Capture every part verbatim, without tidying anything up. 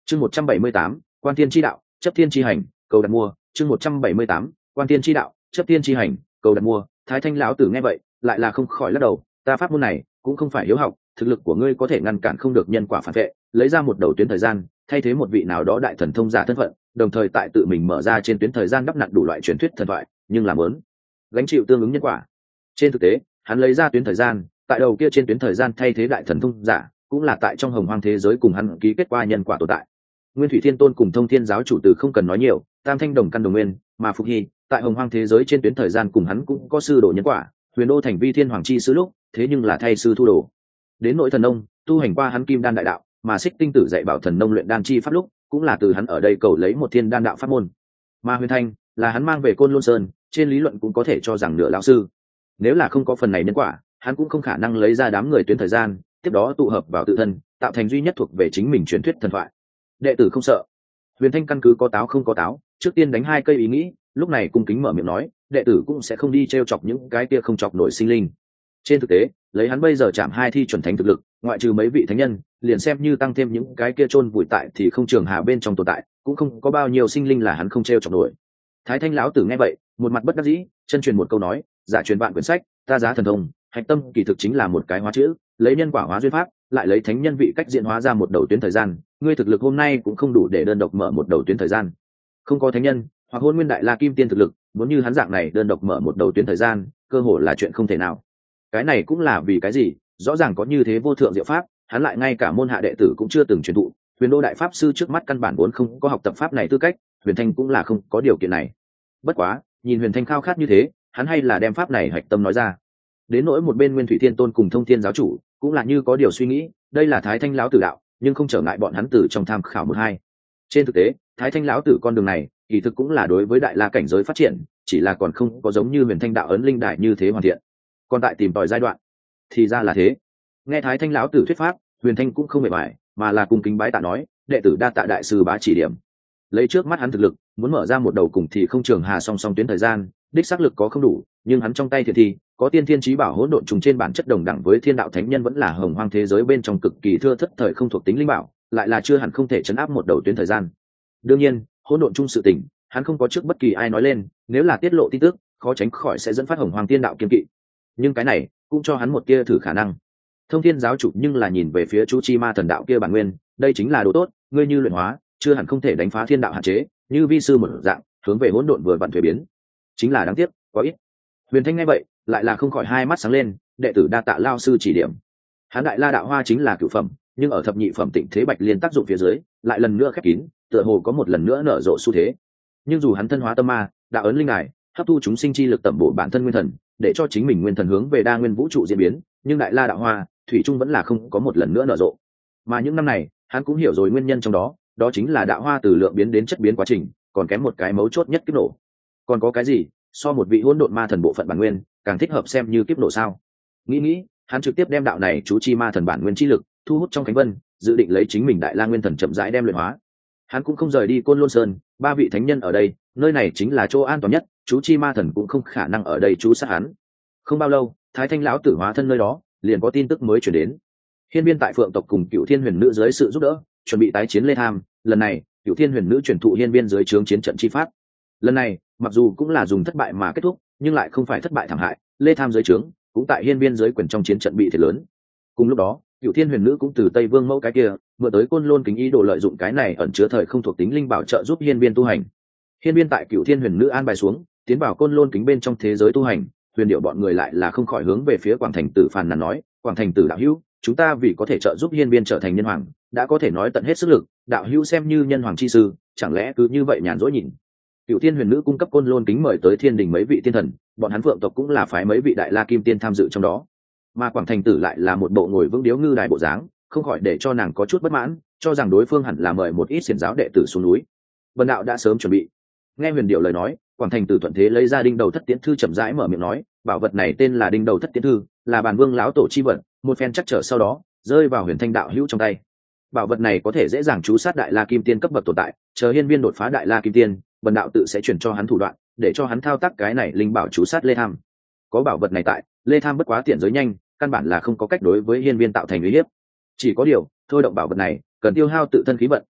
chương một trăm bảy mươi tám quan thiên chi đạo chấp thiên chi hành cầu đặt mua chương một trăm bảy mươi tám quan thiên chi đạo chấp thiên chi hành cầu đặt mua. Thái Thanh lão tử nghe vậy lại là không khỏi lắc đầu, ta pháp môn này cũng không phải hiếu học, thực lực của ngươi có thể ngăn cản không được nhân quả phản vệ, lấy ra một đầu tuyến thời gian thay thế một vị nào đó đại thần thông giả thân phận, đồng thời tại tự mình mở ra trên tuyến thời gian đắp nặn đủ loại truyền thuyết thần thoại, nhưng làm lớn gánh chịu tương ứng nhân quả. Trên thực tế hắn lấy ra tuyến thời gian tại đầu kia trên tuyến thời gian thay thế đại thần thông giả, cũng là tại trong hồng hoang thế giới cùng hắn ký kết qua nhân quả tồn tại. Nguyên Thủy Thiên Tôn cùng Thông Thiên giáo chủ từ không cần nói nhiều, tam thanh đồng căn đồng nguyên, mà Phục Hy tại hồng hoang thế giới trên tuyến thời gian cùng hắn cũng có sư đồ nhân quả, Huyền Đô thành vi thiên hoàng chi sư lúc thế nhưng là thay sư thu đồ. Đến nội thần nông tu hành qua hắn kim đan đại đạo, mà Xích Tinh Tử dạy bảo thần nông luyện đan chi pháp lúc cũng là từ hắn ở đây cầu lấy một thiên đan đạo pháp môn. Mà Huyền Thanh là hắn mang về Côn Lôn Sơn, trên lý luận cũng có thể cho rằng nửa lão sư. Nếu là không có phần này nhân quả, hắn cũng không khả năng lấy ra đám người tuyến thời gian, tiếp đó tụ hợp vào tự thân, tạo thành duy nhất thuộc về chính mình truyền thuyết thần thoại. Đệ tử không sợ. Huyền Thanh căn cứ có táo không có táo, trước tiên đánh hai cây ý nghĩ, lúc này cung kính mở miệng nói, đệ tử cũng sẽ không đi t r e o chọc những cái kia không chọc nổi sinh linh. Trên thực tế lấy hắn bây giờ chạm hai thi chuẩn thánh thực lực, ngoại trừ mấy vị thánh nhân, liền xem như tăng thêm những cái kia chôn vùi tại thì không trường hà bên trong tồn tại, cũng không có bao nhiêu sinh linh là hắn không t r e o chọc nổi. Thái Thanh lão tử nghe vậy một mặt bất đắc dĩ, chân truyền một câu nói, giả truyền vạn quyển sách, ta giá thần thông hạch tâm kỳ thực chính là một cái hóa chữ, lấy nhân quả hóa duyên pháp, lại lấy thánh nhân vị cách diễn hóa ra một đầu tuyến thời gian. Ngươi thực lực hôm nay cũng không đủ để đơn độc mở một đầu tuyến thời gian. Không có thánh nhân hoặc hôn nguyên đại la kim tiên thực lực, muốn như hắn dạng này đơn độc mở một đầu tuyến thời gian, cơ hồ là chuyện không thể nào. Cái này cũng là vì cái gì, rõ ràng có như thế vô thượng diệu pháp, hắn lại ngay cả môn hạ đệ tử cũng chưa từng truyền thụ. Huyền Đô đại pháp sư trước mắt căn bản vốn không có học tập pháp này tư cách, Huyền Thanh cũng là không có điều kiện này. Bất quá nhìn Huyền Thanh khao khát như thế, hắn hay là đem pháp này hạch tâm nói ra. Đến nỗi một bên Nguyên Thủy Thiên Tôn cùng Thông Thiên giáo chủ cũng là như có điều suy nghĩ, đây là Thái Thanh lão tử đạo, nhưng không trở ngại bọn hắn từ trong tham khảo một hai. Trên thực tế Thái Thanh lão tử con đường này kỳ thực cũng là đối với đại la cảnh giới phát triển, chỉ là còn không có giống như Huyền Thanh đạo ấn linh đại như thế hoàn thiện, còn tại tìm tòi giai đoạn. Thì ra là thế. Nghe Thái Thanh lão tử thuyết pháp, Huyền Thanh cũng không mệt mỏi, mà là cung kính bái tạ nói, đệ tử đa tạ đại sư bá chỉ điểm. Lấy trước mắt hắn thực lực, muốn mở ra một đầu cùng thì không trường hà song song tuyến thời gian, đích xác lực có không đủ, nhưng hắn trong tay thiện thi có tiên thiên chí bảo hỗn độn trùng trên bản chất đồng đẳng với thiên đạo thánh nhân, vẫn là hồng hoang thế giới bên trong cực kỳ thưa thất thời không thuộc tính linh bảo, lại là chưa hẳn không thể chấn áp một đầu tuyến thời gian. Đương nhiên hỗn độn chung sự tình hắn không có trước bất kỳ ai nói lên, nếu là tiết lộ tin tức khó tránh khỏi sẽ dẫn phát hồng hoàng tiên đạo kiên kỵ, nhưng cái này cũng cho hắn một kia thử khả năng. Thông Thiên giáo chủ nhưng là nhìn về phía chú chi ma thần đạo kia bản nguyên, đây chính là đồ tốt, ngươi như luyện hóa chưa hẳn không thể đánh phá thiên đạo hạn chế, như vi sư một dạng hướng về hỗn độn vừa vặn thuế biến, chính là đáng tiếc quá ít. Huyền Thanh nghe vậy lại là không khỏi hai mắt sáng lên, đệ tử đa tạ lao sư chỉ điểm. Hắn đại la đạo hoa chính là cửu phẩm, nhưng ở thập nhị phẩm tịnh thế bạch liên tác dụng phía dưới lại lần nữa khép kín, tựa hồ có một lần nữa nở rộ xu thế. Nhưng dù hắn thân hóa tâm ma, đạo ấn linh đài hấp thu chúng sinh chi lực tẩm bổ bản thân nguyên thần, để cho chính mình nguyên thần hướng về đa nguyên vũ trụ diễn biến, nhưng đại la đạo hoa thủy trung vẫn là không có một lần nữa nở rộ. Mà những năm này hắn cũng hiểu rồi nguyên nhân trong đó, đó chính là đạo hoa từ lượng biến đến chất biến quá trình còn kém một cái mấu chốt nhất, kiếp nổ. Còn có cái gì so một vị hỗn độn ma thần bộ phận bản nguyên càng thích hợp xem như kiếp nổ sao? Nghĩ nghĩ hắn trực tiếp đem đạo này chú chi ma thần bản nguyên chi lực thu hút trong cánh vân, dự định lấy chính mình đại la nguyên thần chậm rãi đem luyện hóa. Hắn cũng không rời đi Côn Lôn Sơn, ba vị thánh nhân ở đây, nơi này chính là chỗ an toàn nhất, chú chi ma thần cũng không khả năng ở đây trú sát hắn. Không bao lâu Thái Thanh lão tử hóa thân nơi đó liền có tin tức mới chuyển đến. Hiên Viên tại Phượng tộc cùng Cựu Thiên Huyền nữ dưới sự giúp đỡ chuẩn bị tái chiến Lê Tham, lần này Cựu Thiên Huyền nữ truyền thụ Hiên Viên dưới trướng chiến trận chi pháp. Lần này mặc dù cũng là dùng thất bại mà kết thúc, nhưng lại không phải thất bại thảm hại, Lê Tham dưới trướng cũng tại Hiên Viên dưới quyền trong chiến trận bị thiệt lớn. Cùng lúc đó Cựu Thiên Huyền nữ cũng từ Tây Vương mẫu cái kia mượn tới Côn Lôn kính ý đồ lợi dụng cái này ẩn chứa thời không thuộc tính linh bảo trợ giúp Hiên Viên tu hành. Hiên Viên tại Cựu Thiên Huyền nữ an bài xuống tiến vào Côn Lôn kính bên trong thế giới tu hành, Huyền Điệu bọn người lại là không khỏi hướng về phía Quảng Thành Tử phàn nàn nói, Quảng Thành Tử đạo hữu, chúng ta vì có thể trợ giúp Hiên Viên trở thành nhân hoàng, đã có thể nói tận hết sức lực, đạo hữu xem như nhân hoàng chi sư, chẳng lẽ cứ như vậy nhàn rỗi nhìn? Cựu Thiên Huyền nữ cung cấp Côn Lôn kính mời tới thiên đình mấy vị tiên thần, bọn hắn Phượng tộc cũng là phái mấy vị đại la kim tiên tham dự trong đó, mà Quảng Thành Tử lại là một bộ ngồi vững điếu ngư đài bộ dáng, không khỏi để cho nàng có chút bất mãn, cho rằng đối phương hẳn là mời một ít xiển giáo đệ tử xuống núi. Vân đạo đã sớm chuẩn bị. Nghe Huyền Điệu lời nói, Quảng Thành Tử thuận thế lấy ra đinh đầu thất tiễn thư chậm rãi mở miệng nói, bảo vật này tên là đinh đầu thất tiễn thư, là bản vương lão tổ chi vật, một phen chắc trở sau đó rơi vào Huyền Thanh đạo hữu trong tay. Bảo vật này có thể dễ dàng trú sát đại la kim tiên cấp bậc tồn tại, chờ Hiên Viên đột phá đại la kim tiên, Vân đạo tự sẽ chuyển cho hắn thủ đoạn, để cho hắn thao tác cái này linh bảo trú sát Lê Tham. Có bảo vật này tại, Lê Tham bất quá tiện giới nhanh, căn bản là không có cách đối với Hiên Viên tạo thành uy hiếp. Chỉ có điều thôi động bảo vật này cần tiêu hao tự thân khí vận,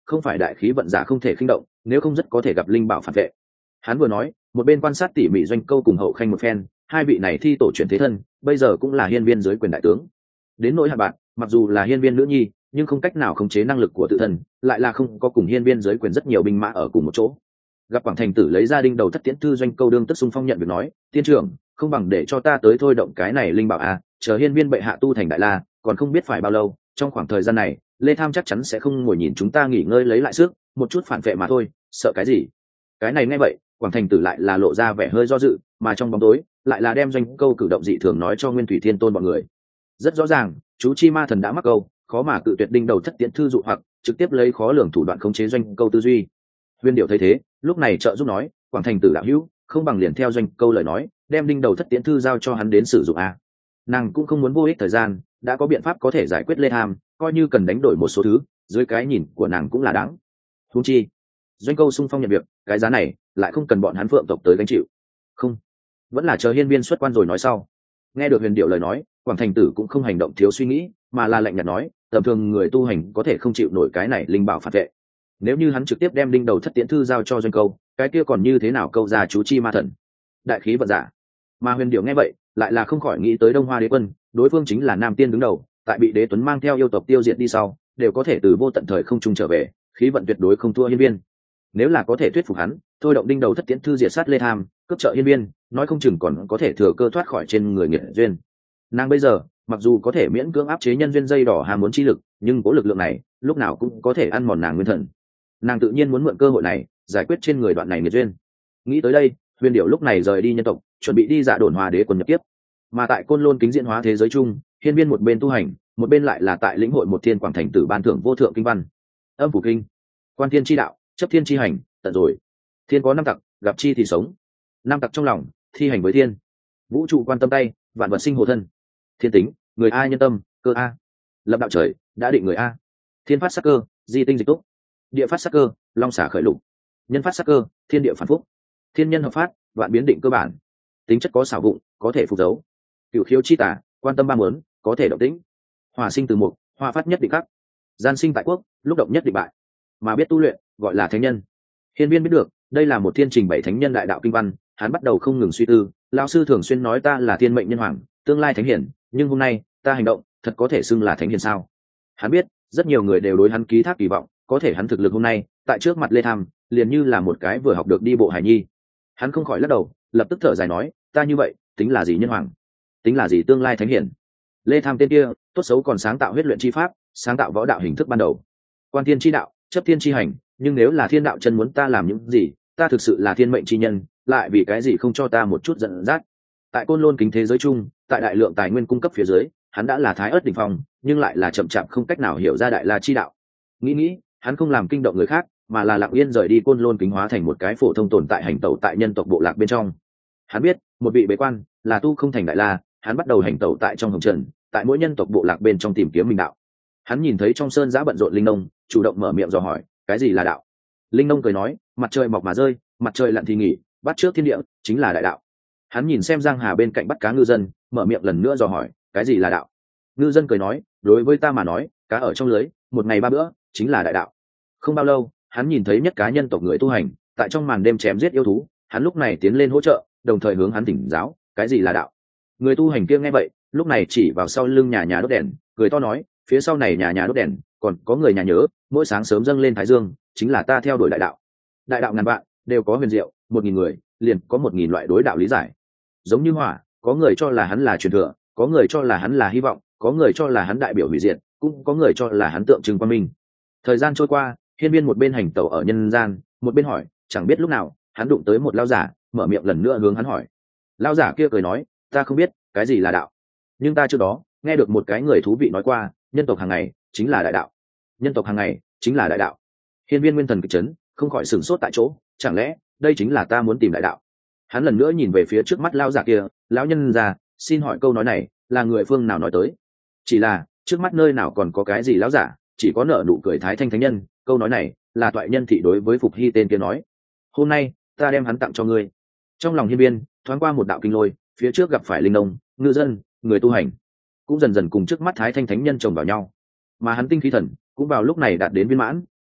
không phải đại khí vận giả không thể khinh động, nếu không rất có thể gặp linh bảo phản vệ. Hắn vừa nói một bên quan sát tỉ mỉ Doanh Câu cùng Hậu Khanh một phen, hai vị này thi tổ chuyển thế thân bây giờ cũng là hiên viên dưới quyền đại tướng. Đến nỗi Hàn Bạn mặc dù là hiên viên nữ nhi nhưng không cách nào khống chế năng lực của tự thân, lại là không có cùng hiên viên dưới quyền rất nhiều binh mã ở cùng một chỗ. Gặp Quảng Thành Tử lấy ra đinh đầu thất tiễn thư, Doanh Câu đương tức xung phong nhận việc nói, tiên trưởng không bằng để cho ta tới thôi động cái này linh bảo à, chờ hiên viên bệ hạ tu thành đại la còn không biết phải bao lâu, trong khoảng thời gian này Lê Tham chắc chắn sẽ không ngồi nhìn chúng ta nghỉ ngơi lấy lại sức, một chút phản vệ mà thôi, sợ cái gì. Cái này nghe vậy Quảng Thành Tử lại là lộ ra vẻ hơi do dự, mà trong bóng tối lại là đem Doanh Câu cử động dị thường nói cho Nguyên Thủy Thiên Tôn bọn người. Rất rõ ràng chú chi ma thần đã mắc câu, khó mà cự tuyệt đinh đầu thất tiễn thư dụ hoặc, trực tiếp lấy khó lường thủ đoạn khống chế Doanh Câu tư duy. Huyền Điệu thấy thế lúc này trợ giúp nói, Quảng Thành Tử đạo hữu không bằng liền theo Doanh Câu lời nói, đem đinh đầu thất tiễn thư giao cho hắn đến sử dụng a. Nàng cũng không muốn vô ích thời gian, đã có biện pháp có thể giải quyết Lê Tham, coi như cần đánh đổi một số thứ, dưới cái nhìn của nàng cũng là đáng. Huống chi Doanh Câu xung phong nhận việc, cái giá này lại không cần bọn hắn Phượng tộc tới gánh chịu. Không, vẫn là chờ hiên viên xuất quan rồi nói sau. Nghe được Huyền Điệu lời nói, Quảng Thành Tử cũng không hành động thiếu suy nghĩ, mà là lạnh nhạt nói, tầm thường người tu hành có thể không chịu nổi cái này linh bảo phản vệ. Nếu như hắn trực tiếp đem đinh đầu thất tiễn thư giao cho Doanh Câu, cái kia còn như thế nào câu ra chú chi ma thần, đại khí vận giả. Mà Huyền Điệu nghe vậy lại là không khỏi nghĩ tới Đông Hoa Đế Quân, đối phương chính là Nam Tiên đứng đầu, tại bị Đế Tuấn mang theo yêu tộc tiêu diệt đi sau, đều có thể từ vô tận thời không trung trở về, khí vận tuyệt đối không thua hiên viên. Nếu là có thể thuyết phục hắn thôi động đinh đầu thất tiễn thư diệt sát Lê Tham, cướp trợ hiên viên, nói không chừng còn có thể thừa cơ thoát khỏi trên người nghiệt duyên. Nàng bây giờ mặc dù có thể miễn cưỡng áp chế nhân duyên dây đỏ ham muốn chi lực, nhưng cố lực lượng này lúc nào cũng có thể ăn mòn nàng nguyên thần. Nàng tự nhiên muốn mượn cơ hội này giải quyết trên người đoạn này nghiệt duyên. Nghĩ tới đây, Huyền Điệu lúc này rời đi nhân tộc, chuẩn bị đi dạ đồn Hòa Đế quân nhập kiếp. Mà tại Côn Lôn kính diễn hóa thế giới chung, hiên viên một bên tu hành, một bên lại là tại lĩnh hội một thiên Quảng Thành Tử ban thưởng vô thượng kinh văn. Âm phủ kinh, quan thiên chi đạo, chấp thiên chi hành, tận rồi. Thiên có năm tặc, gặp chi thì sống. Năm tặc trong lòng, thi hành với thiên. Vũ trụ quan tâm tay, vạn vật sinh hồ thân. Thiên tính, người a nhân tâm, cơ a. Lập đạo trời, đã định người a. Thiên phát sắc cơ, di tinh dịch túc. Địa phát sắc cơ, long xả khởi lục. Nhân phát sắc cơ, thiên địa phản phúc. Thiên nhân hợp phát, đoạn biến định cơ bản. Tính chất có xảo vụng, có thể phục dấu. Cửu khiếu chi tả, quan tâm ba muốn, có thể động tĩnh. Hỏa sinh từ mục, hỏa phát nhất định khắc. Gian sinh tại quốc, lúc động nhất định bại. Mà biết tu luyện, gọi là thánh nhân. Hiên viên biết được, đây là một thiên trình bảy thánh nhân đại đạo kinh văn, hắn bắt đầu không ngừng suy tư. Lão sư thường xuyên nói ta là thiên mệnh nhân hoàng, tương lai thánh hiển, nhưng hôm nay ta hành động, thật có thể xưng là thánh hiển sao? Hắn biết, rất nhiều người đều đối hắn ký thác kỳ vọng, có thể hắn thực lực hôm nay, tại trước mặt Lê Tham, liền như là một cái vừa học được đi bộ hải nhi. Hắn không khỏi lắc đầu, lập tức thở dài nói, ta như vậy, tính là gì nhân hoàng? Tính là gì tương lai thánh hiển? Lê Tham tên kia, tốt xấu còn sáng tạo huyết luyện chi pháp, sáng tạo võ đạo hình thức ban đầu. Quan thiên chi đạo, chấp thiên chi hành, nhưng nếu là thiên đạo chân muốn ta làm những gì, ta thực sự là thiên mệnh chi nhân, lại vì cái gì không cho ta một chút giận dắt? Tại Côn Lôn kính thế giới chung, tại đại lượng tài nguyên cung cấp phía dưới, hắn đã là thái ớt đỉnh phong, nhưng lại là chậm chạp không cách nào hiểu ra đại la chi đạo. Nghĩ nghĩ, hắn không làm kinh động người khác, mà là lặng yên rời đi Côn Lôn kính, hóa thành một cái phổ thông tồn tại hành tẩu tại nhân tộc bộ lạc bên trong. Hắn biết, một vị bế quan là tu không thành đại la, hắn bắt đầu hành tẩu tại trong hồng trần, tại mỗi nhân tộc bộ lạc bên trong tìm kiếm minh đạo. Hắn nhìn thấy trong sơn giã bận rộn linh nông, chủ động mở miệng dò hỏi, cái gì là đạo? Linh nông cười nói, mặt trời mọc mà rơi, mặt trời lặn thì nghỉ, bắt trước thiên địa chính là đại đạo. Hắn nhìn xem giang hà bên cạnh bắt cá ngư dân, mở miệng lần nữa dò hỏi, cái gì là đạo? Ngư dân cười nói, đối với ta mà nói, cá ở trong lưới, một ngày ba bữa chính là đại đạo. Không bao lâu, hắn nhìn thấy nhất cá nhân tộc người tu hành tại trong màn đêm chém giết yêu thú, hắn lúc này tiến lên hỗ trợ, đồng thời hướng hắn thỉnh giáo, cái gì là đạo? Người tu hành kia nghe vậy, lúc này chỉ vào sau lưng nhà nhà đốt đèn, cười to nói, phía sau này nhà nhà đốt đèn, còn có người nhà nhớ, mỗi sáng sớm dâng lên thái dương, chính là ta theo đuổi đại đạo. Đại đạo ngàn vạn, đều có huyền diệu, một nghìn người, liền có một nghìn loại đối đạo lý giải. Giống như hỏa, có người cho là hắn là truyền thừa, có người cho là hắn là hy vọng, có người cho là hắn đại biểu hủy diệt, cũng có người cho là hắn tượng trưng quang minh. Thời gian trôi qua, hiên viên một bên hành tẩu ở nhân gian, một bên hỏi, chẳng biết lúc nào hắn đụng tới một lão giả, mở miệng lần nữa hướng hắn hỏi. Lão giả kia cười nói, ta không biết cái gì là đạo, nhưng ta trước đó nghe được một cái người thú vị nói qua, nhân tộc hàng ngày chính là đại đạo. Nhân tộc hàng ngày chính là đại đạo. Hiên viên nguyên thần kịch chấn, không khỏi sửng sốt tại chỗ, chẳng lẽ đây chính là ta muốn tìm đại đạo? Hắn lần nữa nhìn về phía trước mắt lão giả kia, lão nhân già, xin hỏi câu nói này là người phương nào nói tới? Chỉ là trước mắt nơi nào còn có cái gì lão giả, chỉ có nở nụ cười thái thanh thánh nhân. Câu nói này là toại nhân thị đối với Phục Hy tên kia nói, hôm nay ta đem hắn tặng cho ngươi. Trong lòng hiên viên thoáng qua một đạo kinh lôi, phía trước gặp phải linh nông, ngư dân, người tu hành, cũng dần dần cùng trước mắt thái thanh thánh nhân chồng vào nhau, mà hắn tinh khí thần cũng vào lúc này đạt đến viên mãn,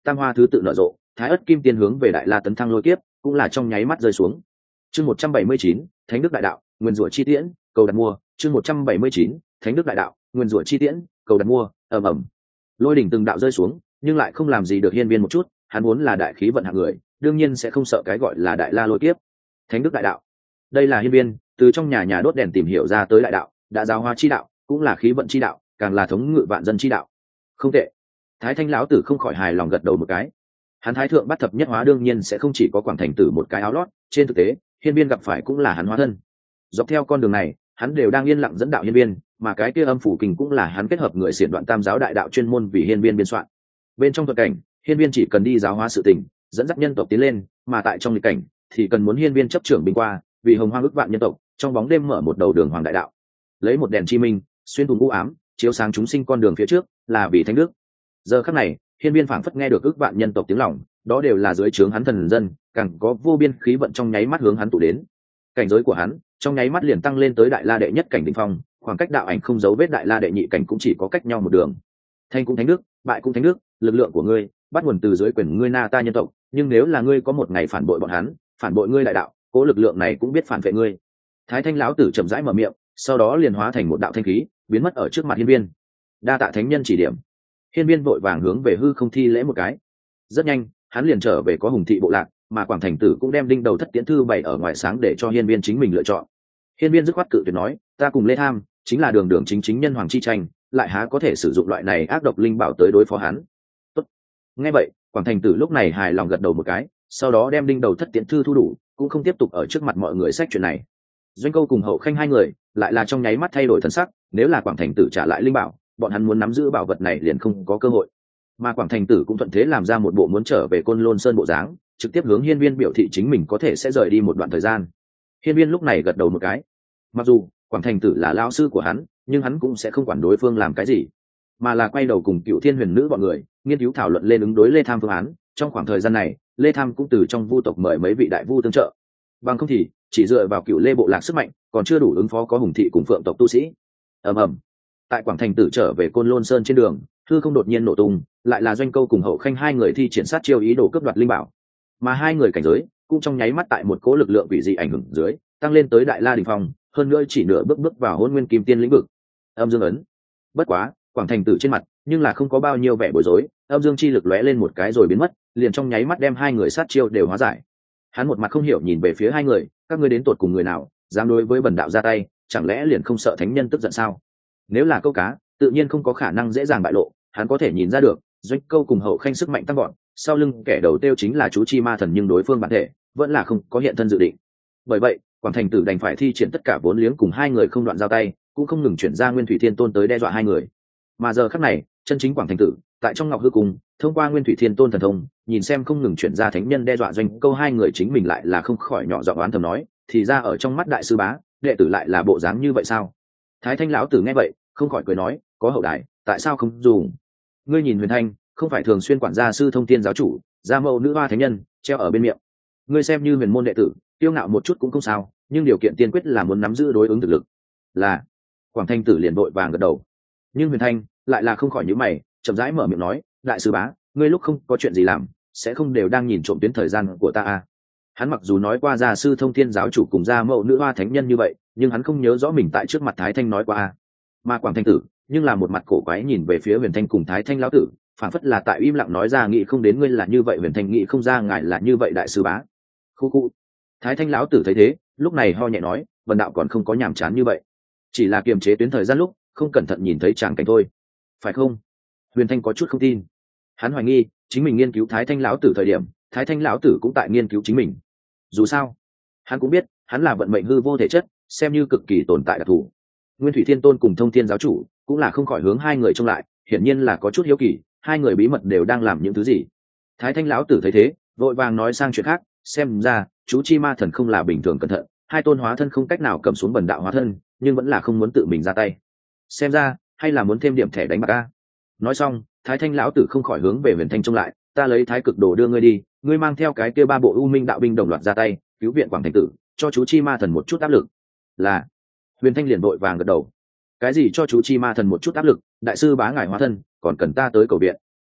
tam hoa thứ tự nở rộ, thái ất kim tiên hướng về đại la tấn thăng lôi kiếp cũng là trong nháy mắt rơi xuống. Chương một trăm bảy mươi chín, thánh đức đại đạo, nguyên rủa chi tiễn, cầu đặt mua. Chương một trăm bảy mươi chín, thánh đức đại đạo, nguyên rủa chi tiễn, cầu đặt mua. Ầm ầm, lôi đỉnh từng đạo rơi xuống, nhưng lại không làm gì được hiên viên một chút. Hắn vốn là đại khí vận hạng người, đương nhiên sẽ không sợ cái gọi là đại la lôi kiếp. Thánh đức đại đạo, đây là hiên viên từ trong nhà nhà đốt đèn tìm hiểu ra tới đại đạo, đã giáo hóa chi đạo, cũng là khí vận chi đạo, càng là thống ngự vạn dân chi đạo. Không tệ. Thái thanh lão tử không khỏi hài lòng gật đầu một cái. Hắn thái thượng bắt thập nhất hóa đương nhiên sẽ không chỉ có quảng thành tử một cái áo lót, trên thực tế hiên viên gặp phải cũng là hắn hóa thân. Dọc theo con đường này hắn đều đang yên lặng dẫn đạo hiên viên, mà cái kia âm phủ kinh cũng là hắn kết hợp người xiển đoạn tam giáo đại đạo chuyên môn vì hiên viên biên soạn. Bên trong thuật cảnh hiên viên chỉ cần đi giáo hóa sự tình, dẫn dắt nhân tộc tiến lên, mà tại trong lịch cảnh thì cần muốn hiên viên chấp trưởng binh qua, vì hồng hoang ức vạn nhân tộc trong bóng đêm mở một đầu đường hoàng đại đạo, lấy một đèn chi minh xuyên thủng u ám, chiếu sáng chúng sinh con đường phía trước, là vì thánh đức. Giờ khắc này hiên viên phảng phất nghe được ức vạn nhân tộc tiếng lòng, đó đều là dưới trướng hắn thần dân, càng có vô biên khí vận trong nháy mắt hướng hắn tụ đến. Cảnh giới của hắn trong nháy mắt liền tăng lên tới đại la đệ nhất cảnh đỉnh phong, khoảng cách đạo ảnh không dấu vết đại la đệ nhị cảnh cũng chỉ có cách nhau một đường. Thanh cũng thánh đức, bại cũng thánh đức, lực lượng của ngươi bắt nguồn từ dưới quyền ngươi na ta nhân tộc, nhưng nếu là ngươi có một ngày phản bội bọn hắn, phản bội ngươi đại đạo, cố lực lượng này cũng biết phản vệ ngươi. Thái thanh lão tử chậm rãi mở miệng, sau đó liền hóa thành một đạo thanh khí biến mất ở trước mặt hiên viên. Đa tạ thánh nhân chỉ điểm. Hiên viên vội vàng hướng về hư không thi lễ một cái. Rất nhanh hắn liền trở về có hùng thị bộ lạc, mà quảng thành tử cũng đem đinh đầu thất tiễn thư bày ở ngoài sáng để cho hiên viên chính mình lựa chọn. Hiên viên dứt khoát cự tuyệt nói, ta cùng lê tham chính là đường đường chính chính nhân hoàng chi tranh, lại há có thể sử dụng loại này ác độc linh bảo tới đối phó hắn. Tốt. Nghe vậy quảng thành tử lúc này hài lòng gật đầu một cái, sau đó đem đinh đầu thất tiễn thư thu đủ, cũng không tiếp tục ở trước mặt mọi người sách chuyện này. Doanh câu cùng hậu khanh hai người lại là trong nháy mắt thay đổi thần sắc, nếu là quảng thành tử trả lại linh bảo, bọn hắn muốn nắm giữ bảo vật này liền không có cơ hội. Mà quảng thành tử cũng thuận thế làm ra một bộ muốn trở về côn lôn sơn bộ dáng, trực tiếp hướng hiên viên biểu thị chính mình có thể sẽ rời đi một đoạn thời gian. Hiên viên lúc này gật đầu một cái. Mặc dù quảng thành tử là lão sư của hắn, nhưng hắn cũng sẽ không quản đối phương làm cái gì, mà là quay đầu cùng cựu thiên huyền nữ bọn người nghiên cứu thảo luận lên ứng đối lê tham phương án. Trong khoảng thời gian này lê tham cũng từ trong vu tộc mời mấy vị đại vu tương trợ, bằng không thì chỉ dựa vào cựu lê bộ lạc sức mạnh còn chưa đủ ứng phó có hùng thị cùng phượng tộc tu sĩ. ầm ầm, tại quảng thành tử trở về côn lôn sơn trên đường, hư không đột nhiên nổ tung, lại là doanh câu cùng hậu khanh hai người thi triển sát chiêu ý đồ cướp đoạt linh bảo, mà hai người cảnh giới cũng trong nháy mắt tại một cố lực lượng quỷ dị ảnh hưởng dưới tăng lên tới đại la đỉnh phong, hơn nữa chỉ nửa bước bước vào hôn nguyên kim tiên lĩnh vực. Âm dương ấn. Bất quá quảng thành tử trên mặt nhưng là không có bao nhiêu vẻ bối rối, âm dương chi lực lóe lên một cái rồi biến mất, liền trong nháy mắt đem hai người sát chiêu đều hóa giải. Hắn một mặt không hiểu nhìn về phía hai người, các ngươi đến tột cùng người nào dám đối với bần đạo ra tay, chẳng lẽ liền không sợ thánh nhân tức giận sao? Nếu là câu cá tự nhiên không có khả năng dễ dàng bại lộ, hắn có thể nhìn ra được doanh câu cùng hậu khanh sức mạnh tăng gọn, sau lưng kẻ đầu tiêu chính là chú chi ma thần, nhưng đối phương bản thể vẫn là không có hiện thân dự định. Bởi vậy quảng thành tử đành phải thi triển tất cả vốn liếng cùng hai người không đoạn giao tay, cũng không ngừng chuyển ra nguyên thủy thiên tôn tới đe dọa hai người. Mà giờ khắc này chân chính quảng thành tử tại trong ngọc hư cung thông qua nguyên thủy thiên tôn thần thông nhìn xem không ngừng chuyển ra thánh nhân đe dọa doanh câu hai người, chính mình lại là không khỏi nhỏ giọng oán thầm nói, thì ra ở trong mắt đại sư bá đệ tử lại là bộ dáng như vậy sao? Thái thanh lão tử nghe vậy không khỏi cười nói, có hậu đài tại sao không dùng? Ngươi nhìn huyền thanh không phải thường xuyên quản gia sư thông thiên giáo chủ, gia mẫu nữ hoa thánh nhân treo ở bên miệng, ngươi xem như huyền môn đệ tử tiêu ngạo một chút cũng không sao, nhưng điều kiện tiên quyết là muốn nắm giữ đối ứng thực lực. Là. Quảng thanh tử liền vội vàng gật đầu. Nhưng huyền thanh lại là không khỏi nhíu mày, chậm rãi mở miệng nói, đại sư bá ngươi lúc không có chuyện gì làm sẽ không đều đang nhìn trộm tuyến thời gian của ta à? Hắn mặc dù nói qua gia sư thông thiên giáo chủ cùng gia mẫu nữ hoa thánh nhân như vậy, nhưng hắn không nhớ rõ mình tại trước mặt thái thanh nói qua à. Mà quảng thanh tử nhưng là một mặt cổ quái nhìn về phía huyền thanh cùng thái thanh lão tử, phản phất là tại im lặng nói ra, nghĩ không đến ngươi là như vậy huyền thanh, nghĩ không ra ngài là như vậy đại sư bá. Khu khu. Thái thanh lão tử thấy thế lúc này ho nhẹ nói, vần đạo còn không có nhàm chán như vậy, chỉ là kiềm chế tuyến thời gian lúc không cẩn thận nhìn thấy tràng cảnh thôi, phải không? Huyền thanh có chút không tin, hắn hoài nghi chính mình nghiên cứu thái thanh lão tử thời điểm thái thanh lão tử cũng tại nghiên cứu chính mình. Dù sao hắn cũng biết hắn là vận mệnh hư vô thể chất, xem như cực kỳ tồn tại đặc thù. Nguyên thủy thiên tôn cùng thông thiên giáo chủ cũng là không khỏi hướng hai người trông lại, hiển nhiên là có chút hiếu kỳ hai người bí mật đều đang làm những thứ gì. Thái thanh lão tử thấy thế vội vàng nói sang chuyện khác, xem ra chú chi ma thần không là bình thường cẩn thận, hai tôn hóa thân không cách nào cầm xuống bần đạo hóa thân, nhưng vẫn là không muốn tự mình ra tay, xem ra hay là muốn thêm điểm thẻ đánh bạc a. Nói xong thái thanh lão tử không khỏi hướng về huyền thanh trông lại, ta lấy thái cực đồ đưa ngươi đi, ngươi mang theo cái kia ba bộ u minh đạo binh đồng loạt ra tay cứu viện quảng thành tử, cho chú chi ma thần một chút áp lực. Là. Huyền thanh liền vội vàng gật đầu. Cái gì cho chú chi ma thần một chút áp lực? Đại sư bá ngài hóa thân còn cần ta tới cầu viện?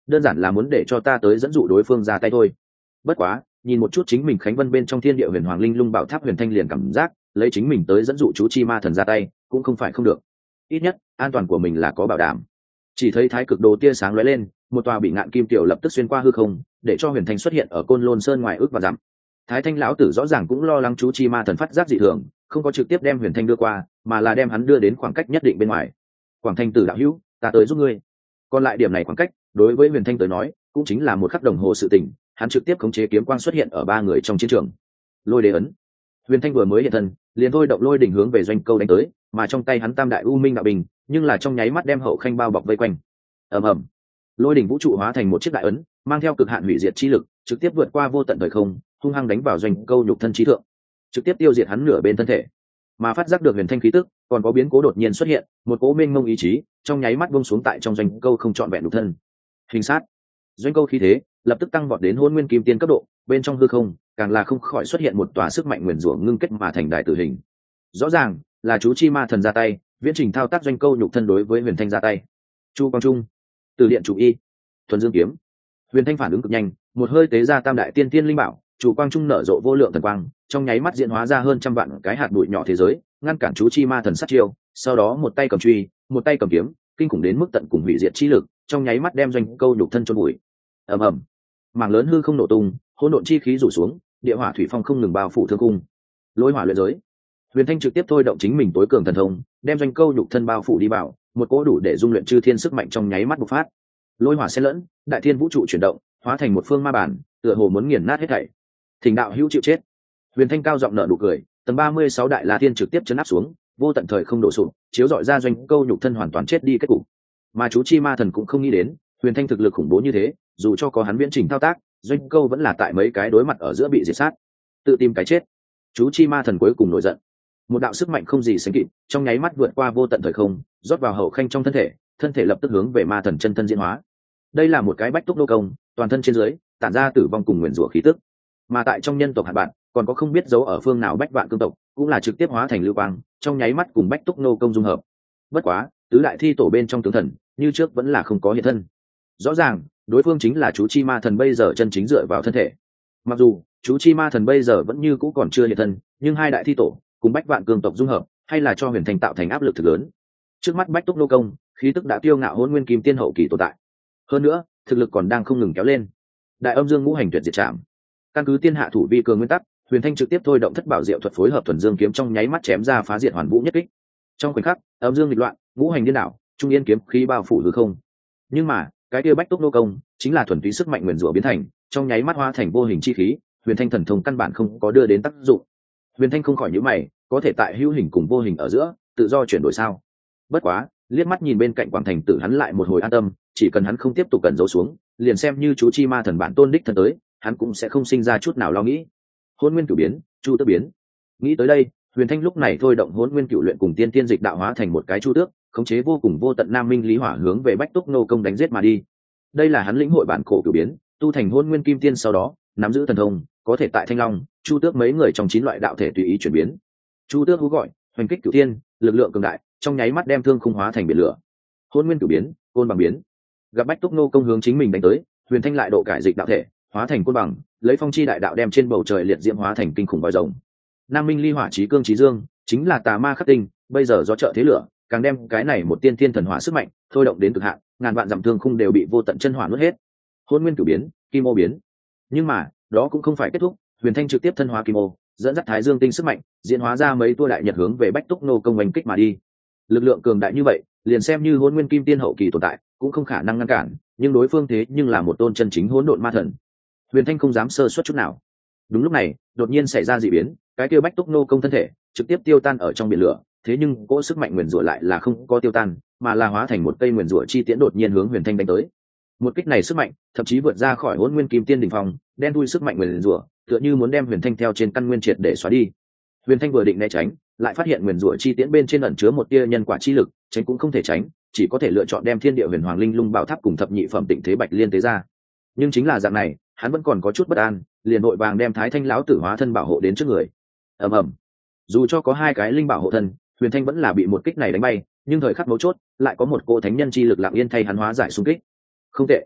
đơn giản là muốn để cho ta tới dẫn dụ đối phương ra tay thôi. Bất quá nhìn một chút chính mình khánh vân bên trong thiên địa huyền hoàng linh lung bảo tháp, huyền thanh liền cảm giác lấy chính mình tới dẫn dụ chú chi ma thần ra tay cũng không phải không được, ít nhất an toàn của mình là có bảo đảm. Chỉ thấy thái cực đồ tia sáng lóe lên, một tòa bị ngạn kim tiểu lập tức xuyên qua hư không, để cho huyền thanh xuất hiện ở côn lôn sơn ngoài ước và dặm. Thái thanh lão tử rõ ràng cũng lo lắng chú chi ma thần phát giác dị thường, không có trực tiếp đem huyền thanh đưa qua, mà là đem hắn đưa đến khoảng cách nhất định bên ngoài. Quảng thanh tử đạo hữu, ta tới giúp ngươi. Còn lại điểm này khoảng cách đối với huyền thanh tới nói cũng chính là một khắc đồng hồ sự tình, hắn trực tiếp khống chế kiếm quang xuất hiện ở ba người trong chiến trường. Lôi đế ấn. Huyền thanh vừa mới hiện thân liền thôi động lôi đỉnh hướng về doanh câu đánh tới, mà trong tay hắn tam đại u minh đạo bình nhưng là trong nháy mắt đem hậu khanh bao bọc vây quanh. ầm ầm, lôi đỉnh vũ trụ hóa thành một chiếc đại ấn, mang theo cực hạn hủy diệt chi lực, trực tiếp vượt qua vô tận thời không, hung hăng đánh vào doanh câu nhục thân trí thượng, trực tiếp tiêu diệt hắn nửa bên thân thể. Mà phát giác được huyền thanh khí tức, còn có biến cố đột nhiên xuất hiện, một cố mênh mông ý chí trong nháy mắt buông xuống tại trong doanh câu không trọn vẹn nhục thân. Hình sát. Doanh câu khí thế lập tức tăng vọt đến hôn nguyên kim tiên cấp độ, bên trong hư không càng là không khỏi xuất hiện một tòa sức mạnh nguyền rủa ngưng kết mà thành đại tử hình. Rõ ràng là chú chi ma thần ra tay, viễn trình thao tác doanh câu nhục thân đối với huyền thanh ra tay. Chu quang trung, từ điện chủ y, thuần dương kiếm. Huyền thanh phản ứng cực nhanh, một hơi tế ra tam đại tiên tiên linh bảo, chủ quang trung nở rộ vô lượng thần quang, trong nháy mắt diễn hóa ra hơn trăm vạn cái hạt bụi nhỏ thế giới, ngăn cản chú chi ma thần sát chiêu. Sau đó một tay cầm truy, một tay cầm kiếm, kinh khủng đến mức tận cùng hủy diệt chi lực, trong nháy mắt đem doanh câu nhục thân chôn bụi. ầm ầm, mảng lớn hư không nổ tung, hỗn độn chi khí rủ xuống, địa hỏa thủy phong không ngừng bao phủ thương cung. Lôi hỏa luyện giới. Huyền thanh trực tiếp thôi động chính mình tối cường thần thông, đem doanh câu nhục thân bao phủ đi vào, một cỗ đủ để dung luyện chư thiên sức mạnh trong nháy mắt bộc phát. Lôi hỏa xen lẫn, đại thiên vũ trụ chuyển động, hóa thành một phương ma bản, tựa hồ muốn nghiền nát hết thảy. Thỉnh đạo hữu chịu chết. Huyền thanh cao giọng nở nụ cười, tầng ba mươi sáu đại la thiên trực tiếp chấn áp xuống, vô tận thời không đổ sụp, chiếu rọi ra doanh câu nhục thân hoàn toàn chết đi kết cục. Mà chú chi ma thần cũng không nghĩ đến huyền thanh thực lực khủng bố như thế, dù cho có hắn viễn trình thao tác, doanh câu vẫn là tại mấy cái đối mặt ở giữa bị diệt sát, tự tìm cái chết. Chú chi ma thần cuối cùng nổi giận, một đạo sức mạnh không gì sánh kịp trong nháy mắt vượt qua vô tận thời không, rót vào hậu khanh trong thân thể, thân thể lập tức hướng về ma thần chân thân diễn hóa. Đây là một cái bách túc nô công, toàn thân trên dưới tản ra tử vong cùng nguyền rủa khí tức. Mà tại trong nhân tộc hạt bạn còn có không biết giấu ở phương nào bách vạn cương tộc, cũng là trực tiếp hóa thành lưu quang, trong nháy mắt cùng bách túc nô công dung hợp. Bất quá tứ đại thi tổ bên trong tướng thần như trước vẫn là không có hiện thân. Rõ ràng đối phương chính là chú chi ma thần bây giờ chân chính dựa vào thân thể. Mặc dù chú chi ma thần bây giờ vẫn như cũ còn chưa hiện thân, nhưng hai đại thi tổ cùng bách vạn cương tộc dung hợp hay là cho huyền thành tạo thành áp lực thực lớn. Trước mắt bách túc nô công khí tức đã tiêu ngạo hôn nguyên kim tiên hậu kỳ tồn tại, hơn nữa thực lực còn đang không ngừng kéo lên. Đại âm dương ngũ hành tuyệt diệt trảm, căn cứ tiên hạ thủ vi cường nguyên tắc, huyền thanh trực tiếp thôi động thất bảo diệu thuật phối hợp thuần dương kiếm trong nháy mắt chém ra phá diệt hoàn vũ nhất kích. Trong khoảnh khắc âm dương nghịch loạn, ngũ hành điên đảo, trung yên kiếm khí bao phủ hư không. Nhưng mà cái kia bách túc nô công chính là thuần túy sức mạnh nguyền rủa biến thành, trong nháy mắt hóa thành vô hình chi khí, huyền thanh thần thông căn bản không có đưa đến tác dụng. Huyền thanh không khỏi nhíu mày, có thể tại hữu hình cùng vô hình ở giữa tự do chuyển đổi sao? Bất quá liếc mắt nhìn bên cạnh quảng thành tử, hắn lại một hồi an tâm, chỉ cần hắn không tiếp tục cẩn giấu xuống, liền xem như chú chi ma thần bản tôn đích thân tới, hắn cũng sẽ không sinh ra chút nào lo nghĩ. Hôn nguyên cửu biến, chu tước biến. Nghĩ tới đây, huyền thanh lúc này thôi động hôn nguyên cửu luyện cùng tiên tiên dịch đạo hóa thành một cái chu tước, khống chế vô cùng vô tận nam minh lý hỏa hướng về bách túc nô công đánh giết mà đi. Đây là hắn lĩnh hội bản cổ cửu biến, tu thành hôn nguyên kim tiên sau đó nắm giữ thần thông, có thể tại thanh long, chu tước mấy người trong chín loại đạo thể tùy ý chuyển biến. Chu tước hú gọi, hoành kích cửu tiên, lực lượng cường đại, trong nháy mắt đem thương khung hóa thành biển lửa. Hôn nguyên cửu biến, côn bằng biến. Gặp bách túc nô công hướng chính mình đánh tới, huyền thanh lại độ cải dịch đạo thể, hóa thành côn bằng, lấy phong chi đại đạo đem trên bầu trời liệt diễm hóa thành kinh khủng vòi rồng. Nam minh ly hỏa chí cương chí dương, chính là tà ma khắc tinh, bây giờ do trợ thế lửa, càng đem cái này một tiên tiên thần hỏa sức mạnh thôi động đến cực hạn, ngàn vạn dặm thương khung đều bị vô tận chân hỏa nuốt hết. Hôn nguyên cửu biến, kim ô biến. Nhưng mà đó cũng không phải kết thúc, huyền thanh trực tiếp thân hóa kim ô, dẫn dắt thái dương tinh sức mạnh diễn hóa ra mấy tua đại nhật hướng về bách túc nô công oanh kích mà đi. Lực lượng cường đại như vậy, liền xem như hôn nguyên kim tiên hậu kỳ tồn tại cũng không khả năng ngăn cản, nhưng đối phương thế nhưng là một tôn chân chính hỗn độn ma thần, huyền thanh không dám sơ suất chút nào. Đúng lúc này đột nhiên xảy ra dị biến, cái kia bách túc nô công thân thể trực tiếp tiêu tan ở trong biển lửa, thế nhưng cỗ sức mạnh nguyền rủa lại là không có tiêu tan, mà là hóa thành một cây nguyền rủa chi tiễn đột nhiên hướng huyền thanh đánh tới. Một kích này sức mạnh thậm chí vượt ra khỏi hỗn nguyên kim tiên đỉnh phong, đen đuôi sức mạnh nguyền rủa tựa như muốn đem huyền thanh theo trên căn nguyên triệt để xóa đi. Huyền thanh vừa định né tránh, lại phát hiện nguyền rủa chi tiễn bên trên ẩn chứa một tia nhân quả chi lực, tránh cũng không thể tránh, chỉ có thể lựa chọn đem thiên địa huyền hoàng linh lung bảo tháp cùng thập nhị phẩm tịnh thế bạch liên tế ra. Nhưng chính là dạng này, hắn vẫn còn có chút bất an, liền vội vàng đem thái thanh lão tử hóa thân bảo hộ đến trước người. ầm ầm, dù cho có hai cái linh bảo hộ thân, huyền thanh vẫn là bị một kích này đánh bay, nhưng thời khắc mấu chốt lại có một cô thánh nhân chi lực lặng yên thay hắn hóa giải xung kích. Không tệ,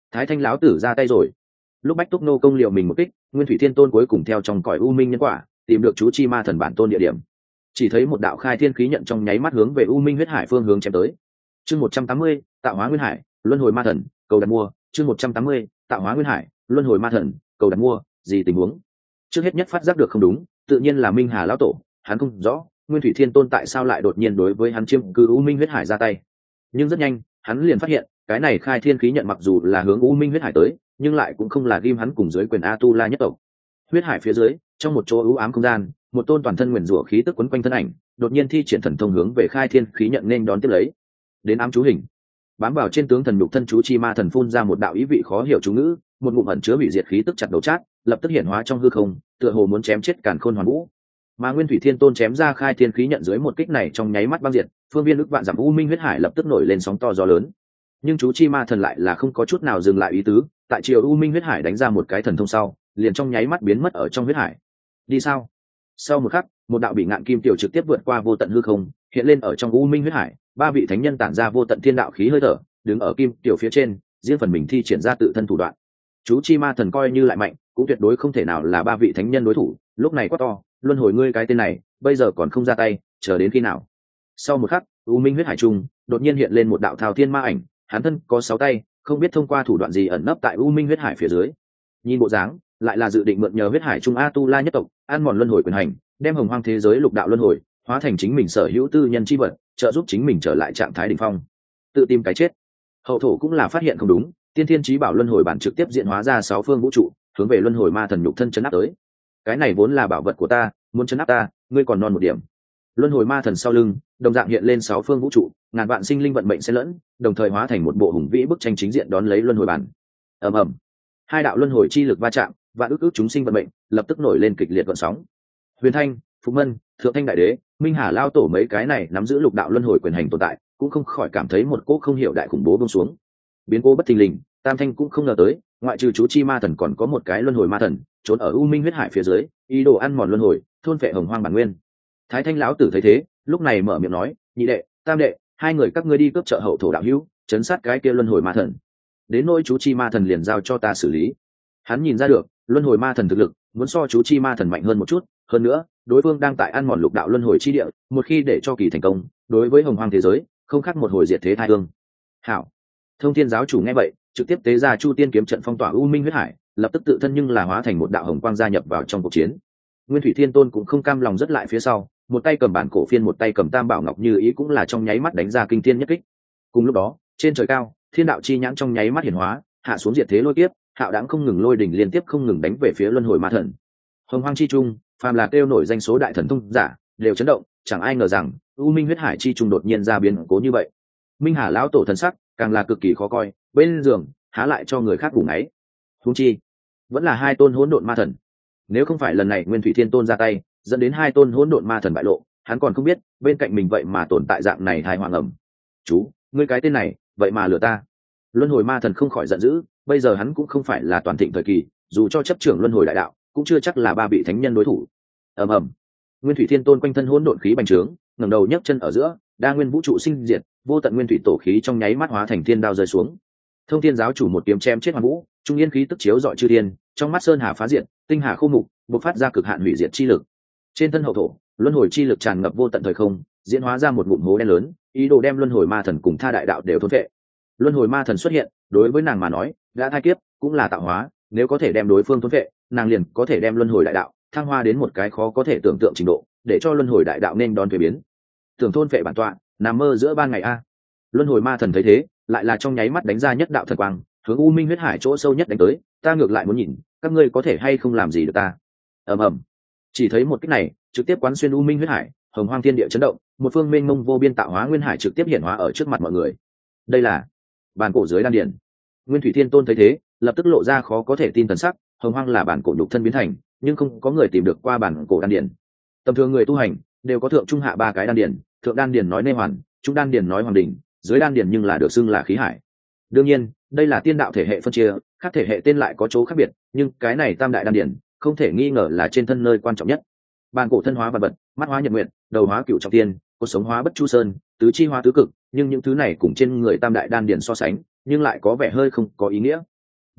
Thái thanh lão tử ra tay rồi. Lúc bách túc nô công liệu mình một kích, nguyên thủy thiên tôn cuối cùng theo trong cõi u minh nhân quả tìm được chú chi ma thần bản tôn địa điểm. Chỉ thấy một đạo khai thiên khí nhận trong nháy mắt hướng về u minh huyết hải phương hướng chém tới. Chương một trăm tám mươi, tạo hóa nguyên hải, luân hồi ma thần, cầu đặt mua. Chương một trăm tám mươi, tạo hóa nguyên hải, luân hồi ma thần, cầu đặt mua. Gì tình huống? Trước hết nhất phát giác được không đúng, tự nhiên là Minh Hà lão tổ, hắn không rõ nguyên thủy thiên tôn tại sao lại đột nhiên đối với hắn chiếm cứ u minh huyết hải ra tay. Nhưng rất nhanh hắn liền phát hiện cái này khai thiên khí nhận mặc dù là hướng u minh huyết hải tới, nhưng lại cũng không là ghim hắn cùng dưới quyền a tu la nhất tộc. Huyết hải phía dưới trong một chỗ ưu ám không gian, một tôn toàn thân nguyền rủa khí tức quấn quanh thân ảnh đột nhiên thi triển thần thông hướng về khai thiên khí nhận nên đón tiếp lấy. Đến ám chú hình bám vào trên tướng thần nhục thân chú chi ma thần phun ra một đạo ý vị khó hiểu chú ngữ, một ngụm ẩn chứa hủy diệt khí tức chặt đầu chát lập tức hiện hóa trong hư không, tựa hồ muốn chém chết càn khôn hoàn vũ. Mà nguyên thủy thiên tôn chém ra khai thiên khí nhận dưới một kích này trong nháy mắt băng diệt, phương viên ức vạn dặm u minh huyết hải lập tức nổi lên sóng to gió lớn. Nhưng chú chi ma thần lại là không có chút nào dừng lại ý tứ, tại chiều u minh huyết hải đánh ra một cái thần thông sau, liền trong nháy mắt biến mất ở trong huyết hải. Đi sao? Sau một khắc, một đạo bị ngạn kim tiểu trực tiếp vượt qua vô tận hư không, hiện lên ở trong u minh huyết hải, ba vị thánh nhân tản ra vô tận thiên đạo khí hơi thở, đứng ở kim tiểu phía trên, riêng phần mình thi triển ra tự thân thủ đoạn. Chú chi ma thần coi như lại mạnh, cũng tuyệt đối không thể nào là ba vị thánh nhân đối thủ, lúc này quá to, luân hồi ngươi cái tên này, bây giờ còn không ra tay, chờ đến khi nào? Sau một khắc, u minh huyết hải trung đột nhiên hiện lên một đạo thao thiên ma ảnh, hắn thân có sáu tay, không biết thông qua thủ đoạn gì ẩn nấp tại u minh huyết hải phía dưới. Nhìn bộ dáng, lại là dự định mượn nhờ huyết hải trung a tu la nhất tộc, ăn mòn luân hồi quyền hành, đem hồng hoang thế giới lục đạo luân hồi hóa thành chính mình sở hữu tư nhân chi vật, trợ giúp chính mình trở lại trạng thái đỉnh phong, tự tìm cái chết. Hậu thổ cũng là phát hiện không đúng, tiên thiên chí bảo luân hồi bản trực tiếp diễn hóa ra sáu phương vũ trụ, hướng về luân hồi ma thần nhục thân chấn áp tới. Cái này vốn là bảo vật của ta, muốn chấn áp ta, ngươi còn non một điểm. Luân hồi ma thần sau lưng đồng dạng hiện lên sáu phương vũ trụ, ngàn vạn sinh linh vận mệnh xen lẫn, đồng thời hóa thành một bộ hùng vĩ bức tranh chính diện đón lấy luân hồi bản. Ầm ầm, hai đạo luân hồi chi lực va chạm, vạn ức ức chúng sinh vận mệnh lập tức nổi lên kịch liệt gợn sóng. Huyền Thanh, Phục Mân, Thượng Thanh Đại Đế, Minh Hà lao tổ mấy cái này nắm giữ lục đạo luân hồi quyền hành tồn tại, cũng không khỏi cảm thấy một cỗ không hiểu đại khủng bố buông xuống. Biến cố bất thình lình, Tam Thanh cũng không ngờ tới, ngoại trừ chú chi ma thần còn có một cái luân hồi ma thần trốn ở u minh huyết hải phía dưới, ý đồ ăn mòn luân hồi, thôn phệ hồng hoang bản nguyên. Thái Thanh lão tử thấy thế, lúc này mở miệng nói, nhị đệ, tam đệ, hai người các ngươi đi cướp trợ hậu thổ đạo hữu, chấn sát cái kia luân hồi ma thần. Đến nỗi chú chi ma thần liền giao cho ta xử lý. Hắn nhìn ra được, luân hồi ma thần thực lực muốn so chú chi ma thần mạnh hơn một chút, hơn nữa, đối phương đang tại ăn mòn lục đạo luân hồi chi địa, một khi để cho kỳ thành công, đối với hồng hoang thế giới, không khác một hồi diệt thế tai ương. Hảo. Thông Thiên giáo chủ nghe vậy, trực tiếp tế ra Chu Tiên kiếm trận phong tỏa u minh huyết hải, lập tức tự thân nhưng là hóa thành một đạo hồng quang gia nhập vào trong cuộc chiến. Nguyên Thủy Thiên Tôn cũng không cam lòng rất lại phía sau, một tay cầm bản cổ phiên, một tay cầm Tam Bảo Ngọc Như Ý cũng là trong nháy mắt đánh ra kinh thiên nhất kích. Cùng lúc đó, trên trời cao, thiên đạo chi nhãn trong nháy mắt hiển hóa, hạ xuống diệt thế lôi kiếp, hạo đãng không ngừng lôi đỉnh liên tiếp không ngừng đánh về phía luân hồi ma thần. Hồng hoang chi trung, phàm là kêu nổi danh số đại thần thông giả, đều chấn động, chẳng ai ngờ rằng u minh huyết hải chi trung đột nhiên ra biến cố như vậy. Minh Hà lão tổ thần sắc càng là cực kỳ khó coi, bên giường há lại cho người khác ngủ ngáy. Huống chi vẫn là hai tôn hỗn độn ma thần. Nếu không phải lần này Nguyên Thủy Thiên Tôn ra tay, dẫn đến hai tôn hỗn độn ma thần bại lộ, hắn còn không biết bên cạnh mình vậy mà tồn tại dạng này thai hoàng ẩm. Chú, ngươi cái tên này, vậy mà lừa ta. Luân hồi ma thần không khỏi giận dữ, bây giờ hắn cũng không phải là toàn thịnh thời kỳ, dù cho chấp trưởng luân hồi đại đạo, cũng chưa chắc là ba vị thánh nhân đối thủ. Ầm ầm, Nguyên Thủy Thiên Tôn quanh thân hỗn độn khí bành trướng, ngẩng đầu nhấc chân ở giữa, đa nguyên vũ trụ sinh diệt, vô tận nguyên thủy tổ khí trong nháy mắt hóa thành thiên đao rơi xuống. Thông Thiên giáo chủ một kiếm chém chết Hoàn Vũ, trung yên khí tức chiếu rọi chư thiên, trong mắt sơn hà phá diệt, tinh hà khô mục, bộc phát ra cực hạn hủy diệt chi lực. Trên thân hậu thổ, luân hồi chi lực tràn ngập vô tận thời không, diễn hóa ra một ngụm hố đen lớn, ý đồ đem luân hồi ma thần cùng tha đại đạo đều thôn phệ. Luân hồi ma thần xuất hiện, đối với nàng mà nói, đã thai kiếp, cũng là tạo hóa, nếu có thể đem đối phương thôn phệ, nàng liền có thể đem luân hồi đại đạo thăng hoa đến một cái khó có thể tưởng tượng trình độ, để cho luân hồi đại đạo nên đón thuế biến. Tưởng thôn phệ bản tọa, nằm mơ giữa ban ngày a. Luân hồi ma thần thấy thế, lại là trong nháy mắt đánh ra nhất đạo thần quang, hướng u minh huyết hải chỗ sâu nhất đánh tới. Ta ngược lại muốn nhìn, các ngươi có thể hay không làm gì được ta. Ầm ầm, chỉ thấy một kích này trực tiếp quán xuyên u minh huyết hải, hồng hoang thiên địa chấn động, một phương mênh mông vô biên tạo hóa nguyên hải trực tiếp hiện hóa ở trước mặt mọi người. Đây là bản cổ dưới đan điển. Nguyên Thủy Thiên Tôn thấy thế, lập tức lộ ra khó có thể tin thần sắc. Hồng hoang là bản cổ nhục thân biến thành, nhưng không có người tìm được qua bản cổ đan điển. Tầm thường người tu hành đều có thượng trung hạ ba cái đan điển, thượng đan điển nói nê hoàn, trung đan điển nói hoàng đỉnh, dưới đan điển nhưng là được xưng là khí hải. Đương nhiên, đây là tiên đạo thể hệ phân chia, các thể hệ tên lại có chỗ khác biệt, nhưng cái này tam đại đan điển không thể nghi ngờ là trên thân nơi quan trọng nhất. Bản cổ thân hóa vật vật, mắt hóa nhật nguyện, đầu hóa cửu trọng tiên, cột sống hóa bất chu sơn, tứ chi hóa tứ cực, nhưng những thứ này cùng trên người tam đại đan điển so sánh, nhưng lại có vẻ hơi không có ý nghĩa.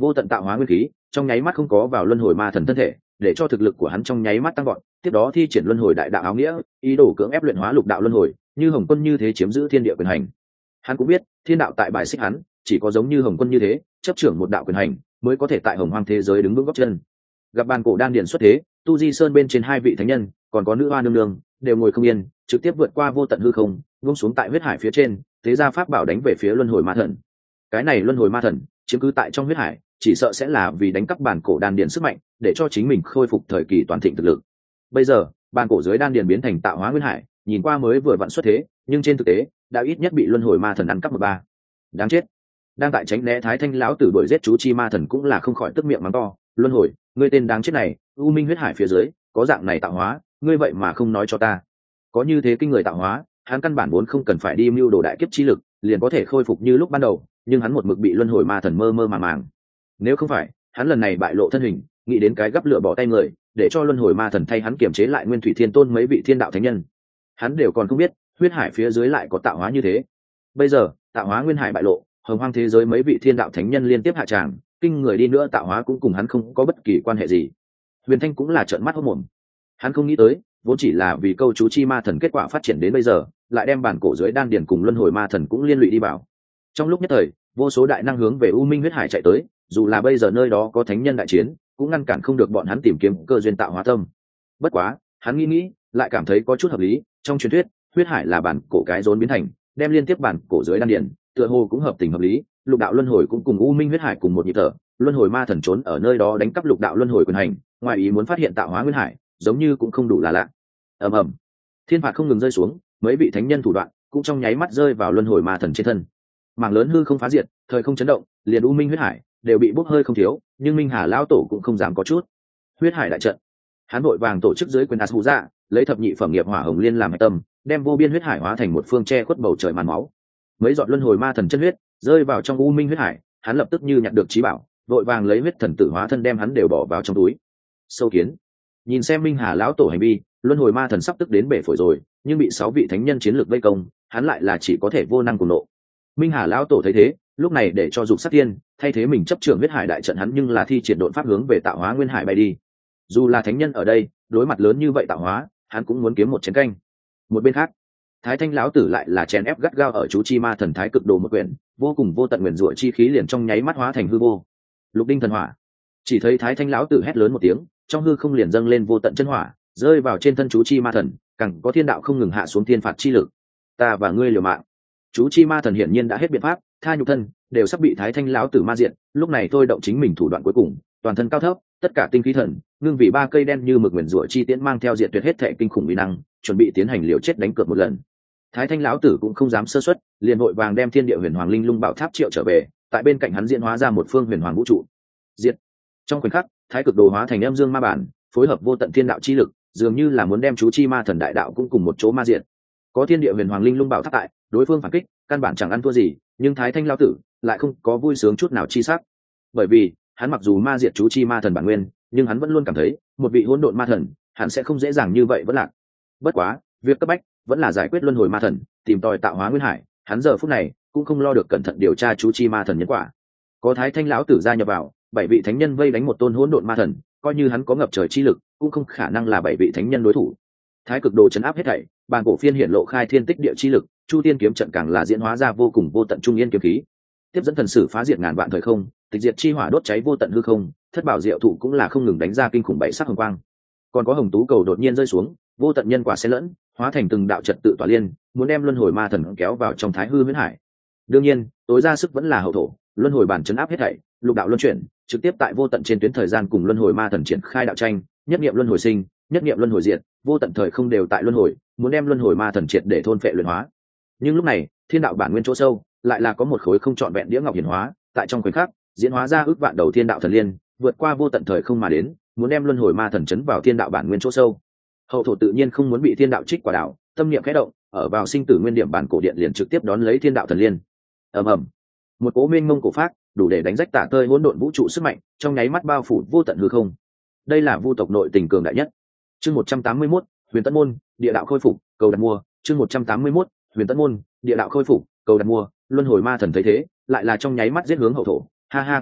vô tận tạo hóa nguyên khí trong nháy mắt không có vào luân hồi ma thần thân thể, để cho thực lực của hắn trong nháy mắt tăng gọn. Tiếp đó thi triển luân hồi đại đạo áo nghĩa, ý đồ cưỡng ép luyện hóa lục đạo luân hồi, như Hồng Quân như thế chiếm giữ thiên địa quyền hành. Hắn cũng biết thiên đạo tại bài xích hắn, chỉ có giống như Hồng Quân như thế chấp trưởng một đạo quyền hành mới có thể tại hồng hoang thế giới đứng vững góc chân. Gặp bàn cổ đan điển xuất thế, tu di sơn bên trên hai vị thánh nhân còn có nữ hoa nương nương đều ngồi không yên, trực tiếp vượt qua vô tận hư không, vung xuống tại huyết hải phía trên, thế ra pháp bảo đánh về phía luân hồi ma thần. Cái này luân hồi ma thần chiếm cứ tại trong huyết hải, chỉ sợ sẽ là vì đánh cắp bản cổ đan điển sức mạnh, để cho chính mình khôi phục thời kỳ toàn thịnh thực lực. Bây giờ bản cổ dưới đan điển biến thành tạo hóa nguyên hải, nhìn qua mới vừa vặn xuất thế, nhưng trên thực tế đã ít nhất bị luân hồi ma thần ăn cắp một ba. Đáng chết! Đang tại tránh né thái thanh lão tử đuổi giết chú chi ma thần cũng là không khỏi tức miệng mắng to. Luân hồi, ngươi tên đáng chết này, u minh huyết hải phía dưới có dạng này tạo hóa, ngươi vậy mà không nói cho ta. Có như thế kinh người tạo hóa, hắn căn bản vốn không cần phải đi mưu đồ đại kiếp chi lực, liền có thể khôi phục như lúc ban đầu, nhưng hắn một mực bị luân hồi ma thần mơ mơ màng màng. Nếu không phải hắn lần này bại lộ thân hình, nghĩ đến cái gấp lửa bỏ tay người, để cho luân hồi ma thần thay hắn kiểm chế lại nguyên thủy thiên tôn mấy vị thiên đạo thánh nhân, hắn đều còn không biết huyết hải phía dưới lại có tạo hóa như thế. Bây giờ tạo hóa nguyên hải bại lộ, hồng hoang thế giới mấy vị thiên đạo thánh nhân liên tiếp hạ tràng, kinh người đi nữa tạo hóa cũng cùng hắn không có bất kỳ quan hệ gì. Huyền Thanh cũng là trợn mắt hốt mồm, hắn không nghĩ tới vốn chỉ là vì câu chú chi ma thần kết quả phát triển đến bây giờ, lại đem bản cổ dưới đan điền cùng luân hồi ma thần cũng liên lụy đi vào. Trong lúc nhất thời vô số đại năng hướng về u minh huyết hải chạy tới, dù là bây giờ nơi đó có thánh nhân đại chiến cũng ngăn cản không được bọn hắn tìm kiếm cơ duyên tạo hóa tâm. Bất quá hắn nghĩ nghĩ lại cảm thấy có chút hợp lý, trong truyền thuyết huyết hải là bản cổ cái rốn biến thành, đem liên tiếp bản cổ dưới đan điền, tựa hồ cũng hợp tình hợp lý. Lục đạo luân hồi cũng cùng u minh huyết hải cùng một nhịp thở, luân hồi ma thần trốn ở nơi đó đánh cắp lục đạo luân hồi quyền hành, ngoài ý muốn phát hiện tạo hóa nguyên hải, giống như cũng không đủ là lạ. Ầm ầm, thiên phạt không ngừng rơi xuống, mấy vị thánh nhân thủ đoạn cũng trong nháy mắt rơi vào luân hồi ma thần trên thân. Mảng lớn hư không phá diệt, thời không chấn động, liền u minh huyết hải đều bị bốc hơi không thiếu, nhưng minh hà lão tổ cũng không dám có chút. Huyết hải đại trận, hắn vội vàng tổ chức dưới quyền ás hù dạ, lấy thập nhị phẩm nghiệp hỏa hồng liên làm hạch tâm, đem vô biên huyết hải hóa thành một phương che khuất bầu trời màn máu. Mấy giọt luân hồi ma thần chân huyết rơi vào trong u minh huyết hải, hắn lập tức như nhặt được trí bảo, vội vàng lấy huyết thần tử hóa thân đem hắn đều bỏ vào trong túi. Sâu kiến, nhìn xem minh hà lão tổ hành vi, luân hồi ma thần sắp tức đến bể phổi rồi, nhưng bị sáu vị thánh nhân chiến lược vây công, hắn lại là chỉ có thể vô năng cùng nộ. Minh hà lão tổ thấy thế, lúc này để cho dục sát tiên thay thế mình chấp trưởng huyết hải đại trận, hắn nhưng là thi triển độn pháp hướng về tạo hóa nguyên hải bay đi. Dù là thánh nhân ở đây, đối mặt lớn như vậy tạo hóa, hắn cũng muốn kiếm một chén canh. Một bên khác, thái thanh lão tử lại là chèn ép gắt gao ở chú chi ma thần thái cực đồ một quyển, vô cùng vô tận nguyền rủa chi khí liền trong nháy mắt hóa thành hư vô. Lục đinh thần hỏa, chỉ thấy thái thanh lão tử hét lớn một tiếng, trong hư không liền dâng lên vô tận chân hỏa, rơi vào trên thân chú chi ma thần, càng có thiên đạo không ngừng hạ xuống thiên phạt chi lực. Ta và ngươi liều mạng. Chú chi ma thần hiển nhiên đã hết biện pháp, tha nhục thân đều sắp bị thái thanh lão tử ma diện, lúc này thôi động chính mình thủ đoạn cuối cùng, toàn thân cao thấp, tất cả tinh khí thần ngưng vì ba cây đen như mực nguyền rủa chi tiễn mang theo diện tuyệt hết thệ kinh khủng uy năng, chuẩn bị tiến hành liều chết đánh cược một lần. Thái thanh lão tử cũng không dám sơ suất, liền vội vàng đem thiên địa huyền hoàng linh lung bảo tháp triệu trở về, tại bên cạnh hắn diễn hóa ra một phương huyền hoàng vũ trụ. Diệt. Trong khoảnh khắc, thái cực đồ hóa thành âm dương ma bản, phối hợp vô tận thiên đạo chi lực, dường như là muốn đem chú chi ma thần đại đạo cũng cùng một chỗ ma diệt. Có thiên địa huyền hoàng linh lung bảo tháp tại, đối phương phản kích căn bản chẳng ăn thua gì, nhưng thái thanh lão tử lại không có vui sướng chút nào chi sắc, bởi vì hắn mặc dù ma diệt chú chi ma thần bản nguyên, nhưng hắn vẫn luôn cảm thấy một vị hỗn độn ma thần hắn sẽ không dễ dàng như vậy vẫn lạc. Bất quá việc cấp bách vẫn là giải quyết luân hồi ma thần, tìm tòi tạo hóa nguyên hải. Hắn giờ phút này cũng không lo được cẩn thận điều tra chú chi ma thần nhân quả. Có thái thanh lão tử gia nhập vào, bảy vị thánh nhân vây đánh một tôn hỗn độn ma thần, coi như hắn có ngập trời chi lực cũng không khả năng là bảy vị thánh nhân đối thủ. Thái cực đồ chấn áp hết thảy, bàn cổ phiên hiện lộ khai thiên tích địa chi lực, chu tiên kiếm trận càng là diễn hóa ra vô cùng vô tận trung yên kiếm khí, tiếp dẫn thần sử phá diệt ngàn vạn thời không, tịch diệt chi hỏa đốt cháy vô tận hư không, thất bảo diệu thụ cũng là không ngừng đánh ra kinh khủng bảy sắc hồng quang. Còn có hồng tú cầu đột nhiên rơi xuống, vô tận nhân quả xen lẫn, hóa thành từng đạo trật tự tỏa liên, muốn đem luân hồi ma thần kéo vào trong thái hư huyễn hải. Đương nhiên tối ra sức vẫn là hậu thổ, luân hồi bản chấn áp hết thảy, lục đạo luân chuyển, trực tiếp tại vô tận trên tuyến thời gian cùng luân hồi ma thần triển khai đạo tranh, nhất niệm luân hồi sinh, nhất niệm luân hồi diệt, vô tận thời không đều tại luân hồi, muốn đem luân hồi ma thần triệt để thôn phệ luyện hóa. Nhưng lúc này thiên đạo bản nguyên chỗ sâu lại là có một khối không trọn vẹn đĩa ngọc hiển hóa, tại trong khoảnh khắc diễn hóa ra ước vạn đầu thiên đạo thần liên, vượt qua vô tận thời không mà đến, muốn đem luân hồi ma thần chấn vào thiên đạo bản nguyên chỗ sâu. Hậu thổ tự nhiên không muốn bị thiên đạo trích quả đạo, tâm niệm khẽ động, ở vào sinh tử nguyên điểm bản cổ điện liền trực tiếp đón lấy thiên đạo thần liên. Ầm ầm, một cỗ mênh mông cổ phát đủ để đánh rách tả tơi hỗn độn vũ trụ sức mạnh, trong nháy mắt bao phủ vô tận hư không. Đây là vu tộc nội tình cường đại nhất. Chương một trăm tám mươi mốt, Huyền Tân môn, địa đạo khôi phục, cầu đặt mua. Chương một trăm tám mươi mốt, Huyền Tân môn, địa đạo khôi phục, cầu đặt mua. Luân hồi ma thần thấy thế, lại là trong nháy mắt giết hướng hậu thổ, ha ha cười nói,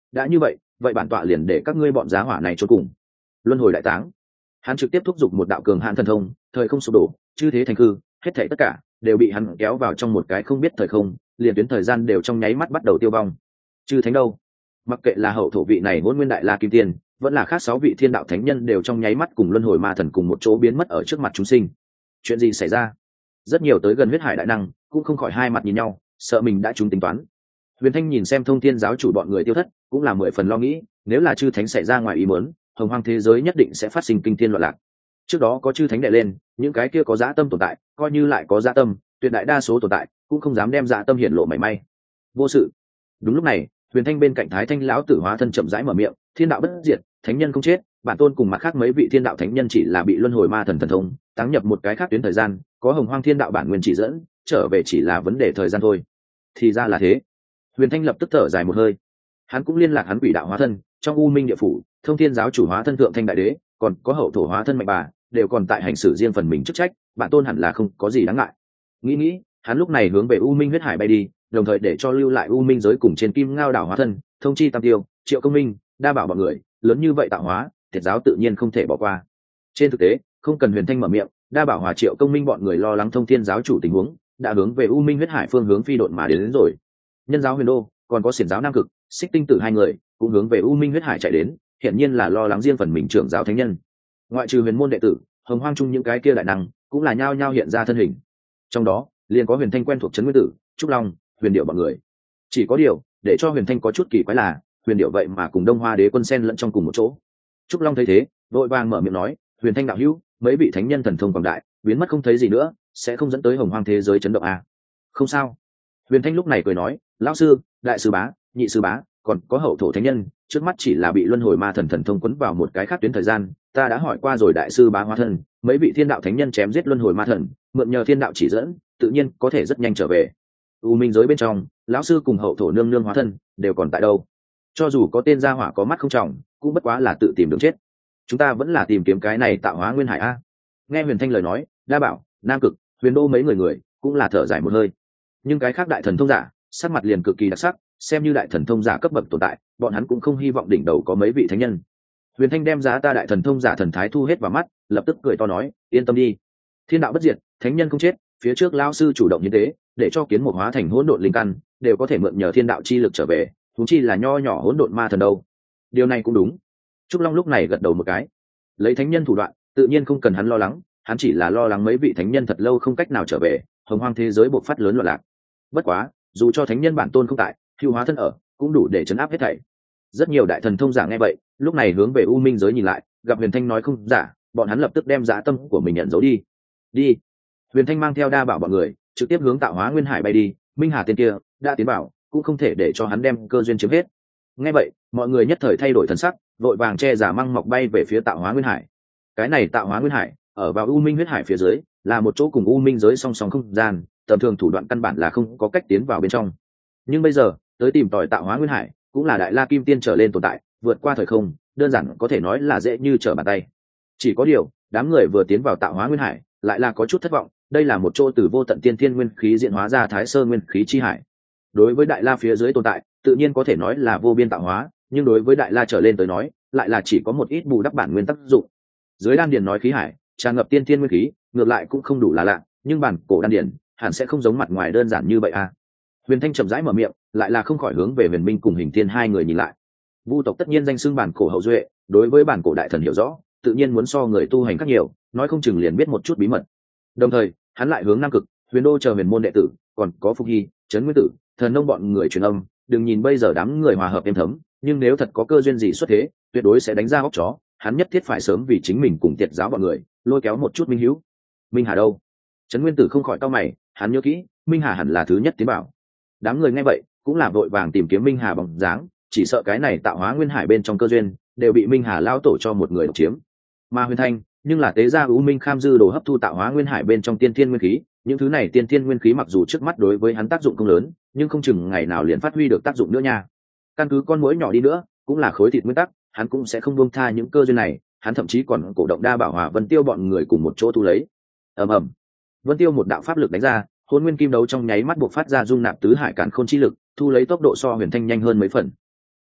đã như vậy vậy bản tọa liền để các ngươi bọn giá hỏa này cho cùng. Luân hồi đại táng, hắn trực tiếp thúc giục một đạo cường hạn thần thông, thời không sụp đổ, chư thế thành cư, hết thảy tất cả đều bị hắn kéo vào trong một cái không biết thời không, liền tuyến thời gian đều trong nháy mắt bắt đầu tiêu vong. Chư thánh đâu? Mặc kệ là hậu thổ vị này hôn nguyên đại la kim tiên, vẫn là khác sáu vị thiên đạo thánh nhân đều trong nháy mắt cùng luân hồi ma thần cùng một chỗ biến mất ở trước mặt chúng sinh. Chuyện gì xảy ra? Rất nhiều tới gần huyết hải đại năng cũng không khỏi hai mặt nhìn nhau, sợ mình đã trúng tính toán. Huyền Thanh nhìn xem thông thiên giáo chủ bọn người tiêu thất, cũng là mười phần lo nghĩ, nếu là chư thánh xảy ra ngoài ý muốn, hồng hoang thế giới nhất định sẽ phát sinh kinh thiên loạn lạc. Trước đó có chư thánh đệ lên, những cái kia có dã tâm tồn tại, coi như lại có dã tâm, tuyệt đại đa số tồn tại cũng không dám đem dã tâm hiển lộ mảy may. Vô sự. Đúng lúc này, Huyền Thanh bên cạnh Thái Thanh lão tử hóa thân chậm rãi mở miệng, thiên đạo bất diệt, thánh nhân không chết, bản tôn cùng mặt khác mấy vị thiên đạo thánh nhân chỉ là bị luân hồi ma thần thần thông táng nhập một cái khác tuyến thời gian, có hồng hoang thiên đạo bản nguyên chỉ dẫn, trở về chỉ là vấn đề thời gian thôi. Thì ra là thế. Huyền Thanh lập tức thở dài một hơi. Hắn cũng liên lạc hắn quỷ đạo hóa thân, trong u minh địa phủ, thông thiên giáo chủ hóa thân thượng thanh đại đế, còn có hậu thổ hóa thân mạnh bà, đều còn tại hành xử riêng phần mình chức trách, bản tôn hẳn là không có gì đáng ngại. Nghĩ nghĩ, hắn lúc này hướng về u minh huyết hải bay đi, đồng thời để cho lưu lại u minh giới cùng trên kim ngao đảo hóa thân, thông chi tam tiêu, triệu công minh, đa bảo bọn người, lớn như vậy tạo hóa, thiệt giáo tự nhiên không thể bỏ qua. Trên thực tế, không cần Huyền Thanh mở miệng, đa bảo hòa triệu công minh bọn người lo lắng thông thiên giáo chủ tình huống, đã hướng về u minh huyết hải phương hướng phi độn mà đến, đến rồi. Nhân giáo Huyền Đô, còn có xiển giáo Nam Cực, Xích Tinh Tử hai người cũng hướng về u minh huyết hải chạy đến, hiển nhiên là lo lắng riêng phần mình trưởng giáo thánh nhân. Ngoại trừ huyền môn đệ tử, hồng hoang chung những cái kia đại năng cũng là nhao nhao hiện ra thân hình. Trong đó liền có Huyền Thanh quen thuộc trấn nguyên tử, trúc long, huyền điệu bọn người. Chỉ có điều để cho Huyền Thanh có chút kỳ quái là huyền điệu vậy mà cùng đông hoa đế quân sen lẫn trong cùng một chỗ. Trúc long thấy thế vội vàng mở miệng nói, Huyền Thanh đạo hữu, mấy vị thánh nhân thần thông quảng đại biến mất không thấy gì nữa, sẽ không dẫn tới hồng hoang thế giới chấn động à? Không sao. Huyền Thanh lúc này cười nói, lão sư, đại sư bá, nhị sư bá, còn có hậu thổ thánh nhân, trước mắt chỉ là bị luân hồi ma thần thần thông quấn vào một cái khác tuyến thời gian, ta đã hỏi qua rồi đại sư bá hóa thân, mấy vị thiên đạo thánh nhân chém giết luân hồi ma thần, mượn nhờ thiên đạo chỉ dẫn, tự nhiên có thể rất nhanh trở về. U minh giới bên trong, lão sư cùng hậu thổ nương nương hóa thân đều còn tại đâu? Cho dù có tên gia hỏa có mắt không trọng, cũng bất quá là tự tìm đường chết. Chúng ta vẫn là tìm kiếm cái này tạo hóa nguyên hải a. Nghe Huyền Thanh lời nói, đa bảo, Nam Cực, Huyền Đô mấy người người cũng là thở dài một hơi. Nhưng cái khác đại thần thông giả, sắc mặt liền cực kỳ đặc sắc, xem như đại thần thông giả cấp bậc tồn tại, bọn hắn cũng không hy vọng đỉnh đầu có mấy vị thánh nhân. Huyền Thanh đem giá ta đại thần thông giả thần thái thu hết vào mắt, lập tức cười to nói, yên tâm đi, thiên đạo bất diệt, thánh nhân không chết, phía trước lão sư chủ động như thế, để cho kiến một hóa thành hỗn độn linh căn, đều có thể mượn nhờ thiên đạo chi lực trở về, huống chi là nho nhỏ hỗn độn ma thần đâu. Điều này cũng đúng. Trúc Long lúc này gật đầu một cái. Lấy thánh nhân thủ đoạn, tự nhiên không cần hắn lo lắng, hắn chỉ là lo lắng mấy vị thánh nhân thật lâu không cách nào trở về, hồng hoang thế giới bộc phát lớn loạn lạc. Bất quá, dù cho thánh nhân bản tôn không tại, hưu hóa thân ở, cũng đủ để chấn áp hết thảy. Rất nhiều đại thần thông giả nghe vậy, lúc này hướng về u minh giới nhìn lại, gặp Huyền Thanh nói không giả, bọn hắn lập tức đem dã tâm của mình nhận giấu đi. Đi. Huyền Thanh mang theo đa bảo bọn người, trực tiếp hướng tạo hóa nguyên hải bay đi. Minh Hà tên kia đã tiến bảo, cũng không thể để cho hắn đem cơ duyên chiếm hết. Nghe vậy, mọi người nhất thời thay đổi thần sắc, vội vàng che giả măng mọc bay về phía tạo hóa nguyên hải. Cái này tạo hóa nguyên hải, ở vào u minh huyết hải phía dưới, là một chỗ cùng u minh giới song song không gian, tầm thường thủ đoạn căn bản là không có cách tiến vào bên trong. Nhưng bây giờ, tới tìm tòi tạo hóa nguyên hải, cũng là đại la kim tiên trở lên tồn tại, vượt qua thời không, đơn giản có thể nói là dễ như trở bàn tay. Chỉ có điều, đám người vừa tiến vào tạo hóa nguyên hải, lại là có chút thất vọng, đây là một chỗ từ vô tận tiên thiên nguyên khí diễn hóa ra thái sơ nguyên khí chi hải. Đối với đại la phía dưới tồn tại, tự nhiên có thể nói là vô biên tạo hóa, nhưng đối với đại la trở lên tới nói, lại là chỉ có một ít bù đắp bản nguyên tác dụng. Dưới đan điền nói khí hải, tràn ngập tiên thiên nguyên khí, ngược lại cũng không đủ là lạ, nhưng bản cổ đan điền hẳn sẽ không giống mặt ngoài đơn giản như vậy à. Huyền Thanh chậm rãi mở miệng, lại là không khỏi hướng về Huyền Minh cùng Hình Thiên hai người nhìn lại. Vu tộc tất nhiên danh xưng bản cổ hậu duệ, đối với bản cổ đại thần hiểu rõ, tự nhiên muốn so người tu hành khác nhiều, nói không chừng liền biết một chút bí mật. Đồng thời, hắn lại hướng Nam Cực, Huyền Đô chờ huyền môn đệ tử, còn có Phục Hy, Trấn Nguyên Tử, Thần Nông bọn người truyền âm, đừng nhìn bây giờ đám người hòa hợp êm thấm, nhưng nếu thật có cơ duyên gì xuất thế, tuyệt đối sẽ đánh ra óc chó, hắn nhất thiết phải sớm vì chính mình cùng tiệt giáo bọn người, lôi kéo một chút minh hữu. Minh Hà đâu? Trấn Nguyên Tử không khỏi cau mày, hắn nhớ kỹ, Minh Hà hẳn là thứ nhất tiến bảo. Đám người nghe vậy, cũng là vội vàng tìm kiếm Minh Hà bóng dáng, chỉ sợ cái này tạo hóa nguyên hải bên trong cơ duyên đều bị Minh Hà lao tổ cho một người độc chiếm. Mà Huyền Thanh, nhưng là tế gia U Minh Kham dư đồ hấp thu tạo hóa nguyên hải bên trong tiên thiên nguyên khí, những thứ này tiên thiên nguyên khí mặc dù trước mắt đối với hắn tác dụng không lớn, nhưng không chừng ngày nào liền phát huy được tác dụng nữa nha. Căn cứ con muỗi nhỏ đi nữa, cũng là khối thịt nguyên tắc, hắn cũng sẽ không buông tha những cơ duyên này, hắn thậm chí còn cổ động đa bảo hòa Vân Tiêu bọn người cùng một chỗ thu lấy. Ầm ầm. Vân Tiêu một đạo pháp lực đánh ra, hồn nguyên kim đấu trong nháy mắt buộc phát ra dung nạp tứ hải càn khôn chi lực, thu lấy tốc độ so Huyền Thanh nhanh hơn mấy phần.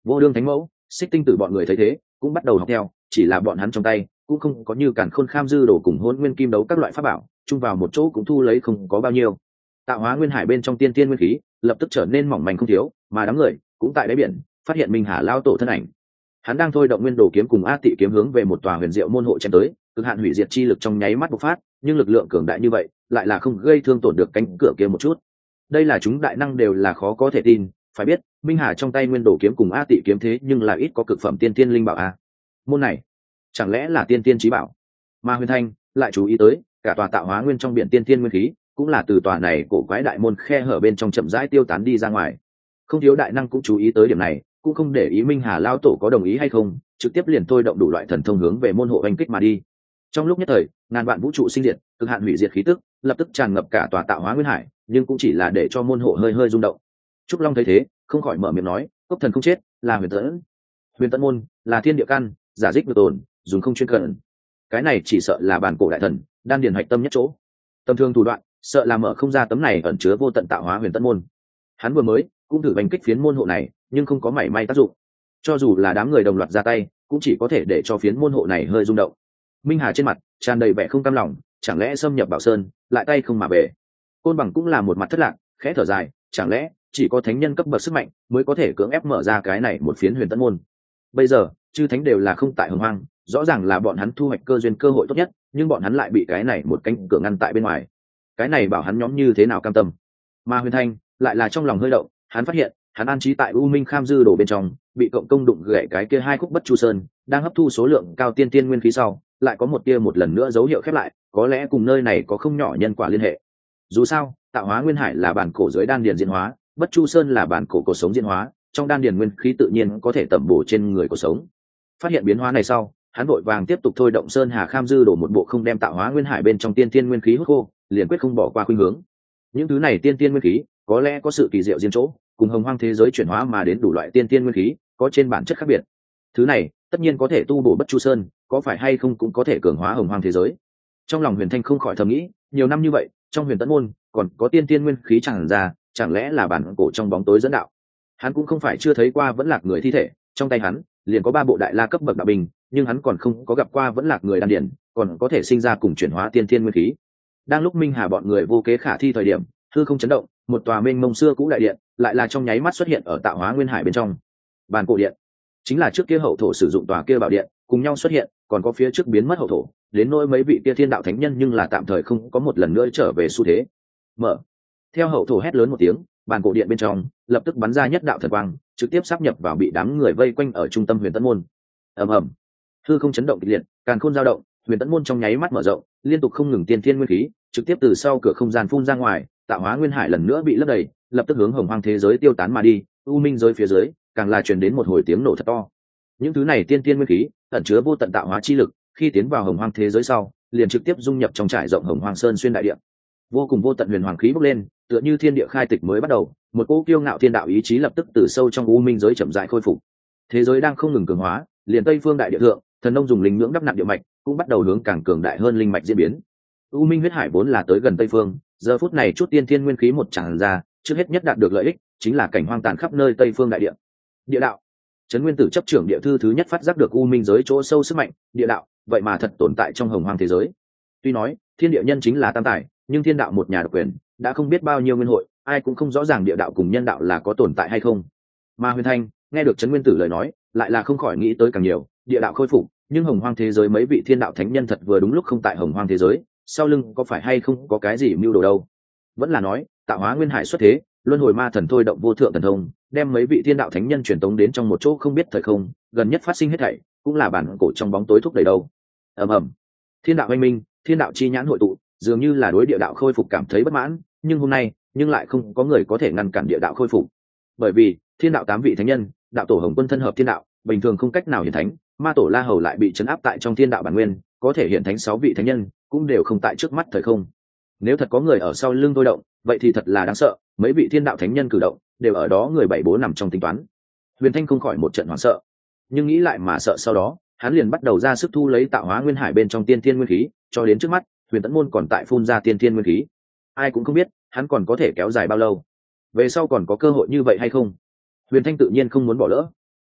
Vô đương thánh mẫu, xích tinh tử bọn người thấy thế cũng bắt đầu học theo, chỉ là bọn hắn trong tay cũng không có như càn khôn kham dư đồ cùng hôn nguyên kim đấu các loại pháp bảo, chung vào một chỗ cũng thu lấy không có bao nhiêu. Tạo hóa nguyên hải bên trong tiên tiên nguyên khí lập tức trở nên mỏng manh không thiếu, mà đám người cũng tại đáy biển phát hiện minh hà lao tổ thân ảnh. Hắn đang thôi động nguyên đồ kiếm cùng a tị kiếm hướng về một tòa huyền diệu môn hộ chém tới, cực hạn hủy diệt chi lực trong nháy mắt bộc phát, nhưng lực lượng cường đại như vậy lại là không gây thương tổn được cánh cửa kia một chút. Đây là chúng đại năng đều là khó có thể tin, phải biết minh hà trong tay nguyên đồ kiếm cùng a tị kiếm thế nhưng là ít có cực phẩm tiên tiên linh bảo a. Môn này chẳng lẽ là tiên tiên chí bảo? Mà Huyền Thanh lại chú ý tới, cả tòa tạo hóa nguyên trong biển tiên tiên nguyên khí cũng là từ tòa này cổ quái đại môn khe hở bên trong chậm rãi tiêu tán đi ra ngoài. Không thiếu đại năng cũng chú ý tới điểm này, cũng không để ý minh hà lao tổ có đồng ý hay không, trực tiếp liền thôi động đủ loại thần thông hướng về môn hộ oanh kích mà đi. Trong lúc nhất thời, ngàn vạn vũ trụ sinh diệt, cực hạn hủy diệt khí tức lập tức tràn ngập cả tòa tạo hóa nguyên hải, nhưng cũng chỉ là để cho môn hộ hơi hơi rung động. Trúc Long thấy thế không khỏi mở miệng nói, cốc thần không chết là huyền tẫn, huyền tẫn môn là thiên địa căn, giả dích được tồn, dùng không chuyên cần. Cái này chỉ sợ là bản cổ đại thần đan điền hạch tâm nhất chỗ, tầm thường thủ đoạn sợ là mở không ra tấm này ẩn chứa vô tận tạo hóa huyền tẫn môn. Hắn vừa mới cũng thử đánh kích phiến môn hộ này, nhưng không có mảy may tác dụng. Cho dù là đám người đồng loạt ra tay, cũng chỉ có thể để cho phiến môn hộ này hơi rung động. Minh Hà trên mặt tràn đầy vẻ không cam lòng, chẳng lẽ xâm nhập Bảo Sơn lại tay không mà về? Côn Bằng cũng là một mặt thất lạc, khẽ thở dài, chẳng lẽ chỉ có thánh nhân cấp bậc sức mạnh mới có thể cưỡng ép mở ra cái này một phiến huyền tẫn môn? Bây giờ chư thánh đều là không tại hồng hoang, rõ ràng là bọn hắn thu hoạch cơ duyên cơ hội tốt nhất, nhưng bọn hắn lại bị cái này một cánh cửa ngăn tại bên ngoài. Cái này bảo hắn nhóm như thế nào cam tâm? Mà Huyền Thanh lại là trong lòng hơi động, hắn phát hiện hắn an trí tại u minh kham dư đồ bên trong bị cộng công đụng gãy cái kia hai khúc bất chu sơn đang hấp thu số lượng cao tiên tiên nguyên khí sau lại có một tia một lần nữa dấu hiệu khép lại, có lẽ cùng nơi này có không nhỏ nhân quả liên hệ. Dù sao tạo hóa nguyên hải là bản cổ dưới đan điền diễn hóa, bất chu sơn là bản cổ cuộc sống diễn hóa, trong đan điền nguyên khí tự nhiên có thể tẩm bổ trên người cuộc sống. Phát hiện biến hóa này sau, hắn vội vàng tiếp tục thôi động sơn hà kham dư đổ một bộ không đem tạo hóa nguyên hải bên trong tiên tiên nguyên khí hút khô, liền quyết không bỏ qua khuynh hướng. Những thứ này tiên tiên nguyên khí có lẽ có sự kỳ diệu riêng chỗ, cùng hồng hoang thế giới chuyển hóa mà đến đủ loại tiên tiên nguyên khí có trên bản chất khác biệt. Thứ này tất nhiên có thể tu bổ bất chu sơn, có phải hay không cũng có thể cường hóa hồng hoang thế giới. Trong lòng Huyền Thanh không khỏi thầm nghĩ, nhiều năm như vậy trong huyền tẫn môn còn có tiên tiên nguyên khí tràn ra, chẳng lẽ là bản cổ trong bóng tối dẫn đạo? Hắn cũng không phải chưa thấy qua vẫn lạc người thi thể, trong tay hắn liền có ba bộ đại la cấp bậc đạo binh, nhưng hắn còn không có gặp qua vẫn lạc người đan điển còn có thể sinh ra cùng chuyển hóa tiên tiên nguyên khí. Đang lúc Minh Hà bọn người vô kế khả thi thời điểm, hư không chấn động, một tòa mênh mông xưa cũ đại điện lại là trong nháy mắt xuất hiện ở tạo hóa nguyên hải bên trong. Bàn cổ điện chính là trước kia hậu thổ sử dụng tòa kia bảo điện cùng nhau xuất hiện, còn có phía trước biến mất hậu thổ, đến nỗi mấy vị kia thiên đạo thánh nhân nhưng là tạm thời không có một lần nữa trở về xu thế. Mở. Theo hậu thổ hét lớn một tiếng, bàn cổ điện bên trong lập tức bắn ra nhất đạo thần quang, trực tiếp sáp nhập vào bị đám người vây quanh ở trung tâm huyền tẫn môn. Ầm ầm. Hư không chấn động kịch liệt, càn khôn dao động, huyền tẫn môn trong nháy mắt mở rộng, liên tục không ngừng tiên thiên nguyên khí trực tiếp từ sau cửa không gian phun ra ngoài, tạo hóa nguyên hải lần nữa bị lấp đầy, lập tức hướng hồng hoang thế giới tiêu tán mà đi. U minh giới phía dưới càng là truyền đến một hồi tiếng nổ thật to. Những thứ này tiên tiên nguyên khí ẩn chứa vô tận tạo hóa chi lực, khi tiến vào hồng hoang thế giới sau liền trực tiếp dung nhập trong trải rộng hồng hoang sơn xuyên đại địa. Vô cùng vô tận huyền hoàng khí bốc lên, tựa như thiên địa khai tịch mới bắt đầu, một cỗ kiêu ngạo thiên đạo ý chí lập tức từ sâu trong u minh giới chậm rãi khôi phục. Thế giới đang không ngừng cường hóa, liền tây phương đại địa thượng thần nông dùng linh nhưỡng đắp nặn địa mạch cũng bắt đầu hướng càng cường đại hơn linh mạch diễn biến. U minh huyết hải vốn là tới gần tây phương, giờ phút này chút tiên thiên nguyên khí một tràn ra, trước hết nhất đạt được lợi ích chính là cảnh hoang tàn khắp nơi tây phương đại địa. Địa đạo. Trấn Nguyên Tử chấp trưởng địa thư thứ nhất phát giác được u minh giới chỗ sâu sức mạnh, địa đạo vậy mà thật tồn tại trong hồng hoang thế giới. Tuy nói thiên địa nhân chính là tam tài, nhưng thiên đạo một nhà độc quyền đã không biết bao nhiêu nguyên hội, ai cũng không rõ ràng địa đạo cùng nhân đạo là có tồn tại hay không. Mà Huyền Thanh nghe được Trấn Nguyên Tử lời nói, lại là không khỏi nghĩ tới càng nhiều. Địa đạo khôi phục, nhưng hồng hoang thế giới mấy vị thiên đạo thánh nhân thật vừa đúng lúc không tại hồng hoang thế giới, sau lưng có phải hay không có cái gì mưu đồ đâu? Vẫn là nói tạo hóa nguyên hải xuất thế, luân hồi ma thần thôi động vô thượng thần thông, đem mấy vị thiên đạo thánh nhân truyền tống đến trong một chỗ không biết thời không, gần nhất phát sinh hết thảy cũng là bản cổ trong bóng tối thúc đẩy đâu. Ầm ầm. Thiên đạo anh minh, thiên đạo chi nhãn hội tụ, dường như là đối địa đạo khôi phục cảm thấy bất mãn, nhưng hôm nay nhưng lại không có người có thể ngăn cản địa đạo khôi phục. Bởi vì thiên đạo tám vị thánh nhân, đạo tổ Hồng Quân thân hợp thiên đạo, bình thường không cách nào hiển thánh, ma tổ La Hầu lại bị trấn áp tại trong thiên đạo bản nguyên, có thể hiển thánh sáu vị thánh nhân cũng đều không tại trước mắt thời không. Nếu thật có người ở sau lưng tôi động, vậy thì thật là đáng sợ, mấy vị thiên đạo thánh nhân cử động đều ở đó người bảy bố nằm trong tính toán. Huyền Thanh không khỏi một trận hoảng sợ, nhưng nghĩ lại mà sợ, sau đó hắn liền bắt đầu ra sức thu lấy tạo hóa nguyên hải bên trong tiên thiên nguyên khí, cho đến trước mắt huyền tẫn môn còn tại phun ra tiên thiên nguyên khí, ai cũng không biết hắn còn có thể kéo dài bao lâu, về sau còn có cơ hội như vậy hay không. Huyền Thanh tự nhiên không muốn bỏ lỡ.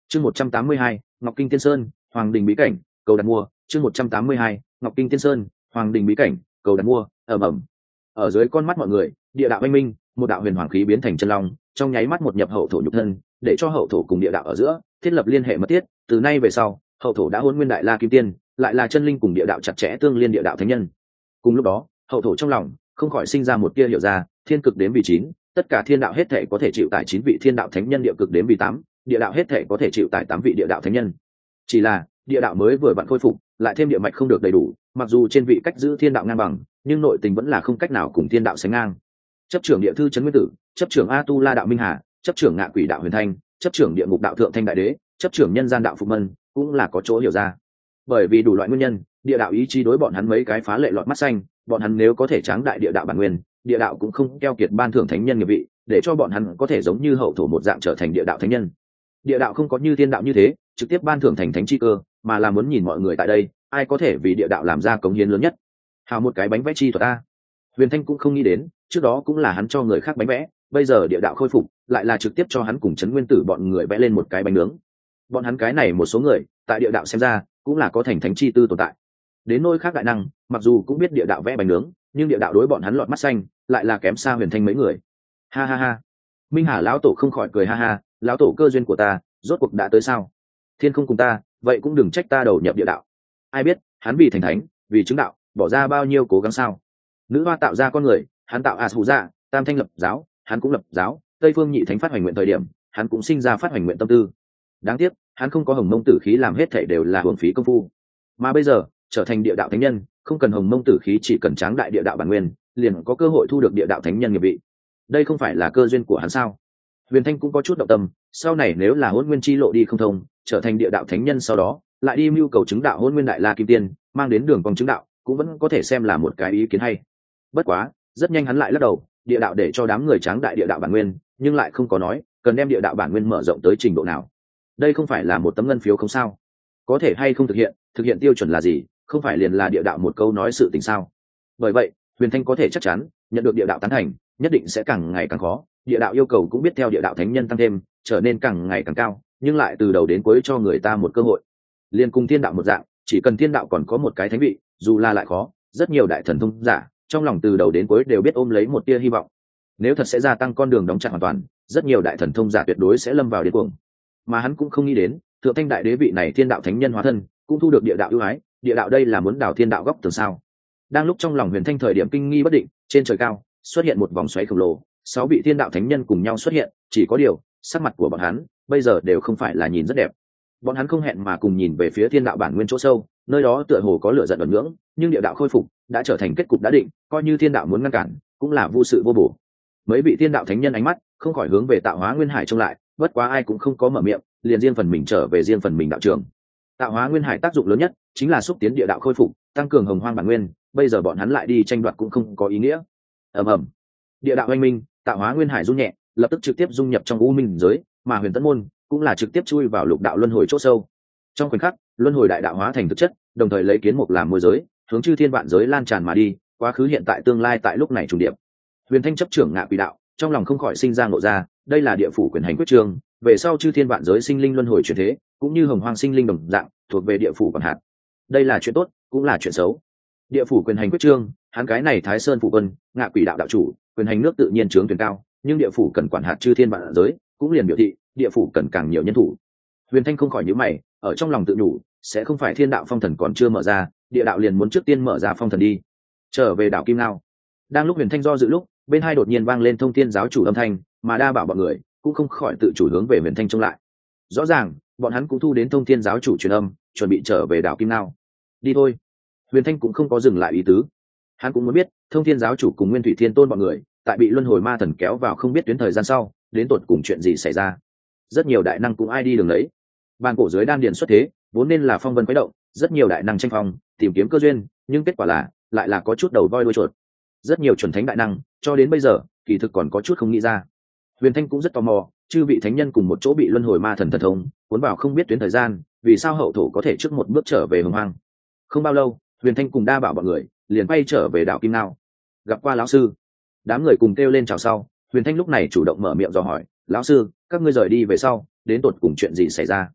chương một trăm tám mươi hai Ngọc Kinh Tiên Sơn, Hoàng Đình Bí Cảnh, cầu đặt mua. chương một trăm tám mươi hai Ngọc Kinh Tiên Sơn, Hoàng Đình Bí Cảnh, cầu đặt mua. ầm ầm. Ở dưới con mắt mọi người, địa đạo anh minh, một đạo huyền hoàng khí biến thành chân long, trong nháy mắt một nhập hậu thổ nhục thân, để cho hậu thổ cùng địa đạo ở giữa thiết lập liên hệ mật thiết. Từ nay về sau, hậu thổ đã hôn nguyên đại la kim tiên, lại là chân linh cùng địa đạo chặt chẽ tương liên địa đạo thánh nhân. Cùng lúc đó, hậu thổ trong lòng không khỏi sinh ra một tia hiểu ra, thiên cực đếm vì chín, tất cả thiên đạo hết thể có thể chịu tải chín vị thiên đạo thánh nhân, địa cực đếm vì tám, địa đạo hết thể có thể chịu tải tám vị địa đạo thánh nhân. Chỉ là địa đạo mới vừa vặn khôi phục, lại thêm địa mạch không được đầy đủ, mặc dù trên vị cách giữ thiên đạo ngang bằng, nhưng nội tình vẫn là không cách nào cùng thiên đạo sánh ngang. Chấp trưởng địa thư trấn nguyên tử, chấp trưởng a tu la đạo minh hà, chấp trưởng ngạ quỷ đạo huyền thanh, chấp trưởng địa ngục đạo thượng thanh đại đế, chấp trưởng nhân gian đạo phục mân, cũng là có chỗ hiểu ra. Bởi vì đủ loại nguyên nhân, địa đạo ý chí đối bọn hắn mấy cái phá lệ lọt mắt xanh, bọn hắn nếu có thể tráng đại địa đạo bản nguyên, địa đạo cũng không keo kiệt ban thưởng thánh nhân nghiệp vị, để cho bọn hắn có thể giống như hậu thổ một dạng trở thành địa đạo thánh nhân. Địa đạo không có như thiên đạo như thế trực tiếp ban thưởng thành thánh chi cơ, mà là muốn nhìn mọi người tại đây ai có thể vì địa đạo làm ra cống hiến lớn nhất. Hào một cái bánh vẽ chi thuật ta. Huyền Thanh cũng không nghĩ đến, trước đó cũng là hắn cho người khác bánh vẽ, bây giờ địa đạo khôi phục, lại là trực tiếp cho hắn cùng Trấn Nguyên Tử bọn người vẽ lên một cái bánh nướng. Bọn hắn cái này một số người, tại địa đạo xem ra, cũng là có thành thánh chi tư tồn tại. Đến nỗi khác đại năng, mặc dù cũng biết địa đạo vẽ bánh nướng, nhưng địa đạo đối bọn hắn lọt mắt xanh, lại là kém xa Huyền Thanh mấy người. Ha ha ha. Minh Hà lão tổ không khỏi cười ha ha, lão tổ cơ duyên của ta, rốt cuộc đã tới sao? Thiên không cùng ta, vậy cũng đừng trách ta đầu nhập địa đạo. Ai biết, hắn vì thành thánh, vì chứng đạo, bỏ ra bao nhiêu cố gắng sao? Nữ hoa tạo ra con người, hắn tạo as hủ dạ, tam thanh lập giáo, hắn cũng lập giáo, tây phương nhị thánh phát hoành nguyện thời điểm, hắn cũng sinh ra phát hoành nguyện tâm tư. Đáng tiếc, hắn không có hồng mông tử khí làm hết thảy đều là hưởng phí công phu. Mà bây giờ, trở thành địa đạo thánh nhân, không cần hồng mông tử khí, chỉ cần tráng đại địa đạo bản nguyên, liền có cơ hội thu được địa đạo thánh nhân nghiệp vị. Đây không phải là cơ duyên của hắn sao? Huyền Thanh cũng có chút động tâm, sau này nếu là hôn nguyên chi lộ đi không thông, trở thành địa đạo thánh nhân sau đó, lại đi mưu cầu chứng đạo hôn nguyên đại la kim tiên, mang đến đường vòng chứng đạo, cũng vẫn có thể xem là một cái ý kiến hay. Bất quá, rất nhanh hắn lại lắc đầu, địa đạo để cho đám người tráng đại địa đạo bản nguyên, nhưng lại không có nói, cần đem địa đạo bản nguyên mở rộng tới trình độ nào. Đây không phải là một tấm ngân phiếu không sao? Có thể hay không thực hiện, thực hiện tiêu chuẩn là gì, không phải liền là địa đạo một câu nói sự tình sao? Bởi vậy, Huyền Thanh có thể chắc chắn, nhận được địa đạo tán thành, nhất định sẽ càng ngày càng khó. Địa đạo yêu cầu cũng biết theo địa đạo thánh nhân tăng thêm, trở nên càng ngày càng cao, nhưng lại từ đầu đến cuối cho người ta một cơ hội. Liên cùng thiên đạo một dạng, chỉ cần thiên đạo còn có một cái thánh vị, dù là lại khó, rất nhiều đại thần thông giả, trong lòng từ đầu đến cuối đều biết ôm lấy một tia hy vọng. Nếu thật sẽ gia tăng con đường đóng chặt hoàn toàn, rất nhiều đại thần thông giả tuyệt đối sẽ lâm vào điên cuồng. Mà hắn cũng không nghĩ đến, thượng thanh đại đế vị này thiên đạo thánh nhân hóa thân, cũng thu được địa đạo ưu ái, địa đạo đây là muốn đào thiên đạo góc tường sao? Đang lúc trong lòng Huyền Thanh thời điểm kinh nghi bất định, trên trời cao xuất hiện một vòng xoáy khổng lồ, sáu vị thiên đạo thánh nhân cùng nhau xuất hiện, chỉ có điều sắc mặt của bọn hắn bây giờ đều không phải là nhìn rất đẹp. Bọn hắn không hẹn mà cùng nhìn về phía thiên đạo bản nguyên chỗ sâu, nơi đó tựa hồ có lửa giận ẩn nhưỡng, nhưng địa đạo khôi phục đã trở thành kết cục đã định, coi như thiên đạo muốn ngăn cản cũng là vô sự vô bổ. Mấy vị thiên đạo thánh nhân ánh mắt không khỏi hướng về tạo hóa nguyên hải trông lại, bất quá ai cũng không có mở miệng, liền riêng phần mình trở về riêng phần mình đạo trường. Tạo hóa nguyên hải tác dụng lớn nhất chính là xúc tiến địa đạo khôi phục, tăng cường hồng hoang bản nguyên, bây giờ bọn hắn lại đi tranh đoạt cũng không có ý nghĩa. ầm ầm. Địa đạo oanh minh, tạo hóa nguyên hải rung nhẹ, lập tức trực tiếp dung nhập trong u minh giới, mà Huyền Tẫn môn cũng là trực tiếp chui vào lục đạo luân hồi chỗ sâu. Trong khoảnh khắc, luân hồi đại đạo hóa thành thực chất, đồng thời lấy kiến mục làm môi giới, hướng chư thiên vạn giới lan tràn mà đi, quá khứ hiện tại tương lai tại lúc này trùng điệp. Huyền Thanh chấp trưởng ngạ quỷ đạo, trong lòng không khỏi sinh ra ngộ ra, đây là địa phủ quyền hành quyết trường, về sau chư thiên vạn giới sinh linh luân hồi chuyển thế, cũng như hồng hoang sinh linh đồng dạng, thuộc về địa phủ quản hạt. Đây là chuyện tốt, cũng là chuyện xấu. Địa phủ quyền hành quyết trương, hắn cái này Thái Sơn phụ quân, ngạ quỷ đạo đạo chủ, quyền hành nước tự nhiên trướng tuyển cao, nhưng địa phủ cần quản hạt chư thiên vạn giới, cũng liền biểu thị địa phủ cần càng nhiều nhân thủ. Huyền Thanh không khỏi nhíu mày, ở trong lòng tự nhủ, sẽ không phải thiên đạo phong thần còn chưa mở ra, địa đạo liền muốn trước tiên mở ra phong thần đi. Trở về đảo Kim Lao. Đang lúc Huyền Thanh do dự lúc, bên hai đột nhiên vang lên thông thiên giáo chủ âm thanh, mà đa bảo bọn người cũng không khỏi tự chủ hướng về Huyền Thanh trông lại. Rõ ràng, bọn hắn cũng thu đến thông thiên giáo chủ truyền âm, chuẩn bị trở về đảo Kim Lao. Đi thôi. Huyền Thanh cũng không có dừng lại ý tứ. Hắn cũng muốn biết, thông thiên giáo chủ cùng Nguyên Thủy Thiên Tôn bọn người, tại bị luân hồi ma thần kéo vào không biết tuyến thời gian sau, đến tột cùng chuyện gì xảy ra. Rất nhiều đại năng cũng ai đi đường đấy. Bàn cổ giới đan điền xuất thế, vốn nên là phong vân khuấy động, rất nhiều đại năng tranh phong, tìm kiếm cơ duyên, nhưng kết quả là, lại là có chút đầu voi đuôi chuột. Rất nhiều chuẩn thánh đại năng, cho đến bây giờ, kỳ thực còn có chút không nghĩ ra. Huyền Thanh cũng rất tò mò, chư vị thánh nhân cùng một chỗ bị luân hồi ma thần thần thông cuốn vào không biết tuyến thời gian, vì sao hậu thổ có thể trước một bước trở về hồng hoang. Không bao lâu, Huyền Thanh cùng đa bảo bọn người liền bay trở về đảo Kim Nao. Gặp qua lão sư. Đám người cùng kêu lên chào sau, Huyền Thanh lúc này chủ động mở miệng dò hỏi, lão sư, các ngươi rời đi về sau, đến tột cùng chuyện gì xảy ra?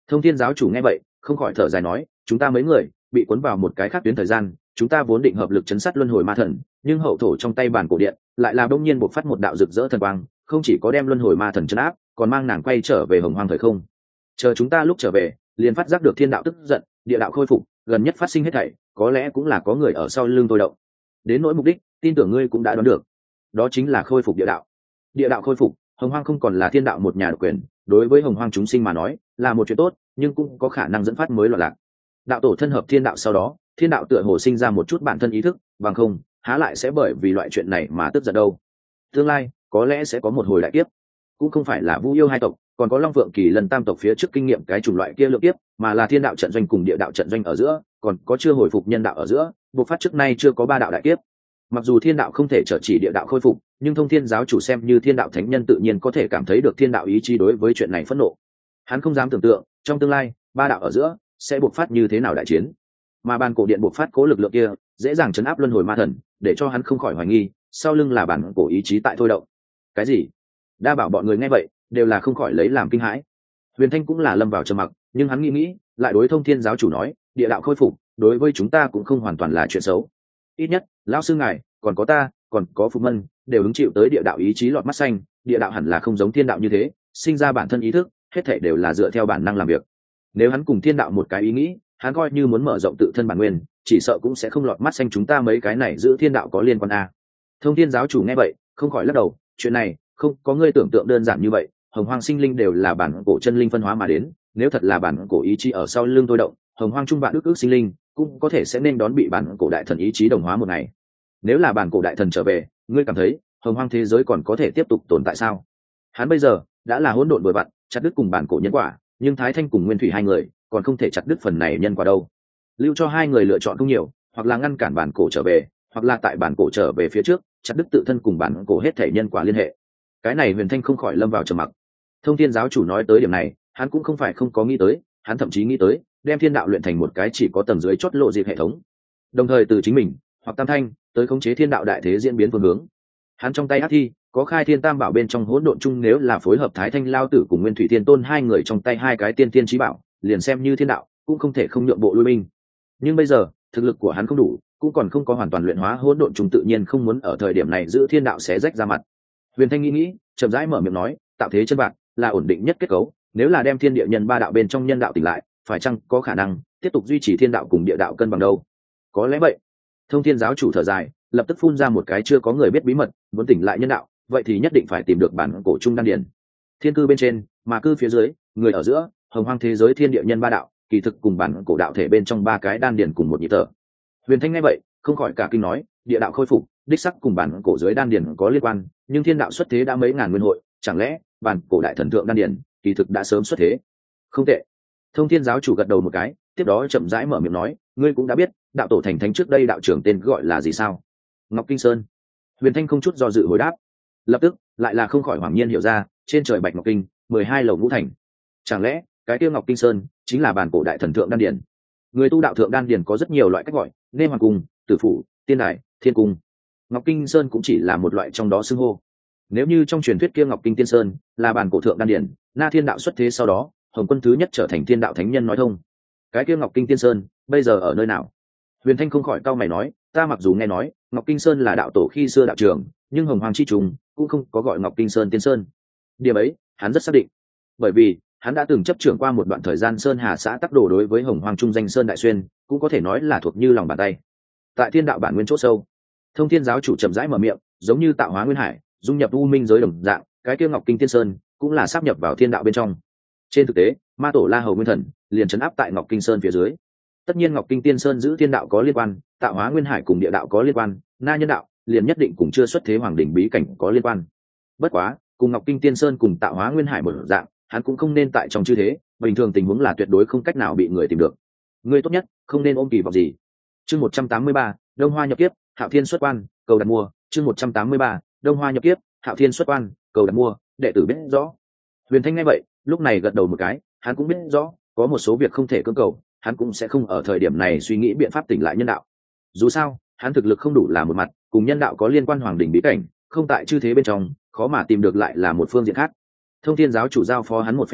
Thông thiên giáo chủ nghe vậy không khỏi thở dài nói, chúng ta mấy người bị cuốn vào một cái khác tuyến thời gian, chúng ta vốn định hợp lực chấn sát luân hồi ma thần, nhưng hậu thổ trong tay bản cổ điện lại là đông nhiên bộc phát một đạo rực rỡ thần quang, không chỉ có đem luân hồi ma thần chấn áp, còn mang nàng quay trở về hồng hoang thời không. Chờ chúng ta lúc trở về, liền phát giác được thiên đạo tức giận, địa đạo khôi phục, gần nhất phát sinh hết thảy, có lẽ cũng là có người ở sau lưng tôi động. Đến nỗi mục đích, tin tưởng ngươi cũng đã đoán được, đó chính là khôi phục địa đạo. Địa đạo khôi phục, hồng hoang không còn là thiên đạo một nhà độc quyền, đối với hồng hoang chúng sinh mà nói là một chuyện tốt, nhưng cũng có khả năng dẫn phát mới loạn lạc. Đạo tổ thân hợp thiên đạo sau đó, thiên đạo tựa hồ sinh ra một chút bản thân ý thức, bằng không há lại sẽ bởi vì loại chuyện này mà tức giận đâu. Tương lai có lẽ sẽ có một hồi đại kiếp, cũng không phải là Vu Yêu hai tộc, còn có Long Phượng Kỳ Lân tam tộc phía trước kinh nghiệm cái chủng loại kia lượng kiếp, mà là thiên đạo trận doanh cùng địa đạo trận doanh ở giữa, còn có chưa hồi phục nhân đạo ở giữa, bộc phát trước nay chưa có ba đạo đại kiếp. Mặc dù thiên đạo không thể trở chỉ địa đạo khôi phục, nhưng thông thiên giáo chủ xem như thiên đạo thánh nhân tự nhiên có thể cảm thấy được thiên đạo ý chí đối với chuyện này phẫn nộ. Hắn không dám tưởng tượng trong tương lai ba đạo ở giữa sẽ bộc phát như thế nào đại chiến, mà bàn cổ điện bộc phát cố lực lượng kia dễ dàng chấn áp luân hồi ma thần, để cho hắn không khỏi hoài nghi sau lưng là bản cổ ý chí tại thôi động. Cái gì? Đa bảo bọn người nghe vậy đều là không khỏi lấy làm kinh hãi. Huyền Thanh cũng là lâm vào trầm mặc, nhưng hắn nghĩ nghĩ lại đối thông thiên giáo chủ nói, địa đạo khôi phục đối với chúng ta cũng không hoàn toàn là chuyện xấu. Ít nhất lão sư ngài, còn có ta, còn có Phục Mân đều hứng chịu tới địa đạo ý chí lọt mắt xanh. Địa đạo hẳn là không giống thiên đạo như thế sinh ra bản thân ý thức, hết thảy đều là dựa theo bản năng làm việc. Nếu hắn cùng thiên đạo một cái ý nghĩ, hắn coi như muốn mở rộng tự thân bản nguyên, chỉ sợ cũng sẽ không lọt mắt xanh chúng ta mấy cái này giữ thiên đạo có liên quan à. Thông thiên giáo chủ nghe vậy không khỏi lắc đầu, chuyện này không có ngươi tưởng tượng đơn giản như vậy. Hồng hoang sinh linh đều là bản cổ chân linh phân hóa mà đến, nếu thật là bản cổ ý chí ở sau lưng tôi động, hồng hoang trung vạn ước ước sinh linh cũng có thể sẽ nên đón bị bản cổ đại thần ý chí đồng hóa một ngày. Nếu là bản cổ đại thần trở về, ngươi cảm thấy hồng hoang thế giới còn có thể tiếp tục tồn tại sao? Hắn bây giờ đã là hỗn độn vội vặn, chặt đứt cùng bản cổ nhân quả, nhưng Thái Thanh cùng Nguyên Thủy hai người còn không thể chặt đứt phần này nhân quả đâu. Lưu cho hai người lựa chọn không nhiều, hoặc là ngăn cản bản cổ trở về, hoặc là tại bản cổ trở về phía trước chặt đứt tự thân cùng bản cổ hết thể nhân quả liên hệ. Cái này Huyền Thanh không khỏi lâm vào trầm mặc. Thông thiên giáo chủ nói tới điểm này, hắn cũng không phải không có nghĩ tới, hắn thậm chí nghĩ tới đem thiên đạo luyện thành một cái chỉ có tầng dưới chót lộ diệt hệ thống, đồng thời từ chính mình hoặc tam thanh tới khống chế thiên đạo đại thế diễn biến phương hướng. Hắn trong tay ác thi có khai thiên tam bảo bên trong hỗn độn chung, nếu là phối hợp Thái Thanh lao tử cùng Nguyên Thủy Thiên Tôn hai người trong tay hai cái tiên tiên chí bảo, liền xem như thiên đạo cũng không thể không nhượng bộ lui binh. Nhưng bây giờ thực lực của hắn không đủ, cũng còn không có hoàn toàn luyện hóa hỗn độn chung, tự nhiên không muốn ở thời điểm này giữ thiên đạo sẽ rách ra mặt. Huyền Thanh nghĩ nghĩ, chậm rãi mở miệng nói, tạo thế chân bạc là ổn định nhất kết cấu, nếu là đem thiên địa nhân ba đạo bên trong nhân đạo tỉnh lại, phải chăng có khả năng tiếp tục duy trì thiên đạo cùng địa đạo cân bằng đâu? Có lẽ vậy. Thông thiên giáo chủ thở dài, lập tức phun ra một cái chưa có người biết bí mật, muốn tỉnh lại nhân đạo, vậy thì nhất định phải tìm được bản cổ trung đan điển. Thiên cư bên trên, mà cư phía dưới, người ở giữa, hồng hoang thế giới thiên địa nhân ba đạo, kỳ thực cùng bản cổ đạo thể bên trong ba cái đan điển cùng một nhịp thở. Huyền Thanh nghe vậy, không khỏi cả kinh nói, địa đạo khôi phục, đích sắc cùng bản cổ dưới đan điển có liên quan, nhưng thiên đạo xuất thế đã mấy ngàn nguyên hội, chẳng lẽ bản cổ đại thần thượng đan điển kỳ thực đã sớm xuất thế? Không tệ. Thông thiên giáo chủ gật đầu một cái, tiếp đó chậm rãi mở miệng nói, ngươi cũng đã biết đạo tổ thành thánh trước đây đạo trưởng tên gọi là gì sao? Ngọc Kinh Sơn. Huyền Thanh không chút do dự hồi đáp, lập tức lại là không khỏi hoảng nhiên hiểu ra, trên trời bạch ngọc kinh, mười hai lầu ngũ thành, chẳng lẽ cái tiêu Ngọc Kinh Sơn chính là bản cổ đại thần thượng đan điển? Người tu đạo thượng đan điển có rất nhiều loại cách gọi, nên hoàng cung, tử phủ, tiên đài, thiên cung. Ngọc Kinh Sơn cũng chỉ là một loại trong đó xưng hô. Nếu như trong truyền thuyết kia Ngọc Kinh Tiên Sơn là bản cổ thượng đan điển, na thiên đạo xuất thế sau đó, Hồng Quân thứ nhất trở thành thiên đạo thánh nhân nói thông. Cái kia Ngọc Kinh Tiên Sơn bây giờ ở nơi nào? Huyền Thanh không khỏi cau mày nói, ta mặc dù nghe nói Ngọc Kinh Sơn là đạo tổ khi xưa đạo trường, nhưng hồng hoàng chi trùng cũng không có gọi Ngọc Kinh Sơn Tiên Sơn. Điểm ấy hắn rất xác định, bởi vì hắn đã từng chấp trưởng qua một đoạn thời gian Sơn Hà xã Tắc Đồ, đối với hồng hoàng trung danh Sơn Đại Xuyên cũng có thể nói là thuộc như lòng bàn tay. Tại thiên đạo bản nguyên chỗ sâu, Thông thiên giáo chủ chậm rãi mở miệng, giống như tạo hóa nguyên hải dung nhập u minh giới đồng dạng, cái kia Ngọc Kinh Tiên Sơn cũng là sáp nhập vào thiên đạo bên trong. Trên thực tế, ma tổ La Hầu Nguyên Thần liền trấn áp tại Ngọc Kinh Sơn phía dưới. Tất nhiên Ngọc Kinh Tiên Sơn giữ thiên đạo có liên quan, tạo hóa nguyên hải cùng địa đạo có liên quan, na nhân đạo liền nhất định cùng chưa xuất thế hoàng đỉnh bí cảnh có liên quan. Bất quá, cùng Ngọc Kinh Tiên Sơn cùng tạo hóa nguyên hải một dạng, hắn cũng không nên tại trong chư thế, bình thường tình huống là tuyệt đối không cách nào bị người tìm được. Người tốt nhất không nên ôm kỳ vọng gì. Chương một trăm tám mươi ba, Đông Hoa nhập kiếp, Hạo Thiên xuất quan, cầu đặt mua. Chương một trăm tám mươi ba, Đông Hoa nhập kiếp, Hạo Thiên xuất quan, cầu đặt mua. Đệ tử biết rõ. Huyền Thanh nghe vậy, lúc này gật đầu một cái, hắn cũng biết rõ, có một số việc không thể cưỡng cầu, hắn cũng sẽ không ở thời điểm này suy nghĩ biện pháp tỉnh lại nhân đạo. Dù sao, hắn thực lực không đủ là một mặt, cùng nhân đạo có liên quan hoàng đỉnh bí cảnh, không tại chư thế bên trong, khó mà tìm được lại là một phương diện khác. Thông thiên giáo chủ giao phó hắn một phen sau,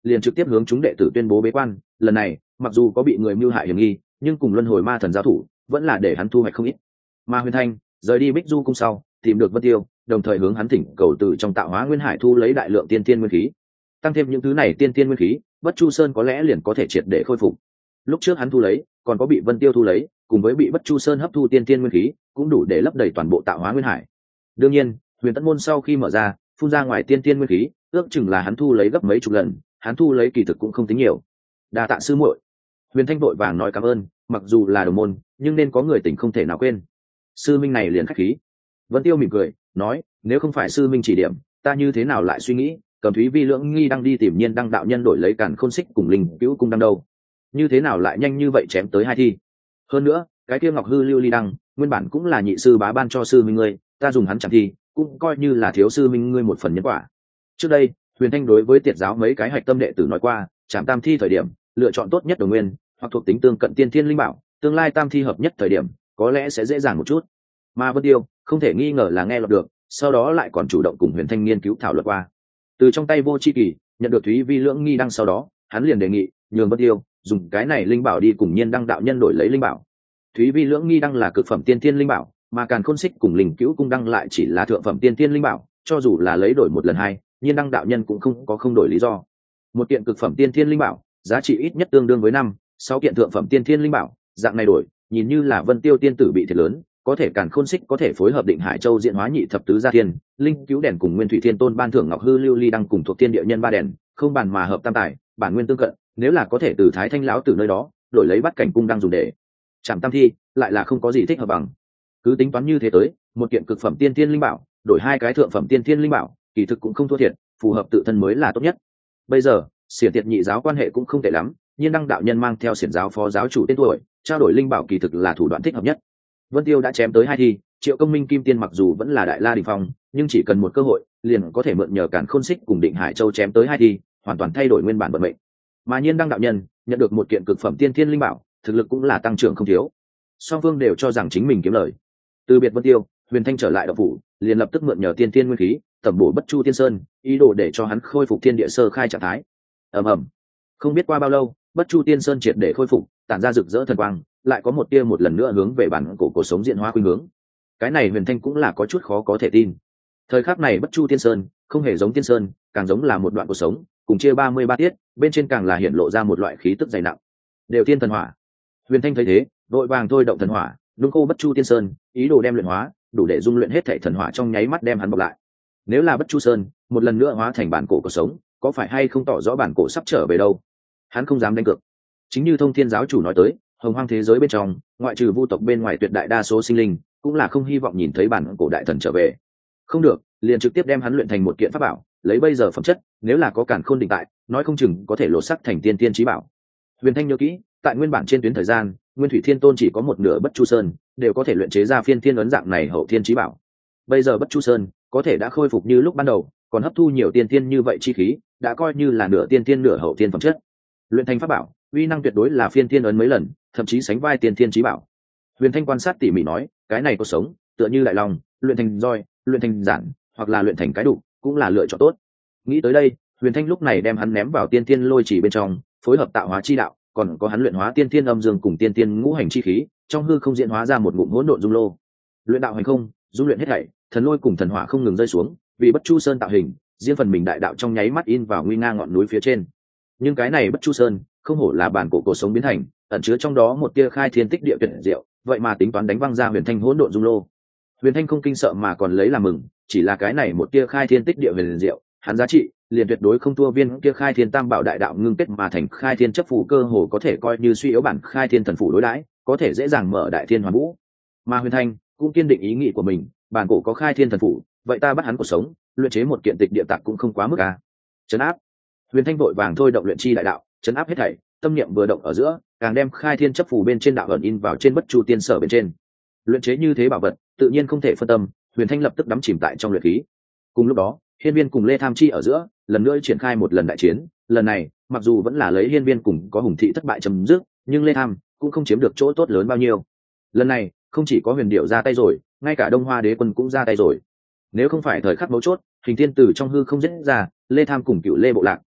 liền trực tiếp hướng chúng đệ tử tuyên bố bế quan. Lần này mặc dù có bị người mưu hại hiểm nghi, nhưng cùng luân hồi ma thần giao thủ vẫn là để hắn thu hoạch không ít. Ma Huyền Thanh rời đi Bích Du cung sau, tìm được Vân Tiêu, đồng thời hướng hắn thỉnh cầu từ trong tạo hóa nguyên hải thu lấy đại lượng tiên tiên nguyên khí. Tăng thêm những thứ này tiên tiên nguyên khí, Bất Chu Sơn có lẽ liền có thể triệt để khôi phục. Lúc trước hắn thu lấy, còn có bị Vân Tiêu thu lấy, cùng với bị Bất Chu Sơn hấp thu tiên tiên nguyên khí, cũng đủ để lấp đầy toàn bộ tạo hóa nguyên hải. Đương nhiên, Huyền Tẫn môn sau khi mở ra, phun ra ngoài tiên tiên nguyên khí, ước chừng là hắn thu lấy gấp mấy chục lần, hắn thu lấy kỳ thực cũng không tính nhiều. Đa tạ sư muội. Huyền Thanh vội vàng nói cảm ơn, mặc dù là đồng môn, nhưng nên có người tình không thể nào quên. Sư minh này liền khách khí. Vân Tiêu mỉm cười, nói, nếu không phải sư minh chỉ điểm, ta như thế nào lại suy nghĩ, cầm Thúy Vi Lưỡng Nghi đang đi tìm Nhiên Đăng đạo nhân đổi lấy Càn Khôn Xích cùng Linh Cứu cung đăng đâu? Như thế nào lại nhanh như vậy chém tới hai thi? Hơn nữa, cái kia Ngọc Hư Lưu Ly đăng, nguyên bản cũng là nhị sư bá ban cho sư minh ngươi, ta dùng hắn chẳng thi, cũng coi như là thiếu sư minh ngươi một phần nhân quả. Trước đây, Huyền Thanh đối với Tiệt giáo mấy cái hạch tâm đệ tử nói qua, chạm tam thi thời điểm, lựa chọn tốt nhất đồng nguyên, hoặc thuộc tính tương cận tiên thiên linh bảo, tương lai tam thi hợp nhất thời điểm, có lẽ sẽ dễ dàng một chút. Mà Vân Tiêu không thể nghi ngờ là nghe lọt được, sau đó lại còn chủ động cùng Huyền Thanh nghiên cứu thảo luận qua. Từ trong tay Vô Chi Kỳ nhận được Thúy Vi Lưỡng Nghi đăng sau đó, hắn liền đề nghị nhường Vân Tiêu dùng cái này linh bảo đi cùng Nhiên Đăng đạo nhân đổi lấy linh bảo. Thúy Vi Lưỡng Nghi đăng là cực phẩm tiên thiên linh bảo, mà Càn Khôn Xích cùng Linh Cứu cung đăng lại chỉ là thượng phẩm tiên thiên linh bảo, cho dù là lấy đổi một lần hai, Nhiên Đăng đạo nhân cũng không có không đổi lý do. Một kiện cực phẩm tiên thiên linh bảo, giá trị ít nhất tương đương với năm, sáu kiện thượng phẩm tiên thiên linh bảo, dạng này đổi, nhìn như là Vân Tiêu tiên tử bị thiệt lớn, có thể Càn Khôn Xích có thể phối hợp Định Hải Châu diễn hóa nhị thập tứ gia thiên, Linh Cứu đèn cùng Nguyên Thủy Thiên Tôn ban thưởng Ngọc Hư Lưu Ly đăng cùng thuộc thiên địa nhân ba đèn, không bàn mà hợp tam tài, bản nguyên tương cận, nếu là có thể từ Thái Thanh lão từ nơi đó đổi lấy Bắt Cảnh cung đăng dùng để chạm tam thi, lại là không có gì thích hợp bằng. Cứ tính toán như thế tới, một kiện cực phẩm tiên thiên linh bảo, đổi hai cái thượng phẩm tiên thiên linh bảo, kỳ thực cũng không thua thiệt, phù hợp tự thân mới là tốt nhất. Bây giờ, Xiển Tiệt nhị giáo quan hệ cũng không tệ lắm, Nhiên Đăng đạo nhân mang theo Xiển giáo phó giáo chủ tên tuổi, trao đổi linh bảo kỳ thực là thủ đoạn thích hợp nhất. Vân Tiêu đã chém tới hai thi, Triệu Công Minh Kim Tiên mặc dù vẫn là đại la đỉnh phong, nhưng chỉ cần một cơ hội, liền có thể mượn nhờ Càn Khôn Xích cùng Định Hải Châu chém tới hai thi, hoàn toàn thay đổi nguyên bản vận mệnh. Mà Nhiên Đăng đạo nhân nhận được một kiện cực phẩm tiên thiên linh bảo, thực lực cũng là tăng trưởng không thiếu. Song phương đều cho rằng chính mình kiếm lời. Từ biệt Vân Tiêu, Huyền Thanh trở lại đạo phủ, liền lập tức mượn nhờ tiên thiên nguyên khí, tẩm bổ Bất Chu Tiên Sơn, ý đồ để cho hắn khôi phục thiên địa sơ khai trạng thái. Ầm ầm. Không biết qua bao lâu, Bất Chu Tiên Sơn triệt để khôi phục, tản ra rực rỡ thần quang, lại có một tia một lần nữa hướng về bản cổ cổ sống diện hóa khuynh hướng. Cái này Huyền Thanh cũng là có chút khó có thể tin. Thời khắc này Bất Chu Tiên Sơn không hề giống Tiên Sơn, càng giống là một đoạn cổ sống, cùng chia ba mươi ba tiết, bên trên càng là hiện lộ ra một loại khí tức dày nặng. Đều Tiên thần hỏa. Huyền Thanh thấy thế, vội vàng thôi động thần hỏa, nung khô Bất Chu Tiên Sơn, ý đồ đem luyện hóa, đủ để dung luyện hết thảy thần hỏa trong nháy mắt đem hắn bọc lại. Nếu là Bất Chu Sơn một lần nữa hóa thành bản cổ cổ sống, có phải hay không tỏ rõ bản cổ sắp trở về đâu? Hắn không dám đánh cược. Chính như Thông Thiên giáo chủ nói tới, hồng hoang thế giới bên trong, ngoại trừ vu tộc bên ngoài tuyệt đại đa số sinh linh, cũng là không hy vọng nhìn thấy bản cổ đại thần trở về. Không được, liền trực tiếp đem hắn luyện thành một kiện pháp bảo, lấy bây giờ phẩm chất, nếu là có Càn Khôn định tại, nói không chừng có thể lột sắc thành tiên tiên chí bảo. Huyền Thanh nhớ kỹ, tại nguyên bản trên tuyến thời gian, Nguyên Thủy Thiên Tôn chỉ có một nửa Bất Chu Sơn, đều có thể luyện chế ra phiên thiên ấn dạng này hậu thiên chí bảo. Bây giờ Bất Chu Sơn có thể đã khôi phục như lúc ban đầu, còn hấp thu nhiều tiên tiên như vậy chi khí, đã coi như là nửa tiên tiên nửa hậu thiên phẩm chất. Luyện thành pháp bảo, uy năng tuyệt đối là phiên thiên ấn mấy lần, thậm chí sánh vai tiên tiên chí bảo. Huyền Thanh quan sát tỉ mỉ nói, cái này có sống, tựa như đại long, luyện thành roi, luyện thành giản, hoặc là luyện thành cái đủ, cũng là lựa chọn tốt. Nghĩ tới đây, Huyền Thanh lúc này đem hắn ném vào tiên tiên lôi chỉ bên trong, phối hợp tạo hóa chi đạo, còn có hắn luyện hóa tiên tiên âm dương cùng tiên tiên ngũ hành chi khí, trong hư không diễn hóa ra một ngụm hỗn độn dung lô. Luyện đạo hành không, dung luyện hết thảy, thần lôi cùng thần hỏa không ngừng rơi xuống, vì Bất Chu Sơn tạo hình, riêng phần mình đại đạo trong nháy mắt in vào nguy nga ngọn núi phía trên. Nhưng cái này Bất Chu Sơn, không hổ là bản cổ cổ sống biến thành, ẩn chứa trong đó một tia khai thiên tích địa tuyệt diệu, vậy mà tính toán đánh văng ra Huyền Thanh hỗn độn dung lô. Huyền Thanh không kinh sợ mà còn lấy làm mừng, chỉ là cái này một tia khai thiên tích địa huyền diệu, hắn giá trị liền tuyệt đối không thua viên kia khai thiên tam bảo đại đạo ngưng kết mà thành khai thiên chấp phù, cơ hồ có thể coi như suy yếu bản khai thiên thần phù đối đãi, có thể dễ dàng mở đại thiên hoàn vũ. Mà Huyền Thanh cũng kiên định ý nghĩ của mình, bản cổ có khai thiên thần phù, vậy ta bắt hắn cuộc sống, luyện chế một kiện tịch địa tạc cũng không quá mức à? Trấn áp. Huyền Thanh vội vàng thôi động luyện chi đại đạo, trấn áp hết thảy, tâm niệm vừa động ở giữa, càng đem khai thiên chấp phù bên trên đạo ẩn in vào trên Bất Chu Tiên sở bên trên. Luyện chế như thế bảo vật, tự nhiên không thể phân tâm, Huyền Thanh lập tức đắm chìm tại trong luyện khí. Cùng lúc đó, Hiên Viên cùng Lê Tham Chi ở giữa, lần nữa triển khai một lần đại chiến. Lần này, mặc dù vẫn là lấy Hiên Viên cùng có Hùng Thị thất bại chấm dứt, nhưng Lê Tham cũng không chiếm được chỗ tốt lớn bao nhiêu. Lần này, không chỉ có Huyền Điệu ra tay rồi, ngay cả Đông Hoa Đế Quân cũng ra tay rồi. Nếu không phải thời khắc mấu chốt, Hình Thiên Tử trong hư không giết ra, Lê Tham cùng Cựu Lê bộ lạc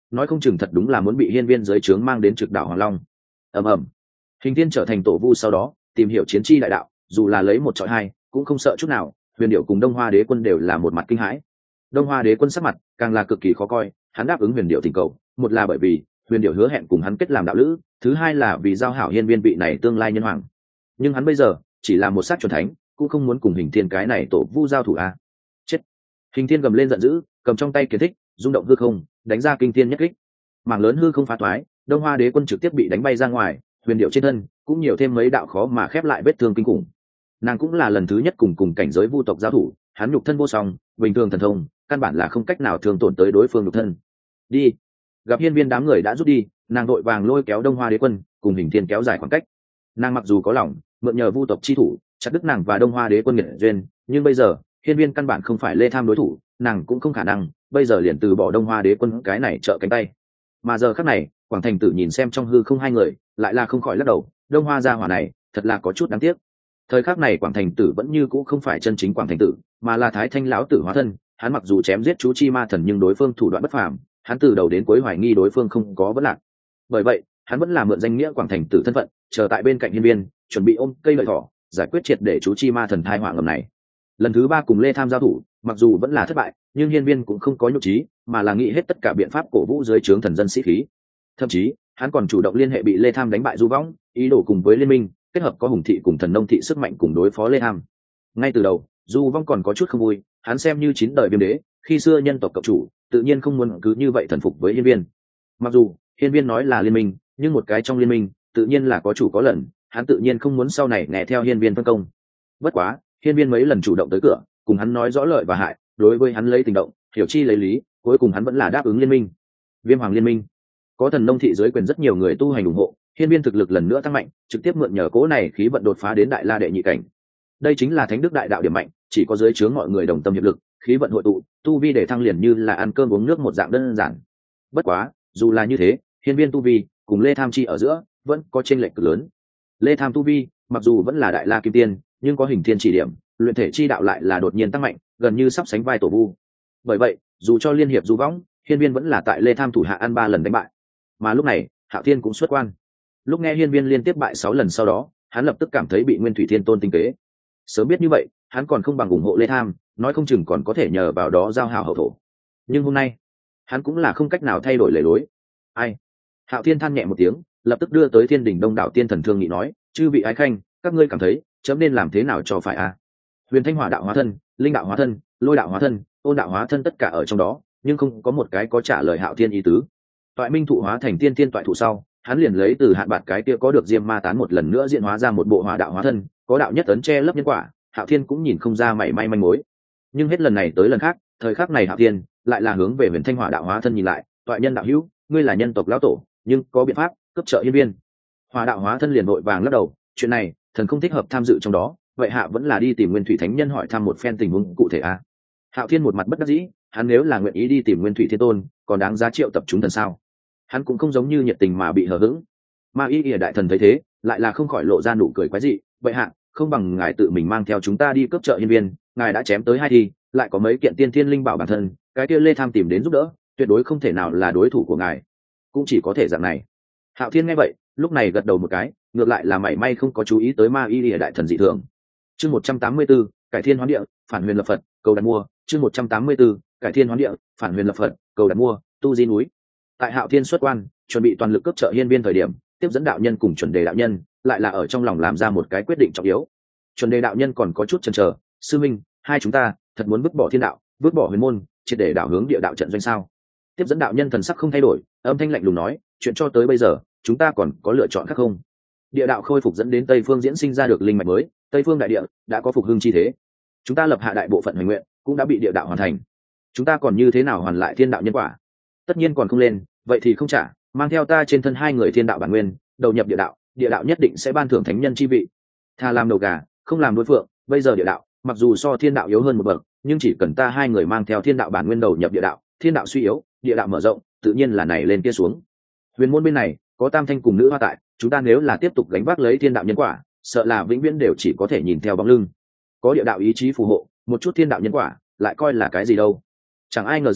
nói không chừng thật đúng là muốn bị hiên viên dưới trướng mang đến trực đảo Hoàng Long. ầm ầm, Hình Thiên trở thành tổ vu sau đó tìm hiểu chiến chi đại đạo, dù là lấy một chọi hai cũng không sợ chút nào. Huyền Điệu cùng Đông Hoa Đế Quân đều là một mặt kinh hãi. Đông Hoa Đế Quân sắc mặt càng là cực kỳ khó coi, hắn đáp ứng Huyền Điệu thỉnh cầu, một là bởi vì Huyền Điệu hứa hẹn cùng hắn kết làm đạo lữ, thứ hai là vì giao hảo hiên viên vị này tương lai nhân hoàng. Nhưng hắn bây giờ chỉ là một sát chuẩn thánh, cũng không muốn cùng Hình Thiên cái này tổ vu giao thủ a. À. Chết! Hình Thiên gầm lên giận dữ, cầm trong tay kiến thích, rung động hư không, đánh ra kinh thiên nhất kích. Mảng lớn hư không phá toái, Đông Hoa Đế Quân trực tiếp bị đánh bay ra ngoài, Huyền Điệu trên thân cũng nhiều thêm mấy đạo khó mà khép lại vết thương kinh khủng. Nàng cũng là lần thứ nhất cùng cùng cảnh giới vu tộc giao thủ, hắn nhục thân vô song, bình thường thần thông căn bản là không cách nào thương tổn tới đối phương nhục thân. Đi! Gặp hiên viên đám người đã rút đi, nàng đội vàng lôi kéo Đông Hoa Đế Quân cùng Hình Thiên kéo dài khoảng cách. Nàng mặc dù có lòng mượn nhờ vu tộc chi thủ chặt đứt nàng và Đông Hoa Đế Quân nghiệt duyên, nhưng bây giờ hiên viên căn bản không phải Lê Tham đối thủ, nàng cũng không khả năng bây giờ liền từ bỏ Đông Hoa Đế Quân cái này trợ cánh tay. Mà giờ khắc này Quảng Thành Tử nhìn xem trong hư không hai người, lại là không khỏi lắc đầu, Đông Hoa gia hỏa này thật là có chút đáng tiếc. Thời khắc này Quảng Thành Tử vẫn như cũ không phải chân chính Quảng Thành Tử, mà là Thái Thanh lão tử hóa thân. Hắn mặc dù chém giết chú chi ma thần, nhưng đối phương thủ đoạn bất phàm, hắn từ đầu đến cuối hoài nghi đối phương không có vấn lạc. Bởi vậy hắn vẫn là mượn danh nghĩa Quảng Thành Tử thân phận, chờ tại bên cạnh hiên viên, chuẩn bị ôm cây lợi thỏ giải quyết triệt để chú chi ma thần thai họa ngầm này. Lần thứ ba cùng Lê Tham giao thủ, mặc dù vẫn là thất bại, nhưng hiên viên cũng không có nhục trí, mà là nghĩ hết tất cả biện pháp cổ vũ dưới trướng thần dân sĩ khí. Thậm chí hắn còn chủ động liên hệ bị Lê Tham đánh bại Du Võng, ý đồ cùng với liên minh kết hợp có Hùng thị cùng Thần Nông thị sức mạnh cùng đối phó Lê Tham. Ngay từ đầu Du Võng còn có chút không vui, hắn xem như chín đời viêm đế, khi xưa nhân tộc cộng chủ, tự nhiên không muốn cứ như vậy thần phục với hiên viên. Mặc dù hiên viên nói là liên minh, nhưng một cái trong liên minh tự nhiên là có chủ có lần, hắn tự nhiên không muốn sau này nghe theo hiên viên phân công. Bất quá hiên viên mấy lần chủ động tới cửa cùng hắn nói rõ lợi và hại, đối với hắn lấy tình động hiểu chi lấy lý, cuối cùng hắn vẫn là đáp ứng liên minh. Viêm Hoàng liên minh có Thần Nông thị dưới quyền rất nhiều người tu hành ủng hộ, hiên viên thực lực lần nữa tăng mạnh, trực tiếp mượn nhờ cố này khí vận đột phá đến đại la đệ nhị cảnh. Đây chính là thánh đức đại đạo điểm mạnh, chỉ có dưới chướng mọi người đồng tâm hiệp lực, khí vận hội tụ, tu vi để thăng liền như là ăn cơm uống nước một dạng đơn giản. Bất quá dù là như thế, hiên viên tu vi cùng Lê Tham chi ở giữa vẫn có chênh lệch cực lớn. Lê Tham tu vi mặc dù vẫn là đại la kim tiên, nhưng có Hình Thiên chỉ điểm, luyện thể chi đạo lại là đột nhiên tăng mạnh, gần như sắp sánh vai tổ vu. Bởi vậy dù cho liên hiệp Du Võng, hiên viên vẫn là tại Lê Tham thủ hạ ăn ba lần đánh bại. Mà lúc này Hạo Thiên cũng xuất quan. Lúc nghe hiên viên liên tiếp bại sáu lần sau đó, hắn lập tức cảm thấy bị Nguyên Thủy Thiên Tôn tinh kế. Sớm biết như vậy, hắn còn không bằng ủng hộ Lê Tham, nói không chừng còn có thể nhờ vào đó giao hảo hậu thổ. Nhưng hôm nay hắn cũng là không cách nào thay đổi lề lối. Ai? Hạo Thiên than nhẹ một tiếng, lập tức đưa tới Thiên Đình Đông đảo tiên thần thương nghị nói, chư vị ái khanh, các ngươi cảm thấy chấm nên làm thế nào cho phải a? À? Huyền Thanh Hỏa đạo hóa thân, Linh đạo hóa thân, Lôi đạo hóa thân, Ôn đạo hóa thân tất cả ở trong đó, nhưng không có một cái có trả lời Hạo Thiên ý tứ. Toại Minh thụ hóa thành tiên tiên toại thụ sau, hắn liền lấy từ hạn bạt cái kia có được diêm ma tán một lần nữa diễn hóa ra một bộ hỏa đạo hóa thân, có đạo nhất ấn che lấp nhân quả, Hạo Thiên cũng nhìn không ra mảy may manh mối. Nhưng hết lần này tới lần khác, thời khắc này Hạo Thiên lại là hướng về Huyền Thanh Hỏa đạo hóa thân nhìn lại, toại nhân đạo hữu, ngươi là nhân tộc lão tổ, nhưng có biện pháp cấp trợ hiên viên. Hỏa đạo hóa thân liền vội vàng lắc đầu, chuyện này thần không thích hợp tham dự trong đó, vậy hạ vẫn là đi tìm Nguyên Thủy Thánh Nhân hỏi thăm một phen tình huống cụ thể a. Hạo Thiên một mặt bất đắc dĩ, hắn nếu là nguyện ý đi tìm Nguyên Thủy Thiên Tôn, còn đáng giá triệu tập chúng thần sao? Hắn cũng không giống như nhiệt tình mà bị hờ hững. Ma Y Y đại thần thấy thế, lại là không khỏi lộ ra nụ cười quái dị, vậy hạ, không bằng ngài tự mình mang theo chúng ta đi cướp trợ hiên viên, ngài đã chém tới hai thì, lại có mấy kiện tiên thiên linh bảo bản thân, cái kia Lê Tham tìm đến giúp đỡ, tuyệt đối không thể nào là đối thủ của ngài, cũng chỉ có thể dạng này. Hạo Thiên nghe vậy, lúc này gật đầu một cái, ngược lại là mảy may không có chú ý tới Ma Y Y đại thần dị thường. Chương một trăm tám mươi 184, cải thiên hoán địa, phản huyền lập Phật, cầu đặt mua. Chương một trăm tám mươi 184, cải thiên hoán địa, phản huyền lập Phật, cầu đặt mua, tu di núi. Tại Hạo Thiên xuất quan, chuẩn bị toàn lực cướp trợ hiên viên thời điểm, tiếp dẫn đạo nhân cùng chuẩn đề đạo nhân lại là ở trong lòng làm ra một cái quyết định trọng yếu. Chuẩn đề đạo nhân còn có chút chần chờ, sư minh, hai chúng ta thật muốn vứt bỏ thiên đạo, vứt bỏ huyền môn, triệt để đảo hướng địa đạo trận doanh sao? Tiếp dẫn đạo nhân thần sắc không thay đổi, âm thanh lạnh lùng nói, chuyện cho tới bây giờ, chúng ta còn có lựa chọn khác không? Địa đạo khôi phục dẫn đến Tây Phương diễn sinh ra được linh mạch mới, Tây Phương đại địa đã có phục hưng chi thế. Chúng ta lập hạ đại bộ phận hoành nguyện, cũng đã bị địa đạo hoàn thành. Chúng ta còn như thế nào hoàn lại thiên đạo nhân quả? Tất nhiên còn không lên, vậy thì không trả, mang theo ta trên thân hai người thiên đạo bản nguyên, đầu nhập địa đạo, địa đạo nhất định sẽ ban thưởng thánh nhân chi vị. Thà làm đầu gà, không làm đối phượng, bây giờ địa đạo, mặc dù so thiên đạo yếu hơn một bậc, nhưng chỉ cần ta hai người mang theo thiên đạo bản nguyên đầu nhập địa đạo, thiên đạo suy yếu, địa đạo mở rộng, tự nhiên là này lên kia xuống. Huyền môn bên này có Tam Thanh cùng nữ hoa tại, chúng ta nếu là tiếp tục gánh vác lấy thiên đạo nhân quả, sợ là vĩnh viễn đều chỉ có thể nhìn theo bóng lưng. Có địa đạo ý chí phù hộ, một chút thiên đạo nhân quả lại coi là cái gì đâu. Chẳng ai ngờ rằng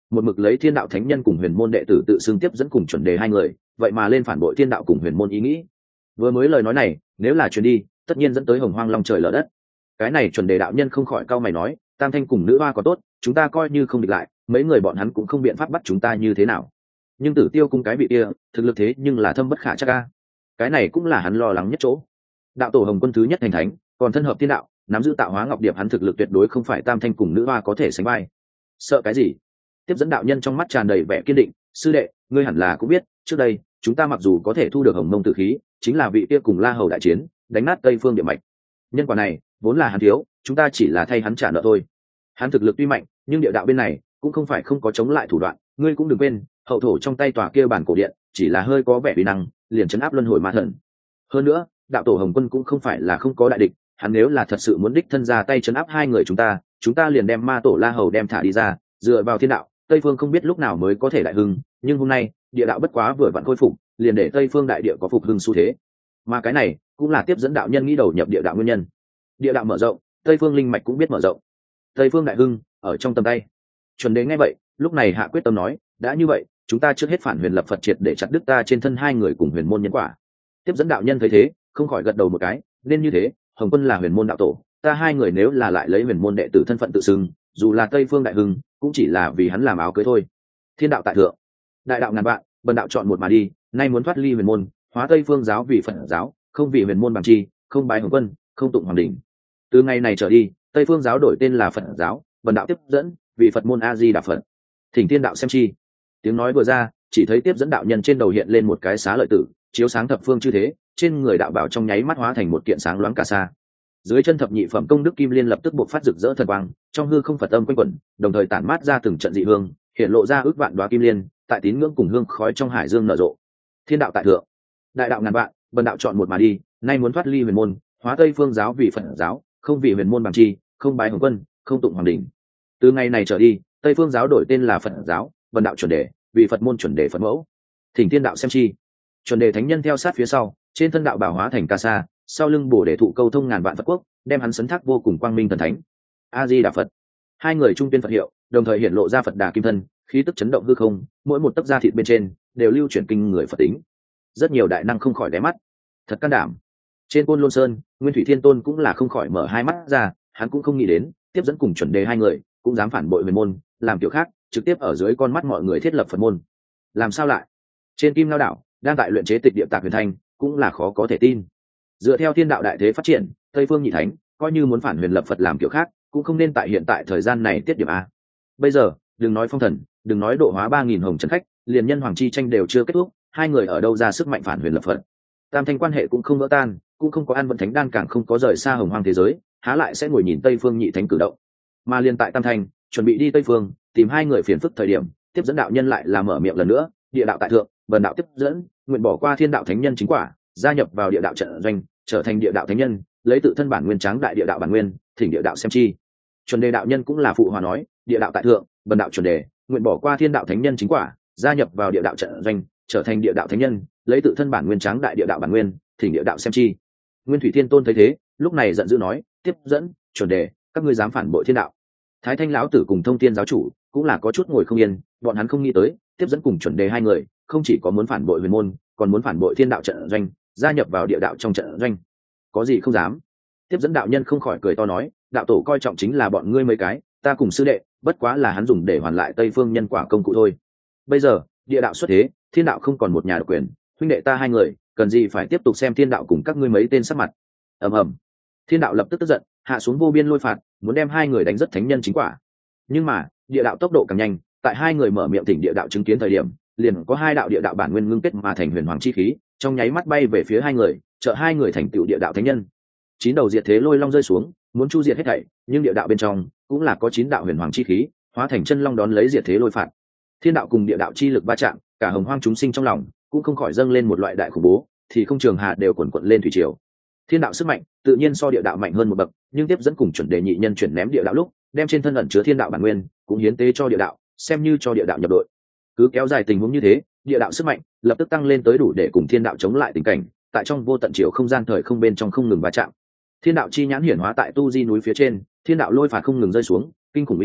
một mực lấy thiên đạo thánh nhân cùng huyền môn đệ tử tự xưng tiếp dẫn cùng chuẩn đề hai người vậy mà lên phản bội thiên đạo cùng huyền môn ý nghĩ. Vừa mới lời nói này nếu là truyền đi tất nhiên dẫn tới hồng hoang long trời lở đất. Cái này chuẩn đề đạo nhân không khỏi cau mày nói, tam thanh cùng nữ hoa có tốt, chúng ta coi như không địch lại, mấy người bọn hắn cũng không biện pháp bắt chúng ta như thế nào. Nhưng Tử Tiêu cung cái vị kia thực lực thế nhưng là thâm bất khả trắc a. Cái này cũng là hắn lo lắng nhất chỗ. Đạo tổ Hồng Quân thứ nhất thành thánh, còn thân hợp thiên đạo, nắm giữ tạo hóa ngọc điệp, hắn thực lực tuyệt đối không phải tam thanh cùng nữ hoa có thể sánh vai. Sợ cái gì? Tiếp dẫn đạo nhân trong mắt tràn đầy vẻ kiên định, sư đệ, ngươi hẳn là cũng biết, trước đây chúng ta mặc dù có thể thu được hồng mông tử khí, chính là vị kia cùng La Hầu đại chiến, đánh nát Tây Phương địa mạch. Nhân quả này vốn là hắn thiếu, chúng ta chỉ là thay hắn trả nợ thôi. Hắn thực lực tuy mạnh, nhưng địa đạo bên này cũng không phải không có chống lại thủ đoạn, ngươi cũng đừng quên, hậu thổ trong tay tòa kia bản cổ điện, chỉ là hơi có vẻ uy năng, liền chấn áp luân hồi ma thần. Hơn nữa, đạo tổ Hồng Quân cũng không phải là không có đại địch, hắn nếu là thật sự muốn đích thân ra tay chấn áp hai người chúng ta, chúng ta liền đem ma tổ La Hầu đem thả đi ra, dựa vào thiên đạo, Tây Phương không biết lúc nào mới có thể đại hưng, nhưng hôm nay, địa đạo bất quá vừa vặn khôi phục, liền để Tây Phương đại địa có phục hưng xu thế. Mà cái này cũng là tiếp dẫn đạo nhân nghĩ đầu nhập địa đạo nguyên nhân. Địa đạo mở rộng, Tây Phương linh mạch cũng biết mở rộng. Tây Phương đại hưng ở trong tầm tay. Chuẩn Đế nghe vậy, lúc này hạ quyết tâm nói, đã như vậy, chúng ta trước hết phản huyền lập Phật triệt để chặt đứt ta trên thân hai người cùng huyền môn nhân quả. Tiếp dẫn đạo nhân thấy thế, không khỏi gật đầu một cái, nên như thế, Hồng Quân là huyền môn đạo tổ, ta hai người nếu là lại lấy huyền môn đệ tử thân phận tự xưng, dù là Tây Phương đại hưng, cũng chỉ là vì hắn làm áo cưới thôi. Thiên đạo tại thượng, đại đạo ngàn vạn, bần đạo chọn một mà đi, nay muốn thoát ly huyền môn, hóa Tây Phương giáo vì Phật giáo, không vì huyền môn bằng chi, không bái Hồng Quân, không tụng hoàng đỉnh. Từ ngày này trở đi, Tây Phương giáo đổi tên là Phật giáo, bần đạo tiếp dẫn vì Phật môn A Di Đà Phật. Thỉnh thiên đạo xem chi. Tiếng nói vừa ra, chỉ thấy tiếp dẫn đạo nhân trên đầu hiện lên một cái xá lợi tử, chiếu sáng thập phương chư thế, trên người đạo bảo trong nháy mắt hóa thành một kiện sáng loáng cả xa. Dưới chân thập nhị phẩm công đức kim liên lập tức bộc phát rực rỡ thần quang, trong hư không Phật âm quanh quẩn, đồng thời tản mát ra từng trận dị hương, hiện lộ ra ước vạn đóa kim liên, tại tín ngưỡng cùng hương khói trong hải dương nở rộ. Thiên đạo tại thượng, đại đạo ngàn vạn, bần đạo chọn một mà đi, nay muốn thoát ly huyền môn, hóa Tây Phương giáo vì Phật giáo, không vì huyền môn bằng chi, không bái Hồng Quân, không tụng hoàng đỉnh. Từ ngày này trở đi, Tây Phương giáo đổi tên là Phật giáo, bần đạo chuẩn đề vì Phật môn chuẩn đề Phật mẫu. Thỉnh thiên đạo xem chi. Chuẩn đề thánh nhân theo sát phía sau, trên thân đạo bảo hóa thành ca sa, sau lưng bổ để thụ câu thông ngàn vạn Phật quốc, đem hắn sấn thác vô cùng quang minh thần thánh. A Di Đà Phật. Hai người trung tiên Phật hiệu, đồng thời hiện lộ ra Phật đà kim thân, khí tức chấn động hư không, mỗi một tấc da thịt bên trên đều lưu chuyển kinh người Phật tính. Rất nhiều đại năng không khỏi đáy mắt. Thật can đảm. Trên Côn Lôn Sơn, Nguyên Thủy Thiên Tôn cũng là không khỏi mở hai mắt ra, hắn cũng không nghĩ đến, tiếp dẫn cùng chuẩn đề hai người cũng dám phản bội huyền môn, làm kiểu khác, trực tiếp ở dưới con mắt mọi người thiết lập Phật môn. Làm sao lại? Trên Kim Lao đảo, đang tại luyện chế tịch địa tạp huyền thanh, cũng là khó có thể tin. Dựa theo thiên đạo đại thế phát triển, Tây Phương nhị thánh, coi như muốn phản huyền lập Phật làm kiểu khác, cũng không nên tại hiện tại thời gian này tiết điểm a. Bây giờ, đừng nói phong thần, đừng nói độ hóa ba nghìn hồng trần khách, liền nhân hoàng chi tranh đều chưa kết thúc, hai người ở đâu ra sức mạnh phản huyền lập Phật? Tam thanh quan hệ cũng không vỡ tan, cũng không có ăn vận thánh đan, càng không có rời xa hồng hoang thế giới, há lại sẽ ngồi nhìn Tây Phương nhị thánh cử động. Mà liên tại Tam thanh chuẩn bị đi Tây Phương tìm hai người phiền phức thời điểm, tiếp dẫn đạo nhân lại là mở miệng lần nữa, địa đạo tại thượng, bần đạo tiếp dẫn nguyện bỏ qua thiên đạo thánh nhân chính quả, gia nhập vào địa đạo trận doanh, trở thành địa đạo thánh nhân, lấy tự thân bản nguyên tráng đại địa đạo bản nguyên, thỉnh địa đạo xem chi. Chuẩn đề đạo nhân cũng là phụ hòa nói, địa đạo tại thượng, bần đạo chuẩn đề nguyện bỏ qua thiên đạo thánh nhân chính quả, gia nhập vào địa đạo trận doanh, trở thành địa đạo thánh nhân, lấy tự thân bản nguyên tráng đại địa đạo bản nguyên, thỉnh địa đạo xem chi. Nguyên Thủy Thiên Tôn thấy thế, lúc này giận dữ nói, tiếp dẫn, chuẩn đề, các ngươi dám phản bội thiên đạo. Thái Thanh lão tử cùng Thông Thiên giáo chủ cũng là có chút ngồi không yên, bọn hắn không nghĩ tới, tiếp dẫn cùng chuẩn đề hai người, không chỉ có muốn phản bội huyền môn, còn muốn phản bội thiên đạo trận doanh, gia nhập vào địa đạo trong trận doanh. Có gì không dám? Tiếp dẫn đạo nhân không khỏi cười to nói, đạo tổ coi trọng chính là bọn ngươi mấy cái, ta cùng sư đệ, bất quá là hắn dùng để hoàn lại Tây Phương nhân quả công cụ thôi. Bây giờ, địa đạo xuất thế, thiên đạo không còn một nhà độc quyền, huynh đệ ta hai người, cần gì phải tiếp tục xem thiên đạo cùng các ngươi mấy tên sắc mặt. Ầm ầm. Thiên đạo lập tức tức giận, hạ xuống vô biên lôi phạt, muốn đem hai người đánh rất thánh nhân chính quả. Nhưng mà, địa đạo tốc độ càng nhanh, tại hai người mở miệng thỉnh địa đạo chứng kiến thời điểm, liền có hai đạo địa đạo bản nguyên ngưng kết mà thành huyền hoàng chi khí, trong nháy mắt bay về phía hai người, trợ hai người thành tựu địa đạo thánh nhân. Chín đầu diệt thế lôi long rơi xuống, muốn chu diệt hết thảy, nhưng địa đạo bên trong cũng là có chín đạo huyền hoàng chi khí, hóa thành chân long đón lấy diệt thế lôi phạt. Thiên đạo cùng địa đạo chi lực va chạm, cả hồng hoang chúng sinh trong lòng cũng không khỏi dâng lên một loại đại khủng bố, thì không trường hạ đều quần quật lên thủy triều. Thiên đạo sức mạnh tự nhiên so địa đạo mạnh hơn một bậc, nhưng tiếp dẫn cùng chuẩn đề nhị nhân chuyển ném địa đạo lúc, đem trên thân ẩn chứa thiên đạo bản nguyên cũng hiến tế cho địa đạo, xem như cho địa đạo nhập đội. Cứ kéo dài tình huống như thế, địa đạo sức mạnh lập tức tăng lên tới đủ để cùng thiên đạo chống lại tình cảnh, tại trong vô tận chiều không gian thời không bên trong không ngừng va chạm. Thiên đạo chi nhãn hiển hóa tại tu di núi phía trên, thiên đạo lôi phạt không ngừng rơi xuống, kinh khủng uy năng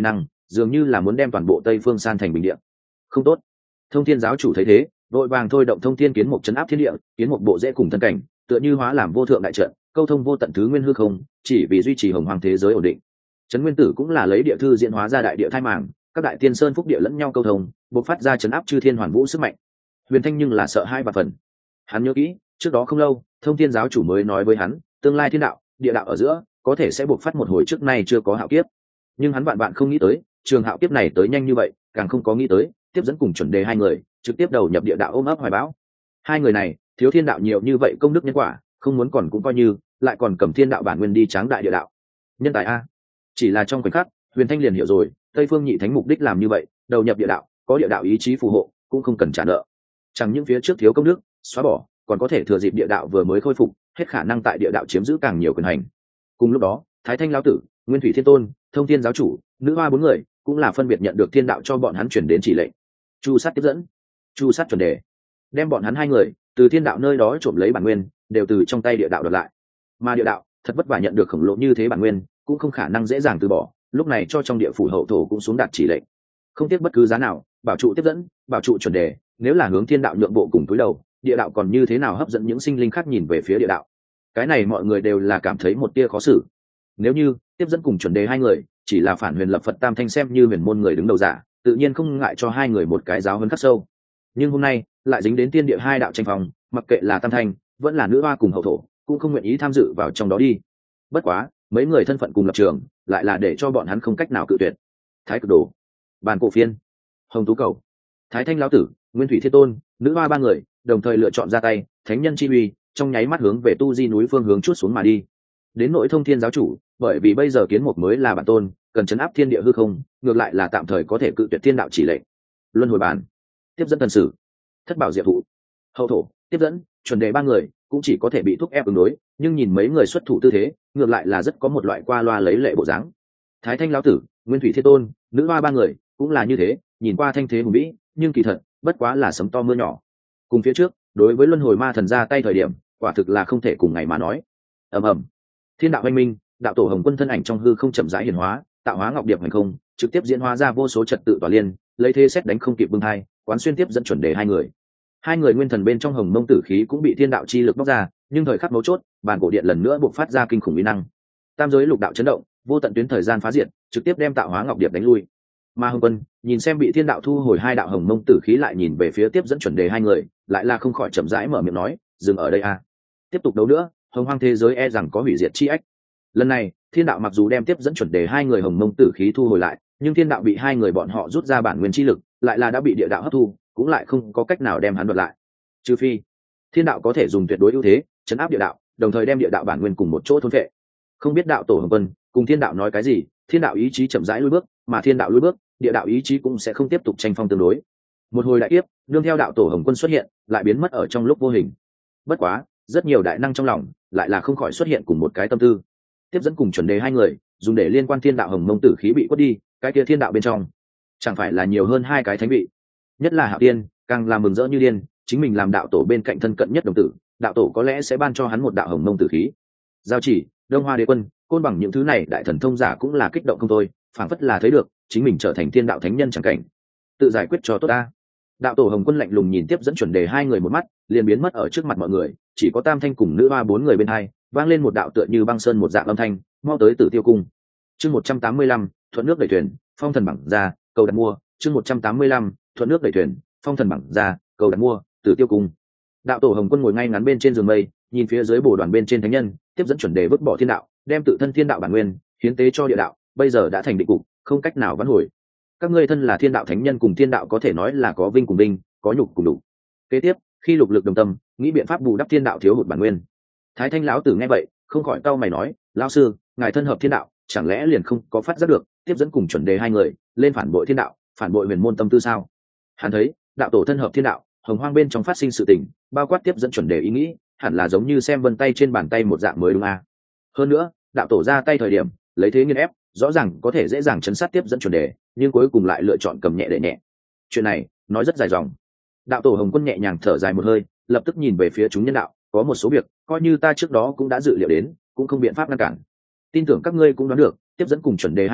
dường như là muốn đem toàn bộ tây phương san thành bình địa. Không tốt. Thông thiên giáo chủ thấy thế, vội vàng thôi động thông thiên kiến mục chấn áp thiên địa, kiến mục bộ dễ cùng thân cảnh, tựa như hóa làm vô thượng đại trận, câu thông vô tận thứ nguyên hư không, chỉ vì duy trì hồng hoàng thế giới ổn định. Trấn Nguyên Tử cũng là lấy địa thư diễn hóa ra đại địa thai màng, các đại tiên sơn phúc địa lẫn nhau câu thông, bộc phát ra chấn áp chư thiên hoàn vũ sức mạnh. Huyền Thanh nhưng là sợ hai và phần. Hắn nhớ kỹ, trước đó không lâu, thông thiên giáo chủ mới nói với hắn, tương lai thiên đạo, địa đạo ở giữa, có thể sẽ bộc phát một hồi trước nay chưa có hạo kiếp. Nhưng hắn vạn vạn không nghĩ tới, trường hạo kiếp này tới nhanh như vậy, càng không có nghĩ tới, tiếp dẫn cùng chuẩn đề hai người, trực tiếp đầu nhập địa đạo ôm ấp hoài bão. Hai người này, thiếu thiên đạo nhiều như vậy công đức nhân quả, không muốn còn cũng coi như, lại còn cầm thiên đạo bản nguyên đi tráng đại địa đạo. Nhân tài a. Chỉ là trong khoảnh khắc, Huyền Thanh liền hiểu rồi, Tây Phương Nhị Thánh mục đích làm như vậy, đầu nhập địa đạo, có địa đạo ý chí phù hộ, cũng không cần trả nợ. Chẳng những phía trước thiếu công đức, xóa bỏ, còn có thể thừa dịp địa đạo vừa mới khôi phục, hết khả năng tại địa đạo chiếm giữ càng nhiều quyền hành. Cùng lúc đó, Thái Thanh lão tử, Nguyên Thủy Thiên Tôn, Thông Thiên giáo chủ, Nữ Hoa bốn người, cũng là phân biệt nhận được thiên đạo cho bọn hắn chuyển đến chỉ lệnh. Chu sát tiếp dẫn, chu sát chuẩn đề, đem bọn hắn hai người từ thiên đạo nơi đó trộm lấy bản nguyên, đều từ trong tay địa đạo đoạt lại. Mà địa đạo thật vất vả nhận được khổng lồ như thế bản nguyên, cũng không khả năng dễ dàng từ bỏ, lúc này cho trong địa phủ hậu thổ cũng xuống đạt chỉ lệnh, không tiếc bất cứ giá nào bảo trụ tiếp dẫn, bảo trụ chuẩn đề. Nếu là hướng thiên đạo nhượng bộ cùng túi đầu, địa đạo còn như thế nào hấp dẫn những sinh linh khác nhìn về phía địa đạo? Cái này mọi người đều là cảm thấy một tia khó xử. Nếu như tiếp dẫn cùng chuẩn đề hai người chỉ là phản huyền lập Phật tam thanh xem như huyền môn người đứng đầu giả, tự nhiên không ngại cho hai người một cái giáo huấn khắc sâu. Nhưng hôm nay lại dính đến tiên địa hai đạo tranh phòng, mặc kệ là tam thanh vẫn là nữ hoa cùng hậu thổ, cũng không nguyện ý tham dự vào trong đó đi. Bất quá mấy người thân phận cùng lập trường, lại là để cho bọn hắn không cách nào cự tuyệt. Thái Cực Đồ, Bàn Cổ Phiên, Hồng Tú Cầu, Thái Thanh lão tử, Nguyên Thủy Thiên Tôn, Nữ Hoa ba người đồng thời lựa chọn ra tay, thánh nhân chi uy trong nháy mắt hướng về tu di núi phương hướng chút xuống mà đi. Đến nội Thông Thiên giáo chủ, bởi vì bây giờ kiến mục mới là bản tôn, cần chấn áp thiên địa hư không, ngược lại là tạm thời có thể cự tuyệt thiên đạo chỉ lệnh. Luân hồi bản, tiếp dẫn thần sử, thất bảo diệu thụ, hậu thổ, tiếp dẫn, chuẩn đề ba người cũng chỉ có thể bị thúc ép ứng đối, nhưng nhìn mấy người xuất thủ tư thế, ngược lại là rất có một loại qua loa lấy lệ bộ dáng. Thái Thanh lão tử, Nguyên Thủy Thiên Tôn, Nữ Hoa ba người cũng là như thế, nhìn qua thanh thế hùng vĩ, nhưng kỳ thật bất quá là sấm to mưa nhỏ. Cùng phía trước, đối với luân hồi ma thần ra tay thời điểm, quả thực là không thể cùng ngày mà nói. Ầm ầm, thiên đạo oanh minh, đạo tổ Hồng Quân thân ảnh trong hư không chậm rãi hiển hóa, tạo hóa ngọc điệp hành không, trực tiếp diễn hóa ra vô số trật tự tỏa liên, lấy thế xét đánh không kịp bưng hai, quán xuyên tiếp dẫn chuẩn đề hai người. Hai người nguyên thần bên trong hồng mông tử khí cũng bị thiên đạo chi lực bóc ra, nhưng thời khắc mấu chốt, bàn cổ điện lần nữa bộc phát ra kinh khủng uy năng. Tam giới lục đạo chấn động, vô tận tuyến thời gian phá diệt, trực tiếp đem tạo hóa ngọc điệp đánh lui. Mà Hồng Quân nhìn xem bị thiên đạo thu hồi hai đạo hồng mông tử khí, lại nhìn về phía tiếp dẫn chuẩn đề hai người, lại là không khỏi chậm rãi mở miệng nói, dừng ở đây a, tiếp tục đấu nữa, hồng hoang thế giới e rằng có hủy diệt chi ách. Lần này thiên đạo mặc dù đem tiếp dẫn chuẩn đề hai người hồng mông tử khí thu hồi lại, nhưng thiên đạo bị hai người bọn họ rút ra bản nguyên chi lực, lại là đã bị địa đạo hấp thu, cũng lại không có cách nào đem hắn đoạt lại. Trừ phi thiên đạo có thể dùng tuyệt đối ưu thế chấn áp địa đạo, đồng thời đem địa đạo bản nguyên cùng một chỗ thôn phệ. Không biết đạo tổ Hồng Quân cùng thiên đạo nói cái gì, thiên đạo ý chí chậm rãi lùi bước, mà thiên đạo lùi bước, địa đạo ý chí cũng sẽ không tiếp tục tranh phong tương đối. Một hồi đại kiếp nương theo đạo tổ Hồng Quân xuất hiện, lại biến mất ở trong lúc vô hình. Bất quá rất nhiều đại năng trong lòng lại là không khỏi xuất hiện cùng một cái tâm tư. Tiếp dẫn cùng chuẩn đề hai người dùng để liên quan thiên đạo hồng mông tử khí bị quất đi, cái kia thiên đạo bên trong chẳng phải là nhiều hơn hai cái thánh vị? Nhất là Hạo Tiên càng làm mừng rỡ như điên, chính mình làm đạo tổ bên cạnh thân cận nhất đồng tử, đạo tổ có lẽ sẽ ban cho hắn một đạo hồng mông tử khí. Giao Chỉ, Đông Hoa Đế Quân, Côn Bằng những thứ này đại thần thông giả cũng là kích động không thôi, phảng phất là thấy được chính mình trở thành thiên đạo thánh nhân chẳng cảnh. Tự giải quyết cho tốt ta. Đạo tổ Hồng Quân lạnh lùng nhìn tiếp dẫn chuẩn đề hai người một mắt, liền biến mất ở trước mặt mọi người, chỉ có Tam Thanh cùng Nữ Hoa bốn người bên hai vang lên một đạo tựa như băng sơn một dạng âm thanh, mau tới Tử Tiêu Cung. Chương một trăm tám mươi lăm, thuận nước đẩy thuyền, phong thần bảng ra, cầu đặt mua. Chương một trăm tám mươi lăm, thuận nước đẩy thuyền, phong thần bảng ra, cầu đặt mua. Tử Tiêu Cung. Đạo tổ Hồng Quân ngồi ngay ngắn bên trên giường mây, nhìn phía dưới bồ đoàn bên trên thánh nhân, tiếp dẫn chuẩn đề vứt bỏ thiên đạo, đem tự thân thiên đạo bản nguyên hiến tế cho địa đạo, bây giờ đã thành định cục, không cách nào vãn hồi. Các ngươi thân là thiên đạo thánh nhân cùng thiên đạo có thể nói là có vinh cùng vinh, có nhục cùng đủ. Kế tiếp, khi lục lực đồng tâm, nghĩ biện pháp bù đắp thiên đạo thiếu hụt bản nguyên. Thái Thanh lão tử nghe vậy, không khỏi cau mày nói, lão sư, ngài thân hợp thiên đạo, chẳng lẽ liền không có phát giác được tiếp dẫn cùng chuẩn đề hai người lên phản bội thiên đạo, phản bội huyền môn tâm tư sao? Hắn thấy đạo tổ thân hợp thiên đạo, hồng hoang bên trong phát sinh sự tình, bao quát tiếp dẫn chuẩn đề ý nghĩ, hẳn là giống như xem vân tay trên bàn tay một dạng mới đúng a. À? Hơn nữa, đạo tổ ra tay thời điểm lấy thế nghiên ép, rõ ràng có thể dễ dàng chấn sát tiếp dẫn chuẩn đề, nhưng cuối cùng lại lựa chọn cầm nhẹ để nhẹ. Chuyện này nói rất dài dòng. Đạo tổ Hồng Quân nhẹ nhàng thở dài một hơi, lập tức nhìn về phía chúng nhân đạo, có một số việc coi như ta trước đó cũng đã dự liệu đến, cũng không biện pháp ngăn cản. Tin tưởng các ngươi cũng đoán được, tiếp dẫn cùng chuẩn đề hai người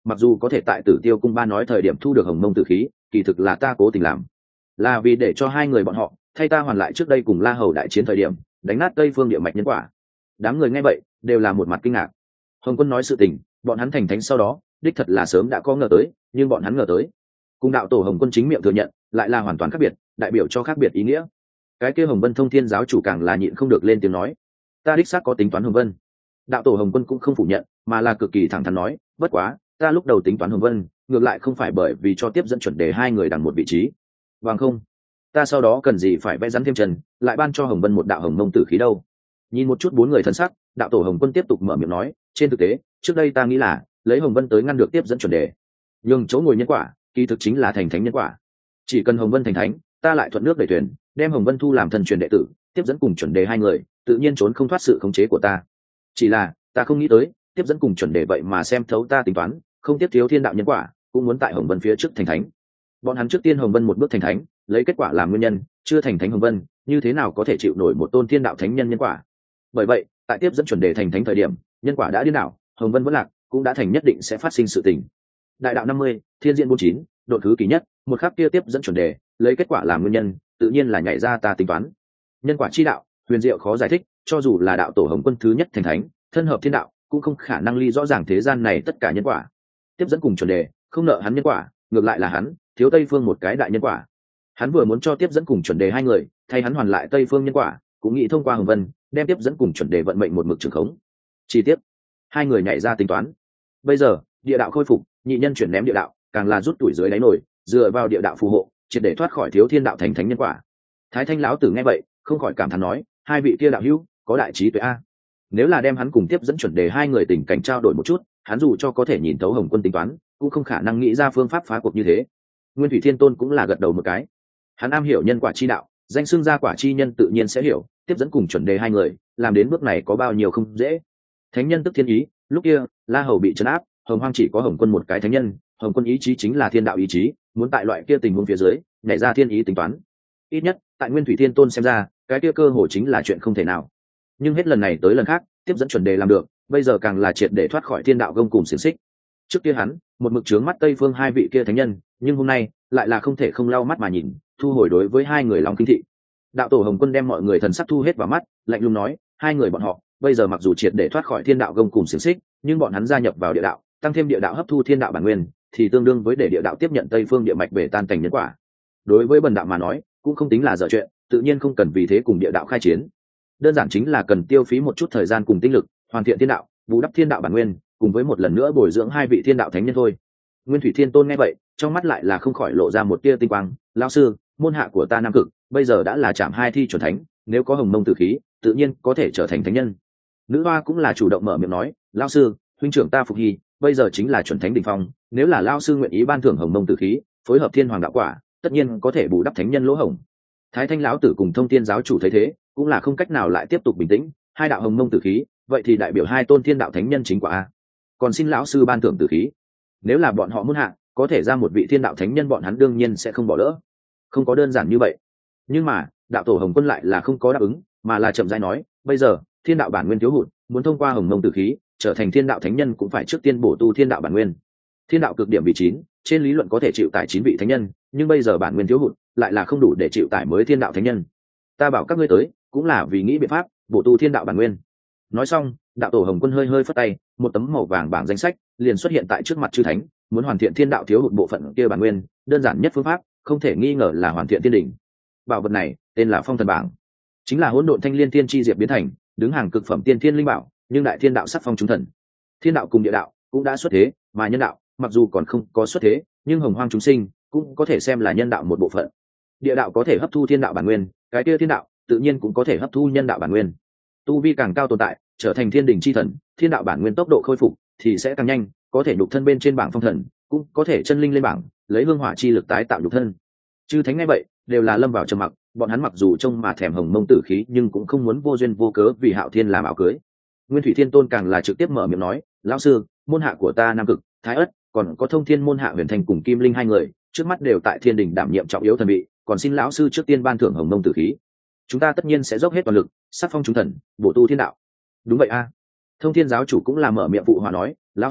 mặc dù có thể tại Tử Tiêu cung ba nói thời điểm thu được hồng mông tử khí, kỳ thực là ta cố tình làm, là vì để cho hai người bọn họ thay ta hoàn lại trước đây cùng La Hầu đại chiến thời điểm đánh nát Tây Phương địa mạch nhân quả. Đám người nghe vậy đều là một mặt kinh ngạc. Hồng Quân nói sự tình, bọn hắn thành thánh sau đó đích thật là sớm đã có ngờ tới, nhưng bọn hắn ngờ tới cùng đạo tổ Hồng Quân chính miệng thừa nhận lại là hoàn toàn khác biệt, đại biểu cho khác biệt ý nghĩa. Cái kia Hồng Vân Thông Thiên giáo chủ càng là nhịn không được lên tiếng nói, ta đích xác có tính toán Hồng Vân. Đạo tổ Hồng Quân cũng không phủ nhận, mà là cực kỳ thẳng thắn nói, bất quá ta lúc đầu tính toán Hồng Vân ngược lại không phải bởi vì cho tiếp dẫn chuẩn đề hai người đằng một vị trí, bằng không ta sau đó cần gì phải vẽ rắn thêm chân, lại ban cho Hồng Vân một đạo hồng mông tử khí đâu. Nhìn một chút bốn người thân sắc, đạo tổ Hồng Quân tiếp tục mở miệng nói, trên thực tế trước đây ta nghĩ là lấy Hồng Vân tới ngăn được tiếp dẫn chuẩn đề, nhưng chỗ ngồi nhân quả kỳ thực chính là thành thánh nhân quả. Chỉ cần Hồng Vân thành thánh, ta lại thuận nước đẩy thuyền, đem Hồng Vân thu làm thần truyền đệ tử, tiếp dẫn cùng chuẩn đề hai người tự nhiên trốn không thoát sự khống chế của ta. Chỉ là ta không nghĩ tới tiếp dẫn cùng chuẩn đề vậy mà xem thấu ta tính toán, không tiếp thiếu thiên đạo nhân quả, cũng muốn tại Hồng Vân phía trước thành thánh. Bọn hắn trước tiên Hồng Vân một bước thành thánh, lấy kết quả làm nguyên nhân, chưa thành thánh Hồng Vân như thế nào có thể chịu nổi một tôn thiên đạo thánh nhân nhân quả. Bởi vậy tại tiếp dẫn chuẩn đề thành thánh thời điểm, nhân quả đã điên đảo, Hồng Vân vẫn lạc, cũng đã thành nhất định sẽ phát sinh sự tình. Đại đạo năm mươi, thiên diễn bốn chín, độ thứ kỳ nhất, một khắc kia tiếp dẫn chuẩn đề, lấy kết quả làm nguyên nhân, tự nhiên là nhảy ra ta tính toán. Nhân quả chi đạo huyền diệu khó giải thích, cho dù là đạo tổ Hồng Quân thứ nhất thành thánh, thân hợp thiên đạo, cũng không khả năng ly rõ ràng thế gian này tất cả nhân quả. Tiếp dẫn cùng chuẩn đề không nợ hắn nhân quả, ngược lại là hắn thiếu Tây Phương một cái đại nhân quả. Hắn vừa muốn cho tiếp dẫn cùng chuẩn đề hai người thay hắn hoàn lại Tây Phương nhân quả, cũng nghĩ thông qua Hồng Vân đem tiếp dẫn cùng chuẩn đề vận mệnh một mực trường khống. Chi tiết hai người nhảy ra tính toán. Bây giờ địa đạo khôi phục, nhị nhân chuyển ném địa đạo, càng là rút tuổi dưới đáy nổi, dựa vào địa đạo phù hộ, triệt để thoát khỏi thiếu thiên đạo thành thánh nhân quả. Thái Thanh lão tử nghe vậy không khỏi cảm thán nói, hai vị kia đạo hữu có đại trí tuệ a. Nếu là đem hắn cùng tiếp dẫn chuẩn đề hai người tình cảnh trao đổi một chút, hắn dù cho có thể nhìn thấu Hồng Quân tính toán, cũng không khả năng nghĩ ra phương pháp phá cuộc như thế. Nguyên Thủy Thiên Tôn cũng là gật đầu một cái. Hắn am hiểu nhân quả chi đạo, danh xưng gia quả chi nhân tự nhiên sẽ hiểu, tiếp dẫn cùng chuẩn đề hai người làm đến bước này có bao nhiêu không dễ. Thánh nhân tức thiên ý, lúc kia La Hầu bị trấn áp, Hồng Hoang chỉ có Hồng Quân một cái thánh nhân, Hồng Quân ý chí chính là thiên đạo ý chí, muốn tại loại kia tình huống phía dưới nhảy ra thiên ý tính toán, ít nhất tại Nguyên Thủy Thiên Tôn xem ra, cái kia cơ hội chính là chuyện không thể nào. Nhưng hết lần này tới lần khác, tiếp dẫn chuẩn đề làm được, bây giờ càng là triệt để thoát khỏi thiên đạo gông cùm xiềng xích. Trước kia hắn một mực trướng mắt Tây Phương hai vị kia thánh nhân, nhưng hôm nay lại là không thể không lau mắt mà nhìn, thu hồi đối với hai người lòng kinh thị. Đạo tổ Hồng Quân đem mọi người thần sắc thu hết vào mắt, lạnh lùng nói, hai người bọn họ bây giờ mặc dù triệt để thoát khỏi thiên đạo gông cùm xiềng xích, nhưng bọn hắn gia nhập vào địa đạo, tăng thêm địa đạo hấp thu thiên đạo bản nguyên, thì tương đương với để địa đạo tiếp nhận Tây Phương địa mạch bể tan cảnh nhân quả. Đối với bần đạo mà nói, cũng không tính là dở chuyện, tự nhiên không cần vì thế cùng địa đạo khai chiến. Đơn giản chính là cần tiêu phí một chút thời gian cùng tinh lực, hoàn thiện thiên đạo, bù đắp thiên đạo bản nguyên, cùng với một lần nữa bồi dưỡng hai vị thiên đạo thánh nhân thôi. Nguyên Thủy Thiên Tôn nghe vậy, trong mắt lại là không khỏi lộ ra một tia tinh quang, lão sư, môn hạ của ta Nam Cực bây giờ đã là chạm hai thi chuẩn thánh, nếu có hồng mông tử khí, tự nhiên có thể trở thành thánh nhân. Nữ hoa cũng là chủ động mở miệng nói, lão sư, huynh trưởng ta Phục Hy bây giờ chính là chuẩn thánh đỉnh phong, nếu là lão sư nguyện ý ban thưởng hồng mông tử khí, phối hợp thiên hoàng đạo quả, tất nhiên có thể bù đắp thánh nhân lỗ hổng. Thái Thanh lão tử cùng Thông Thiên giáo chủ thấy thế, cũng là không cách nào lại tiếp tục bình tĩnh, hai đạo hồng mông tử khí, vậy thì đại biểu hai tôn thiên đạo thánh nhân chính quả a. Còn xin lão sư ban thưởng tử khí, nếu là bọn họ muốn hạ, có thể ra một vị thiên đạo thánh nhân, bọn hắn đương nhiên sẽ không bỏ lỡ. Không có đơn giản như vậy. Nhưng mà đạo tổ Hồng Quân lại là không có đáp ứng, mà là chậm rãi nói, bây giờ thiên đạo bản nguyên thiếu hụt, muốn thông qua hồng mông tử khí trở thành thiên đạo thánh nhân, cũng phải trước tiên bổ tu thiên đạo bản nguyên. Thiên đạo cực điểm vị chín, trên lý luận có thể chịu tải chín vị thánh nhân, nhưng bây giờ bản nguyên thiếu hụt, lại là không đủ để chịu tải mới thiên đạo thánh nhân. Ta bảo các ngươi tới, cũng là vì nghĩ biện pháp bổ tu thiên đạo bản nguyên. Nói xong, đạo tổ Hồng Quân hơi hơi phất tay, một tấm màu vàng bảng danh sách liền xuất hiện tại trước mặt chư thánh. Muốn hoàn thiện thiên đạo thiếu hụt bộ phận kia bản nguyên, đơn giản nhất phương pháp không thể nghi ngờ là hoàn thiện thiên đỉnh. Bảo vật này tên là Phong Thần Bảng, chính là hỗn độn thanh liên tiên chi diệp biến thành, đứng hàng cực phẩm tiên thiên linh bảo, nhưng đại thiên đạo sắc phong chúng thần. Thiên đạo cùng địa đạo cũng đã xuất thế, mà nhân đạo mặc dù còn không có xuất thế, nhưng hồng hoang chúng sinh cũng có thể xem là nhân đạo một bộ phận. Địa đạo có thể hấp thu thiên đạo bản nguyên, cái kia thiên đạo tự nhiên cũng có thể hấp thu nhân đạo bản nguyên. Tu vi càng cao tồn tại, trở thành thiên đỉnh chi thần, thiên đạo bản nguyên tốc độ khôi phục thì sẽ càng nhanh, có thể nhục thân bên trên bảng phong thần, cũng có thể chân linh lên bảng, lấy hương hỏa chi lực tái tạo nhục thân. Chư thánh ngay vậy đều là lâm vào trầm mặc, bọn hắn mặc dù trông mà thèm hồng mông tử khí, nhưng cũng không muốn vô duyên vô cớ vì Hạo Thiên làm áo cưới. Nguyên Thủy Thiên Tôn càng là trực tiếp mở miệng nói, lão sư, môn hạ của ta Nam Cực, Thái Ất, còn có Thông Thiên môn hạ Huyền Thành cùng Kim Linh hai người, trước mắt đều tại thiên đình đảm nhiệm trọng yếu thần vị, còn xin lão sư trước tiên ban thưởng hồng mông tử khí. Chúng ta tất nhiên sẽ dốc hết toàn lực, sắc phong chúng thần, bổ tu thiên đạo. Đúng vậy a. Thông Thiên giáo chủ cũng là mở miệng phụ hòa nói, lão sư,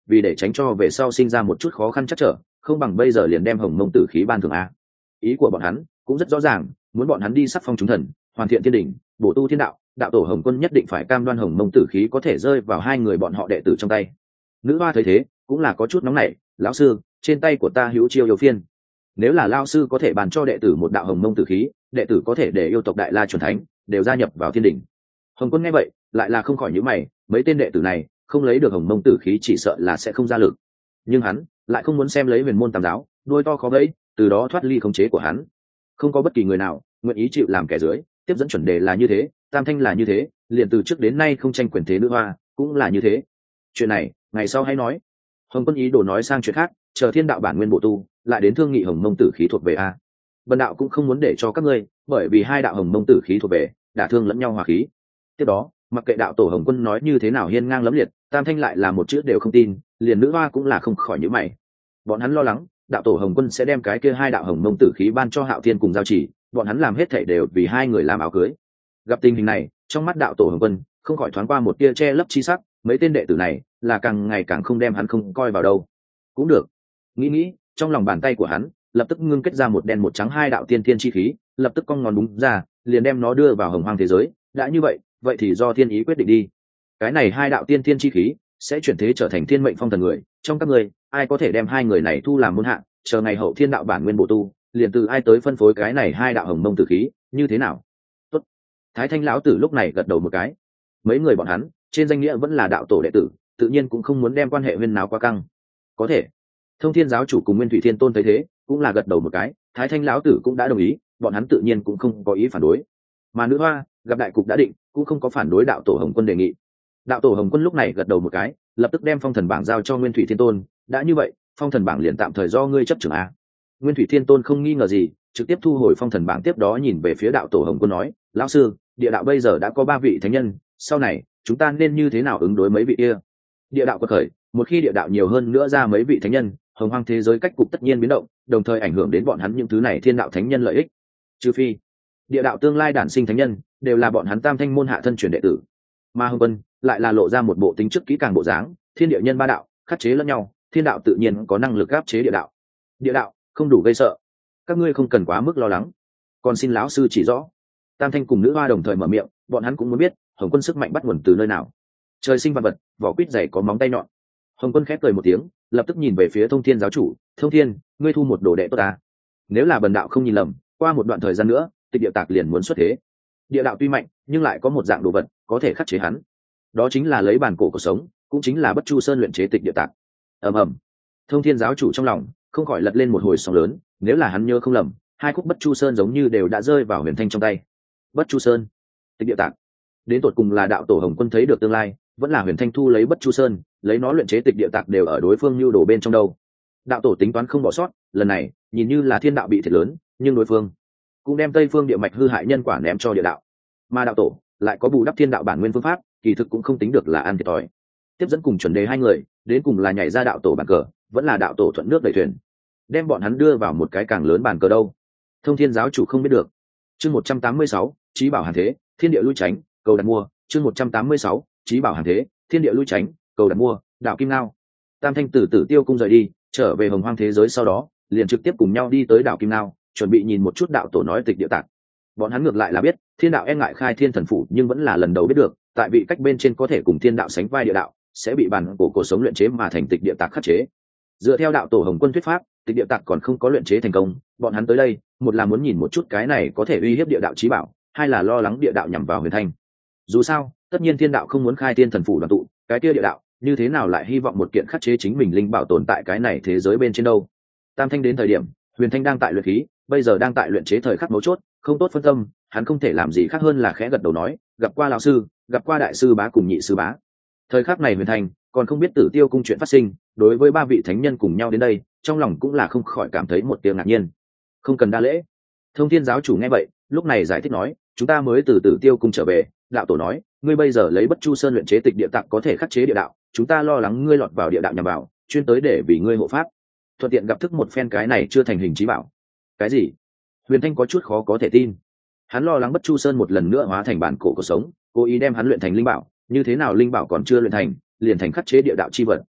vì để tránh cho về sau sinh ra một chút khó khăn chắc trở, không bằng bây giờ liền đem hồng mông tử khí ban thưởng a. Ý của bọn hắn cũng rất rõ ràng, muốn bọn hắn đi sắc phong chúng thần, hoàn thiện thiên đình, bổ tu thiên đạo. Đạo tổ Hồng Quân nhất định phải cam đoan hồng mông tử khí có thể rơi vào hai người bọn họ đệ tử trong tay. Nữ hoa thấy thế cũng là có chút nóng nảy, lão sư, trên tay của ta hữu chiêu yêu phiên, nếu là lao sư có thể bàn cho đệ tử một đạo hồng mông tử khí, đệ tử có thể để yêu tộc đại la chuẩn thánh đều gia nhập vào thiên đình. Hồng Quân nghe vậy lại là không khỏi nhíu mày, mấy tên đệ tử này không lấy được hồng mông tử khí chỉ sợ là sẽ không ra lực, nhưng hắn lại không muốn xem lấy huyền môn tam giáo đuôi to khó gãy, từ đó thoát ly khống chế của hắn. Không có bất kỳ người nào nguyện ý chịu làm kẻ dưới, tiếp dẫn chuẩn đề là như thế, Tam Thanh là như thế, liền từ trước đến nay không tranh quyền thế nữ hoa cũng là như thế. Chuyện này ngày sau hãy nói. Hồng Quân ý đồ nói sang chuyện khác, chờ thiên đạo bản nguyên bổ tu lại đến thương nghị hồng mông tử khí thuộc về a. Bần đạo cũng không muốn để cho các ngươi bởi vì hai đạo hồng mông tử khí thuộc về đả thương lẫn nhau hòa khí. Tiếp đó mặc kệ đạo tổ Hồng Quân nói như thế nào hiên ngang lẫm liệt, Tam Thanh lại là một chữ đều không tin, liền nữ hoa cũng là không khỏi nhíu mày. Bọn hắn lo lắng đạo tổ Hồng Quân sẽ đem cái kia hai đạo hồng mông tử khí ban cho Hạo Thiên cùng giao chỉ, bọn hắn làm hết thảy đều vì hai người làm áo cưới. Gặp tình hình này, trong mắt đạo tổ Hồng Quân không khỏi thoáng qua một tia che lấp chi sắc, mấy tên đệ tử này là càng ngày càng không đem hắn không coi vào đâu. Cũng được, nghĩ nghĩ, trong lòng bàn tay của hắn lập tức ngưng kết ra một đen một trắng hai đạo tiên thiên chi khí, lập tức cong ngón đúng ra, liền đem nó đưa vào hồng hoang thế giới. Đã như vậy, vậy thì do thiên ý quyết định đi. Cái này hai đạo tiên thiên chi khí sẽ chuyển thế trở thành thiên mệnh phong thần người, trong các người ai có thể đem hai người này thu làm môn hạ, chờ ngày hậu thiên đạo bản nguyên bổ tu, liền từ ai tới phân phối cái này hai đạo hồng mông tử khí, như thế nào? Tốt. Thái Thanh lão tử lúc này gật đầu một cái. Mấy người bọn hắn trên danh nghĩa vẫn là đạo tổ đệ tử, tự nhiên cũng không muốn đem quan hệ huyên náo quá căng. Có thể. Thông Thiên giáo chủ cùng Nguyên Thủy Thiên Tôn thấy thế cũng là gật đầu một cái, Thái Thanh lão tử cũng đã đồng ý, bọn hắn tự nhiên cũng không có ý phản đối. Mà nữ hoa gặp đại cục đã định, cũng không có phản đối đạo tổ Hồng Quân đề nghị. Đạo tổ Hồng Quân lúc này gật đầu một cái, lập tức đem phong thần bảng giao cho Nguyên Thủy Thiên Tôn. Đã như vậy, phong thần bảng liền tạm thời do ngươi chấp trưởng a. Nguyên Thủy Thiên Tôn không nghi ngờ gì, trực tiếp thu hồi phong thần bảng, tiếp đó nhìn về phía đạo tổ Hồng Quân nói, lão sư, địa đạo bây giờ đã có ba vị thánh nhân, sau này chúng ta nên như thế nào ứng đối mấy vị kia? Địa đạo quật khởi, một khi địa đạo nhiều hơn nữa ra mấy vị thánh nhân, hồng hoang thế giới cách cục tất nhiên biến động, đồng thời ảnh hưởng đến bọn hắn những thứ này thiên đạo thánh nhân lợi ích. Trừ phi địa đạo tương lai đản sinh thánh nhân đều là bọn hắn tam thanh môn hạ thân truyền đệ tử. Mà Hồng Quân lại là lộ ra một bộ tính chức kỹ càng bộ dáng, thiên địa nhân ba đạo khắc chế lẫn nhau, thiên đạo tự nhiên có năng lực áp chế địa đạo. Địa đạo không đủ gây sợ, các ngươi không cần quá mức lo lắng, còn xin lão sư chỉ rõ. Tam Thanh cùng nữ hoa đồng thời mở miệng, bọn hắn cũng muốn biết Hồng Quân sức mạnh bắt nguồn từ nơi nào. Trời sinh vạn vật, vỏ quýt dày có móng tay nhọn. Hồng Quân khép cười một tiếng, lập tức nhìn về phía Thông Thiên giáo chủ, Thông Thiên, ngươi thu một đồ đệ tốt ta. Nếu là bần đạo không nhìn lầm, qua một đoạn thời gian nữa Tịch Địa Tạc liền muốn xuất thế. Địa đạo tuy mạnh, nhưng lại có một dạng đồ vật có thể khắc chế hắn, đó chính là lấy bản cổ cuộc sống, cũng chính là Bất Chu Sơn luyện chế Tịch Địa Tạc. Ầm ầm, Thông Thiên giáo chủ trong lòng không khỏi lật lên một hồi sóng lớn, nếu là hắn nhớ không lầm, hai khúc Bất Chu Sơn giống như đều đã rơi vào Huyền Thanh trong tay. Bất Chu Sơn, Tịch Địa Tạc, đến tột cùng là đạo tổ Hồng Quân thấy được tương lai, vẫn là Huyền Thanh thu lấy Bất Chu Sơn, lấy nó luyện chế Tịch Địa Tạc đều ở đối phương lưu đồ bên trong đâu. Đạo tổ tính toán không bỏ sót, lần này nhìn như là thiên đạo bị thiệt lớn, nhưng đối phương cũng đem Tây Phương địa mạch hư hại nhân quả ném cho địa đạo, mà đạo tổ lại có bù đắp thiên đạo bản nguyên phương pháp, kỳ thực cũng không tính được là ăn thiệt thòi. Tiếp dẫn cùng chuẩn đề hai người đến cùng là nhảy ra đạo tổ bàn cờ, vẫn là đạo tổ thuận nước đẩy thuyền, đem bọn hắn đưa vào một cái càng lớn bàn cờ đâu. Thông Thiên giáo chủ không biết được. Chương một trăm tám mươi sáu, Chí Bảo Hàn Thế, Thiên Địa lui tránh, cầu đặt mua. Chương một trăm tám mươi sáu, Chí Bảo Hàn Thế, Thiên Địa lui tránh, cầu đặt mua. Đạo Kim Ngao, Tam Thanh Tử Tử Tiêu cung rời đi, trở về hồng hoang thế giới sau đó, liền trực tiếp cùng nhau đi tới đảo Kim Ngao, chuẩn bị nhìn một chút đạo tổ nói Tịch Địa Tạc. Bọn hắn ngược lại là biết, thiên đạo e ngại khai thiên thần phủ, nhưng vẫn là lần đầu biết được, tại vị cách bên trên có thể cùng thiên đạo sánh vai địa đạo, sẽ bị bản cổ cổ sống luyện chế mà thành Tịch Địa Tạc khắc chế. Dựa theo đạo tổ Hồng Quân thuyết pháp, Tịch Địa Tạc còn không có luyện chế thành công, bọn hắn tới đây, một là muốn nhìn một chút cái này có thể uy hiếp địa đạo chí bảo, hai là lo lắng địa đạo nhằm vào Huyền Thanh. Dù sao, tất nhiên thiên đạo không muốn khai thiên thần phủ đoàn tụ, cái kia địa đạo như thế nào lại hy vọng một kiện khắc chế chính mình linh bảo tồn tại cái này thế giới bên trên đâu. Tam Thanh đến thời điểm, Huyền Thanh đang tại luyện khí, bây giờ đang tại luyện chế thời khắc mấu chốt, không tốt phân tâm, hắn không thể làm gì khác hơn là khẽ gật đầu nói, gặp qua lão sư, gặp qua đại sư bá cùng nhị sư bá. Thời khắc này Huyền Thanh còn không biết Tử Tiêu cung chuyện phát sinh, đối với ba vị thánh nhân cùng nhau đến đây, trong lòng cũng là không khỏi cảm thấy một tiếng ngạc nhiên. Không cần đa lễ. Thông Thiên giáo chủ nghe vậy, lúc này giải thích nói, chúng ta mới từ Tử Tiêu cung trở về, đạo tổ nói, ngươi bây giờ lấy Bất Chu Sơn luyện chế Tịch Địa Tạc có thể khắc chế địa đạo, chúng ta lo lắng ngươi lọt vào địa đạo nhằm vào, chuyên tới để vì ngươi hộ pháp, thuận tiện gặp thức một phen cái này chưa thành hình chí bảo. Cái gì? Huyền Thanh có chút khó có thể tin. Hắn lo lắng Bất Chu Sơn một lần nữa hóa thành bản cổ cuộc sống, cố ý đem hắn luyện thành linh bảo, như thế nào linh bảo còn chưa luyện thành, liền thành khắc chế địa đạo chi vật.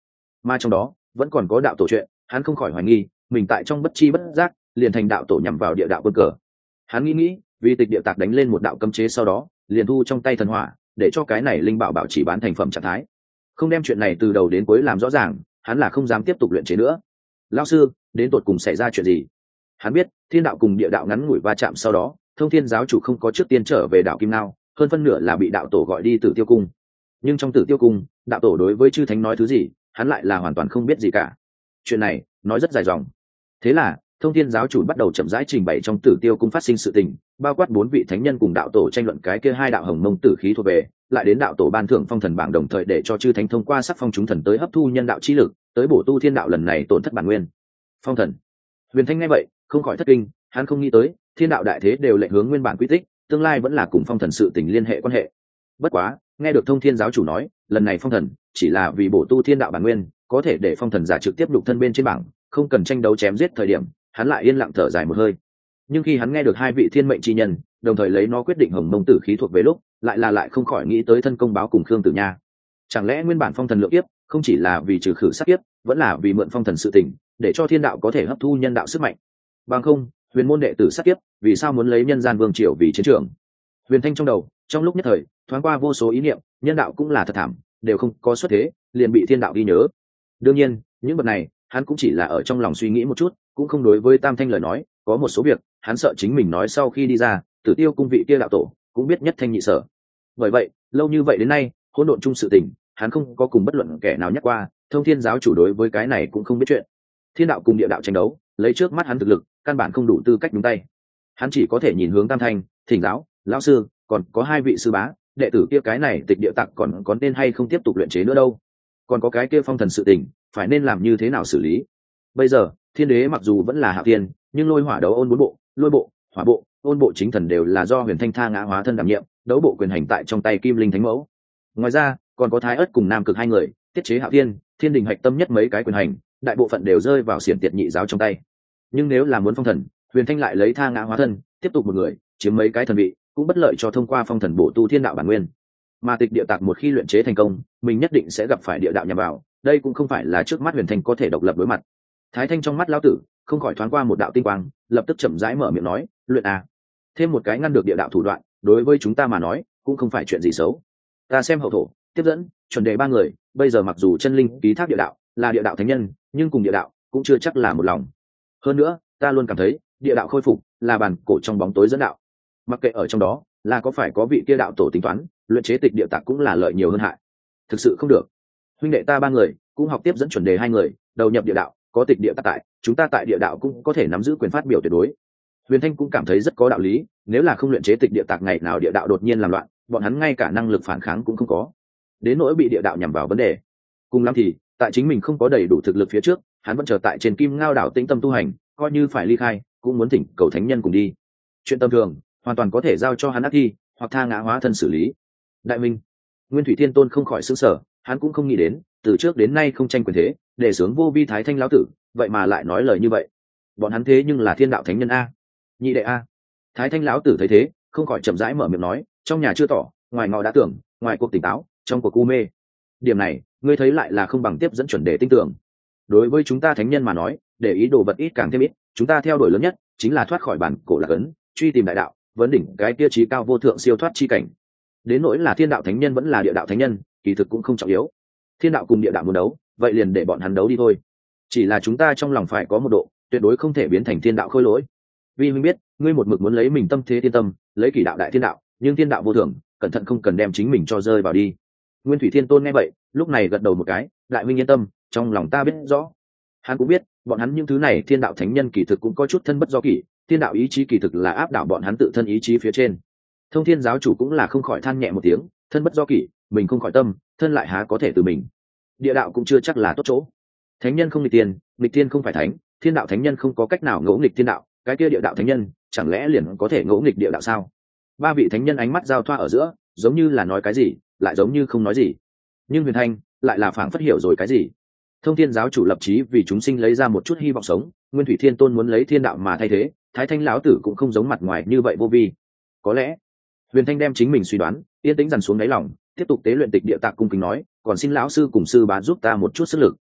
mà trong đó vẫn còn có đạo tổ chuyện, hắn không khỏi hoài nghi mình tại trong bất chi bất giác liền thành đạo tổ nhằm vào địa đạo quân cờ. Hắn nghĩ nghĩ, vì tịch địa tạc đánh lên một đạo cấm chế sau đó liền thu trong tay thần hỏa, để cho cái này linh bảo bảo chỉ bán thành phẩm trạng thái, không đem chuyện này từ đầu đến cuối làm rõ ràng, hắn là không dám tiếp tục luyện chế nữa. Lão sư, đến tột cùng xảy ra chuyện gì? Hắn biết thiên đạo cùng địa đạo ngắn ngủi va chạm sau đó, thông thiên giáo chủ không có trước tiên trở về đảo Kim Nao, hơn phân nửa là bị đạo tổ gọi đi Tử Tiêu Cung. Nhưng trong Tử Tiêu Cung, đạo tổ đối với chư thánh nói thứ gì, hắn lại là hoàn toàn không biết gì cả. Chuyện này nói rất dài dòng. Thế là thông thiên giáo chủ bắt đầu chậm rãi trình bày trong Tử Tiêu Cung phát sinh sự tình, bao quát bốn vị thánh nhân cùng đạo tổ tranh luận cái kia hai đạo hồng mông tử khí thuộc về, lại đến đạo tổ ban thưởng phong thần bảng, đồng thời để cho chư thánh thông qua sắc phong chúng thần tới hấp thu nhân đạo chi lực, tới bổ tu thiên đạo lần này tổn thất bản nguyên. Phong thần. Huyền Thanh nghe vậy không khỏi thất kinh, hắn không nghĩ tới thiên đạo đại thế đều lệnh hướng nguyên bản quy tích, tương lai vẫn là cùng phong thần sự tình liên hệ quan hệ. Bất quá nghe được thông thiên giáo chủ nói lần này phong thần chỉ là vì bổ tu thiên đạo bản nguyên, có thể để phong thần giả trực tiếp đục thân bên trên bảng, không cần tranh đấu chém giết thời điểm, hắn lại yên lặng thở dài một hơi. Nhưng khi hắn nghe được hai vị thiên mệnh chi nhân đồng thời lấy nó quyết định hồng mông tử khí thuộc về lúc, lại là lại không khỏi nghĩ tới thân công báo cùng Khương Tử Nha. Chẳng lẽ nguyên bản phong thần lượng kiếp không chỉ là vì trừ khử sát kiếp, vẫn là vì mượn phong thần sự tình để cho thiên đạo có thể hấp thu nhân đạo sức mạnh? Bằng không huyền môn đệ tử sát kiếp vì sao muốn lấy nhân gian vương triều vì chiến trường? Huyền Thanh trong đầu trong lúc nhất thời thoáng qua vô số ý niệm, nhân đạo cũng là thật thảm, đều không có xuất thế liền bị thiên đạo ghi nhớ. Đương nhiên những vật này hắn cũng chỉ là ở trong lòng suy nghĩ một chút, cũng không đối với Tam Thanh lời nói. Có một số việc hắn sợ chính mình nói sau khi đi ra, Tử Tiêu Cung vị kia đạo tổ cũng biết nhất thanh nhị sở. Bởi vậy lâu như vậy đến nay hỗn độn chung sự tình hắn không có cùng bất luận kẻ nào nhắc qua, thông thiên giáo chủ đối với cái này cũng không biết chuyện. Thiên đạo cùng địa đạo tranh đấu, lấy trước mắt hắn thực lực căn bản không đủ tư cách đúng tay, hắn chỉ có thể nhìn hướng Tam Thanh thỉnh giáo, lão sư còn có hai vị sư bá, đệ tử kia cái này tịch địa tặc còn có nên hay không tiếp tục luyện chế nữa đâu, còn có cái kia phong thần sự tình phải nên làm như thế nào xử lý. Bây giờ thiên đế mặc dù vẫn là hạ thiên, nhưng lôi hỏa đấu ôn bốn bộ, lôi bộ, hỏa bộ, ôn bộ chính thần đều là do Huyền Thanh tha ngã hóa thân đảm nhiệm, đấu bộ quyền hành tại trong tay Kim Linh Thánh Mẫu. Ngoài ra còn có Thái Ất cùng Nam Cực hai người tiết chế Hạo Thiên, Thiên Đình hạch tâm nhất mấy cái quyền hành, đại bộ phận đều rơi vào xiển tiệt nhị giáo trong tay. Nhưng nếu là muốn phong thần, Huyền Thanh lại lấy tha ngã hóa thân tiếp tục một người chiếm mấy cái thần vị, cũng bất lợi cho thông qua phong thần bổ tu thiên đạo bản nguyên. Mà tịch địa tạc một khi luyện chế thành công, mình nhất định sẽ gặp phải địa đạo nhằm vào, đây cũng không phải là trước mắt Huyền Thanh có thể độc lập đối mặt. Thái Thanh trong mắt lão tử không khỏi thoáng qua một đạo tinh quang, lập tức chậm rãi mở miệng nói, luyện à, thêm một cái ngăn được địa đạo thủ đoạn, đối với chúng ta mà nói cũng không phải chuyện gì xấu. Ta xem hậu thổ, tiếp dẫn, chuẩn đề ba người bây giờ mặc dù chân linh ký thác địa đạo, là địa đạo thánh nhân, nhưng cùng địa đạo cũng chưa chắc là một lòng. Hơn nữa ta luôn cảm thấy địa đạo khôi phục là bản cổ trong bóng tối dẫn đạo, mặc kệ ở trong đó là có phải có vị kia đạo tổ tính toán, luyện chế tịch địa tạc cũng là lợi nhiều hơn hại. Thực sự không được, huynh đệ ta ba người cũng học tiếp dẫn chuẩn đề hai người đầu nhập địa đạo, có tịch địa tạc tại, chúng ta tại địa đạo cũng có thể nắm giữ quyền phát biểu tuyệt đối. Huyền Thanh cũng cảm thấy rất có đạo lý, nếu là không luyện chế tịch địa tạc, ngày nào địa đạo đột nhiên làm loạn, bọn hắn ngay cả năng lực phản kháng cũng không có, đến nỗi bị địa đạo nhằm vào vấn đề. Cùng lắm thì tại chính mình không có đầy đủ thực lực phía trước, hắn vẫn chờ tại trên Kim Ngao đảo tĩnh tâm tu hành, coi như phải ly khai cũng muốn thỉnh cầu thánh nhân cùng đi. Chuyện tầm thường hoàn toàn có thể giao cho hắn ác thi hoặc tha ngã hóa thân xử lý. Đại minh Nguyên Thủy Thiên Tôn không khỏi sững sờ, hắn cũng không nghĩ đến từ trước đến nay không tranh quyền thế, để sướng vô vi Thái Thanh lão tử vậy mà lại nói lời như vậy. Bọn hắn thế nhưng là thiên đạo thánh nhân a, nhị đệ a. Thái Thanh lão tử thấy thế không khỏi chậm rãi mở miệng nói, trong nhà chưa tỏ, ngoài ngọ đã tưởng, ngoài cuộc tỉnh táo, trong cuộc u mê. Điểm này ngươi thấy lại là không bằng tiếp dẫn chuẩn đề tinh tưởng. Đối với chúng ta thánh nhân mà nói, để ý đồ vật ít càng thêm ít, chúng ta theo đuổi lớn nhất chính là thoát khỏi bản cổ lạc ấn, truy tìm đại đạo, vấn đỉnh cái kia trí cao vô thượng siêu thoát chi cảnh. Đến nỗi là thiên đạo thánh nhân vẫn là địa đạo thánh nhân, kỳ thực cũng không trọng yếu. Thiên đạo cùng địa đạo muốn đấu, vậy liền để bọn hắn đấu đi thôi. Chỉ là chúng ta trong lòng phải có một độ, tuyệt đối không thể biến thành thiên đạo khôi lỗi. Vì huynh biết, ngươi một mực muốn lấy mình tâm thế thiên tâm, lấy kỷ đạo đại thiên đạo, nhưng thiên đạo vô thường, cẩn thận không cần đem chính mình cho rơi vào đi. Nguyên Thủy Thiên Tôn nghe vậy, lúc này gật đầu một cái, đại huynh yên tâm, trong lòng ta biết rõ. Hắn cũng biết, bọn hắn những thứ này thiên đạo thánh nhân kỳ thực cũng có chút thân bất do kỷ, thiên đạo ý chí kỳ thực là áp đảo bọn hắn tự thân ý chí phía trên. Thông Thiên giáo chủ cũng là không khỏi than nhẹ một tiếng, thân bất do kỷ, mình không khỏi tâm, thân lại há có thể từ mình. Địa đạo cũng chưa chắc là tốt chỗ. Thánh nhân không nghịch tiên, nghịch tiên không phải thánh, thiên đạo thánh nhân không có cách nào ngỗ nghịch thiên đạo, cái kia địa đạo thánh nhân chẳng lẽ liền có thể ngỗ nghịch địa đạo sao? Ba vị thánh nhân ánh mắt giao thoa ở giữa, giống như là nói cái gì, lại giống như không nói gì. Nhưng Huyền Thanh lại là phảng phất hiểu rồi cái gì. Thông Thiên giáo chủ lập chí vì chúng sinh lấy ra một chút hy vọng sống, Nguyên Thủy Thiên Tôn muốn lấy thiên đạo mà thay thế, Thái Thanh lão tử cũng không giống mặt ngoài như vậy vô vi. Có lẽ Huyền Thanh đem chính mình suy đoán yên tĩnh dằn xuống đáy lòng, tiếp tục tế luyện tịch địa tạc cung kính nói, còn xin lão sư cùng sư bá giúp ta một chút sức lực.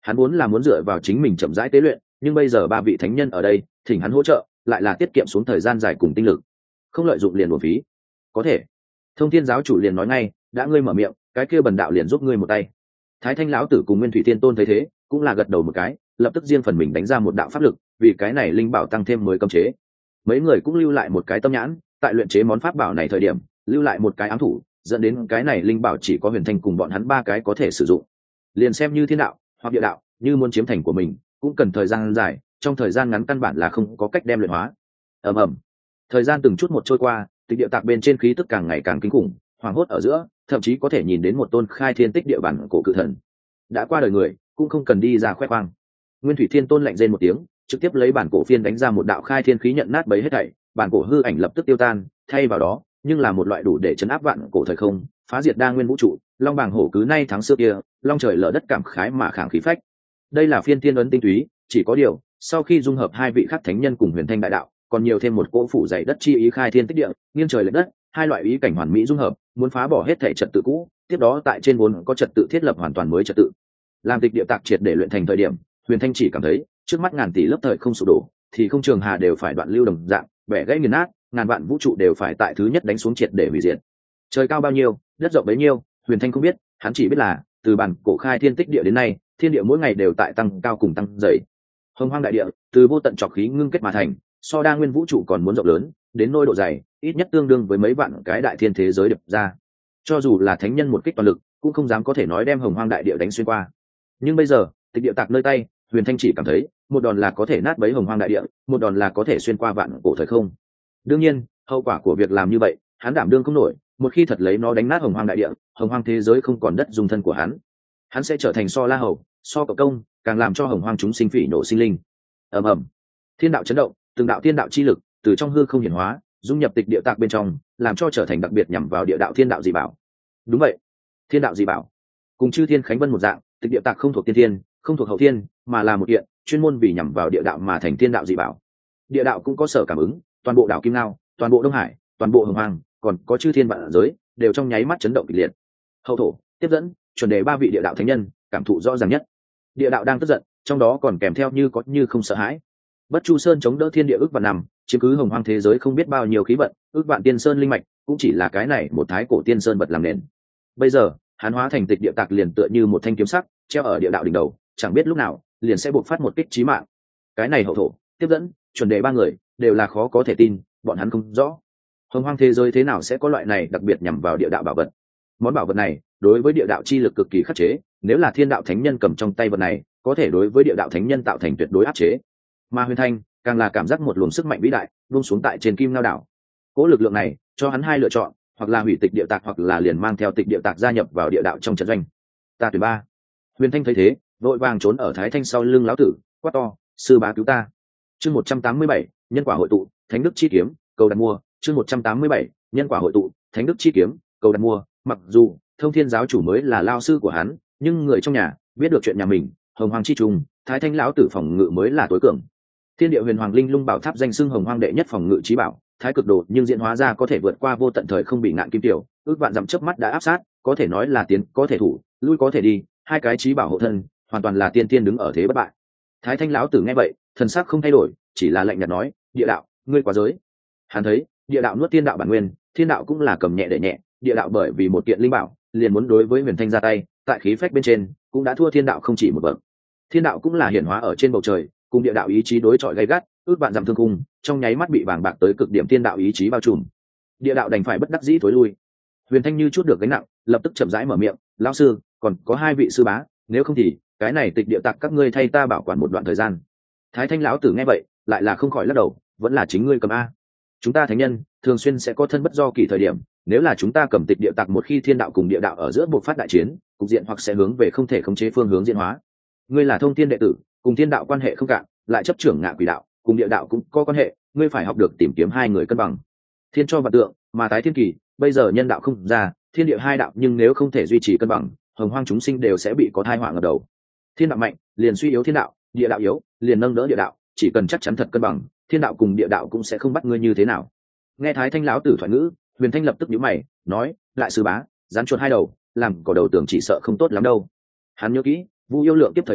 Hắn vốn là muốn dựa vào chính mình chậm rãi tế luyện, nhưng bây giờ ba vị thánh nhân ở đây thỉnh hắn hỗ trợ lại là tiết kiệm xuống thời gian dài cùng tinh lực, không lợi dụng liền uổng phí. Có thể. Thông thiên giáo chủ liền nói ngay, đã ngươi mở miệng, cái kia bần đạo liền giúp ngươi một tay. Thái thanh lão tử cùng Nguyên Thủy Thiên tôn thấy thế cũng là gật đầu một cái, lập tức riêng phần mình đánh ra một đạo pháp lực, vì cái này linh bảo tăng thêm mới cấm chế. Mấy người cũng lưu lại một cái tâm nhãn, tại luyện chế món pháp bảo này thời điểm lưu lại một cái ám thủ, dẫn đến cái này linh bảo chỉ có Huyền Thanh cùng bọn hắn ba cái có thể sử dụng. Liền xem như thiên đạo hoặc địa đạo, như muốn chiếm thành của mình cũng cần thời gian dài, trong thời gian ngắn căn bản là không có cách đem luyện hóa. Ầm ầm, thời gian từng chút một trôi qua, tịch địa tạc bên trên khí tức càng ngày càng kinh khủng, hoàng hốt ở giữa thậm chí có thể nhìn đến một tôn khai thiên tích địa bản cổ cự thần đã qua đời người cũng không cần đi ra khoe khoang. Nguyên Thủy Thiên tôn lạnh rên một tiếng, trực tiếp lấy bản cổ phiên đánh ra một đạo khai thiên khí nhận nát bấy hết thảy, bản cổ hư ảnh lập tức tiêu tan, thay vào đó nhưng là một loại đủ để chấn áp vạn cổ thời không, phá diệt đa nguyên vũ trụ, long bảng hổ cứ nay thắng xưa kia, long trời lở đất cảm khái mà kháng khí phách. Đây là phiên thiên ấn tinh túy, chỉ có điều sau khi dung hợp hai vị khắc thánh nhân cùng Huyền Thanh đại đạo, còn nhiều thêm một cỗ phủ dày đất chi ý khai thiên tích địa, nghiêng trời lệch đất, hai loại ý cảnh hoàn mỹ dung hợp, muốn phá bỏ hết thể trật tự cũ, tiếp đó tại trên vốn có trật tự thiết lập hoàn toàn mới trật tự. Làm tịch địa tạc triệt để luyện thành thời điểm, Huyền Thanh chỉ cảm thấy trước mắt ngàn tỷ lớp thời không sụp đổ, thì không trường hà đều phải đoạn lưu đồng dạng, bẻ gãy nghiền nát, ngàn vạn vũ trụ đều phải tại thứ nhất đánh xuống triệt để hủy diệt. Trời cao bao nhiêu, đất rộng bấy nhiêu, Huyền Thanh không biết, hắn chỉ biết là từ bản cổ khai thiên tích địa đến nay, thiên địa mỗi ngày đều tại tăng cao cùng tăng dày. Hồng hoang đại địa từ vô tận trọc khí ngưng kết mà thành, so đa nguyên vũ trụ còn muốn rộng lớn, đến nôi độ dày ít nhất tương đương với mấy vạn cái đại thiên thế giới đập ra. Cho dù là thánh nhân một kích toàn lực cũng không dám có thể nói đem hồng hoang đại địa đánh xuyên qua. Nhưng bây giờ tịch địa tạc nơi tay, Huyền Thanh chỉ cảm thấy một đòn là có thể nát bấy hồng hoang đại địa, một đòn là có thể xuyên qua vạn cổ thời không. Đương nhiên hậu quả của việc làm như vậy hắn đảm đương không nổi, một khi thật lấy nó đánh nát hồng hoang đại địa, hồng hoang thế giới không còn đất dung thân của hắn, hắn sẽ trở thành so la hầu, so cậu công, càng làm cho hồng hoang chúng sinh phỉ nổ sinh linh. Ầm ầm, thiên đạo chấn động, từng đạo thiên đạo chi lực từ trong hư không hiển hóa, dung nhập tịch địa tạc bên trong, làm cho trở thành đặc biệt nhằm vào địa đạo thiên đạo dị bảo. Đúng vậy, thiên đạo dị bảo cùng chư thiên khánh vân một dạng, tịch địa tạc không thuộc tiên thiên, không thuộc hậu thiên, mà là một kiện chuyên môn vì nhằm vào địa đạo mà thành thiên đạo dị bảo. Địa đạo cũng có sở cảm ứng, toàn bộ đảo Kim Ngao, toàn bộ Đông Hải, toàn bộ hồng hoang, còn có chư thiên vạn giới đều trong nháy mắt chấn động kịch liệt. Hậu thổ tiếp dẫn chuẩn đề ba vị địa đạo thánh nhân cảm thụ rõ ràng nhất. Địa đạo đang tức giận, trong đó còn kèm theo như có như không sợ hãi. Bất Chu Sơn chống đỡ thiên địa ước vạn năm, chiếm cứ hồng hoang thế giới không biết bao nhiêu khí vận, ước vạn tiên sơn linh mạch cũng chỉ là cái này một thái cổ tiên sơn bật làm nền. Bây giờ hắn hóa thành tịch địa tạc liền tựa như một thanh kiếm sắc treo ở địa đạo đỉnh đầu, chẳng biết lúc nào liền sẽ buộc phát một kích chí mạng. Cái này hậu thổ tiếp dẫn chuẩn đề ba người đều là khó có thể tin, bọn hắn không rõ hồng hoang thế giới thế nào sẽ có loại này đặc biệt nhằm vào địa đạo bảo vật. Món bảo vật này đối với địa đạo chi lực cực kỳ khắc chế, nếu là thiên đạo thánh nhân cầm trong tay vật này có thể đối với địa đạo thánh nhân tạo thành tuyệt đối áp chế. Mà Huyền Thanh càng là cảm giác một luồng sức mạnh vĩ đại buông xuống tại trên Kim Ngao đảo. Cố lực lượng này cho hắn hai lựa chọn, hoặc là hủy tịch địa tạc, hoặc là liền mang theo tịch địa tạc gia nhập vào địa đạo trong trận doanh. Ta tuyển ba. Huyền Thanh thấy thế vội vàng trốn ở Thái Thanh sau lưng lão tử, quát to: sư bá cứu ta! Chương một trăm tám mươi bảy, nhân quả hội tụ, thánh đức chi kiếm, cầu đặt mua. Chương một trăm tám mươi bảy, nhân quả hội tụ, thánh đức chi kiếm, cầu đặt mua. Mặc dù Thông Thiên giáo chủ mới là lao sư của hắn, nhưng người trong nhà biết được chuyện nhà mình, hồng hoàng chi trùng, Thái Thanh lão tử phòng ngự mới là tối cường. Thiên địa huyền hoàng linh lung bảo tháp danh xưng hồng hoang đệ nhất phòng ngự trí bảo, thái cực đồ nhưng diễn hóa ra có thể vượt qua vô tận thời không bị ngạn kim tiểu, ước vạn dặm chớp mắt đã áp sát, có thể nói là tiến có thể thủ, lui có thể đi, hai cái trí bảo hộ thân, hoàn toàn là tiên tiên đứng ở thế bất bại. Thái Thanh lão tử nghe vậy, thần sắc không thay đổi, chỉ là lạnh nhạt nói: địa đạo, ngươi quá giới. Hắn thấy địa đạo nuốt thiên đạo bản nguyên, thiên đạo cũng là cầm nhẹ để nhẹ, địa đạo bởi vì một kiện linh bảo liền muốn đối với Huyền Thanh ra tay, tại khí phách bên trên cũng đã thua thiên đạo không chỉ một bậc. Thiên đạo cũng là hiển hóa ở trên bầu trời, cùng địa đạo ý chí đối chọi gay gắt, ước vạn dặm thương cung trong nháy mắt bị vàng bạc tới cực điểm thiên đạo ý chí bao trùm. Địa đạo đành phải bất đắc dĩ thối lui. Huyền Thanh như chút được gánh nặng, lập tức chậm rãi mở miệng: lão sư, còn có hai vị sư bá, nếu không thì cái này tịch địa tặc các ngươi thay ta bảo quản một đoạn thời gian. Thái Thanh lão tử nghe vậy lại là không khỏi lắc đầu: vẫn là chính ngươi cầm a. Chúng ta thánh nhân thường xuyên sẽ có thân bất do kỳ thời điểm, nếu là chúng ta cầm tịch địa tặc, một khi thiên đạo cùng địa đạo ở giữa buộc phát đại chiến, cục diện hoặc sẽ hướng về không thể khống chế phương hướng diễn hóa. Ngươi là thông thiên đệ tử, cùng thiên đạo quan hệ không cạn, lại chấp trưởng ngạ quỷ đạo, cùng địa đạo cũng có quan hệ, ngươi phải học được tìm kiếm hai người cân bằng. Thiên cho vật tượng, mà tái thiên kỳ, bây giờ nhân đạo không ra, thiên địa hai đạo, nhưng nếu không thể duy trì cân bằng, hồng hoang chúng sinh đều sẽ bị có tai họa ngập đầu. Thiên đạo mạnh, liền suy yếu thiên đạo, địa đạo yếu, liền nâng đỡ địa đạo, chỉ cần chắc chắn thật cân bằng, thiên đạo cùng địa đạo cũng sẽ không bắt ngươi như thế nào. Nghe Thái Thanh lão tử thoại ngữ, Huyền Thanh lập tức nhíu mày, nói: lại sư bá, rắn chuột hai đầu, làm cỏ đầu tưởng chỉ sợ không tốt lắm đâu. Hắn nhớ kỹ, Vu Yêu Lượng tiếp thời điểm,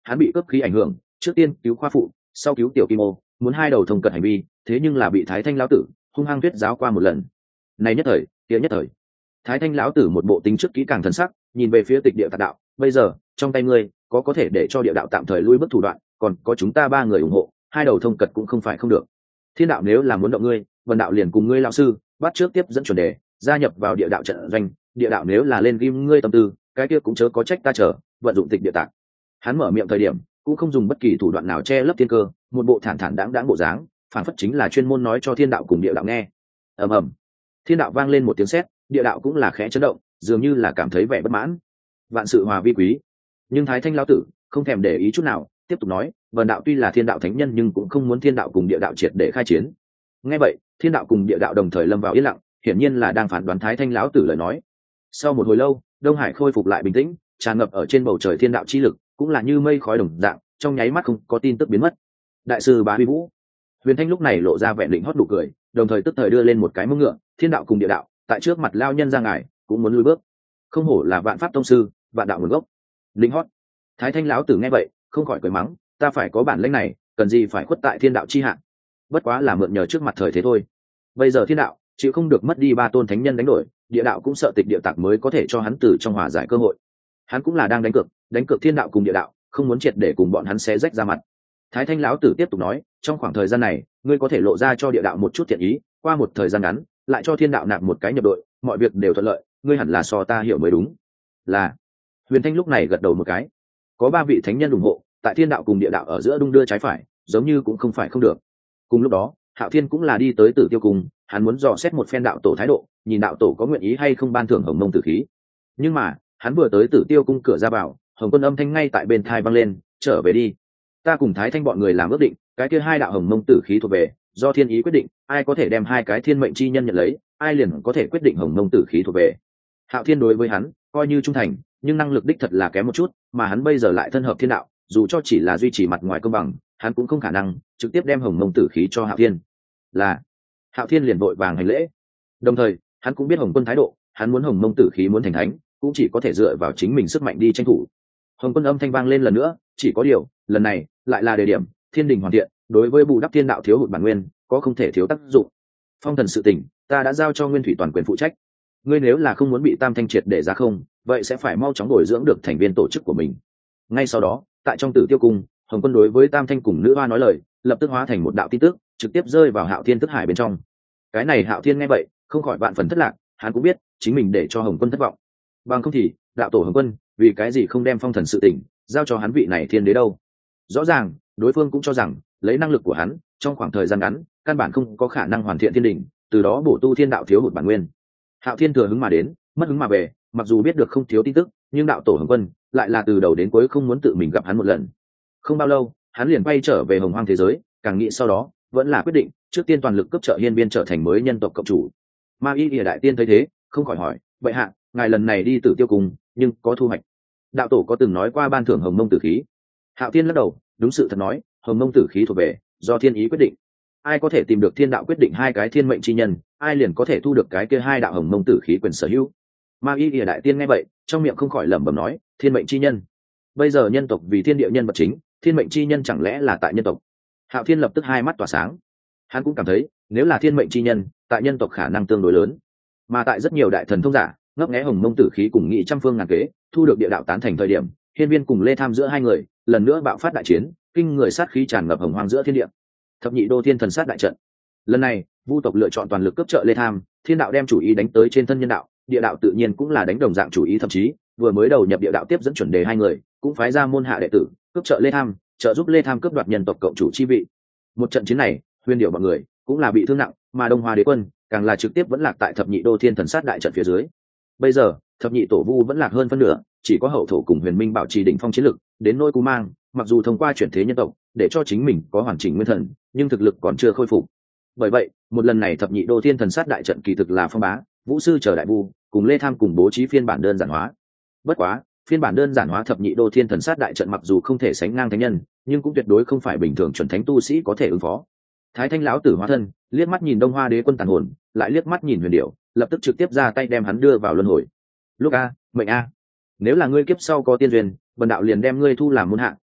hắn bị cướp khí ảnh hưởng, trước tiên cứu khoa phụ, sau cứu tiểu kim ô, muốn hai đầu thông cận hành vi, thế nhưng là bị thái thanh lão tử hung hăng thuyết giáo qua một lần. Này nhất thời kia nhất thời, thái thanh lão tử một bộ tính trước kỹ càng thần sắc, nhìn về phía tịch địa tạc đạo, bây giờ trong tay ngươi có có thể để cho địa đạo tạm thời lui bước thủ đoạn, còn có chúng ta ba người ủng hộ, hai đầu thông cật cũng không phải không được. Thiên đạo nếu là muốn động ngươi, vân đạo liền cùng ngươi lão sư bắt trước tiếp dẫn chuẩn đề, gia nhập vào địa đạo trận doanh. Địa đạo nếu là lên ghim ngươi tâm tư, cái kia cũng chớ có trách ta chờ vận dụng tịch địa tạng. Hắn mở miệng thời điểm cũng không dùng bất kỳ thủ đoạn nào che lấp thiên cơ, một bộ thản thản đáng đáng bộ dáng, phản phất chính là chuyên môn nói cho thiên đạo cùng địa đạo nghe. Ầm ầm, thiên đạo vang lên một tiếng sét, địa đạo cũng là khẽ chấn động, dường như là cảm thấy vẻ bất mãn. Vạn sự hòa vi quý, nhưng thái thanh lão tử không thèm để ý chút nào, tiếp tục nói, vần đạo tuy là thiên đạo thánh nhân nhưng cũng không muốn thiên đạo cùng địa đạo triệt để khai chiến. Nghe vậy, thiên đạo cùng địa đạo đồng thời lâm vào yên lặng, hiển nhiên là đang phản đoán thái thanh lão tử lời nói. Sau một hồi lâu, đông hải khôi phục lại bình tĩnh, tràn ngập ở trên bầu trời thiên đạo chi lực cũng là như mây khói đồng dạng, trong nháy mắt không có tin tức biến mất. Đại sư Bá Huy Vũ, Huyền Thanh lúc này lộ ra vẻ định hót nụ cười, đồng thời tức thời đưa lên một cái mông ngựa, thiên đạo cùng địa đạo tại trước mặt lao nhân ra ngài cũng muốn lùi bước. Không hổ là vạn pháp tông sư, vạn đạo nguồn gốc. Định hót. Thái thanh lão tử nghe vậy không khỏi cười mắng, ta phải có bản lĩnh này, cần gì phải khuất tại thiên đạo chi hạn, bất quá là mượn nhờ trước mặt thời thế thôi. Bây giờ thiên đạo chịu không được mất đi ba tôn thánh nhân đánh đổi, địa đạo cũng sợ tịch địa tạc mới có thể cho hắn từ trong hòa giải cơ hội. Hắn cũng là đang đánh cược, đánh cược thiên đạo cùng địa đạo, không muốn triệt để cùng bọn hắn xé rách ra mặt. Thái thanh lão tử tiếp tục nói, trong khoảng thời gian này ngươi có thể lộ ra cho địa đạo một chút thiện ý, qua một thời gian ngắn lại cho thiên đạo nạp một cái nhập đội, mọi việc đều thuận lợi, ngươi hẳn là so ta hiểu mới đúng. Là. Huyền Thanh lúc này gật đầu một cái, có ba vị thánh nhân ủng hộ, tại thiên đạo cùng địa đạo ở giữa đung đưa trái phải, giống như cũng không phải không được. Cùng lúc đó Hạo Thiên cũng là đi tới Tử Tiêu Cung, hắn muốn dò xét một phen đạo tổ thái độ, nhìn đạo tổ có nguyện ý hay không ban thưởng hồng mông tử khí. Nhưng mà hắn vừa tới Tử Tiêu Cung cửa ra vào, Hồng Quân âm thanh ngay tại bên thai vang lên, trở về đi, ta cùng Thái Thanh bọn người làm ước định, cái kia hai đạo hồng mông tử khí thuộc về do thiên ý quyết định, ai có thể đem hai cái thiên mệnh chi nhân nhận lấy, ai liền có thể quyết định hồng mông tử khí thuộc về. Hạo Thiên đối với hắn coi như trung thành, nhưng năng lực đích thật là kém một chút, mà hắn bây giờ lại thân hợp thiên đạo, dù cho chỉ là duy trì mặt ngoài công bằng, hắn cũng không khả năng trực tiếp đem hồng mông tử khí cho Hạo Thiên. Là. Hạo Thiên liền vội vàng hành lễ, đồng thời hắn cũng biết Hồng Quân thái độ, hắn muốn hồng mông tử khí muốn thành thánh cũng chỉ có thể dựa vào chính mình sức mạnh đi tranh thủ. Hồng Quân âm thanh vang lên lần nữa, chỉ có điều lần này lại là đề điểm thiên đình hoàn thiện, đối với bù đắp thiên đạo thiếu hụt bản nguyên có không thể thiếu tác dụng. Phong thần sự tình ta đã giao cho Nguyên Thủy toàn quyền phụ trách, ngươi nếu là không muốn bị Tam Thanh triệt để ra không, vậy sẽ phải mau chóng bồi dưỡng được thành viên tổ chức của mình. Ngay sau đó tại trong Tử Tiêu Cung, Hồng Quân đối với Tam Thanh cùng nữ hoa nói lời, lập tức hóa thành một đạo tin tức trực tiếp rơi vào Hạo Thiên thức hải bên trong. Cái này Hạo Thiên nghe vậy không khỏi vạn phần thất lạc, hắn cũng biết chính mình để cho Hồng Quân thất vọng, bằng không thì đạo tổ Hồng Quân vì cái gì không đem phong thần sự tình giao cho hắn vị này thiên đế đâu. Rõ ràng đối phương cũng cho rằng lấy năng lực của hắn trong khoảng thời gian ngắn căn bản không có khả năng hoàn thiện thiên đình, từ đó bổ tu thiên đạo thiếu hụt bản nguyên. Hạo Thiên thừa hứng mà đến, mất hứng mà về, mặc dù biết được không thiếu tin tức, nhưng đạo tổ Hồng Quân lại là từ đầu đến cuối không muốn tự mình gặp hắn một lần. Không bao lâu hắn liền bay trở về hồng hoang thế giới, càng nghĩ sau đó vẫn là quyết định trước tiên toàn lực cấp trợ hiên viên trở thành mới nhân tộc cộng chủ. Ma Y Lìa đại tiên thấy thế không khỏi hỏi, vậy hạ ngài lần này đi Tử Tiêu Cung nhưng có thu hoạch? Đạo tổ có từng nói qua ban thưởng hồng mông tử khí? Hạo Thiên lắc đầu, đúng sự thật nói, hồng mông tử khí thuộc về do thiên ý quyết định, ai có thể tìm được thiên đạo quyết định hai cái thiên mệnh chi nhân, ai liền có thể thu được cái kia hai đạo hồng mông tử khí quyền sở hữu. Ma Y Lìa đại tiên nghe vậy trong miệng không khỏi lẩm bẩm nói, thiên mệnh chi nhân, bây giờ nhân tộc vì thiên địa nhân vật chính, thiên mệnh chi nhân chẳng lẽ là tại nhân tộc? Hạo Thiên lập tức hai mắt tỏa sáng, hắn cũng cảm thấy nếu là thiên mệnh chi nhân tại nhân tộc khả năng tương đối lớn, mà tại rất nhiều đại thần thông giả ngấp nghé hồng mông tử khí cùng nghị trăm phương ngàn kế thu được địa đạo tán thành thời điểm, hiên viên cùng Lê Tham giữa hai người lần nữa bạo phát đại chiến, kinh người sát khí tràn ngập hồng hoang giữa thiên địa. Thập nhị đô thiên thần sát đại trận, lần này vu tộc lựa chọn toàn lực cướp trợ Lê Tham, thiên đạo đem chủ ý đánh tới trên thân nhân đạo, địa đạo tự nhiên cũng là đánh đồng dạng chủ ý, thậm chí vừa mới đầu nhập địa đạo tiếp dẫn chuẩn đề hai người cũng phái ra môn hạ đệ tử cướp trợ Lê Tham, trợ giúp Lê Tham cướp đoạt nhân tộc cộng chủ chi vị. Một trận chiến này huyền điệu bọn người cũng là bị thương nặng, mà Đông Hoa đế quân càng là trực tiếp vẫn lạc tại thập nhị đô thiên thần sát đại trận phía dưới. Bây giờ thập nhị tổ vu vẫn lạc hơn phân nửa, chỉ có hậu thổ cùng huyền minh bảo trì đỉnh phong chiến lực, đến nỗi cú mang mặc dù thông qua chuyển thế nhân tộc để cho chính mình có hoàn chỉnh nguyên thần, nhưng thực lực còn chưa khôi phục. Bởi vậy một lần này thập nhị đô thiên thần sát đại trận kỳ thực là phong bá vũ sư chờ đại vu cùng Lê Tham cùng bố trí phiên bản đơn giản hóa. Bất quá phiên bản đơn giản hóa thập nhị đô thiên thần sát đại trận mặc dù không thể sánh ngang thánh nhân, nhưng cũng tuyệt đối không phải bình thường chuẩn thánh tu sĩ có thể ứng phó. Thái thanh lão tử hóa thân liếc mắt nhìn Đông Hoa đế quân tàn hồn, lại liếc mắt nhìn huyền điệu, lập tức trực tiếp ra tay đem hắn đưa vào luân hồi. Lúc a mệnh a, nếu là ngươi kiếp sau có tiên duyên, bần đạo liền đem ngươi thu làm môn hạ,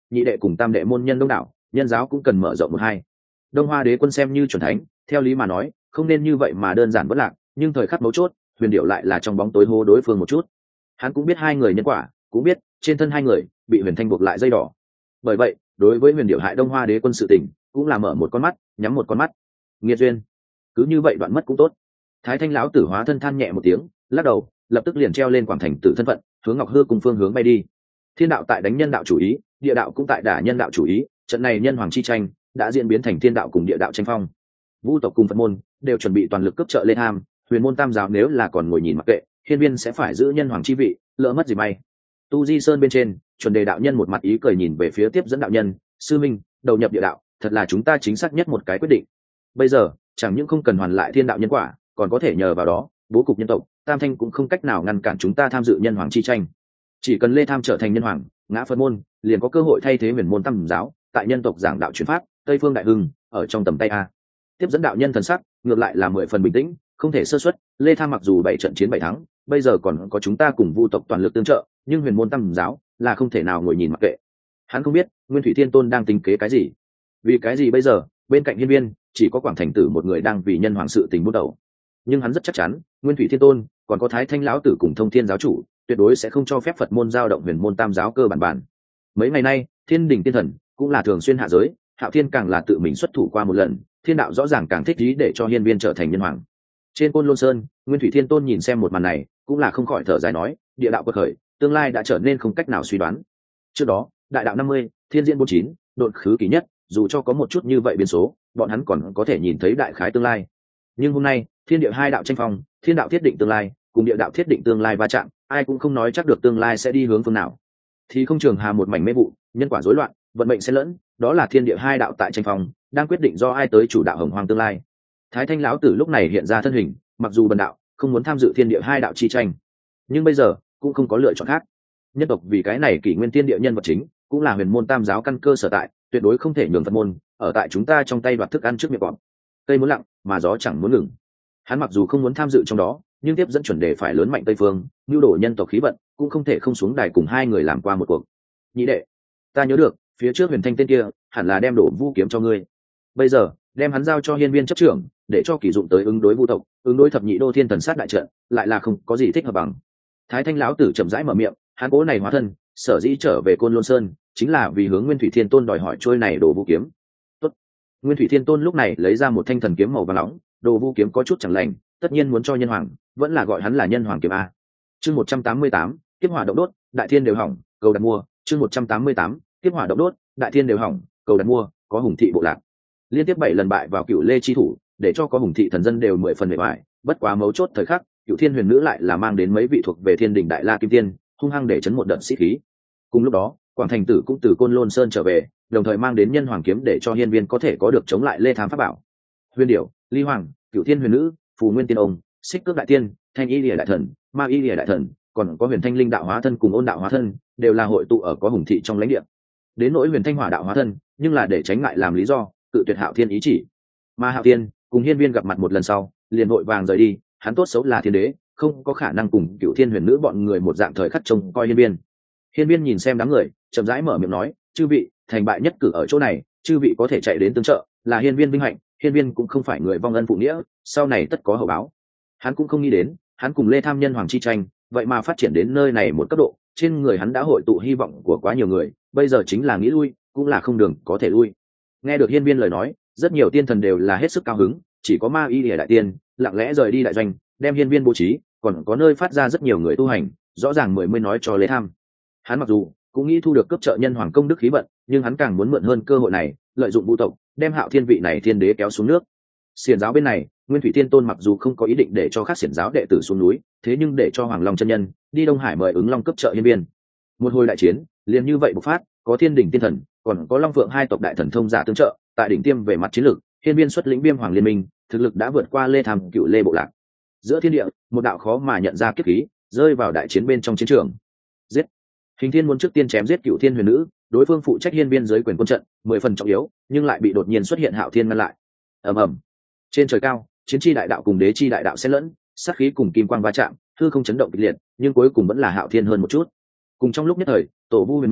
nhị đệ cùng tam đệ môn nhân đông đảo, nhân giáo cũng cần mở rộng một hai. Đông Hoa đế quân xem như chuẩn thánh, theo lý mà nói không nên như vậy mà đơn giản bất lạc, nhưng thời khắc mấu chốt huyền điệu lại là trong bóng tối hô đối phương một chút. Hắn cũng biết hai người nhân quả, cũng biết trên thân hai người bị huyền thanh buộc lại dây đỏ. Bởi vậy đối với huyền điệu hại Đông Hoa đế quân sự tình cũng là mở một con mắt nhắm một con mắt. Nghiệt duyên, cứ như vậy đoạn mất cũng tốt. Thái Thanh lão tử hóa thân than nhẹ một tiếng, lắc đầu, lập tức liền treo lên quảng thành tử thân phận, hướng Ngọc Hư cùng phương hướng bay đi. Thiên đạo tại đánh nhân đạo chủ ý, địa đạo cũng tại đả nhân đạo chủ ý, trận này nhân hoàng chi tranh đã diễn biến thành thiên đạo cùng địa đạo tranh phong. Vu tộc cùng Phật môn đều chuẩn bị toàn lực cấp trợ Lê Tham, huyền môn tam giáo nếu là còn ngồi nhìn mặc kệ, hiên viên sẽ phải giữ nhân hoàng chi vị, lỡ mất gì may. Tu Di Sơn bên trên, chuẩn đề đạo nhân một mặt ý cười nhìn về phía tiếp dẫn đạo nhân, sư minh, đầu nhập địa đạo, thật là chúng ta chính xác nhất một cái quyết định. Bây giờ chẳng những không cần hoàn lại thiên đạo nhân quả, còn có thể nhờ vào đó bố cục nhân tộc, tam thanh cũng không cách nào ngăn cản chúng ta tham dự nhân hoàng chi tranh. Chỉ cần Lê Tham trở thành nhân hoàng, ngã Phật môn liền có cơ hội thay thế huyền môn tam giáo, tại nhân tộc giảng đạo truyền pháp, Tây phương đại hưng ở trong tầm tay a. Tiếp dẫn đạo nhân thần sắc ngược lại là mười phần bình tĩnh, không thể sơ suất. Lê Tham mặc dù bảy trận chiến bảy thắng, bây giờ còn có chúng ta cùng Vu tộc toàn lực tương trợ, nhưng huyền môn tam giáo là không thể nào ngồi nhìn mặc kệ. Hắn không biết Nguyên Thủy Thiên Tôn đang tính kế cái gì, vì cái gì bây giờ bên cạnh hiên viên chỉ có Quảng Thành Tử một người đang vì nhân hoàng sự tình bút đầu. Nhưng hắn rất chắc chắn Nguyên Thủy Thiên Tôn còn có Thái Thanh lão tử cùng Thông Thiên giáo chủ tuyệt đối sẽ không cho phép Phật môn giao động huyền môn tam giáo cơ bản bản. Mấy ngày nay Thiên Đình Tiên Thần cũng là thường xuyên hạ giới, Hạo Thiên càng là tự mình xuất thủ qua một lần, thiên đạo rõ ràng càng thích ý để cho hiên viên trở thành nhân hoàng. Trên Côn Lôn Sơn, Nguyên Thủy Thiên Tôn nhìn xem một màn này cũng là không khỏi thở dài nói, địa đạo quật khởi, tương lai đã trở nên không cách nào suy đoán. Trước đó đại đạo năm mươi, thiên diễn bốn chín, đột khứ kỳ nhất, dù cho có một chút như vậy biến số, bọn hắn còn có thể nhìn thấy đại khái tương lai. Nhưng hôm nay thiên địa hai đạo tranh phong, thiên đạo thiết định tương lai cùng địa đạo thiết định tương lai va chạm, ai cũng không nói chắc được tương lai sẽ đi hướng phương nào. Thì không trường hà một mảnh mê vụ, nhân quả rối loạn, vận mệnh xen lẫn, đó là thiên địa hai đạo tại tranh phong, đang quyết định do ai tới chủ đạo hồng hoang tương lai. Thái Thanh lão tử lúc này hiện ra thân hình, mặc dù bần đạo không muốn tham dự thiên địa hai đạo chi tranh, nhưng bây giờ cũng không có lựa chọn khác. Nhân tộc vì cái này kỷ nguyên thiên địa nhân vật chính, cũng là huyền môn tam giáo căn cơ sở tại, tuyệt đối không thể nhường Phật môn ở tại chúng ta trong tay đoạt thức ăn trước miệng cọp. Cây muốn lặng mà gió chẳng muốn ngừng. Hắn mặc dù không muốn tham dự trong đó, nhưng tiếp dẫn chuẩn đề phải lớn mạnh Tây phương, nhu đổ nhân tộc khí vận, cũng không thể không xuống đài cùng hai người làm qua một cuộc. Nhị đệ, ta nhớ được phía trước huyền thanh tên kia hẳn là đem đổ vu kiếm cho ngươi, bây giờ đem hắn giao cho hiên viên chấp trưởng, để cho kỳ dụng tới ứng đối vu tộc, ứng đối thập nhị đô thiên thần sát đại trận, lại là không có gì thích hợp bằng. Thái Thanh lão tử chậm rãi mở miệng, hắn cố này hóa thân sở dĩ trở về Côn Lôn Sơn chính là vì hướng Nguyên Thủy Thiên Tôn đòi hỏi trôi này đồ vu kiếm. Tốt. Nguyên Thủy Thiên Tôn lúc này lấy ra một thanh thần kiếm màu vàng nóng, đồ vu kiếm có chút chẳng lành, tất nhiên muốn cho nhân hoàng, vẫn là gọi hắn là nhân hoàng kiếm a. Chương một trăm tám mươi tám, kiếp hỏa động đốt, đại thiên đều hỏng, cầu đặt mua. Chương một trăm tám mươi tám, kiếp hỏa động đốt, đại thiên đều hỏng, cầu đặt mua. Có Hùng thị bộ lạc liên tiếp bảy lần bại vào Cựu Lê chi thủ, để cho có Hùng thị thần dân đều mười phần mệt mỏi. Bất quá mấu chốt thời khắc, Cựu Thiên Huyền Nữ lại là mang đến mấy vị thuộc về Thiên Đình Đại La Kim Tiên, hung hăng để chấn một đợt sĩ khí. Cùng lúc đó, Quảng Thành Tử cũng từ Côn Lôn Sơn trở về, đồng thời mang đến nhân hoàng kiếm để cho hiên viên có thể có được chống lại Lê Tham pháp bảo. Huyền Điểu, Ly Hoàng, Cựu Thiên Huyền Nữ, Phù Nguyên Tiên Ông, Xích Cước Đại Tiên, Thanh Y Lìa Đại Thần, Ma Y Lìa Đại Thần, còn có Huyền Thanh Linh đạo hóa thân cùng Ôn đạo hóa thân, đều là hội tụ ở có Hùng thị trong lãnh địa. Đến nỗi Huyền Thanh Hỏa đạo hóa thân, nhưng là để tránh ngại làm lý do, cự tuyệt Hạo Thiên ý chỉ. Mà Hạo Thiên cùng hiên viên gặp mặt một lần sau, liền vội vàng rời đi, hắn tốt xấu là thiên đế, không có khả năng cùng Cựu Thiên Huyền Nữ bọn người một dạng thời khắc trông coi hiên viên. Hiên viên nhìn xem đám người, chậm rãi mở miệng nói, chư vị, thành bại nhất cử ở chỗ này, chư vị có thể chạy đến tương trợ, là hiên viên vinh hạnh. Hiên viên cũng không phải người vong ân phụ nghĩa, sau này tất có hậu báo. Hắn cũng không nghĩ đến, hắn cùng Lê Tham nhân hoàng chi tranh, vậy mà phát triển đến nơi này một cấp độ, trên người hắn đã hội tụ hy vọng của quá nhiều người, bây giờ chính là nghĩ lui, cũng là không đường có thể lui. Nghe được hiên viên lời nói, rất nhiều tiên thần đều là hết sức cao hứng, chỉ có Ma Y Lìa đại tiên lặng lẽ rời đi đại doanh, đem hiên viên bố trí, còn có nơi phát ra rất nhiều người tu hành, rõ ràng mười mới nói cho Lê Tham. Hắn mặc dù cũng nghĩ thu được cấp trợ nhân hoàng công đức khí vận, nhưng hắn càng muốn mượn hơn cơ hội này, lợi dụng vũ tộc, đem Hạo Thiên vị này thiên đế kéo xuống nước. Xiển giáo bên này, Nguyên Thủy Thiên Tôn mặc dù không có ý định để cho các xiển giáo đệ tử xuống núi, thế nhưng để cho Hoàng Long chân nhân đi Đông Hải mời ứng long cấp trợ hiên viên. Một hồi đại chiến liền như vậy bộc phát, có Thiên Đình tiên thần, còn có Long Phượng hai tộc đại thần thông giả tương trợ, tại đỉnh tiêm về mặt chiến lược, hiên viên xuất lĩnh Viêm Hoàng liên minh, thực lực đã vượt qua Lê Tham Cựu Lê bộ lạc. Giữa thiên địa, một đạo khó mà nhận ra kiếp khí, rơi vào đại chiến bên trong chiến trường. Giết! Hình Thiên muốn trước tiên chém giết Cựu Thiên Huyền Nữ, đối phương phụ trách hiên viên dưới quyền quân trận, mười phần trọng yếu, nhưng lại bị đột nhiên xuất hiện Hạo Thiên ngăn lại. Ầm ầm. Trên trời cao, chiến chi đại đạo cùng đế chi đại đạo xen lẫn, sát khí cùng kim quang va chạm, hư không chấn động kịch liệt, nhưng cuối cùng vẫn là Hạo Thiên hơn một chút. Cùng trong lúc nhất thời, Tổ Vu Huyền Minh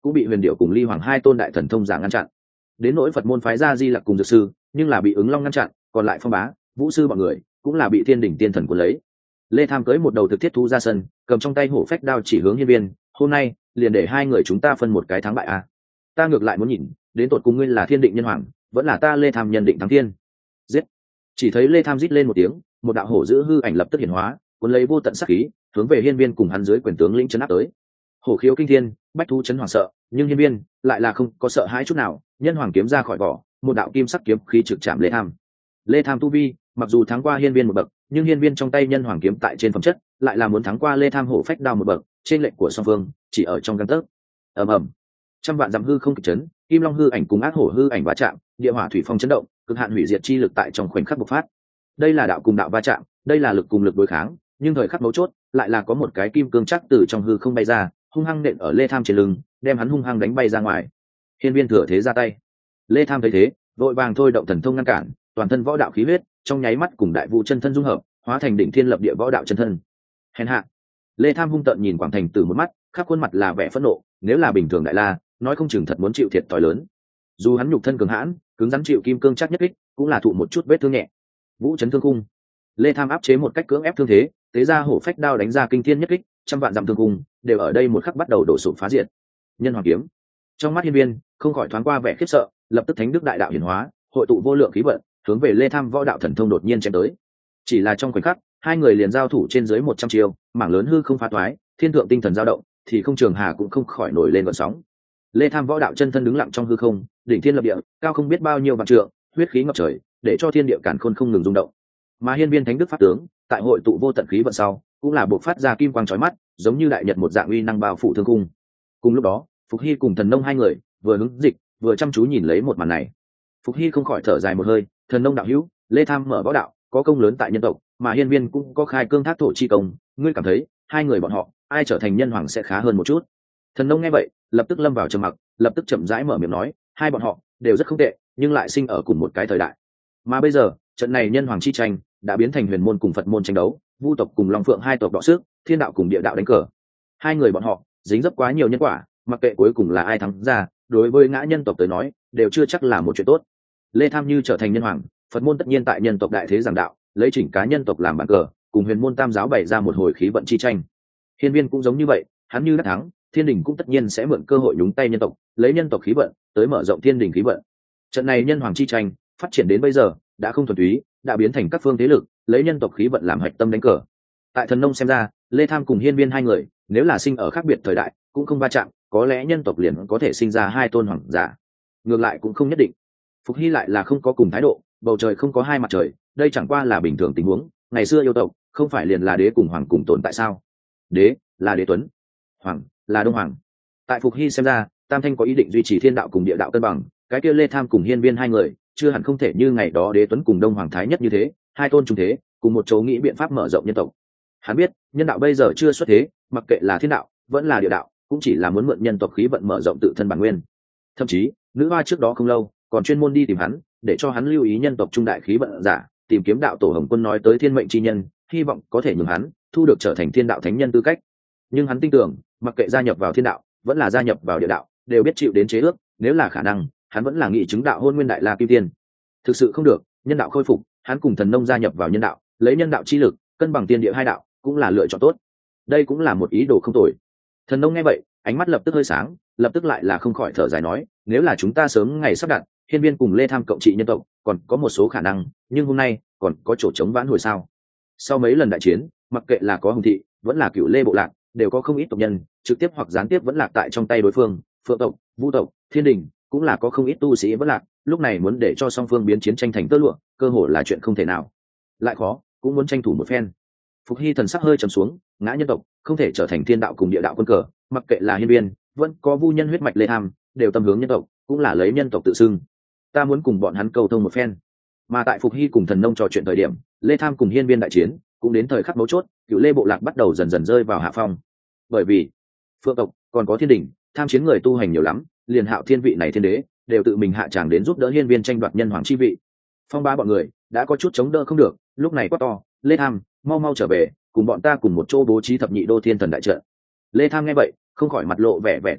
cũng bị huyền điệu cùng ly hoàng hai tôn đại thần thông giả ngăn chặn. Đến nỗi Phật môn phái ra Di Lặc cùng Dược sư, nhưng là bị ứng long ngăn chặn, còn lại Phong Bá, Vũ sư bọn người cũng là bị thiên đỉnh tiên thần cuốn lấy. Lê Tham cưới một đầu thực thiết thú ra sân, cầm trong tay hổ phách đao chỉ hướng Hiên Viên, hôm nay liền để hai người chúng ta phân một cái thắng bại à. Ta ngược lại muốn nhìn, đến tột cùng ngươi là thiên định nhân hoàng, vẫn là ta Lê Tham nhân định thắng thiên. Giết! Chỉ thấy Lê Tham rít lên một tiếng, một đạo hổ giữ hư ảnh lập tức hiển hóa, cuốn lấy vô tận sát khí, hướng về Hiên Viên cùng hắn dưới quyền tướng lĩnh chấn áp tới. Hổ khiếu kinh thiên, bách thú chấn hoàng sợ, nhưng Hiên Viên lại là không có sợ hãi chút nào, nhân hoàng kiếm ra khỏi vỏ, một đạo kim sắc kiếm khí trực chạm Lê Tham. Lê Tham tu vi mặc dù thắng qua Hiên Viên một bậc, nhưng Hiên Viên trong tay nhân hoàng kiếm tại trên phẩm chất lại là muốn thắng qua Lê Tham hổ phách đao một bậc, trên lệnh của song phương chỉ ở trong gang tấc. Ầm ầm, trăm vạn dặm hư không kịch chấn, kim long hư ảnh cùng ác hổ hư ảnh va chạm, địa hỏa thủy phong chấn động, cực hạn hủy diệt chi lực tại trong khoảnh khắc bộc phát. Đây là đạo cùng đạo va chạm, đây là lực cùng lực đối kháng, nhưng thời khắc mấu chốt lại là có một cái kim cương chắc từ trong hư không bay ra, hung hăng nện ở Lê Tham trên lưng, đem hắn hung hăng đánh bay ra ngoài. Hiên Viên thừa thế ra tay. Lê Tham thấy thế, vội vàng thôi động thần thông ngăn cản, toàn thân võ đạo khí huyết trong nháy mắt cùng đại vũ chân thân dung hợp, hóa thành đỉnh thiên lập địa võ đạo chân thân. Hèn hạ! Lê Tham hung tợn nhìn Quảng Thành Tử một mắt, khắp khuôn mặt là vẻ phẫn nộ, nếu là bình thường đại la, nói không chừng thật muốn chịu thiệt thòi lớn. Dù hắn nhục thân cường hãn, cứng rắn chịu kim cương chắc nhất kích, cũng là thụ một chút vết thương nhẹ. Vũ chấn thương cung. Lê Tham áp chế một cách cưỡng ép thương thế, tế ra hổ phách đao đánh ra kinh thiên nhất kích, trăm vạn dặm thương cung đều ở đây một khắc bắt đầu đổ sụp phá diệt. Nhân hoàng kiếm. Trong mắt Hiên Viên không khỏi thoáng qua vẻ khiếp sợ, lập tức thánh đức đại đạo hiển hóa, hội tụ vô lượng khí vận, hướng về Lê Tham võ đạo thần thông đột nhiên chém tới. Chỉ là trong khoảnh khắc, hai người liền giao thủ trên dưới một trăm chiêu, mảng lớn hư không phá toái, thiên thượng tinh thần dao động, thì không trường hà cũng không khỏi nổi lên gợn sóng. Lê Tham võ đạo chân thân đứng lặng trong hư không, đỉnh thiên lập địa, cao không biết bao nhiêu vạn trượng, huyết khí ngập trời, để cho thiên địa càn khôn không ngừng rung động. Mà Hiên Viên thánh đức pháp tướng, tại hội tụ vô tận khí vận sau, cũng là bộc phát ra kim quang chói mắt, giống như đại nhật một dạng uy năng bao phủ thương cung. Cùng lúc đó, Phục Hy cùng Thần Nông hai người vừa hứng dịch, vừa chăm chú nhìn lấy một màn này. Phục Hy không khỏi thở dài một hơi, Thần Nông đạo hữu, Lê Tham mở võ đạo, có công lớn tại nhân tộc, mà Hiên Viên cũng có khai cương thác thổ chi công, ngươi cảm thấy hai người bọn họ ai trở thành nhân hoàng sẽ khá hơn một chút? Thần Nông nghe vậy, lập tức lâm vào trầm mặc, lập tức chậm rãi mở miệng nói, hai bọn họ đều rất không tệ, nhưng lại sinh ở cùng một cái thời đại. Mà bây giờ, trận này nhân hoàng chi tranh đã biến thành huyền môn cùng Phật môn tranh đấu, Vu tộc cùng Long Phượng hai tộc đọ sức, thiên đạo cùng địa đạo đánh cờ. Hai người bọn họ dính dấp quá nhiều nhân quả, mặc kệ cuối cùng là ai thắng ra, đối với ngã nhân tộc tới nói, đều chưa chắc là một chuyện tốt. Lê Tham như trở thành nhân hoàng, Phật môn tất nhiên tại nhân tộc đại thế giảng đạo, lấy chỉnh cá nhân tộc làm bàn cờ, cùng huyền môn tam giáo bày ra một hồi khí vận chi tranh. Hiên Viên cũng giống như vậy, hắn như đã thắng, thiên đình cũng tất nhiên sẽ mượn cơ hội nhúng tay nhân tộc, lấy nhân tộc khí vận tới mở rộng thiên đình khí vận. Trận này nhân hoàng chi tranh phát triển đến bây giờ đã không thuần túy, đã biến thành các phương thế lực lấy nhân tộc khí vận làm hạch tâm đánh cờ. Tại Thần Nông xem ra, Lê Tham cùng Hiên Viên hai người nếu là sinh ở khác biệt thời đại, cũng không va chạm, có lẽ nhân tộc liền có thể sinh ra hai tôn hoàng giả. Ngược lại cũng không nhất định. Phục Hy lại là không có cùng thái độ, bầu trời không có hai mặt trời, đây chẳng qua là bình thường tình huống. Ngày xưa yêu tộc không phải liền là đế cùng hoàng cùng tồn tại sao? Đế là đế tuấn, hoàng là đông hoàng. Tại Phục Hy xem ra, Tam Thanh có ý định duy trì thiên đạo cùng địa đạo cân bằng, cái kia Lê Tham cùng Hiên Viên hai người chưa hẳn không thể như ngày đó đế tuấn cùng đông hoàng thái nhất như thế, hai tôn trung thế, cùng một chỗ nghĩ biện pháp mở rộng nhân tộc. Hắn biết, nhân đạo bây giờ chưa xuất thế, mặc kệ là thiên đạo vẫn là địa đạo, cũng chỉ là muốn mượn nhân tộc khí vận mở rộng tự thân bản nguyên. Thậm chí, nữ hoa trước đó không lâu còn chuyên môn đi tìm hắn, để cho hắn lưu ý nhân tộc trung đại khí vận giả, tìm kiếm đạo tổ Hồng Quân nói tới thiên mệnh chi nhân, hy vọng có thể nhường hắn thu được trở thành thiên đạo thánh nhân tư cách. Nhưng hắn tin tưởng, mặc kệ gia nhập vào thiên đạo vẫn là gia nhập vào địa đạo, đều biết chịu đến chế ước, nếu là khả năng, hắn vẫn là nghị chứng đạo hôn nguyên đại la kim tiên. Thực sự không được, nhân đạo khôi phục, hắn cùng Thần Nông gia nhập vào nhân đạo, lấy nhân đạo chi lực cân bằng tiên địa hai đạo, cũng là lựa chọn tốt. Đây cũng là một ý đồ không tồi. Thần Nông nghe vậy, ánh mắt lập tức hơi sáng, lập tức lại là không khỏi thở dài nói, nếu là chúng ta sớm ngày sắp đặt, Hiên Viên cùng Lê Tham cộng trị nhân tộc, còn có một số khả năng, nhưng hôm nay còn có chỗ chống vãn hồi sao? Sau mấy lần đại chiến, mặc kệ là có Hồng thị, vẫn là Cửu Lê bộ lạc, đều có không ít tộc nhân trực tiếp hoặc gián tiếp vẫn lạc tại trong tay đối phương. Phượng tộc, Vu tộc, Thiên đình cũng là có không ít tu sĩ vẫn lạc, lúc này muốn để cho song phương biến chiến tranh thành tơ lụa, cơ hội là chuyện không thể nào. Lại khó, cũng muốn tranh thủ một phen. Phục Hy thần sắc hơi trầm xuống, ngã nhân tộc không thể trở thành thiên đạo cùng địa đạo quân cờ, mặc kệ là Hiên Viên, vẫn có Vu nhân huyết mạch Lê Tham, đều tâm hướng nhân tộc, cũng là lấy nhân tộc tự xưng. Ta muốn cùng bọn hắn cầu thông một phen. Mà tại Phục Hy cùng Thần Nông trò chuyện thời điểm, Lê Tham cùng Hiên Viên đại chiến cũng đến thời khắc mấu chốt, Cửu Lê bộ lạc bắt đầu dần dần rơi vào hạ phong. Bởi vì Phượng tộc còn có Thiên đình, tham chiến người tu hành nhiều lắm, liền Hạo Thiên vị này thiên đế đều tự mình hạ tràng đến giúp đỡ Hiên Viên tranh đoạt nhân hoàng chi vị. Phong Ba bọn người đã có chút chống đỡ không được, lúc này quát to, Lê Tham, mau mau trở về, cùng bọn ta cùng một chỗ bố trí thập nhị đô thiên thần đại trận. Lê Tham nghe vậy, không khỏi mặt lộ vẻ vẻ tức hận,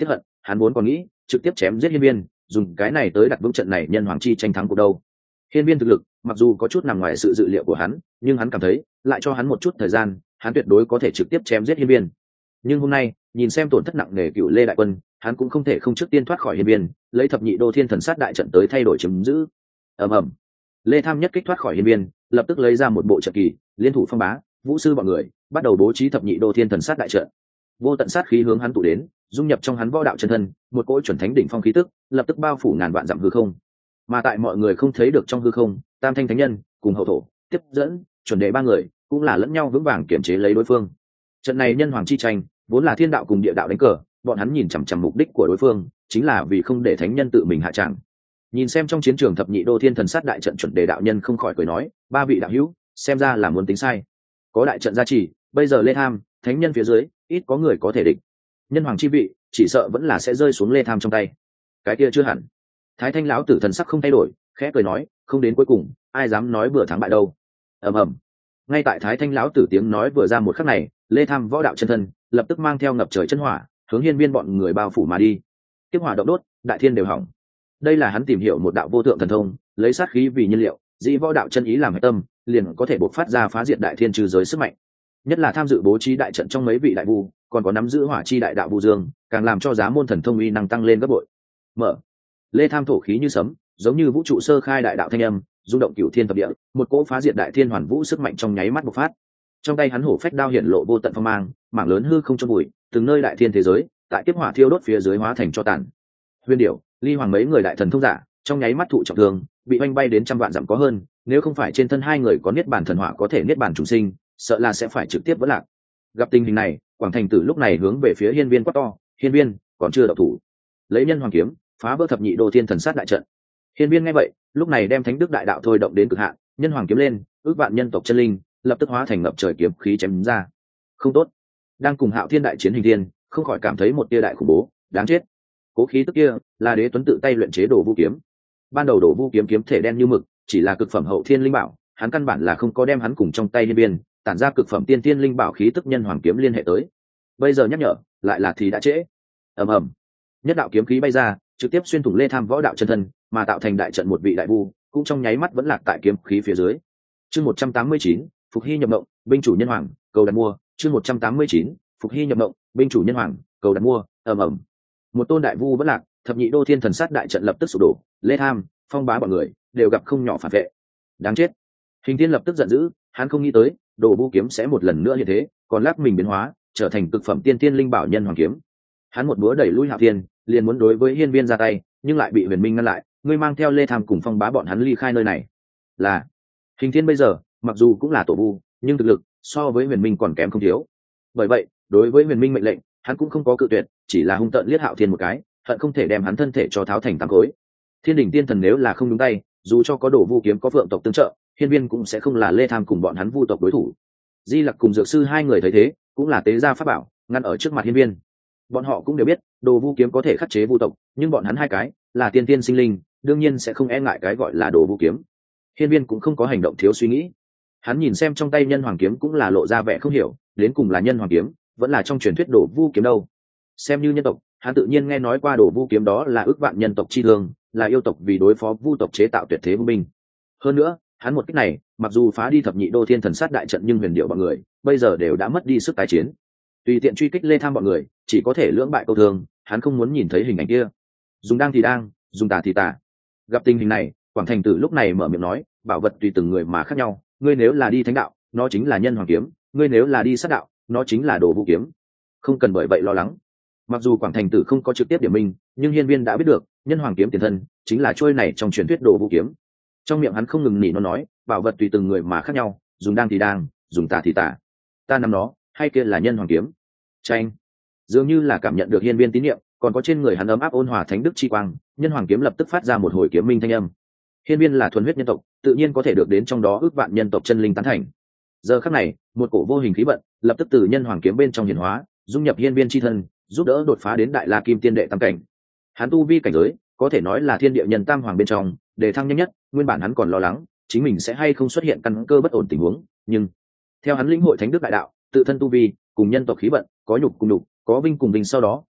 hắn vốn còn nghĩ trực tiếp chém giết hiên viên, dùng cái này tới đặt vững trận này nhân hoàng chi tranh thắng cuộc đâu. Hiên viên thực lực mặc dù có chút nằm ngoài sự dự liệu của hắn, nhưng hắn cảm thấy lại cho hắn một chút thời gian, hắn tuyệt đối có thể trực tiếp chém giết hiên viên. Nhưng hôm nay nhìn xem tổn thất nặng nề cựu lê đại quân, hắn cũng không thể không trước tiên thoát khỏi hiên viên, lấy thập nhị đô thiên thần sát đại trận tới thay đổi chiếm giữ. ầm ầm, lê tham nhất kích thoát khỏi hiên viên, lập tức lấy ra một bộ trận kỳ, liên thủ phong bá vũ sư bọn người bắt đầu bố trí thập nhị đô thiên thần sát đại trận. Vô tận sát khí hướng hắn tụ đến, dung nhập trong hắn võ đạo chân thân, một cỗ chuẩn thánh đỉnh phong khí tức lập tức bao phủ ngàn vạn dặm hư không. Mà tại mọi người không thấy được trong hư không, tam thanh thánh nhân cùng hậu thổ tiếp dẫn chuẩn đề ba người cũng là lẫn nhau vững vàng kiểm chế lấy đối phương. Trận này nhân hoàng chi tranh vốn là thiên đạo cùng địa đạo đánh cờ, bọn hắn nhìn chằm chằm mục đích của đối phương chính là vì không để thánh nhân tự mình hạ tràng. Nhìn xem trong chiến trường thập nhị đô thiên thần sát đại trận, chuẩn đề đạo nhân không khỏi cười nói, ba vị đạo hữu xem ra là muốn tính sai. Có đại trận gia trì, bây giờ lê tham thánh nhân phía dưới ít có người có thể địch, nhân hoàng chi vị chỉ sợ vẫn là sẽ rơi xuống lê tham trong tay. Cái kia chưa hẳn. Thái thanh lão tử thần sắc không thay đổi, khẽ cười nói, không đến cuối cùng ai dám nói bừa thắng bại đâu. ầm ầm, ngay tại thái thanh lão tử tiếng nói vừa ra một khắc này, lê tham võ đạo chân thân lập tức mang theo ngập trời chân hỏa hướng hiên viên bọn người bao phủ mà đi. Tiếp hỏa động đốt, đại thiên đều hỏng. Đây là hắn tìm hiểu một đạo vô thượng thần thông, lấy sát khí vì nhiên liệu, dĩ võ đạo chân ý làm hệ tâm, liền có thể bộc phát ra phá diệt đại thiên trừ giới sức mạnh. Nhất là tham dự bố trí đại trận trong mấy vị đại vu, còn có nắm giữ hỏa chi đại đạo vu dương, càng làm cho giá môn thần thông uy năng tăng lên gấp bội. Mở, lê tham thổ khí như sấm, giống như vũ trụ sơ khai đại đạo thanh âm, rung động cửu thiên thập địa, một cỗ phá diệt đại thiên hoàn vũ sức mạnh trong nháy mắt bộc phát. Trong tay hắn hổ phách đao hiển lộ vô tận phong mang, mảng lớn hư không trong bụi, từng nơi đại thiên thế giới tại tiếp hỏa thiêu đốt phía dưới hóa thành cho tàn. Huyền điểu, ly hoàng mấy người đại thần thông giả trong nháy mắt thụ trọng thương, bị oanh bay đến trăm vạn dặm có hơn, nếu không phải trên thân hai người có niết bàn thần hỏa có thể niết bàn trùng sinh, sợ là sẽ phải trực tiếp vỡ lạc. Gặp tình hình này, quảng thành tử lúc này hướng về phía hiên viên quát to, hiên viên còn chưa động thủ, lấy nhân hoàng kiếm phá vỡ thập nhị đô thiên thần sát đại trận. Hiên viên nghe vậy lúc này đem thánh đức đại đạo thôi động đến cực hạn, nhân hoàng kiếm lên, ước vạn nhân tộc chân linh lập tức hóa thành ngập trời kiếm khí chém ra. Không tốt, đang cùng hạo thiên đại chiến hình thiên không khỏi cảm thấy một tia đại khủng bố, đáng chết. Cố khí tức kia là đế tuấn tự tay luyện chế đồ vu kiếm. Ban đầu đồ vu kiếm kiếm thể đen như mực, chỉ là cực phẩm hậu thiên linh bảo, hắn căn bản là không có đem hắn cùng trong tay hiên viên tản ra cực phẩm tiên tiên linh bảo khí tức nhân hoàng kiếm liên hệ tới. Bây giờ nhắc nhở lại là thì đã trễ. ầm ầm, nhất đạo kiếm khí bay ra, trực tiếp xuyên thủng lê tham võ đạo chân thân, mà tạo thành đại trận một vị đại vu cũng trong nháy mắt vẫn lạc tại kiếm khí phía dưới. Chương một trăm tám mươi chín, phục hy nhập mộng, binh chủ nhân hoàng, cầu đặt mua. Chương một trăm tám mươi chín, phục hy nhập mộng, binh chủ nhân hoàng, cầu đặt mua. ầm ầm, một tôn đại vu vẫn lạc, thập nhị đô thiên thần sát đại trận lập tức sụp đổ, lê tham phong bá bọn người đều gặp không nhỏ phản vệ. Đáng chết. Hình thiên lập tức giận dữ, hắn không nghĩ tới đồ vu kiếm sẽ một lần nữa như thế, còn lắc mình biến hóa trở thành cực phẩm tiên tiên linh bảo nhân hoàng kiếm. Hắn một búa đẩy lui hạo thiên, liền muốn đối với hiên viên ra tay, nhưng lại bị huyền minh ngăn lại, ngươi mang theo lê tham cùng phong bá bọn hắn ly khai nơi này. Là hình thiên bây giờ mặc dù cũng là tổ vu, nhưng thực lực so với huyền minh còn kém không thiếu. Bởi vậy đối với huyền minh mệnh lệnh hắn cũng không có cự tuyệt, chỉ là hung tợn liếc hạo thiên một cái, hận không thể đem hắn thân thể cho tháo thành tám khối. Thiên đỉnh tiên thần nếu là không đúng tay, dù cho có đồ vu kiếm có phượng tộc tương trợ, hiên viên cũng sẽ không là lê tham cùng bọn hắn vu tộc đối thủ. Di lặc cùng dược sư hai người thấy thế cũng là tế gia pháp bảo ngăn ở trước mặt hiên viên. Bọn họ cũng đều biết đồ vu kiếm có thể khắc chế vu tộc, nhưng bọn hắn hai cái là tiên tiên sinh linh, đương nhiên sẽ không e ngại cái gọi là đồ vu kiếm. Hiên viên cũng không có hành động thiếu suy nghĩ, hắn nhìn xem trong tay nhân hoàng kiếm cũng là lộ ra vẻ không hiểu, đến cùng là nhân hoàng kiếm vẫn là trong truyền thuyết đồ vu kiếm đâu. Xem như nhân tộc, hắn tự nhiên nghe nói qua đồ vu kiếm đó là ước vạn nhân tộc chi thương, là yêu tộc vì đối phó vu tộc chế tạo tuyệt thế vương binh. Hơn nữa hắn một cách này mặc dù phá đi thập nhị đô thiên thần sát đại trận, nhưng huyền điệu bọn người bây giờ đều đã mất đi sức tái chiến, tùy tiện truy kích lê tham bọn người chỉ có thể lưỡng bại câu thương. Hắn không muốn nhìn thấy hình ảnh kia, dùng đang thì đang, dùng tà thì tà. Gặp tình hình này, quảng thành tử lúc này mở miệng nói, bảo vật tùy từng người mà khác nhau, ngươi nếu là đi thánh đạo nó chính là nhân hoàng kiếm, ngươi nếu là đi sát đạo nó chính là đồ vu kiếm, không cần bởi vậy lo lắng. Mặc dù quảng thành tử không có trực tiếp điểm minh, nhưng hiên viên đã biết được nhân hoàng kiếm tiền thân chính là trôi này trong truyền thuyết đồ vu kiếm. Trong miệng hắn không ngừng nỉ nó nói, bảo vật tùy từng người mà khác nhau, dùng đang thì đang, dùng tà thì tà. Ta nắm nó, hay kia là nhân hoàng kiếm. Tranh dường như là cảm nhận được hiên viên tín nhiệm, còn có trên người hắn ấm áp ôn hòa thánh đức chi quang, nhân hoàng kiếm lập tức phát ra một hồi kiếm minh thanh âm. Hiên viên là thuần huyết nhân tộc, tự nhiên có thể được đến trong đó ước vạn nhân tộc chân linh tán thành. Giờ khắc này, một cổ vô hình khí vận lập tức từ nhân hoàng kiếm bên trong hiển hóa, dung nhập hiên viên chi thân, giúp đỡ đột phá đến đại la kim tiên đệ tam cảnh. Hắn tu vi cảnh giới có thể nói là thiên địa nhân tam hoàng bên trong đề thăng nhanh nhất. Nguyên bản hắn còn lo lắng chính mình sẽ hay không xuất hiện căn cơ bất ổn tình huống, nhưng theo hắn lĩnh hội thánh đức đại đạo, tự thân tu vi cùng nhân tộc khí vận có nhục cùng nhục, có vinh cùng vinh, sau đó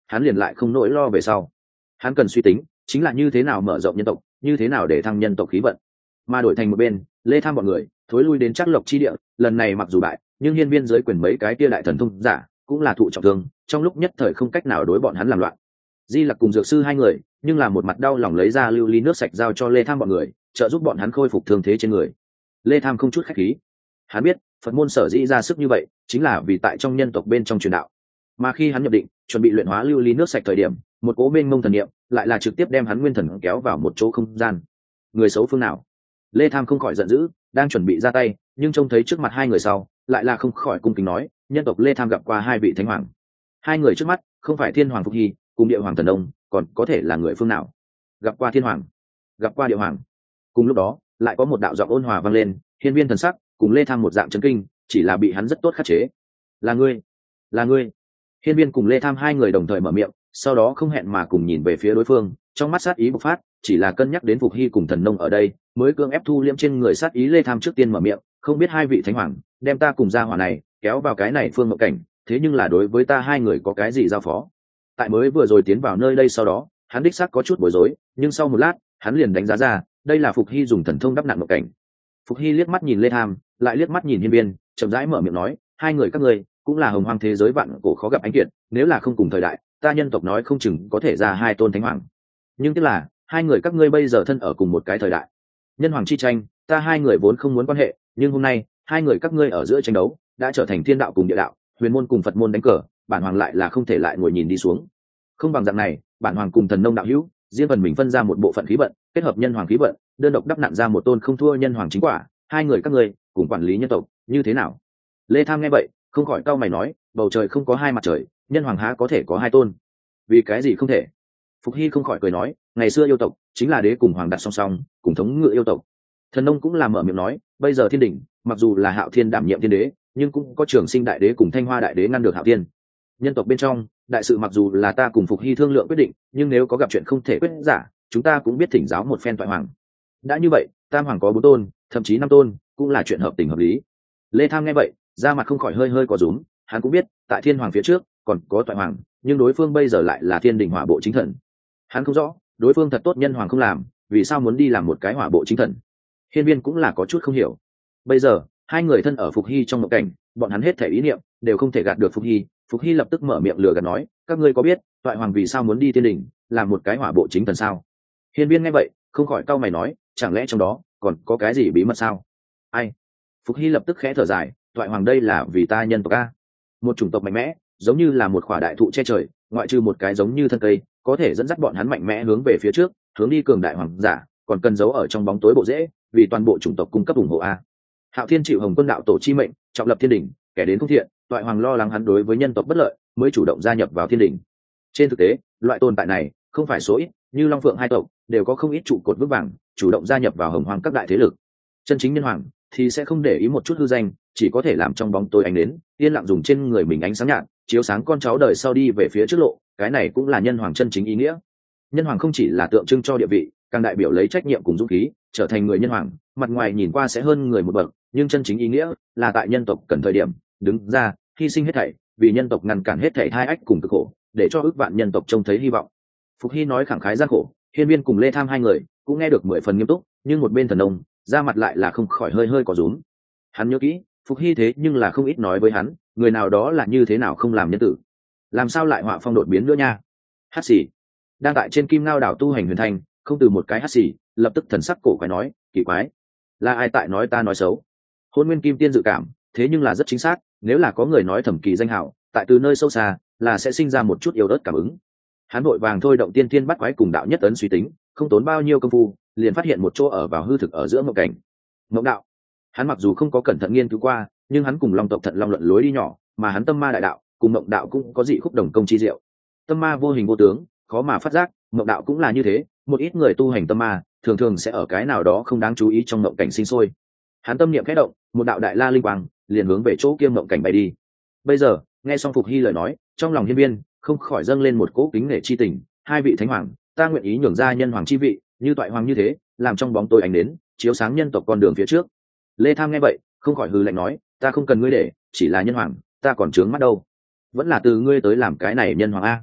hắn liền lại không nỗi lo về sau. Hắn cần suy tính chính là như thế nào mở rộng nhân tộc, như thế nào để thăng nhân tộc khí vận. Mà đổi thành một bên, Lê Tham bọn người thối lui đến Trác Lộc chi địa, lần này mặc dù bại, nhưng hiên viên dưới quyền mấy cái kia đại thần thông giả cũng là thụ trọng thương, trong lúc nhất thời không cách nào đối bọn hắn làm loạn. Di Lặc cùng dược sư hai người nhưng là một mặt đau lòng lấy ra lưu ly nước sạch giao cho Lê Tham bọn người, trợ giúp bọn hắn khôi phục thương thế trên người. Lê Tham không chút khách khí, hắn biết Phật môn sở dĩ ra sức như vậy chính là vì tại trong nhân tộc bên trong truyền đạo. Mà khi hắn nhập định chuẩn bị luyện hóa lưu ly nước sạch thời điểm, một cố bên mông thần niệm lại là trực tiếp đem hắn nguyên thần kéo vào một chỗ không gian. Người xấu phương nào? Lê Tham không khỏi giận dữ, đang chuẩn bị ra tay, nhưng trông thấy trước mặt hai người sau lại là không khỏi cung kính nói, nhân tộc Lê Tham gặp qua hai vị thánh hoàng. Hai người trước mắt không phải thiên hoàng Phục Hy cùng địa hoàng Thần Đông, còn có thể là người phương nào? Gặp qua thiên hoàng, gặp qua địa hoàng. Cùng lúc đó lại có một đạo giọng ôn hòa vang lên, hiên viên thần sắc cùng Lê Tham một dạng chấn kinh, chỉ là bị hắn rất tốt khắc chế. Là ngươi, là ngươi. Hiên viên cùng Lê Tham hai người đồng thời mở miệng, sau đó không hẹn mà cùng nhìn về phía đối phương, trong mắt sát ý bộc phát, chỉ là cân nhắc đến Phục Hy cùng Thần Nông ở đây, mới cưỡng ép thu liễm trên người sát ý. Lê Tham trước tiên mở miệng, không biết hai vị thánh hoàng đem ta cùng gia hỏa này kéo vào cái này phương mộng cảnh, thế nhưng là đối với ta hai người có cái gì giao phó? Tại mới vừa rồi tiến vào nơi đây sau đó, hắn đích xác có chút bối rối, nhưng sau một lát, hắn liền đánh giá ra, đây là Phục Hy dùng thần thông đắp nặn mộng cảnh. Phục Hy liếc mắt nhìn Lê Tham, lại liếc mắt nhìn hiên viên, chậm rãi mở miệng nói, hai người các ngươi cũng là hồng hoang thế giới vạn cổ khó gặp ánh kiệt, nếu là không cùng thời đại, ta nhân tộc nói không chừng có thể ra hai tôn thánh hoàng. Nhưng tiếc là hai người các ngươi bây giờ thân ở cùng một cái thời đại, nhân hoàng chi tranh, ta hai người vốn không muốn quan hệ, nhưng hôm nay hai người các ngươi ở giữa tranh đấu đã trở thành thiên đạo cùng địa đạo, huyền môn cùng Phật môn đánh cờ, bản hoàng lại là không thể lại ngồi nhìn đi xuống. Không bằng dạng này, bản hoàng cùng Thần Nông đạo hữu riêng phần mình phân ra một bộ phận khí vận, kết hợp nhân hoàng khí vận, đơn độc đắp nặn ra một tôn không thua nhân hoàng chính quả, hai người các ngươi cùng quản lý nhân tộc, như thế nào? Lê Tham nghe vậy không khỏi cau mày nói, bầu trời không có hai mặt trời, nhân hoàng há có thể có hai tôn? Vì cái gì không thể? Phục Hy không khỏi cười nói, ngày xưa yêu tộc chính là đế cùng hoàng đặt song song, cùng thống ngự yêu tộc. Thần Nông cũng là mở miệng nói, bây giờ thiên đỉnh mặc dù là Hạo Thiên đảm nhiệm thiên đế, nhưng cũng có Trường Sinh đại đế cùng Thanh Hoa đại đế ngăn được Hạo Thiên. Nhân tộc bên trong đại sự mặc dù là ta cùng Phục Hy thương lượng quyết định, nhưng nếu có gặp chuyện không thể quyết giả, chúng ta cũng biết thỉnh giáo một phen toại hoàng. Đã như vậy, tam hoàng có bốn tôn, thậm chí năm tôn, cũng là chuyện hợp tình hợp lý. Lê Tham nghe vậy da mặt không khỏi hơi hơi có rúm, hắn cũng biết tại thiên hoàng phía trước còn có toại hoàng, nhưng đối phương bây giờ lại là thiên đình hỏa bộ chính thần. Hắn không rõ đối phương thật tốt nhân hoàng không làm, vì sao muốn đi làm một cái hỏa bộ chính thần. Hiên viên cũng là có chút không hiểu. Bây giờ hai người thân ở Phục Hy trong mộng cảnh, bọn hắn hết thể ý niệm đều không thể gạt được Phục Hy. Phục Hy lập tức mở miệng lừa gạt nói, các ngươi có biết toại hoàng vì sao muốn đi thiên đình làm một cái hỏa bộ chính thần sao? Hiên viên nghe vậy không khỏi cau mày nói, chẳng lẽ trong đó còn có cái gì bí mật sao? Ai? Phục Hy lập tức khẽ thở dài, toại hoàng đây là vì ta nhân tộc a, một chủng tộc mạnh mẽ, giống như là một khỏa đại thụ che trời, ngoại trừ một cái giống như thân cây có thể dẫn dắt bọn hắn mạnh mẽ hướng về phía trước, hướng đi cường đại hoàng giả, còn cần giấu ở trong bóng tối bộ rễ, vì toàn bộ chủng tộc cung cấp ủng hộ a. Hạo Thiên chịu Hồng Quân đạo tổ chi mệnh, trọng lập thiên đình, kẻ đến không thiện, toại hoàng lo lắng hắn đối với nhân tộc bất lợi, mới chủ động gia nhập vào thiên đình. Trên thực tế, loại tồn tại này không phải số ít, như Long Phượng hai tộc đều có không ít trụ cột vững vàng, chủ động gia nhập vào hồng hoang các đại thế lực. Chân chính nhân hoàng thì sẽ không để ý một chút hư danh, chỉ có thể làm trong bóng tối ánh đến, yên lặng dùng trên người mình ánh sáng nhạt, chiếu sáng con cháu đời sau đi về phía trước lộ, cái này cũng là nhân hoàng chân chính ý nghĩa. Nhân hoàng không chỉ là tượng trưng cho địa vị, càng đại biểu lấy trách nhiệm cùng dũng khí, trở thành người nhân hoàng, mặt ngoài nhìn qua sẽ hơn người một bậc, nhưng chân chính ý nghĩa là tại nhân tộc cần thời điểm đứng ra, hy sinh hết thảy, vì nhân tộc ngăn cản hết thảy hai ách cùng cực khổ, để cho ước vạn nhân tộc trông thấy hy vọng. Phục Hy nói khẳng khái gian khổ, hiên viên cùng Lê Tham hai người cũng nghe được mười phần nghiêm túc, nhưng một bên Thần Nông ra mặt lại là không khỏi hơi hơi có rúm. Hắn nhớ kỹ Phục Hy thế nhưng là không ít nói với hắn, người nào đó là như thế nào không làm nhân tử, làm sao lại họa phong đột biến nữa nha. Hát xì đang tại trên Kim Ngao đảo tu hành huyền thành, không từ một cái hát xì, lập tức thần sắc cổ quái nói, kỳ quái, là ai tại nói ta nói xấu? Hôn Nguyên Kim Tiên dự cảm, thế nhưng là rất chính xác, nếu là có người nói thẩm kỳ danh hảo, tại từ nơi sâu xa là sẽ sinh ra một chút yếu ớt cảm ứng. Hắn vội vàng thôi động tiên tiên bắt quái cùng đạo nhất ấn suy tính, không tốn bao nhiêu công phu liền phát hiện một chỗ ở vào hư thực ở giữa mộng cảnh. Mộng đạo, hắn mặc dù không có cẩn thận nghiên cứu qua, nhưng hắn cùng Long tộc Thận Long luận lối đi nhỏ, mà hắn tâm ma đại đạo cùng mộng đạo cũng có dị khúc đồng công chi diệu. Tâm ma vô hình vô tướng, khó mà phát giác, mộng đạo cũng là như thế, một ít người tu hành tâm ma thường thường sẽ ở cái nào đó không đáng chú ý trong mộng cảnh sinh sôi. Hắn tâm niệm khẽ động, một đạo đại la linh quang liền hướng về chỗ kia mộng cảnh bay đi. Bây giờ nghe xong Phục Hy lời nói, trong lòng hiên viên không khỏi dâng lên một cỗ kính nể chi tình. Hai vị thánh hoàng, ta nguyện ý nhường ra nhân hoàng chi vị, như toại hoàng như thế, làm trong bóng tối ánh đến, chiếu sáng nhân tộc con đường phía trước. Lê Tham nghe vậy không khỏi hừ lạnh nói, ta không cần ngươi để, chỉ là nhân hoàng ta còn trướng mắt đâu, vẫn là từ ngươi tới làm cái này nhân hoàng a.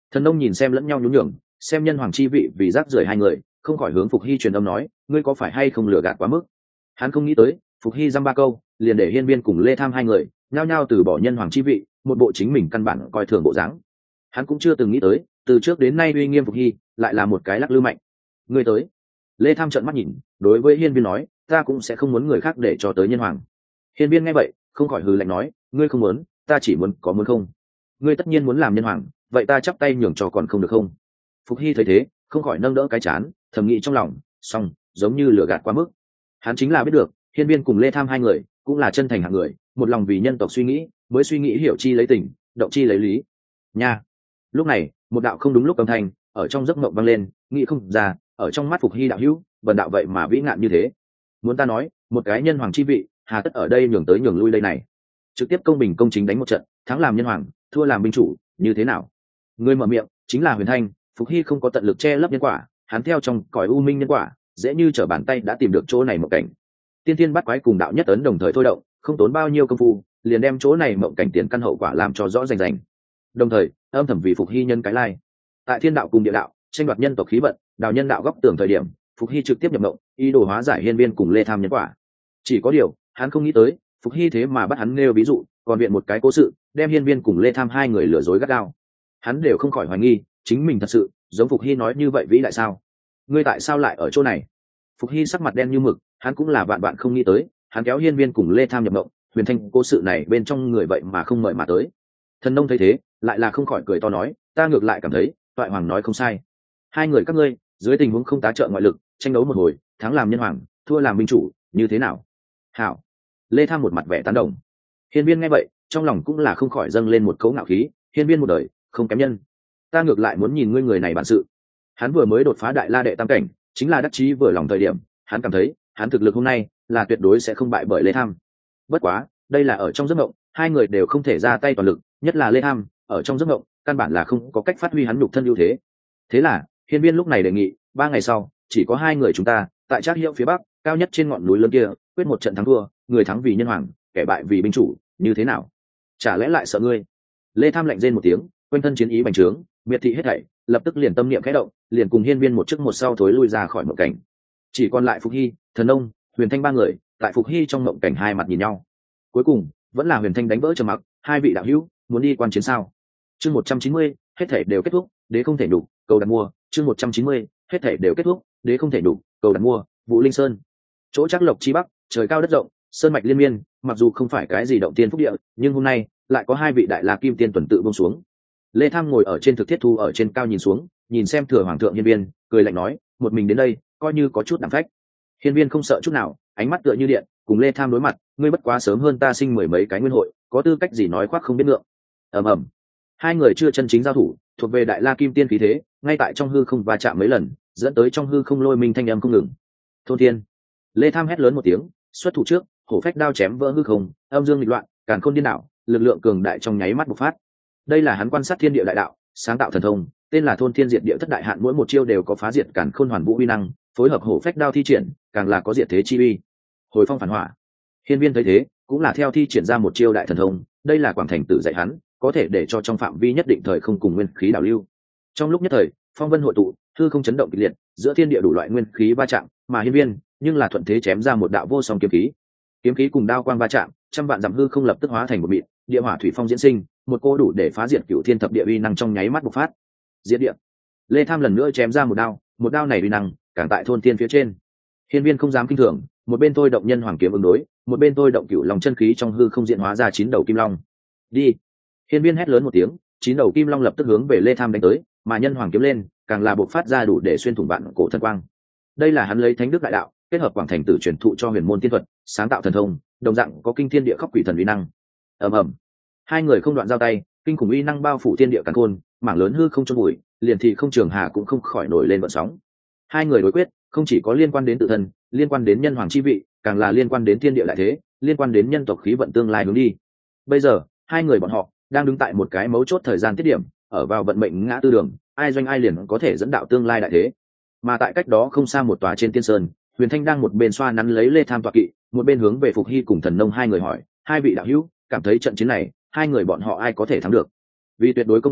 Thần nông nhìn xem lẫn nhau nhún nhường, xem nhân hoàng chi vị vì rác rưởi hai người, không khỏi hướng Phục Hy truyền âm nói, ngươi có phải hay không lừa gạt quá mức. Hắn không nghĩ tới Phục Hy dăm ba câu liền để hiên viên cùng Lê Tham hai người nhao nhao từ bỏ nhân hoàng chi vị, một bộ chính mình căn bản coi thường bộ dáng. Hắn cũng chưa từng nghĩ tới từ trước đến nay uy nghiêm Phục Hy lại là một cái lắc lư mạnh. Ngươi tới. Lê Tham trợn mắt nhìn, đối với hiên viên nói, ta cũng sẽ không muốn người khác để cho tới nhân hoàng. Hiên viên nghe vậy không khỏi hừ lạnh nói, ngươi không muốn, ta chỉ muốn có muốn không. Ngươi tất nhiên muốn làm nhân hoàng, vậy ta chắp tay nhường cho còn không được không? Phục Hy thấy thế không khỏi nâng đỡ cái chán, thầm nghĩ trong lòng, xong giống như lừa gạt quá mức. Hắn chính là biết được hiên viên cùng Lê Tham hai người cũng là chân thành hạng người, một lòng vì nhân tộc suy nghĩ, mới suy nghĩ hiểu chi lấy tình, động chi lấy lý nha. Lúc này một đạo không đúng lúc âm thanh ở trong giấc mộng vang lên, nghĩ không ra ở trong mắt Phục Hy đạo hữu bần đạo vậy mà vĩ ngạn như thế. Muốn ta nói một cái nhân hoàng chi vị hà tất ở đây nhường tới nhường lui đây này, trực tiếp công bình công chính đánh một trận, thắng làm nhân hoàng thua làm binh chủ như thế nào? Người mở miệng chính là Huyền Thanh. Phục Hy không có tận lực che lấp nhân quả, hắn theo trong cõi u minh nhân quả dễ như trở bàn tay đã tìm được chỗ này một cảnh. Tiên thiên bắt quái cùng đạo nhất ấn đồng thời thôi động, không tốn bao nhiêu công phu liền đem chỗ này mộng cảnh tiền căn hậu quả làm cho rõ rành rành. Đồng thời âm thầm vì Phục Hy nhân cái lai. Tại thiên đạo cùng địa đạo tranh đoạt nhân tộc khí vận, đào nhân đạo góc tường thời điểm, Phục Hy trực tiếp nhập mộng, ý đồ hóa giải hiên viên cùng Lê Tham nhân quả. Chỉ có điều hắn không nghĩ tới Phục Hy thế mà bắt hắn nêu ví dụ, còn viện một cái cố sự đem hiên viên cùng Lê Tham hai người lừa dối gắt gao. Hắn đều không khỏi hoài nghi chính mình thật sự giống Phục Hy nói như vậy vĩ đại sao? Ngươi tại sao lại ở chỗ này? Phục Hy sắc mặt đen như mực, hắn cũng là vạn vạn không nghĩ tới, hắn kéo hiên viên cùng Lê Tham nhập mộng, Huyền Thanh cố sự này bên trong người vậy mà không mời mà tới. Thần nông thấy thế lại là không khỏi cười to nói, ta ngược lại cảm thấy toại hoàng nói không sai. Hai người các ngươi dưới tình huống không tá trợ ngoại lực, tranh đấu một hồi, thắng làm nhân hoàng, thua làm minh chủ, như thế nào? Hảo. Lê Tham một mặt vẻ tán đồng. Hiên viên nghe vậy trong lòng cũng là không khỏi dâng lên một cấu ngạo khí, hiên viên một đời không kém nhân, ta ngược lại muốn nhìn ngươi người này bản sự. Hắn vừa mới đột phá đại la đệ tam cảnh, chính là đắc chí vừa lòng thời điểm, hắn cảm thấy hắn thực lực hôm nay là tuyệt đối sẽ không bại bởi Lê Tham. Bất quá đây là ở trong giấc mộng, hai người đều không thể ra tay toàn lực, nhất là Lê Tham ở trong giấc mộng căn bản là không có cách phát huy hắn nhục thân ưu thế. Thế là hiên viên lúc này đề nghị ba ngày sau chỉ có hai người chúng ta tại Trác Hiệu phía bắc cao nhất trên ngọn núi lớn kia quyết một trận thắng thua, người thắng vì nhân hoàng, kẻ bại vì binh chủ, như thế nào? Chả lẽ lại sợ ngươi? Lê Tham lạnh rên một tiếng, quanh thân chiến ý bành trướng, miệt thị hết thảy, lập tức liền tâm niệm khẽ động, liền cùng hiên viên một trước một sau thối lui ra khỏi mộng cảnh. Chỉ còn lại Phục Hy, Thần Nông, Huyền Thanh ba người tại Phục Hy trong mộng cảnh hai mặt nhìn nhau. Cuối cùng vẫn là Huyền Thanh đánh vỡ trầm mặc, hai vị đạo hữu muốn đi quan chiến sao? Chương một trăm chín mươi, hết thảy đều kết thúc, đế không thể đủ, cầu đặt mua. Chương một trăm chín mươi, hết thảy đều kết thúc, đế không thể đủ, cầu đặt mua. Vũ Linh Sơn, chỗ Trác Lộc chi bắc, trời cao đất rộng, sơn mạch liên miên, mặc dù không phải cái gì động tiên phúc địa, nhưng hôm nay lại có hai vị đại la kim tiên tuần tự buông xuống. Lê Tham ngồi ở trên thực thiết thu ở trên cao nhìn xuống, nhìn xem thừa hoàng thượng hiên viên, cười lạnh nói, một mình đến đây coi như có chút đảm phách. Hiên viên không sợ chút nào, ánh mắt tựa như điện, cùng Lê Tham đối mặt, ngươi bất quá sớm hơn ta sinh mười mấy cái nguyên hội, có tư cách gì nói khoác không biết ngượng. Ầm ầm. Hai người chưa chân chính giao thủ, thuộc về đại la kim tiên khí thế, ngay tại trong hư không va chạm mấy lần, dẫn tới trong hư không lôi minh thanh âm không ngừng. Thôn thiên. Lê Tham hét lớn một tiếng, xuất thủ trước, hổ phách đao chém vỡ hư không, âm dương nghịch loạn, càn khôn điên đảo, lực lượng cường đại trong nháy mắt bộc phát. Đây là hắn quan sát thiên địa đại đạo, sáng tạo thần thông, tên là thôn thiên diệt địa thất đại hạn, mỗi một chiêu đều có phá diệt càn khôn hoàn vũ uy năng, phối hợp hổ phách đao thi triển, càng là có diệt thế chi uy. Hồi phong phản hỏa. Hiên viên thấy thế, cũng là theo thi triển ra một chiêu đại thần thông, đây là quảng thành tử dạy hắn, có thể để cho trong phạm vi nhất định thời không cùng nguyên khí đảo lưu. Trong lúc nhất thời, phong vân hội tụ, hư không chấn động kịch liệt, giữa thiên địa đủ loại nguyên khí va chạm, mà hiên viên nhưng là thuận thế chém ra một đạo vô song kiếm khí. Kiếm khí cùng đao quang va chạm, trăm vạn dặm hư không lập tức hóa thành một mịn, địa hỏa thủy phong diễn sinh, một cô đủ để phá diệt cửu thiên thập địa uy năng trong nháy mắt bộc phát. Diệt địa. Lê Tham lần nữa chém ra một đao, một đao này uy năng càng tại thôn thiên phía trên. Hiên viên không dám kinh thường, một bên thôi động nhân hoàng kiếm ứng đối, một bên thôi động cửu long chân khí trong hư không diễn hóa ra chín đầu kim long. Đi. Hiên viên hét lớn một tiếng, chín đầu kim long lập tức hướng về Lê Tham đánh tới, mà nhân hoàng kiếm lên càng là bộc phát ra đủ để xuyên thủng vạn cổ thân quang. Đây là hắn lấy thánh đức đại đạo kết hợp quảng thành tử truyền thụ cho huyền môn tiên thuật, sáng tạo thần thông, đồng dạng có kinh thiên địa khóc quỷ thần uy năng. Ầm ầm. Hai người không đoạn giao tay, kinh khủng uy năng bao phủ thiên địa càn khôn, mảng lớn hư không chôn bụi, liền thì không trường hà cũng không khỏi nổi lên vận sóng. Hai người đối quyết, không chỉ có liên quan đến tự thân, liên quan đến nhân hoàng chi vị, càng là liên quan đến thiên địa đại thế, liên quan đến nhân tộc khí vận tương lai hướng đi. Bây giờ, hai người bọn họ đang đứng tại một cái mấu chốt thời gian tiết điểm, ở vào vận mệnh ngã tư đường, ai doanh ai liền có thể dẫn đạo tương lai đại thế. Mà tại cách đó không xa một tòa trên tiên sơn, Huyền Thanh đang một bên xoa nắn lấy Lê Tham tọa kỵ, một bên hướng về Phục Hy cùng Thần Nông hai người hỏi, hai vị đạo hữu, cảm thấy trận chiến này hai người bọn họ ai có thể thắng được? Vì tuyệt đối công bằng,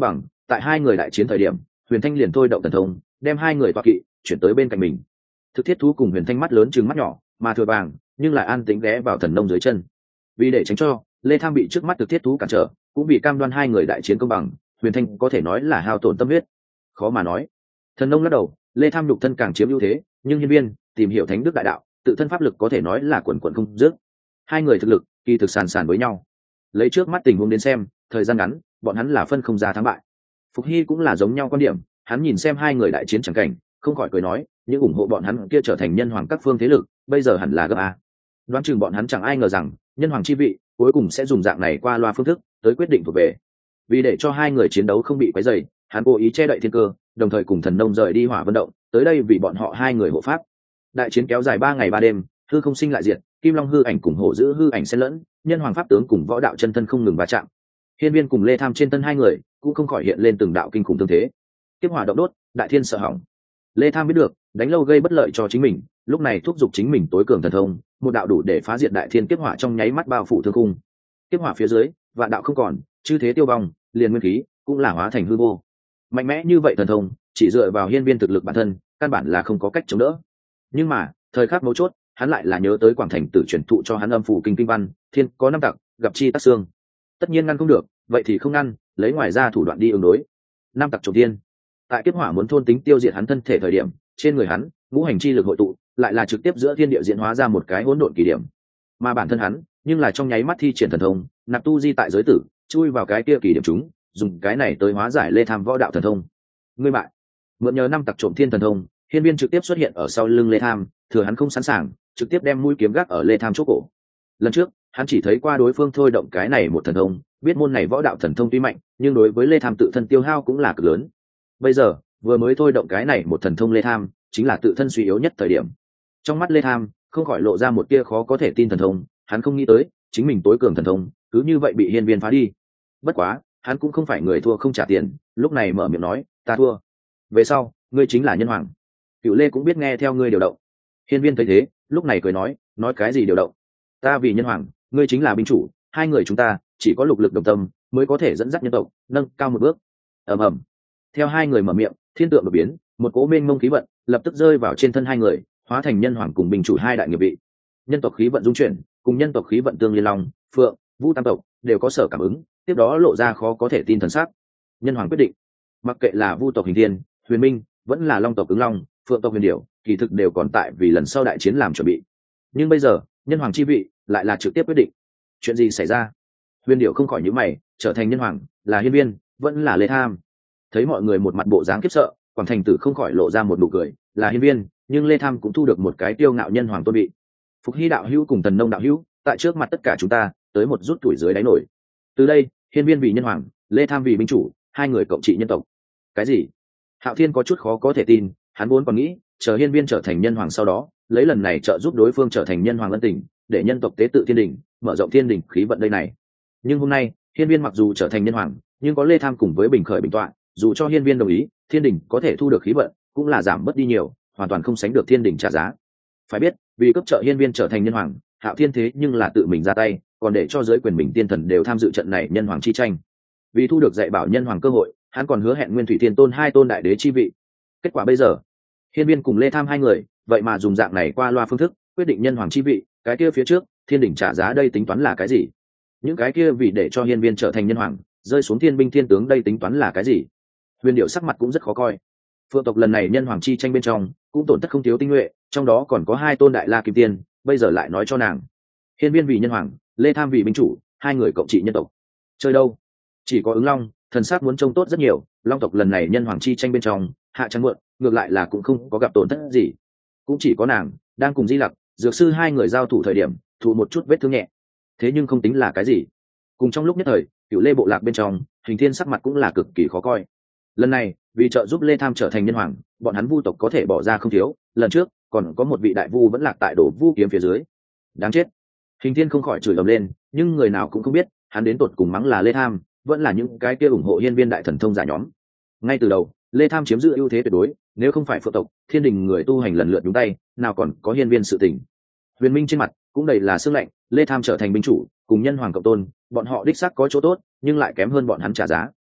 tại hai người đại chiến thời điểm huyền thanh liền thôi động thần thông đem hai người toa kỵ chuyển tới bên cạnh mình. Thực thiết thú cùng huyền thanh mắt lớn chừng mắt nhỏ mà thừa vàng nhưng lại an tĩnh ghé vào thần nông dưới chân. Vì để tránh cho lê tham bị trước mắt thực thiết thú cản trở, cũng bị cam đoan hai người đại chiến công bằng, huyền thanh có thể nói là hao tổn tâm huyết. Khó mà nói. Thần nông lắc đầu, lê tham nhục thân càng chiếm ưu thế, nhưng hiên viên tìm hiểu thánh đức đại đạo, tự thân pháp lực có thể nói là quần quần không dứt. Hai người thực lực kỳ thực sàn sàn với nhau. Lấy trước mắt tình huống đến xem, thời gian ngắn bọn hắn là phân không ra thắng bại. Phục Hy cũng là giống nhau quan điểm, hắn nhìn xem hai người đại chiến chẳng cảnh, không khỏi cười nói, những ủng hộ bọn hắn kia trở thành nhân hoàng các phương thế lực, bây giờ hẳn là gấp a. Đoán chừng bọn hắn chẳng ai ngờ rằng nhân hoàng chi vị cuối cùng sẽ dùng dạng này qua loa phương thức tới quyết định thuộc về. Vì để cho hai người chiến đấu không bị quấy rầy, hắn cố ý che đậy thiên cơ, đồng thời cùng thần nông rời đi hỏa vận động tới đây vì bọn họ hai người hộ pháp. Đại chiến kéo dài ba ngày ba đêm, hư không sinh lại diệt, kim long hư ảnh cùng hổ giữ hư ảnh xen lẫn, nhân hoàng pháp tướng cùng võ đạo chân thân không ngừng va chạm. Hiên viên cùng lê tham trên thân hai người cũng không khỏi hiện lên từng đạo kinh khủng tương thế. Kiếp hỏa động đốt, đại thiên sợ hỏng. Lê tham biết được đánh lâu gây bất lợi cho chính mình, lúc này thúc giục chính mình tối cường thần thông, một đạo đủ để phá diệt đại thiên kiếp hỏa trong nháy mắt bao phủ thương khung. Kiếp hỏa phía dưới vạn đạo không còn, chư thế tiêu vong, liền nguyên khí cũng là hóa thành hư vô. Mạnh mẽ như vậy thần thông chỉ dựa vào hiên viên thực lực bản thân căn bản là không có cách chống đỡ. Nhưng mà thời khắc mấu chốt hắn lại là nhớ tới quảng thành tử truyền thụ cho hắn âm phủ kinh kinh văn, thiên có năm tặc gặp chi tắc xương. Tất nhiên ngăn không được, vậy thì không ngăn, lấy ngoài ra thủ đoạn đi ứng đối. Năm tặc trộm tiên, tại kiếp hỏa muốn thôn tính tiêu diệt hắn thân thể thời điểm, trên người hắn ngũ hành chi lực hội tụ, lại là trực tiếp giữa thiên địa diễn hóa ra một cái hỗn độn kỳ điểm. Mà bản thân hắn nhưng là trong nháy mắt thi triển thần thông, nạp tu di tại giới tử, chui vào cái kia kỳ điểm chúng, dùng cái này tới hóa giải lê tham võ đạo thần thông. Ngươi bại. Mượn nhờ năm tặc trộm thiên thần thông, hiên viên trực tiếp xuất hiện ở sau lưng lê tham, thừa hắn không sẵn sàng, trực tiếp đem mũi kiếm gác ở lê tham chỗ cổ. Lần trước hắn chỉ thấy qua đối phương thôi động cái này một thần thông, biết môn này võ đạo thần thông tuy mạnh, nhưng đối với lê tham tự thân tiêu hao cũng là cực lớn. Bây giờ vừa mới thôi động cái này một thần thông lê tham, chính là tự thân suy yếu nhất thời điểm. Trong mắt lê tham không khỏi lộ ra một tia khó có thể tin thần thông, hắn không nghĩ tới chính mình tối cường thần thông cứ như vậy bị hiên viên phá đi. Bất quá hắn cũng không phải người thua không trả tiền, lúc này mở miệng nói, ta thua, về sau ngươi chính là nhân hoàng, cựu lê cũng biết nghe theo ngươi điều động. Hiên viên thấy thế lúc này cười nói, nói cái gì điều động, ta vì nhân hoàng, ngươi chính là binh chủ, hai người chúng ta chỉ có lục lực đồng tâm mới có thể dẫn dắt nhân tộc nâng cao một bước. ầm ầm, theo hai người mở miệng, thiên tượng đột biến, một cố mênh mông khí vận lập tức rơi vào trên thân hai người, hóa thành nhân hoàng cùng binh chủ hai đại nghiệp vị. Nhân tộc khí vận dung chuyển cùng nhân tộc khí vận tương liên, long phượng vũ tam tộc đều có sở cảm ứng, tiếp đó lộ ra khó có thể tin thần sắc. Nhân hoàng quyết định, mặc kệ là vu tộc hình thiên huyền minh vẫn là long tộc ứng long, phượng tộc huyền điểu, kỳ thực đều còn tại vì lần sau đại chiến làm chuẩn bị. Nhưng bây giờ nhân hoàng chi vị lại là trực tiếp quyết định. Chuyện gì xảy ra? Huyền điểu không khỏi nhíu mày, trở thành nhân hoàng là hiên viên vẫn là lê tham? Thấy mọi người một mặt bộ dáng khiếp sợ, quảng thành tử không khỏi lộ ra một nụ cười, là hiên viên, nhưng lê tham cũng thu được một cái tiêu ngạo nhân hoàng tôn vị. Phục Hy đạo hữu cùng Thần Nông đạo hữu tại trước mặt tất cả chúng ta tới một rút tuổi dưới đáy nổi. Từ đây hiên viên vì nhân hoàng, lê tham vì binh chủ, hai người cộng trị nhân tộc. Cái gì? Hạo Thiên có chút khó có thể tin, hắn vốn còn nghĩ chờ hiên viên trở thành nhân hoàng sau đó lấy lần này trợ giúp đối phương trở thành nhân hoàng ân tình, để nhân tộc tế tự thiên đình, mở rộng thiên đình khí vận đây này. Nhưng hôm nay hiên viên mặc dù trở thành nhân hoàng, nhưng có lê tham cùng với bình khởi bình tọa, dù cho hiên viên đồng ý, thiên đình có thể thu được khí vận cũng là giảm bớt đi nhiều, hoàn toàn không sánh được thiên đình trả giá. Phải biết vì cấp trợ hiên viên trở thành nhân hoàng, Hạo Thiên thế nhưng là tự mình ra tay, còn để cho giới quyền mình tiên thần đều tham dự trận này nhân hoàng chi tranh. Vì thu được dạy bảo nhân hoàng cơ hội, hắn còn hứa hẹn nguyên thủy thiên tôn hai tôn đại đế chi vị. Kết quả bây giờ hiên viên cùng lê tham hai người vậy mà dùng dạng này qua loa phương thức quyết định nhân hoàng chi vị, cái kia phía trước thiên đình trả giá đây tính toán là cái gì? Những cái kia vì để cho hiên viên trở thành nhân hoàng rơi xuống thiên binh thiên tướng đây tính toán là cái gì? Huyền điệu sắc mặt cũng rất khó coi. Phượng tộc lần này nhân hoàng chi tranh bên trong cũng tổn thất không thiếu tinh nhuệ, trong đó còn có hai tôn đại la kim tiên, bây giờ lại nói cho nàng hiên viên vì nhân hoàng, lê tham vì binh chủ, hai người cộng trị nhân tộc. Chơi đâu? Chỉ có ứng long thần sắc muốn trông tốt rất nhiều, long tộc lần này nhân hoàng chi tranh bên trong hạ trắng muộn, ngược lại là cũng không có gặp tổn thất gì. Cũng chỉ có nàng đang cùng di lặc dược sư hai người giao thủ thời điểm thụ một chút vết thương nhẹ, thế nhưng không tính là cái gì. Cùng trong lúc nhất thời cựu lê bộ lạc bên trong hình thiên sắc mặt cũng là cực kỳ khó coi. Lần này vì trợ giúp lê tham trở thành nhân hoàng, bọn hắn vu tộc có thể bỏ ra không thiếu, lần trước còn có một vị đại vu vẫn lạc tại đổ vu kiếm phía dưới, đáng chết. Hình thiên không khỏi chửi ầm lên, nhưng người nào cũng không biết hắn đến tột cùng mắng là lê tham vẫn là những cái kia ủng hộ hiên viên đại thần thông giả nhóm. Ngay từ đầu lê tham chiếm giữ ưu thế tuyệt đối, nếu không phải phượng tộc thiên đình người tu hành lần lượt nhúng tay, nào còn có hiên viên sự tình. Huyền minh trên mặt cũng đầy là sương lạnh, lê tham trở thành binh chủ cùng nhân hoàng cộng tôn, bọn họ đích xác có chỗ tốt nhưng lại kém hơn bọn hắn trả giá.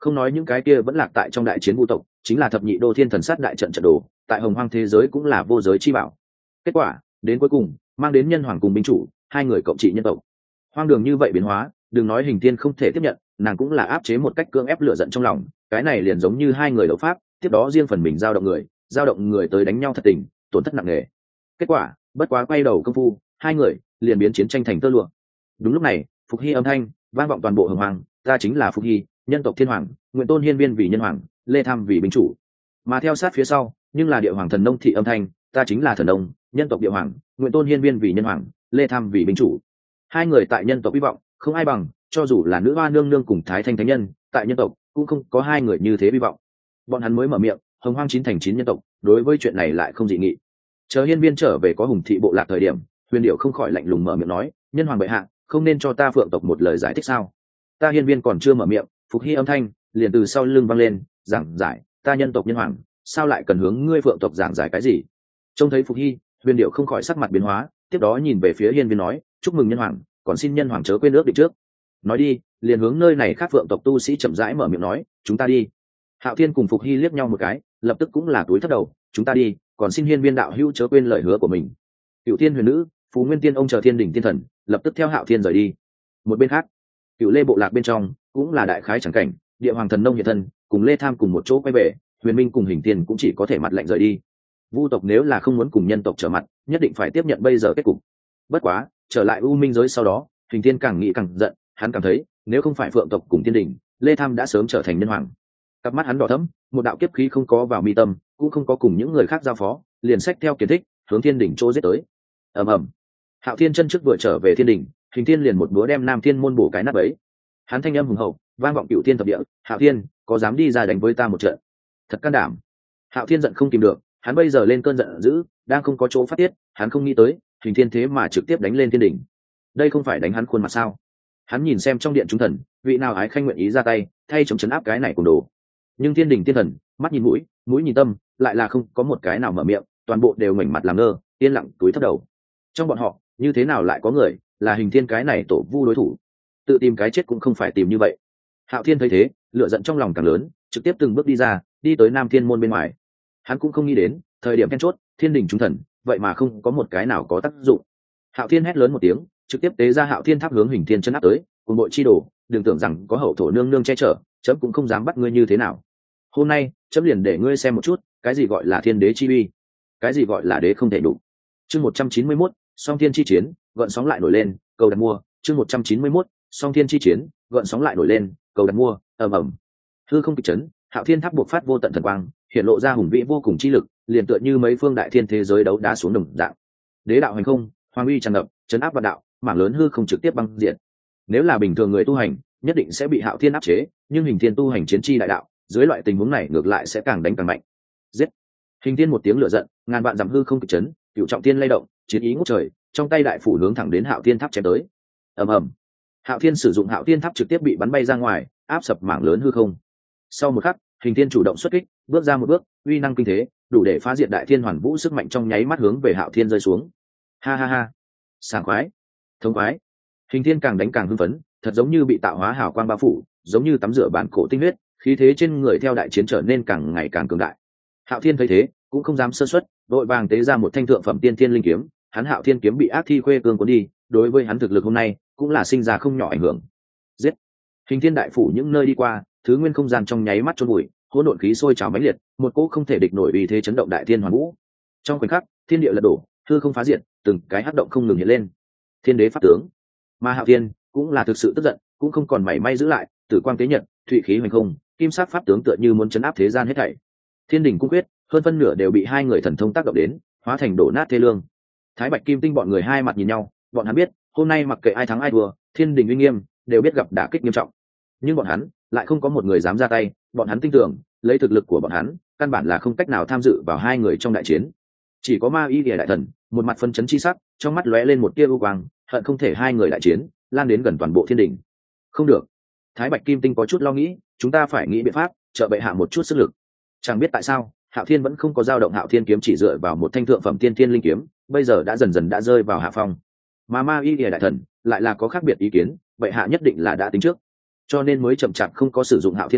Không nói những cái kia vẫn lạc tại trong đại chiến vu tộc, chính là thập nhị đô thiên thần sát đại trận trận đồ, tại hồng hoang thế giới cũng là vô giới chi bảo. Kết quả đến cuối cùng mang đến nhân hoàng cùng binh chủ hai người cộng trị nhân tộc. Hoang đường như vậy biến hóa, đừng nói hình tiên không thể tiếp nhận, nàng cũng là áp chế một cách cưỡng ép lửa giận trong lòng. Cái này liền giống như hai người đấu pháp, tiếp đó riêng phần mình giao động người giao động người tới đánh nhau thật tình, tổn thất nặng nề. Kết quả bất quá quay đầu công phu, hai người liền biến chiến tranh thành tơ lụa. Đúng lúc này Phục Hy âm thanh vang vọng toàn bộ hồng hoàng, ta chính là Phục Hy, nhân tộc thiên hoàng, nguyện tôn hiên viên vì nhân hoàng, lê tham vì binh chủ. Mà theo sát phía sau nhưng là địa hoàng thần nông thị âm thanh, ta chính là thần nông, nhân tộc địa hoàng, nguyện tôn hiên viên vì nhân hoàng, lê tham vì binh chủ. Hai người tại nhân tộc hy vọng không ai bằng, cho dù là nữ hoa nương nương cùng thái thanh thánh nhân tại nhân tộc cũng không có hai người như thế hy vọng. Bọn hắn mới mở miệng, hồng hoang chín thành chín nhân tộc đối với chuyện này lại không dị nghị. Chờ hiên viên trở về có hùng thị bộ lạc thời điểm, huyền điệu không khỏi lạnh lùng mở miệng nói, nhân hoàng bệ hạ không nên cho ta phượng tộc một lời giải thích sao? Ta hiên viên còn chưa mở miệng, Phục Hy âm thanh liền từ sau lưng vang lên, giảng giải, ta nhân tộc nhân hoàng sao lại cần hướng ngươi phượng tộc giảng giải cái gì? Trông thấy Phục Hy, huyền điệu không khỏi sắc mặt biến hóa, tiếp đó nhìn về phía hiên viên nói, chúc mừng nhân hoàng, còn xin nhân hoàng chớ quên ước định trước. Nói đi liền hướng nơi này khác phượng tộc tu sĩ chậm rãi mở miệng nói, chúng ta đi. Hạo Thiên cùng Phục Hy liếc nhau một cái, lập tức cũng là túi thấp đầu, chúng ta đi, còn xin hiên viên đạo hữu chớ quên lời hứa của mình. Cựu Thiên huyền nữ, Phú Nguyên Tiên ông chờ thiên đỉnh tiên thần lập tức theo Hạo Thiên rời đi. Một bên khác Cựu Lê bộ lạc bên trong cũng là đại khái chẳng cảnh, địa hoàng thần nông hiện thân cùng Lê Tham cùng một chỗ quay về, Huyền Minh cùng Hình Tiên cũng chỉ có thể mặt lạnh rời đi. Vu tộc nếu là không muốn cùng nhân tộc trở mặt, nhất định phải tiếp nhận bây giờ kết cục. Bất quá trở lại U Minh giới sau đó, Hình Tiên càng nghĩ càng giận, hắn cảm thấy nếu không phải phượng tộc cùng thiên đình, Lê Tham đã sớm trở thành nhân hoàng. Cặp mắt hắn đỏ thẫm, một đạo kiếp khí không có vào mi tâm, cũng không có cùng những người khác giao phó, liền xách theo kiến thích hướng thiên đỉnh chỗ giết tới. Ầm ầm. Hạo Thiên chân trước vừa trở về thiên đỉnh, Hình Thiên liền một búa đem Nam Thiên môn bổ cái nát ấy. Hắn thanh âm hùng hậu vang vọng cửu thiên thập địa, Hạo Thiên có dám đi ra đánh với ta một trận? Thật can đảm. Hạo Thiên giận không kìm được, hắn bây giờ lên cơn giận dữ, đang không có chỗ phát tiết, hắn không nghĩ tới Hình Thiên thế mà trực tiếp đánh lên thiên đỉnh. Đây không phải đánh hắn khuôn mặt sao? Hắn nhìn xem trong điện chúng thần, vị nào ái khanh nguyện ý ra tay thay chống chấn áp cái này cùng đồ. Nhưng thiên đình tiên thần mắt nhìn mũi, mũi nhìn tâm, lại là không có một cái nào mở miệng, toàn bộ đều ngoảnh mặt làm ngơ, yên lặng túi thấp đầu. Trong bọn họ như thế nào lại có người là Hình Thiên cái này tổ vu đối thủ? Tự tìm cái chết cũng không phải tìm như vậy. Hạo Thiên thấy thế, lửa giận trong lòng càng lớn, trực tiếp từng bước đi ra, đi tới Nam Thiên môn bên ngoài. Hắn cũng không nghĩ đến thời điểm then chốt thiên đình chúng thần vậy mà không có một cái nào có tác dụng. Hạo Thiên hét lớn một tiếng, trực tiếp tế ra Hạo Thiên tháp hướng Hình Thiên chân áp tới, cùng bội chi đồ, đừng tưởng rằng có hậu thổ nương nương che chở, chấm cũng không dám bắt ngươi như thế nào. Hôm nay chấm liền để ngươi xem một chút cái gì gọi là thiên đế chi uy, cái gì gọi là đế không thể đủ. Chương một trăm chín mươi mốt, song thiên chi chiến, gợn sóng lại nổi lên, cầu đặt mua. Chương một trăm chín mươi mốt, song thiên chi chiến, gợn sóng lại nổi lên, cầu đặt mua. Ầm ầm. Hư không kịch chấn, Hạo Thiên tháp buộc phát vô tận thần quang, hiện lộ ra hùng vĩ vô cùng chi lực, liền tựa như mấy phương đại thiên thế giới đấu đá xuống đồng dạng. Đế đạo hành không, hoàng uy tràn ngập, chấn áp vạn đạo, mảng lớn hư không trực tiếp băng diệt. Nếu là bình thường người tu hành, nhất định sẽ bị Hạo Thiên áp chế, nhưng Hình Thiên tu hành chiến chi đại đạo, dưới loại tình huống này ngược lại sẽ càng đánh càng mạnh. Giết! Hình Thiên một tiếng lửa giận, ngàn vạn dặm hư không kịch chấn, cửu trọng thiên lay động, chiến ý ngút trời, trong tay đại phủ hướng thẳng đến Hạo Thiên tháp chém tới. Ầm ầm. Hạo Thiên sử dụng Hạo Thiên tháp trực tiếp bị bắn bay ra ngoài, áp sập mảng lớn hư không. Sau một khắc, Hình Thiên chủ động xuất kích, bước ra một bước, uy năng kinh thế, đủ để phá diệt đại thiên hoàn vũ sức mạnh trong nháy mắt hướng về Hạo Thiên rơi xuống. Ha ha ha, sảng khoái, thống khoái. Hình Thiên càng đánh càng hưng phấn, thật giống như bị tạo hóa hào quang bao phủ, giống như tắm rửa bản cổ tinh huyết, khí thế trên người theo đại chiến trở nên càng ngày càng cường đại. Hạo Thiên thấy thế, cũng không dám sơ suất, đội vàng tế ra một thanh thượng phẩm tiên thiên linh kiếm, hắn Hạo Thiên kiếm bị ác thi khuê cương cuốn đi, đối với hắn thực lực hôm nay cũng là sinh ra không nhỏ ảnh hưởng. Giết! Hình Thiên đại phủ những nơi đi qua, thứ nguyên không gian trong nháy mắt chôn bụi, hỗn độn khí sôi trào mãnh liệt, một cỗ không thể địch nổi vì thế chấn động đại thiên hoàn vũ. Trong khoảnh khắc, thiên địa lật đổ, hư không phá diệt, từng cái hắc động không ngừng hiện lên. Thiên đế pháp tướng, mà Hạo Thiên cũng là thực sự tức giận, cũng không còn mảy may giữ lại, tử quang tế nhật, thụy khí hoành không, kim sắc pháp tướng tựa như muốn chấn áp thế gian hết thảy. Thiên đình cung quyết, hơn phân nửa đều bị hai người thần thông tác động đến, hóa thành đổ nát thê lương. Thái Bạch Kim Tinh bọn người hai mặt nhìn nhau, bọn hắn biết, hôm nay mặc kệ ai thắng ai thua, thiên đình uy nghiêm đều biết gặp đả kích nghiêm trọng. Nhưng bọn hắn lại không có một người dám ra tay, bọn hắn tin tưởng, lấy thực lực của bọn hắn, căn bản là không cách nào tham dự vào hai người trong đại chiến. Chỉ có Ma Y Lìa đại thần, một mặt phân chấn chi sắc, trong mắt lóe lên một tia u quang, hận không thể hai người đại chiến lan đến gần toàn bộ thiên đình. Không được. Thái Bạch Kim Tinh có chút lo nghĩ, chúng ta phải nghĩ biện pháp trợ bệ hạ một chút sức lực. Chẳng biết tại sao, Hạo Thiên vẫn không có dao động, Hạo Thiên kiếm chỉ dựa vào một thanh thượng phẩm tiên thiên linh kiếm, bây giờ đã dần dần đã rơi vào hạ phong. Mà Ma Y Lìa đại thần lại là có khác biệt ý kiến, bệ hạ nhất định là đã tính trước, cho nên mới chậm chạp không có sử dụng Hạo Thiên kiếm,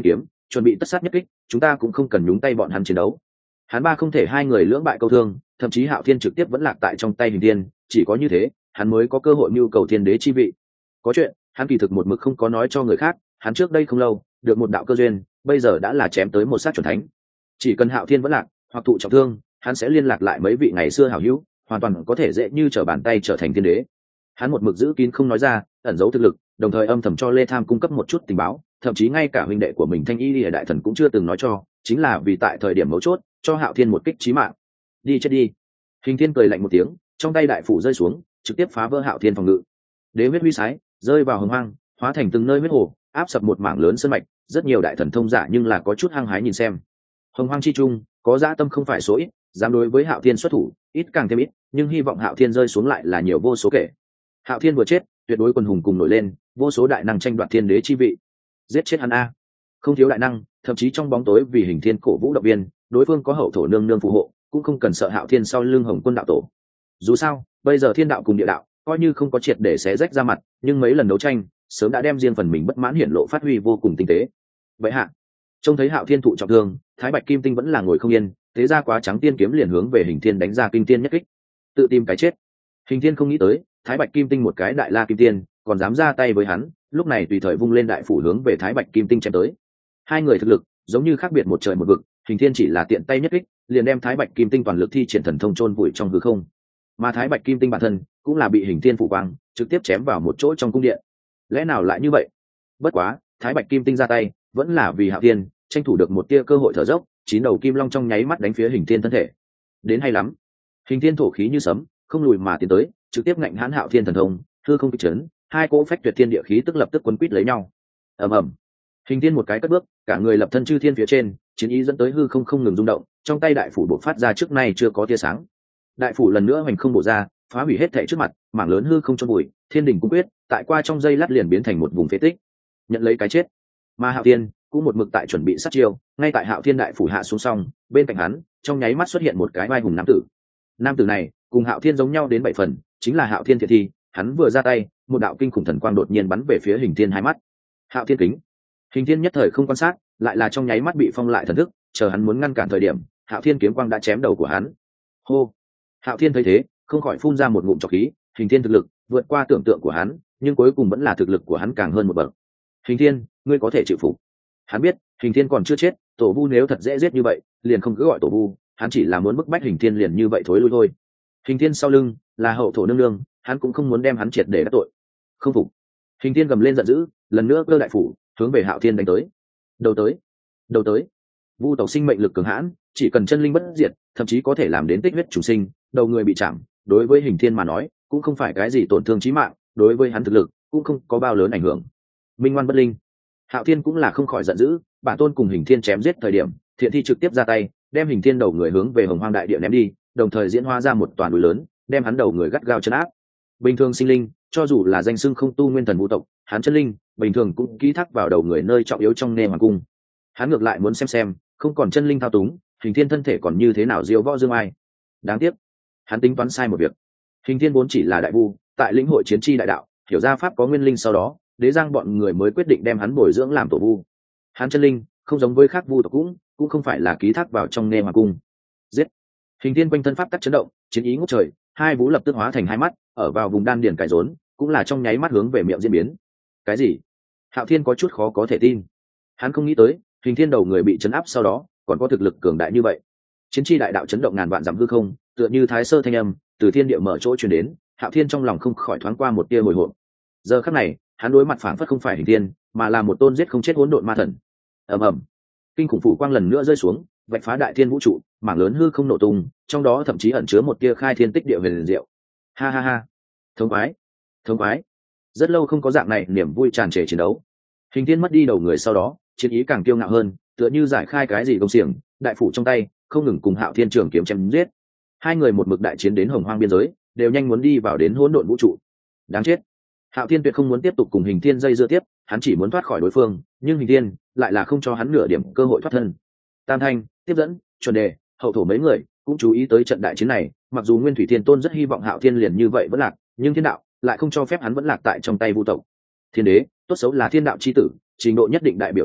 chuẩn bị tất sát nhất kích, chúng ta cũng không cần nhúng tay bọn hắn chiến đấu. Hắn ba không thể hai người lưỡng bại câu thương, thậm chí Hạo Thiên trực tiếp vẫn lạc tại trong tay Hình Thiên, chỉ có như thế hắn mới có cơ hội mưu cầu thiên đế chi vị. Có chuyện hắn kỳ thực một mực không có nói cho người khác, hắn trước đây không lâu được một đạo cơ duyên, bây giờ đã là chém tới một sát chuẩn thánh. Chỉ cần Hạo Thiên vẫn lạc hoặc thụ trọng thương, hắn sẽ liên lạc lại mấy vị ngày xưa hảo hữu, hoàn toàn có thể dễ như trở bàn tay trở thành thiên đế. Hắn một mực giữ kín không nói ra, ẩn giấu thực lực, đồng thời âm thầm cho Lê Tham cung cấp một chút tình báo, thậm chí ngay cả huynh đệ của mình Thanh Y Lìa đại thần cũng chưa từng nói cho, chính là vì tại thời điểm mấu chốt cho Hạo Thiên một kích chí mạng. Đi chết đi. Hình Thiên cười lạnh một tiếng, trong tay đại phủ rơi xuống, trực tiếp phá vỡ Hạo Thiên phòng ngự. Đế huyết huy sái, rơi vào hồng hoang, hóa thành từng nơi huyết hồ, áp sập một mảng lớn sơn mạch, rất nhiều đại thần thông giả nhưng là có chút hăng hái nhìn xem. Hồng hoang chi trung, có dã tâm không phải số ít, dám đối với Hạo Thiên xuất thủ, ít càng thêm ít, nhưng hy vọng Hạo Thiên rơi xuống lại là nhiều vô số kể. Hạo Thiên vừa chết, tuyệt đối quần hùng cùng nổi lên, vô số đại năng tranh đoạt thiên đế chi vị. Giết chết hắn a. Không thiếu đại năng, thậm chí trong bóng tối vì Hình Thiên cổ vũ động viên, đối phương có hậu thổ nương nương phù hộ, cũng không cần sợ Hạo Thiên sau lưng Hồng Quân đạo tổ. Dù sao, bây giờ thiên đạo cùng địa đạo, coi như không có triệt để xé rách ra mặt, nhưng mấy lần đấu tranh, sớm đã đem riêng phần mình bất mãn hiển lộ phát huy vô cùng tinh tế. Vậy hạ, trông thấy Hạo Thiên thụ trọng thương, Thái Bạch Kim Tinh vẫn là ngồi không yên, thế ra quá trắng tiên kiếm liền hướng về Hình Thiên đánh ra kinh tiên nhất kích, tự tìm cái chết. Hình Thiên không nghĩ tới, Thái Bạch Kim Tinh một cái đại la kim tiên, còn dám ra tay với hắn, lúc này tùy thời vung lên đại phủ hướng về Thái Bạch Kim Tinh chém tới. Hai người thực lực giống như khác biệt một trời một vực, Hình Thiên chỉ là tiện tay nhất kích, liền đem Thái Bạch Kim Tinh toàn lực thi triển thần thông chôn vùi trong hư không. Mà Thái Bạch Kim Tinh bản thân cũng là bị Hình Thiên phủ quang trực tiếp chém vào một chỗ trong cung điện. Lẽ nào lại như vậy? Bất quá, Thái Bạch Kim Tinh ra tay, vẫn là vì Hạo Thiên, tranh thủ được một tia cơ hội thở dốc, chín đầu kim long trong nháy mắt đánh phía Hình Thiên thân thể. Đến hay lắm. Hình Thiên thổ khí như sấm, không lùi mà tiến tới, trực tiếp ngạnh hãn Hạo Thiên thần thông, hư không kích chấn, hai cỗ phách tuyệt thiên địa khí tức lập tức quấn quýt lấy nhau. Ầm ầm. Hình Thiên một cái cất bước, cả người lập thân chư thiên phía trên, chiến ý dẫn tới hư không không ngừng rung động, trong tay đại phủ bộc phát ra trước nay chưa có tia sáng. Đại phủ lần nữa hoành không bổ ra, phá hủy hết thảy trước mặt, mảng lớn hư không chôn bụi, thiên đình cung quyết, tại qua trong giây lát liền biến thành một vùng phế tích. Nhận lấy cái chết. Mà Hạo Thiên cũng một mực tại chuẩn bị sát chiêu, ngay tại Hạo Thiên đại phủ hạ xuống xong, bên cạnh hắn, trong nháy mắt xuất hiện một cái vai hùng nam tử. Nam tử này, cùng Hạo Thiên giống nhau đến bảy phần, chính là Hạo Thiên thiệt thi, hắn vừa ra tay, một đạo kinh khủng thần quang đột nhiên bắn về phía Hình Thiên hai mắt. Hạo Thiên kính. Hình Thiên nhất thời không quan sát, lại là trong nháy mắt bị phong lại thần thức, chờ hắn muốn ngăn cản thời điểm, Hạo Thiên kiếm quang đã chém đầu của hắn. Hô. Hạo Thiên thấy thế, không khỏi phun ra một ngụm trọc khí, Hình Thiên thực lực vượt qua tưởng tượng của hắn, nhưng cuối cùng vẫn là thực lực của hắn càng hơn một bậc. Hình Thiên, ngươi có thể chịu phục. Hắn biết, Hình Thiên còn chưa chết, Tổ Vu nếu thật dễ giết như vậy, liền không cứ gọi Tổ Vu, hắn chỉ là muốn bức bách Hình Thiên liền như vậy thối lui thôi. Hình Thiên sau lưng là hậu thổ nương nương, hắn cũng không muốn đem hắn triệt để đắc tội. Không phục. Hình Thiên gầm lên giận dữ, lần nữa cơ đại phủ hướng về Hạo Thiên đánh tới. Đầu tới, đầu tới. Vu tộc sinh mệnh lực cường hãn, chỉ cần chân linh bất diệt, thậm chí có thể làm đến tích huyết chủ sinh, đầu người bị chạm, đối với Hình Thiên mà nói, cũng không phải cái gì tổn thương chí mạng, đối với hắn thực lực cũng không có bao lớn ảnh hưởng. Minh ngoan bất linh. Hạo Thiên cũng là không khỏi giận dữ, bản tôn cùng Hình Thiên chém giết thời điểm, thiện thi trực tiếp ra tay, đem Hình Thiên đầu người hướng về Hồng Hoang đại địa ném đi, đồng thời diễn hóa ra một toàn núi lớn, đem hắn đầu người gắt gao trấn áp. Bình thường sinh linh, cho dù là danh xưng không tu nguyên thần vũ tộc, hắn chân linh bình thường cũng ký thác vào đầu người nơi trọng yếu trong nê hoàng cung. Hắn ngược lại muốn xem xem, không còn chân linh thao túng, Hình Thiên thân thể còn như thế nào diêu võ dương ai. Đáng tiếc, hắn tính toán sai một việc. Hình Thiên vốn chỉ là đại vu, tại lĩnh hội chiến chi đại đạo, hiểu ra pháp có nguyên linh, sau đó đế giang bọn người mới quyết định đem hắn bồi dưỡng làm tổ vu. Hắn chân linh không giống với khác vu tộc, cũng cũng không phải là ký thác vào trong nê hoàng cung. Giết. Hình Thiên quanh thân pháp tắc chấn động, chiến ý ngút trời, hai vú lập tức hóa thành hai mắt, ở vào vùng đan điền cải rốn, cũng là trong nháy mắt hướng về miệng diễn biến. Cái gì? Hạo Thiên có chút khó có thể tin. Hắn không nghĩ tới, Hình Thiên đầu người bị chấn áp sau đó, còn có thực lực cường đại như vậy. Chiến chi đại đạo chấn động ngàn vạn dặm hư không, tựa như thái sơ thanh âm từ thiên địa mở chỗ truyền đến, Hạo Thiên trong lòng không khỏi thoáng qua một tia hồi hộp. Giờ khắc này, hắn đối mặt phảng phất không phải Hình Thiên, mà là một tôn giết không chết hỗn độn ma thần. Ầm ầm. Kinh khủng phủ quang lần nữa rơi xuống, vạch phá đại thiên vũ trụ, mảng lớn hư không nổ tung, trong đó thậm chí ẩn chứa một tia khai thiên tích địa huyền diệu. Ha ha ha. Thống khoái, thống khoái. Rất lâu không có dạng này niềm vui tràn trề chiến đấu. Hình Thiên mất đi đầu người sau đó, chiến ý càng kiêu ngạo hơn, tựa như giải khai cái gì công xiềng, đại phủ trong tay không ngừng cùng Hạo Thiên trường kiếm chém giết. Hai người một mực đại chiến đến Hồng Hoang biên giới, đều nhanh muốn đi vào đến hỗn độn vũ trụ. Đáng chết. Hạo Thiên tuyệt không muốn tiếp tục cùng Hình Thiên dây dưa tiếp, hắn chỉ muốn thoát khỏi đối phương, nhưng Hình Thiên lại là không cho hắn nửa điểm cơ hội thoát thân. Tam Thanh, tiếp dẫn, chuẩn đề, hậu thổ mấy người cũng chú ý tới trận đại chiến này, mặc dù Nguyên Thủy Thiên Tôn rất hy vọng Hạo Thiên liền như vậy vẫn lạc, nhưng thiên đạo lại không cho phép hắn vẫn lạc tại trong tay vu tộc. Thiên đế, tốt xấu là thiên đạo chi tử, trình độ nhất định đại biểu thiên đạo,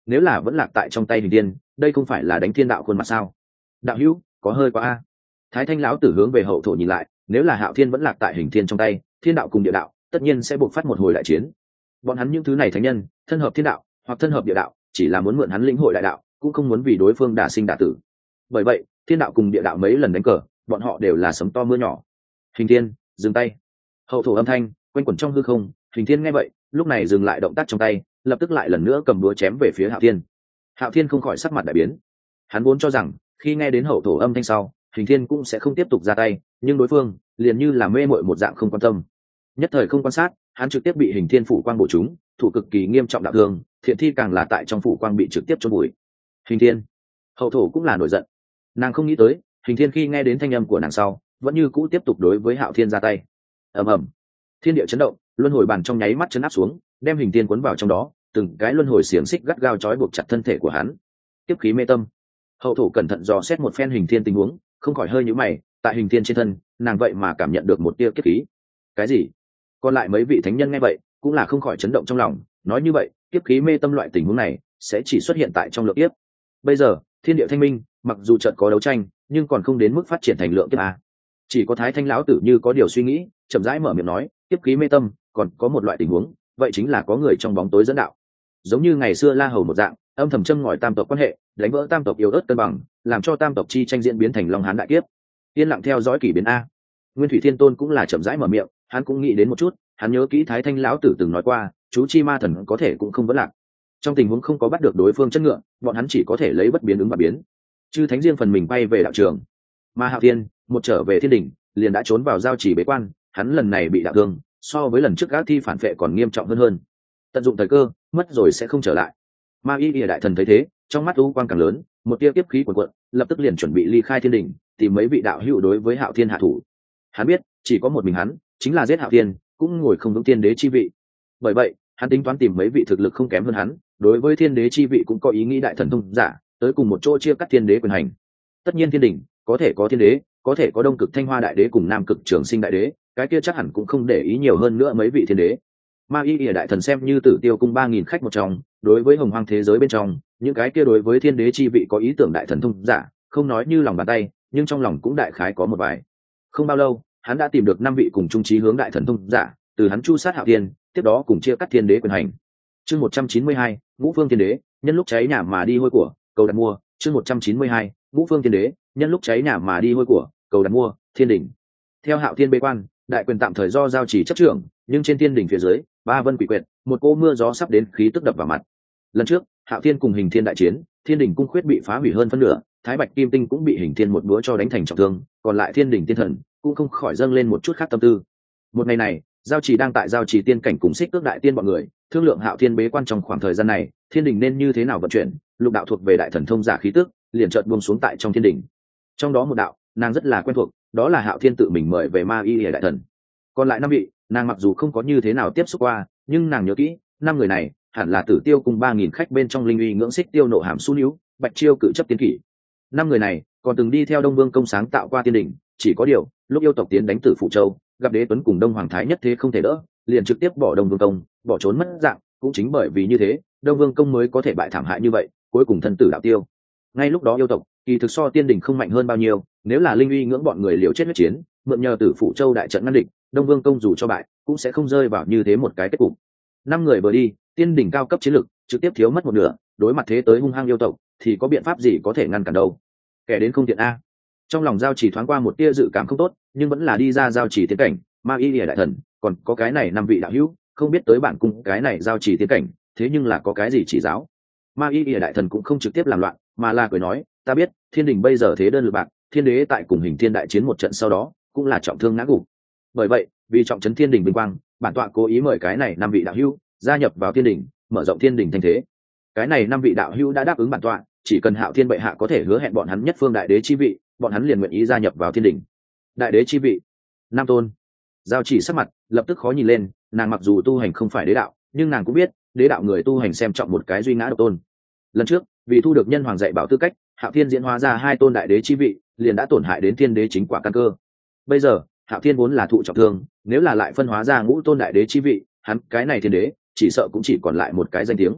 nếu là vẫn lạc tại trong tay hình thiên, đây không phải là đánh thiên đạo khuôn mặt sao? Đạo hữu, có hơi quá a. Thái Thanh lão tử hướng về hậu thổ nhìn lại, nếu là Hạo Thiên vẫn lạc tại hình thiên trong tay, thiên đạo cùng địa đạo tất nhiên sẽ buộc phát một hồi đại chiến. Bọn hắn những thứ này thánh nhân, thân hợp thiên đạo hoặc thân hợp địa đạo, chỉ là muốn mượn hắn lĩnh hội đại đạo, cũng không muốn vì đối phương đả sinh đả tử. Bởi vậy, thiên đạo cùng địa đạo mấy lần đánh cờ, bọn họ đều là sấm to mưa nhỏ. Hình thiên, dừng tay. Hậu thổ âm thanh quanh quẩn trong hư không. Hình thiên nghe vậy, lúc này dừng lại động tác trong tay, lập tức lại lần nữa cầm đũa chém về phía Hạo Thiên. Hạo Thiên không khỏi sắc mặt đại biến. Hắn vốn cho rằng khi nghe đến hậu thổ âm thanh sau, Hình thiên cũng sẽ không tiếp tục ra tay, nhưng đối phương liền như là mê mội một dạng không quan tâm. Nhất thời không quan sát, hắn trực tiếp bị Hình thiên phủ quang bổ trúng, thủ cực kỳ nghiêm trọng đạo thương, thiện thi càng là tại trong phủ quang bị trực tiếp chôn bụi. Hình thiên, hậu thổ cũng là nổi giận. Nàng không nghĩ tới, Hình thiên khi nghe đến thanh âm của nàng sau, vẫn như cũ tiếp tục đối với Hạo Thiên ra tay. Ầm ầm, thiên địa chấn động, luân hồi bàn trong nháy mắt chấn áp xuống, đem Hình thiên cuốn vào trong đó, từng cái luân hồi xiềng xích gắt gao trói buộc chặt thân thể của hắn. Tiếp khí mê tâm. Hậu thổ cẩn thận dò xét một phen Hình thiên tình huống, không khỏi hơi nhíu mày, tại Hình thiên trên thân, nàng vậy mà cảm nhận được một tia kiếp khí. Cái gì? Còn lại mấy vị thánh nhân nghe vậy, cũng là không khỏi chấn động trong lòng, nói như vậy, kiếp khí mê tâm loại tình huống này sẽ chỉ xuất hiện tại trong lượng kiếp. Bây giờ, thiên địa thanh minh, mặc dù chợt có đấu tranh, nhưng còn không đến mức phát triển thành lượng kiếp a. Chỉ có Thái Thanh lão tử như có điều suy nghĩ, chậm rãi mở miệng nói, kiếp khí mê tâm, còn có một loại tình huống, vậy chính là có người trong bóng tối dẫn đạo. Giống như ngày xưa La Hầu một dạng, âm thầm châm ngòi tam tộc quan hệ, đánh vỡ tam tộc yếu ớt cân bằng, làm cho tam tộc chi tranh diễn biến thành Long Hán đại kiếp. Yên lặng theo dõi kỷ biến a. Nguyên Thủy Thiên Tôn cũng là chậm rãi mở miệng, hắn cũng nghĩ đến một chút, hắn nhớ kỹ Thái Thanh lão tử từng nói qua, chú chi ma thần có thể cũng không vấn lạc. Trong tình huống không có bắt được đối phương chất ngựa, bọn hắn chỉ có thể lấy bất biến ứng và biến. Chư thánh riêng phần mình bay về đạo trường. Mà Hạo Thiên, một trở về thiên đình, liền đã trốn vào giao chỉ bế quan, hắn lần này bị đạo thương, so với lần trước gác thi phản vệ còn nghiêm trọng hơn hơn. Tận dụng thời cơ, mất rồi sẽ không trở lại. Ma Y Lìa đại thần thấy thế, trong mắt u quang càng lớn, một tia kiếp khí cuồn cuộn, lập tức liền chuẩn bị ly khai thiên đình, tìm mấy vị đạo hữu đối với Hạo Thiên hạ thủ. Hắn biết, chỉ có một mình hắn, chính là giết Hạo Thiên, cũng ngồi không vững tiên đế chi vị. Bởi vậy, hắn tính toán tìm mấy vị thực lực không kém hơn hắn, đối với thiên đế chi vị cũng có ý nghĩ đại thần thông giả, tới cùng một chỗ chia cắt thiên đế quyền hành. Tất nhiên thiên đình có thể có thiên đế, có thể có đông cực thanh hoa đại đế cùng nam cực trường sinh đại đế, cái kia chắc hẳn cũng không để ý nhiều hơn nữa mấy vị thiên đế. Ma Y Lìa đại thần xem như Tử Tiêu cung ba nghìn khách một trong, đối với hồng hoang thế giới bên trong, những cái kia đối với thiên đế chi vị có ý tưởng đại thần thông giả, không nói như lòng bàn tay, nhưng trong lòng cũng đại khái có một vài. Không bao lâu, hắn đã tìm được năm vị cùng chung chí hướng đại thần thông giả, từ hắn chu sát Hạo Thiên, tiếp đó cùng chia cắt thiên đế quyền hành. Chương một trăm chín mươi hai, Ngũ Phương Thiên Đế, nhân lúc cháy nhà mà đi hôi của, cầu đặt mua. Chương một trăm chín mươi hai, Ngũ Phương Thiên Đế, nhân lúc cháy nhà mà đi hôi của, cầu đặt mua. Thiên đỉnh. Theo Hạo Thiên bế quan, đại quyền tạm thời do giao chỉ chấp trưởng, nhưng trên thiên đỉnh phía dưới, ba vân quỷ quyệt, một cô mưa gió sắp đến khí tức đập vào mặt. Lần trước, Hạo Thiên cùng Hình Thiên đại chiến, thiên đỉnh cung khuyết bị phá hủy hơn phân nửa, Thái Bạch Kim Tinh cũng bị Hình Thiên một búa cho đánh thành trọng thương, còn lại thiên đỉnh tiên thần cũng không khỏi dâng lên một chút khác tâm tư. Một ngày này, giao chỉ đang tại giao chỉ tiên cảnh cùng xích cước đại tiên bọn người thương lượng Hạo Thiên bế quan trong khoảng thời gian này, thiên đình nên như thế nào vận chuyển. Lục đạo thuộc về đại thần thông giả khí tức, liền chợt buông xuống tại trong thiên đình. Trong đó một đạo, nàng rất là quen thuộc, đó là Hạo Thiên tự mình mời về Ma Y Lìa đại thần. Còn lại năm vị, nàng mặc dù không có như thế nào tiếp xúc qua, nhưng nàng nhớ kỹ, năm người này hẳn là Tử Tiêu cùng ba nghìn khách bên trong linh uy ngưỡng xích tiêu nộ hàm su níu, bạch chiêu cự chấp tiến kỷ. Năm người này còn từng đi theo Đông Vương công sáng tạo qua thiên đình, chỉ có điều lúc yêu tộc tiến đánh Tử Phụ Châu, gặp Đế Tuấn cùng Đông Hoàng Thái nhất thế không thể đỡ, liền trực tiếp bỏ Đông Vương công, bỏ trốn mất dạng. Cũng chính bởi vì như thế, Đông Vương công mới có thể bại thảm hại như vậy, cuối cùng thân tử đạo tiêu. Ngay lúc đó yêu tộc kỳ thực so tiên đình không mạnh hơn bao nhiêu, nếu là linh uy ngưỡng bọn người liều chết huyết chiến, mượn nhờ Tử Phụ Châu đại trận ngăn địch, Đông Vương công dù cho bại cũng sẽ không rơi vào như thế một cái kết cục. Năm người vừa đi, tiên đỉnh cao cấp chiến lực trực tiếp thiếu mất một nửa, đối mặt thế tới hung hăng yêu tộc thì có biện pháp gì có thể ngăn cản đâu. Kẻ đến không tiện a. Trong lòng giao chỉ thoáng qua một tia dự cảm không tốt, nhưng vẫn là đi ra giao chỉ tiến cảnh. Ma Y Lìa đại thần, còn có cái này năm vị đạo hữu, không biết tới bản cung cái này giao chỉ tiến cảnh, thế nhưng là có cái gì chỉ giáo. Ma Y Lìa đại thần cũng không trực tiếp làm loạn, mà là cười nói, ta biết thiên đình bây giờ thế đơn lực bạc, thiên đế tại cùng Hình Thiên đại chiến một trận sau đó cũng là trọng thương ngã gục. Bởi vậy, vì trọng trấn thiên đình vinh quang, bản tọa cố ý mời cái này năm vị đạo hữu gia nhập vào thiên đình, mở rộng thiên đình thanh thế. Cái này năm vị đạo hữu đã đáp ứng bản tọa, chỉ cần Hạo Thiên bệ hạ có thể hứa hẹn bọn hắn nhất phương đại đế chi vị, bọn hắn liền nguyện ý gia nhập vào thiên đình. Đại đế chi vị, nam tôn. Giao chỉ sắc mặt lập tức khó nhìn lên, nàng mặc dù tu hành không phải đế đạo, nhưng nàng cũng biết đế đạo người tu hành xem trọng một cái duy ngã độc tôn. Lần trước vì thu được nhân hoàng dạy bảo tư cách, Hạo Thiên diễn hóa ra hai tôn đại đế chi vị, liền đã tổn hại đến thiên đế chính quả căn cơ. Bây giờ Hạo Thiên vốn là thụ trọng thương, nếu là lại phân hóa ra ngũ tôn đại đế chi vị, hắn cái này thiên đế chỉ sợ cũng chỉ còn lại một cái danh tiếng.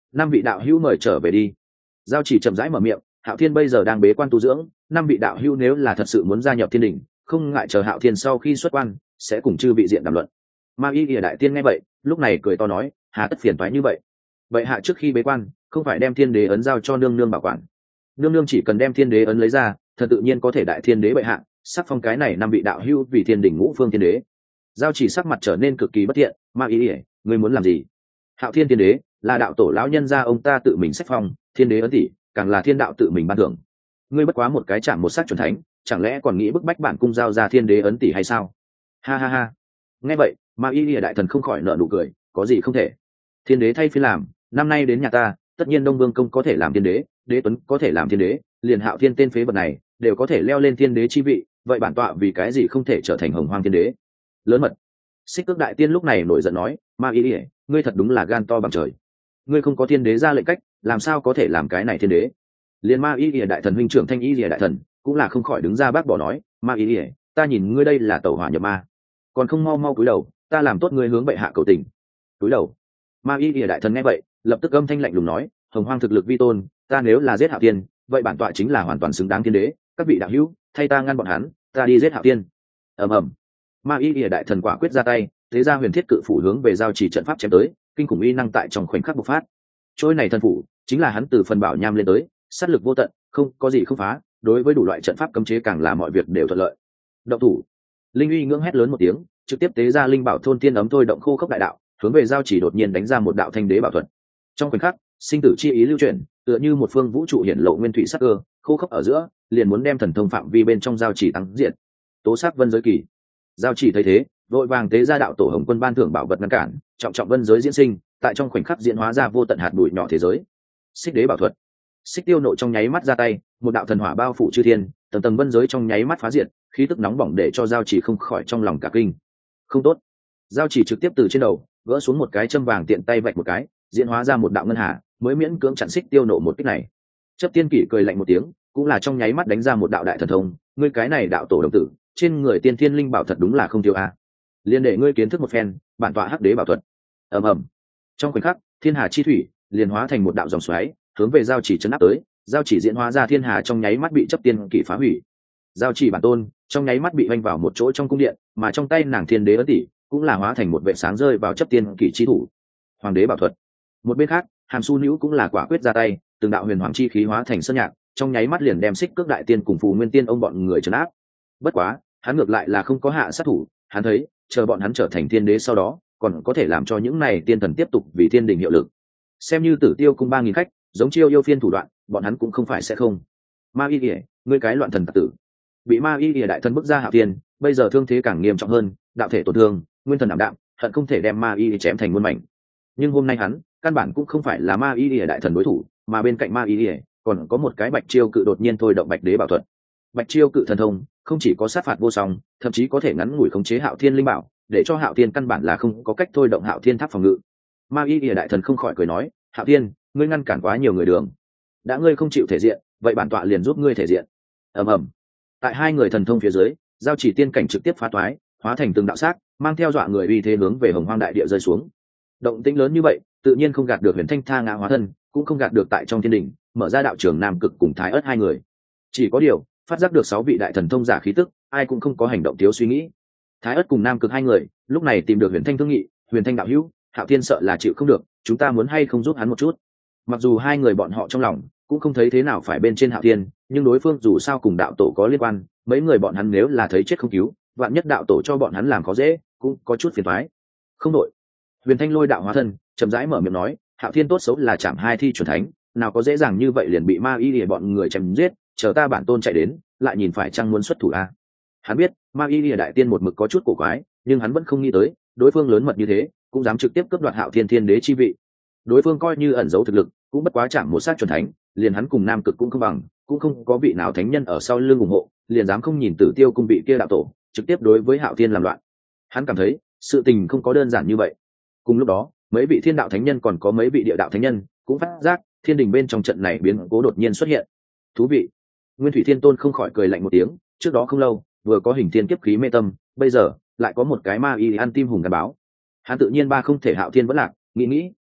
năm vị đạo hữu mời trở về đi. Giao chỉ chậm rãi mở miệng, Hạo Thiên bây giờ đang bế quan tu dưỡng, năm vị đạo hữu nếu là thật sự muốn gia nhập thiên đình, không ngại chờ Hạo Thiên sau khi xuất quan sẽ cùng chư vị diện đàm luận. Ma Y Lìa đại tiên nghe vậy, lúc này cười to nói, hà tất phiền toái như vậy. Vậy hạ trước khi bế quan, không phải đem thiên đế ấn giao cho nương nương bảo quản. Nương nương chỉ cần đem thiên đế ấn lấy ra, thật tự nhiên có thể đại thiên đế bệ hạ, sắc phong cái này năm vị đạo hữu vì thiên đình ngũ phương thiên đế. Giao chỉ sắc mặt trở nên cực kỳ bất thiện, Ma Y Lìa, ngươi muốn làm gì? Hạo Thiên thiên đế là đạo tổ lão nhân gia ông ta tự mình sắc phong, thiên đế ấn tỷ càng là thiên đạo tự mình ban thưởng. Ngươi bất quá một cái chạm một sắc chuẩn thánh, chẳng lẽ còn nghĩ bức bách bản cung giao ra thiên đế ấn tỷ hay sao? Ha ha ha. Nghe vậy, Ma Y Lìa đại thần không khỏi nở nụ cười, có gì không thể. Thiên đế thay phiên làm, năm nay đến nhà ta, tất nhiên Đông Vương công có thể làm thiên đế, Đế Tuấn có thể làm thiên đế, liền Hạo Thiên tên phế vật này đều có thể leo lên thiên đế chi vị, vậy bản tọa vì cái gì không thể trở thành hồng hoang thiên đế? Lớn mật. Xích Cước đại tiên lúc này nổi giận nói, Ma Y Lìa, ngươi thật đúng là gan to bằng trời. Ngươi không có thiên đế ra lệnh cách, làm sao có thể làm cái này thiên đế? Liên Ma Y Lìa đại thần huynh trưởng Thanh Y Lìa đại thần cũng là không khỏi đứng ra bác bỏ nói, Ma Y Lìa, ta nhìn ngươi đây là tẩu hỏa nhập ma, còn không mau mau cúi đầu, ta làm tốt ngươi hướng bệ hạ cầu tình. Cúi đầu. Ma Y Lìa đại thần nghe vậy, lập tức âm thanh lạnh lùng nói, hồng hoang thực lực vi tôn, ta nếu là giết Hạo Thiên, vậy bản tọa chính là hoàn toàn xứng đáng thiên đế, các vị đạo hữu, thay ta ngăn bọn hắn, ta đi giết Hạo Thiên. Ầm ầm. Ma Y Lìa đại thần quả quyết ra tay, thế ra huyền thiết cự phủ hướng về giao chỉ trận pháp chém tới, kinh khủng uy năng tại trong khoảnh khắc bộc phát. Trôi này thần phủ chính là hắn từ phần bảo nham lên tới, sát lực vô tận, không có gì không phá, đối với đủ loại trận pháp cấm chế càng là mọi việc đều thuận lợi. Động thủ. Linh uy ngưỡng hét lớn một tiếng, trực tiếp tế ra linh bảo thôn tiên ấm thôi động khô khốc đại đạo, hướng về giao chỉ đột nhiên đánh ra một đạo thanh đế bảo thuật. Trong khoảnh khắc, sinh tử chi ý lưu chuyển, tựa như một phương vũ trụ hiển lộ nguyên thủy sắc cơ, khô khốc ở giữa, liền muốn đem thần thông phạm vi bên trong giao chỉ tăng diện. Tố sắc vân giới kỳ. Giao chỉ thấy thế, vội vàng tế ra đạo tổ hồng quân ban thưởng bảo vật ngăn cản, trọng trọng vân giới diễn sinh, tại trong khoảnh khắc diễn hóa ra vô tận hạt bụi nhỏ thế giới. Xích đế bảo thuật. Xích tiêu nộ trong nháy mắt ra tay, một đạo thần hỏa bao phủ chư thiên, tầng tầng vân giới trong nháy mắt phá diệt, khí tức nóng bỏng để cho giao chỉ không khỏi trong lòng cả kinh. Không tốt. Giao chỉ trực tiếp từ trên đầu gỡ xuống một cái châm vàng, tiện tay vạch một cái, diễn hóa ra một đạo ngân hà, mới miễn cưỡng chặn xích tiêu nộ một kích này. Chấp tiên kỷ cười lạnh một tiếng, cũng là trong nháy mắt đánh ra một đạo đại thần thông, ngươi cái này đạo tổ đồng tử, trên người tiên thiên linh bảo thật đúng là không thiếu a. Liên để ngươi kiến thức một phen, bản tọa hắc đế bảo thuật. Ầm ầm. Trong khoảnh khắc, thiên hà chi thủy liền hóa thành một đạo dòng xoáy, hướng về giao chỉ chấn áp tới, giao chỉ diễn hóa ra thiên hà trong nháy mắt bị chấp tiên kỷ phá hủy. Giao chỉ bản tôn trong nháy mắt bị hoành vào một chỗ trong cung điện, mà trong tay nàng thiên đế ấn tỷ cũng là hóa thành một vệ sáng rơi vào chấp tiên kỷ chi thủ. Hoàng đế bảo thuật. Một bên khác, Hàm Su Nữ cũng là quả quyết ra tay, từng đạo huyền hoàng chi khí hóa thành sơn nhạc, trong nháy mắt liền đem Xích Cước đại tiên cùng Phù Nguyên tiên ông bọn người trấn áp. Bất quá, hắn ngược lại là không có hạ sát thủ, hắn thấy, chờ bọn hắn trở thành thiên đế sau đó, còn có thể làm cho những này tiên thần tiếp tục vì thiên đình hiệu lực. Xem như Tử Tiêu cung ba nghìn khách, giống chiêu yêu phiên thủ đoạn, bọn hắn cũng không phải sẽ không. Ma Y Lìa, ngươi cái loạn thần tặc tử. Bị Ma Y Lìa đại thần bức ra Hạo Thiên, bây giờ thương thế càng nghiêm trọng hơn, đạo thể tổn thương, nguyên thần ảm đạm, hận không thể đem Ma Y chém thành muôn mảnh. Nhưng hôm nay hắn, căn bản cũng không phải là Ma Y Lìa đại thần đối thủ, mà bên cạnh Ma Y Lìa còn có một cái Bạch Chiêu cự đột nhiên thôi động Bạch đế bảo thuật. Bạch Chiêu cự thần thông không chỉ có sát phạt vô song, thậm chí có thể ngắn ngủi khống chế Hạo Thiên linh bảo, để cho Hạo Thiên căn bản là không có cách thôi động Hạo Thiên tháp phòng ngự. Ma Y Lìa đại thần không khỏi cười nói, Hạo Thiên, ngươi ngăn cản quá nhiều người đường, đã ngươi không chịu thể diện, vậy bản tọa liền giúp ngươi thể diện. Ầm ầm. Tại hai người thần thông phía dưới, giao chỉ tiên cảnh trực tiếp phá toái, hóa thành từng đạo sát, mang theo dọa người uy thế hướng về hồng hoang đại địa rơi xuống. Động tĩnh lớn như vậy, tự nhiên không gạt được Huyền Thanh Tha ngã hóa thân, cũng không gạt được tại trong thiên đình mở ra đạo trường Nam Cực cùng Thái Ức hai người. Chỉ có điều, phát giác được sáu vị đại thần thông giả khí tức, ai cũng không có hành động thiếu suy nghĩ. Thái Ức cùng Nam Cực hai người, lúc này tìm được Huyền Thanh thương nghị, Huyền Thanh đạo hữu, Hạo Thiên sợ là chịu không được, chúng ta muốn hay không giúp hắn một chút. Mặc dù hai người bọn họ trong lòng cũng không thấy thế nào phải bên trên Hạo Thiên, nhưng đối phương dù sao cùng đạo tổ có liên quan, mấy người bọn hắn nếu là thấy chết không cứu, vạn nhất đạo tổ cho bọn hắn làm khó dễ, cũng có chút phiền toái. Không đội. Huyền Thanh lôi đạo hóa thân, chậm rãi mở miệng nói, Hạo Thiên tốt xấu là chạm hai thi chuẩn thánh, nào có dễ dàng như vậy liền bị Ma Y Lìa bọn người chém giết, chờ ta bản tôn chạy đến, lại nhìn phải chăng muốn xuất thủ a. Hắn biết, Ma Y Lìa đại tiên một mực có chút cổ quái, nhưng hắn vẫn không nghĩ tới, đối phương lớn mật như thế, cũng dám trực tiếp cướp đoạt Hạo Thiên thiên đế chi vị. Đối phương coi như ẩn giấu thực lực, cũng bất quá chạm một sát chuẩn thánh, liền hắn cùng Nam Cực cũng không bằng, cũng không có vị nào thánh nhân ở sau lưng ủng hộ, liền dám không nhìn Tử Tiêu cung vị kia đạo tổ, trực tiếp đối với Hạo Thiên làm loạn. Hắn cảm thấy, sự tình không có đơn giản như vậy. Cùng lúc đó, mấy vị thiên đạo thánh nhân còn có mấy vị địa đạo thánh nhân cũng phát giác thiên đình bên trong trận này biến cố đột nhiên xuất hiện. Thú vị. Nguyên Thủy Thiên Tôn không khỏi cười lạnh một tiếng, trước đó không lâu, vừa có hình thiên kiếp khí mê tâm, bây giờ lại có một cái Ma Y ăn tim hùng gắn báo. Hắn tự nhiên ba không thể Hạo Thiên vẫn lạc, nghĩ nghĩ,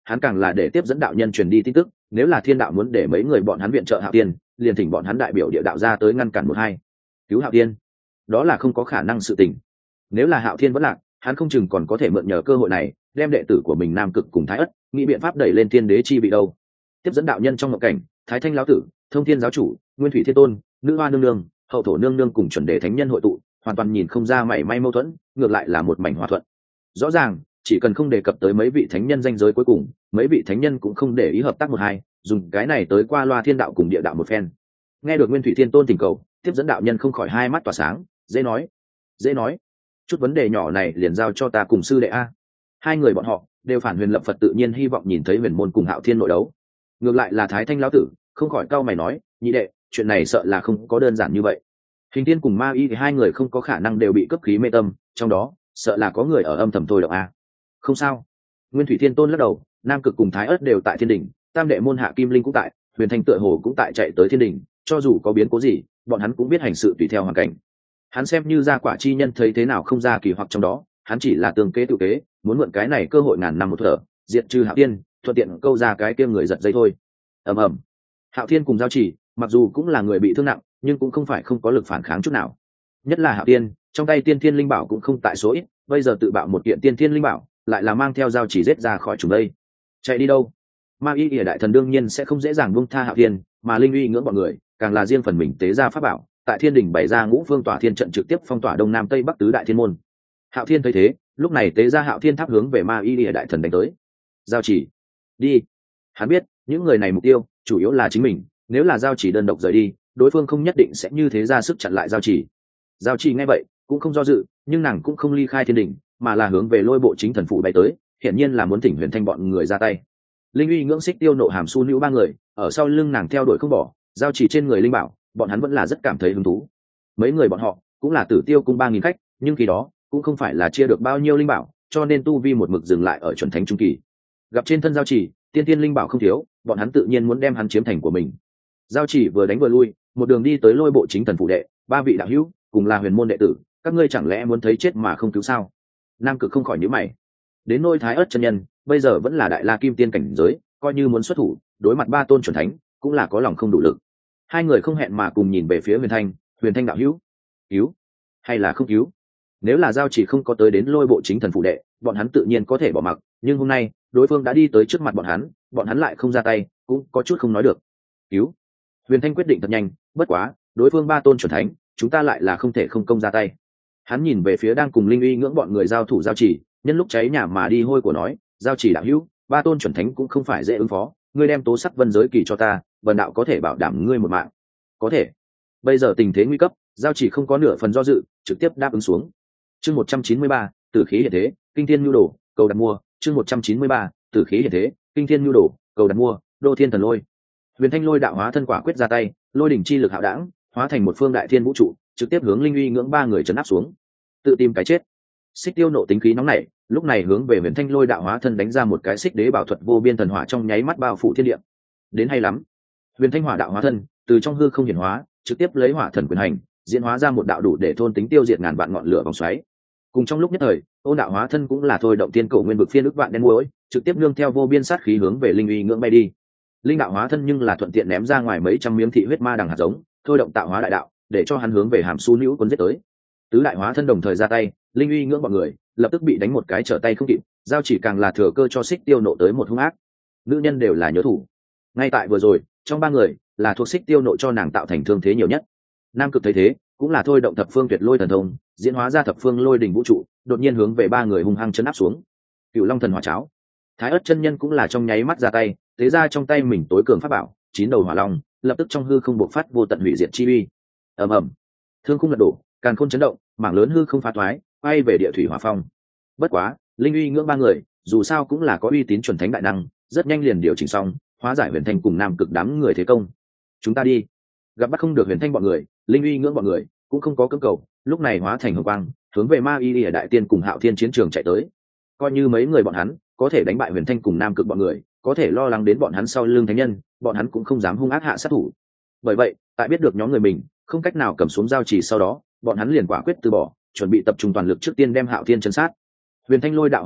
hắn càng là để tiếp dẫn đạo nhân truyền đi tin tức, nếu là thiên đạo muốn để mấy người bọn hắn viện trợ Hạo Thiên, liền thỉnh bọn hắn đại biểu địa đạo ra tới ngăn cản một hai, cứu Hạo Thiên. Đó là không có khả năng sự tình. Nếu là Hạo Thiên vẫn lạc, hắn không chừng còn có thể mượn nhờ cơ hội này, đem đệ tử của mình Nam Cực cùng Thái Ất, nghĩ biện pháp đẩy lên thiên đế chi vị đâu. Tiếp dẫn đạo nhân trong ngộ cảnh, Thái Thanh lão tử, Thông Thiên giáo chủ, Nguyên Thủy Thiên Tôn, Nữ Hoa nương nương, Hậu Thổ nương nương cùng chuẩn đề thánh nhân hội tụ, hoàn toàn nhìn không ra mảy may mâu thuẫn, ngược lại là một mảnh hòa thuận. Rõ ràng, chỉ cần không đề cập tới mấy vị thánh nhân danh giới cuối cùng, mấy vị thánh nhân cũng không để ý hợp tác một hai, dùng cái này tới qua loa thiên đạo cùng địa đạo một phen. Nghe được Nguyên Thủy Thiên Tôn tình cầu, tiếp dẫn đạo nhân không khỏi hai mắt tỏa sáng, dễ nói, dễ nói, chút vấn đề nhỏ này liền giao cho ta cùng sư đệ a. Hai người bọn họ đều phản huyền lập Phật, tự nhiên hy vọng nhìn thấy huyền môn cùng Hạo Thiên nội đấu. Ngược lại là Thái Thanh lão tử không khỏi cau mày nói, nhị đệ, chuyện này sợ là không có đơn giản như vậy. Hình Thiên cùng Ma Y thì hai người không có khả năng đều bị cấp khí mê tâm, trong đó sợ là có người ở âm thầm thôi động a. Không sao. Nguyên Thủy Thiên Tôn lắc đầu, Nam Cực cùng Thái Ất đều tại thiên đỉnh, tam đệ môn Hạ Kim Linh cũng tại, Huyền Thanh tựa hồ cũng tại chạy tới thiên đỉnh, cho dù có biến cố gì, bọn hắn cũng biết hành sự tùy theo hoàn cảnh. Hắn xem như gia quả chi nhân, thấy thế nào không ra kỳ hoặc trong đó, hắn chỉ là tương kế tự kế, muốn mượn cái này cơ hội ngàn năm một thở, diệt trừ Hạo Thiên, thuận tiện câu ra cái kia người giật dây thôi. Ầm ầm. Hạo Thiên cùng Giao Chỉ, mặc dù cũng là người bị thương nặng, nhưng cũng không phải không có lực phản kháng chút nào. Nhất là Hạo Thiên, trong tay Tiên Thiên linh bảo cũng không tại số ít, bây giờ tự bạo một kiện Tiên Thiên linh bảo, lại là mang theo Giao Chỉ giết ra khỏi trùng đây. Chạy đi đâu? Ma Y Lìa đại thần đương nhiên sẽ không dễ dàng buông tha Hạo Thiên, mà Linh Uy ngưỡng bọn người, càng là riêng phần mình tế ra pháp bảo, tại thiên đình bày ra ngũ phương tỏa thiên trận, trực tiếp phong tỏa đông nam tây bắc tứ đại thiên môn. Hạo Thiên thấy thế, lúc này tế ra Hạo Thiên tháp hướng về Ma Y Lìa đại thần đánh tới. Giao Chỉ, đi. Hắn biết những người này mục tiêu chủ yếu là chính mình, nếu là Giao Chỉ đơn độc rời đi, đối phương không nhất định sẽ như thế ra sức chặn lại Giao Chỉ. Giao Chỉ nghe vậy cũng không do dự, nhưng nàng cũng không ly khai thiên đình, mà là hướng về lôi bộ chính thần phụ bay tới, hiển nhiên là muốn thỉnh Huyền Thanh bọn người ra tay. Linh Uy ngưỡng Xích Tiêu nộ hàm su nữ ba người ở sau lưng nàng theo đuổi không bỏ, Giao Chỉ trên người linh bảo, bọn hắn vẫn là rất cảm thấy hứng thú. Mấy người bọn họ cũng là Tử Tiêu cung ba nghìn khách, nhưng khi đó cũng không phải là chia được bao nhiêu linh bảo, cho nên tu vi một mực dừng lại ở chuẩn thánh trung kỳ. Gặp trên thân Giao Chỉ, tiên tiên linh bảo không thiếu, bọn hắn tự nhiên muốn đem hắn chiếm thành của mình. Giao Chỉ vừa đánh vừa lui, một đường đi tới lôi bộ chính thần phụ đệ, ba vị đạo hữu cùng là huyền môn đệ tử, các ngươi chẳng lẽ muốn thấy chết mà không cứu sao? Nam Cực không khỏi nhíu mày. Đến nôi Thái Ất chân nhân, bây giờ vẫn là đại la kim tiên cảnh giới, coi như muốn xuất thủ đối mặt ba tôn chuẩn thánh, cũng là có lòng không đủ lực. Hai người không hẹn mà cùng nhìn về phía Huyền Thanh. Huyền Thanh đạo hữu, cứu hay là không cứu? Nếu là Giao Chỉ không có tới đến lôi bộ chính thần phụ đệ, bọn hắn tự nhiên có thể bỏ mặc, nhưng hôm nay đối phương đã đi tới trước mặt bọn hắn, bọn hắn lại không ra tay, cũng có chút không nói được. Cứu. Huyền Thanh quyết định thật nhanh, bất quá đối phương ba tôn chuẩn thánh, chúng ta lại là không thể không công ra tay. Hắn nhìn về phía đang cùng Linh Uy ngưỡng bọn người giao thủ Giao Chỉ, nhân lúc cháy nhà mà đi hôi của nói, Giao Chỉ đạo hữu, ba tôn chuẩn thánh cũng không phải dễ ứng phó, ngươi đem tố sắc vân giới kỳ cho ta, vân đạo có thể bảo đảm ngươi một mạng. Có thể. Bây giờ tình thế nguy cấp, Giao Chỉ không có nửa phần do dự, trực tiếp đáp ứng xuống. Chương một trăm chín mươi ba, tử khí hiện thế, kinh thiên nhu đồ, cầu đặt mua. Chương một trăm chín mươi ba, tử khí hiện thế, kinh thiên nhu đồ, cầu đặt mua. Đô Thiên Thần Lôi. Huyền Thanh lôi đạo hóa thân quả quyết ra tay, lôi đỉnh chi lực hạo đảng, hóa thành một phương đại thiên vũ trụ, trực tiếp hướng Linh Uy ngưỡng ba người trấn áp xuống. Tự tìm cái chết. Xích Tiêu nộ tính khí nóng nảy, lúc này hướng về Huyền Thanh lôi đạo hóa thân đánh ra một cái xích đế bảo thuật vô biên thần hỏa, trong nháy mắt bao phủ thiên địa. Đến hay lắm. Huyền Thanh hỏa đạo hóa thân từ trong hư không hiển hóa, trực tiếp lấy hỏa thần quyền hành, diễn hóa ra một đạo đủ để thôn tính tiêu diệt ngàn vạn ngọn lửa vòng xoáy. Cùng trong lúc nhất thời, Ôn đạo hóa thân cũng là thôi động tiên cổ nguyên vực phiên ức vạn đen muối, trực tiếp nương theo vô biên sát khí hướng về Linh Uy ngưỡng bay đi. Linh đạo hóa thân nhưng là thuận tiện ném ra ngoài mấy trăm miếng thị huyết ma đằng hạt giống, thôi động tạo hóa đại đạo, để cho hắn hướng về hàm su nữ cuốn giết tới. Tứ đại hóa thân đồng thời ra tay, Linh Uy ngưỡng bọn người lập tức bị đánh một cái trở tay không kịp, Giao Chỉ càng là thừa cơ cho Xích Tiêu nộ tới một hung ác. Nữ nhân đều là nhớ thủ. Ngay tại vừa rồi, trong ba người, là thuộc Xích Tiêu nộ cho nàng tạo thành thương thế nhiều nhất. Nam Cực thấy thế, cũng là thôi động thập phương tuyệt lôi thần thông, diễn hóa ra thập phương lôi đỉnh vũ trụ, đột nhiên hướng về ba người hung hăng chấn áp xuống. Cựu Long thần hỏa cháo. Thái Ất chân nhân cũng là trong nháy mắt ra tay, tế ra trong tay mình tối cường pháp bảo, chín đầu hỏa long, lập tức trong hư không bộc phát vô tận hủy diệt chi uy. Ầm ầm, thương khung lật đổ, càn khôn chấn động, mảng lớn hư không phá thoái, bay về địa thủy hỏa phong. Bất quá, Linh Uy ngưỡng ba người, dù sao cũng là có uy tín chuẩn thánh đại năng, rất nhanh liền điều chỉnh xong, hóa giải Huyền Thanh cùng Nam Cực đám người thế công. Chúng ta đi. Gặp bắt không được Huyền Thanh bọn người, Linh Uy ngưỡng bọn người cũng không có cưỡng cầu, lúc này hóa thành hồng quang, hướng về Ma Y ở đại tiên cùng Hạo Thiên chiến trường chạy tới. Coi như mấy người bọn hắn có thể đánh bại Huyền Thanh cùng Nam Cực bọn người, có thể lo lắng đến bọn hắn sau lưng thánh nhân, bọn hắn cũng không dám hung ác hạ sát thủ. Bởi vậy, tại biết được nhóm người mình không cách nào cầm xuống giao chỉ sau đó, bọn hắn liền quả quyết từ bỏ, chuẩn bị tập trung toàn lực trước tiên đem Hạo Thiên chấn sát. Huyền Thanh lôi đạo hóa thân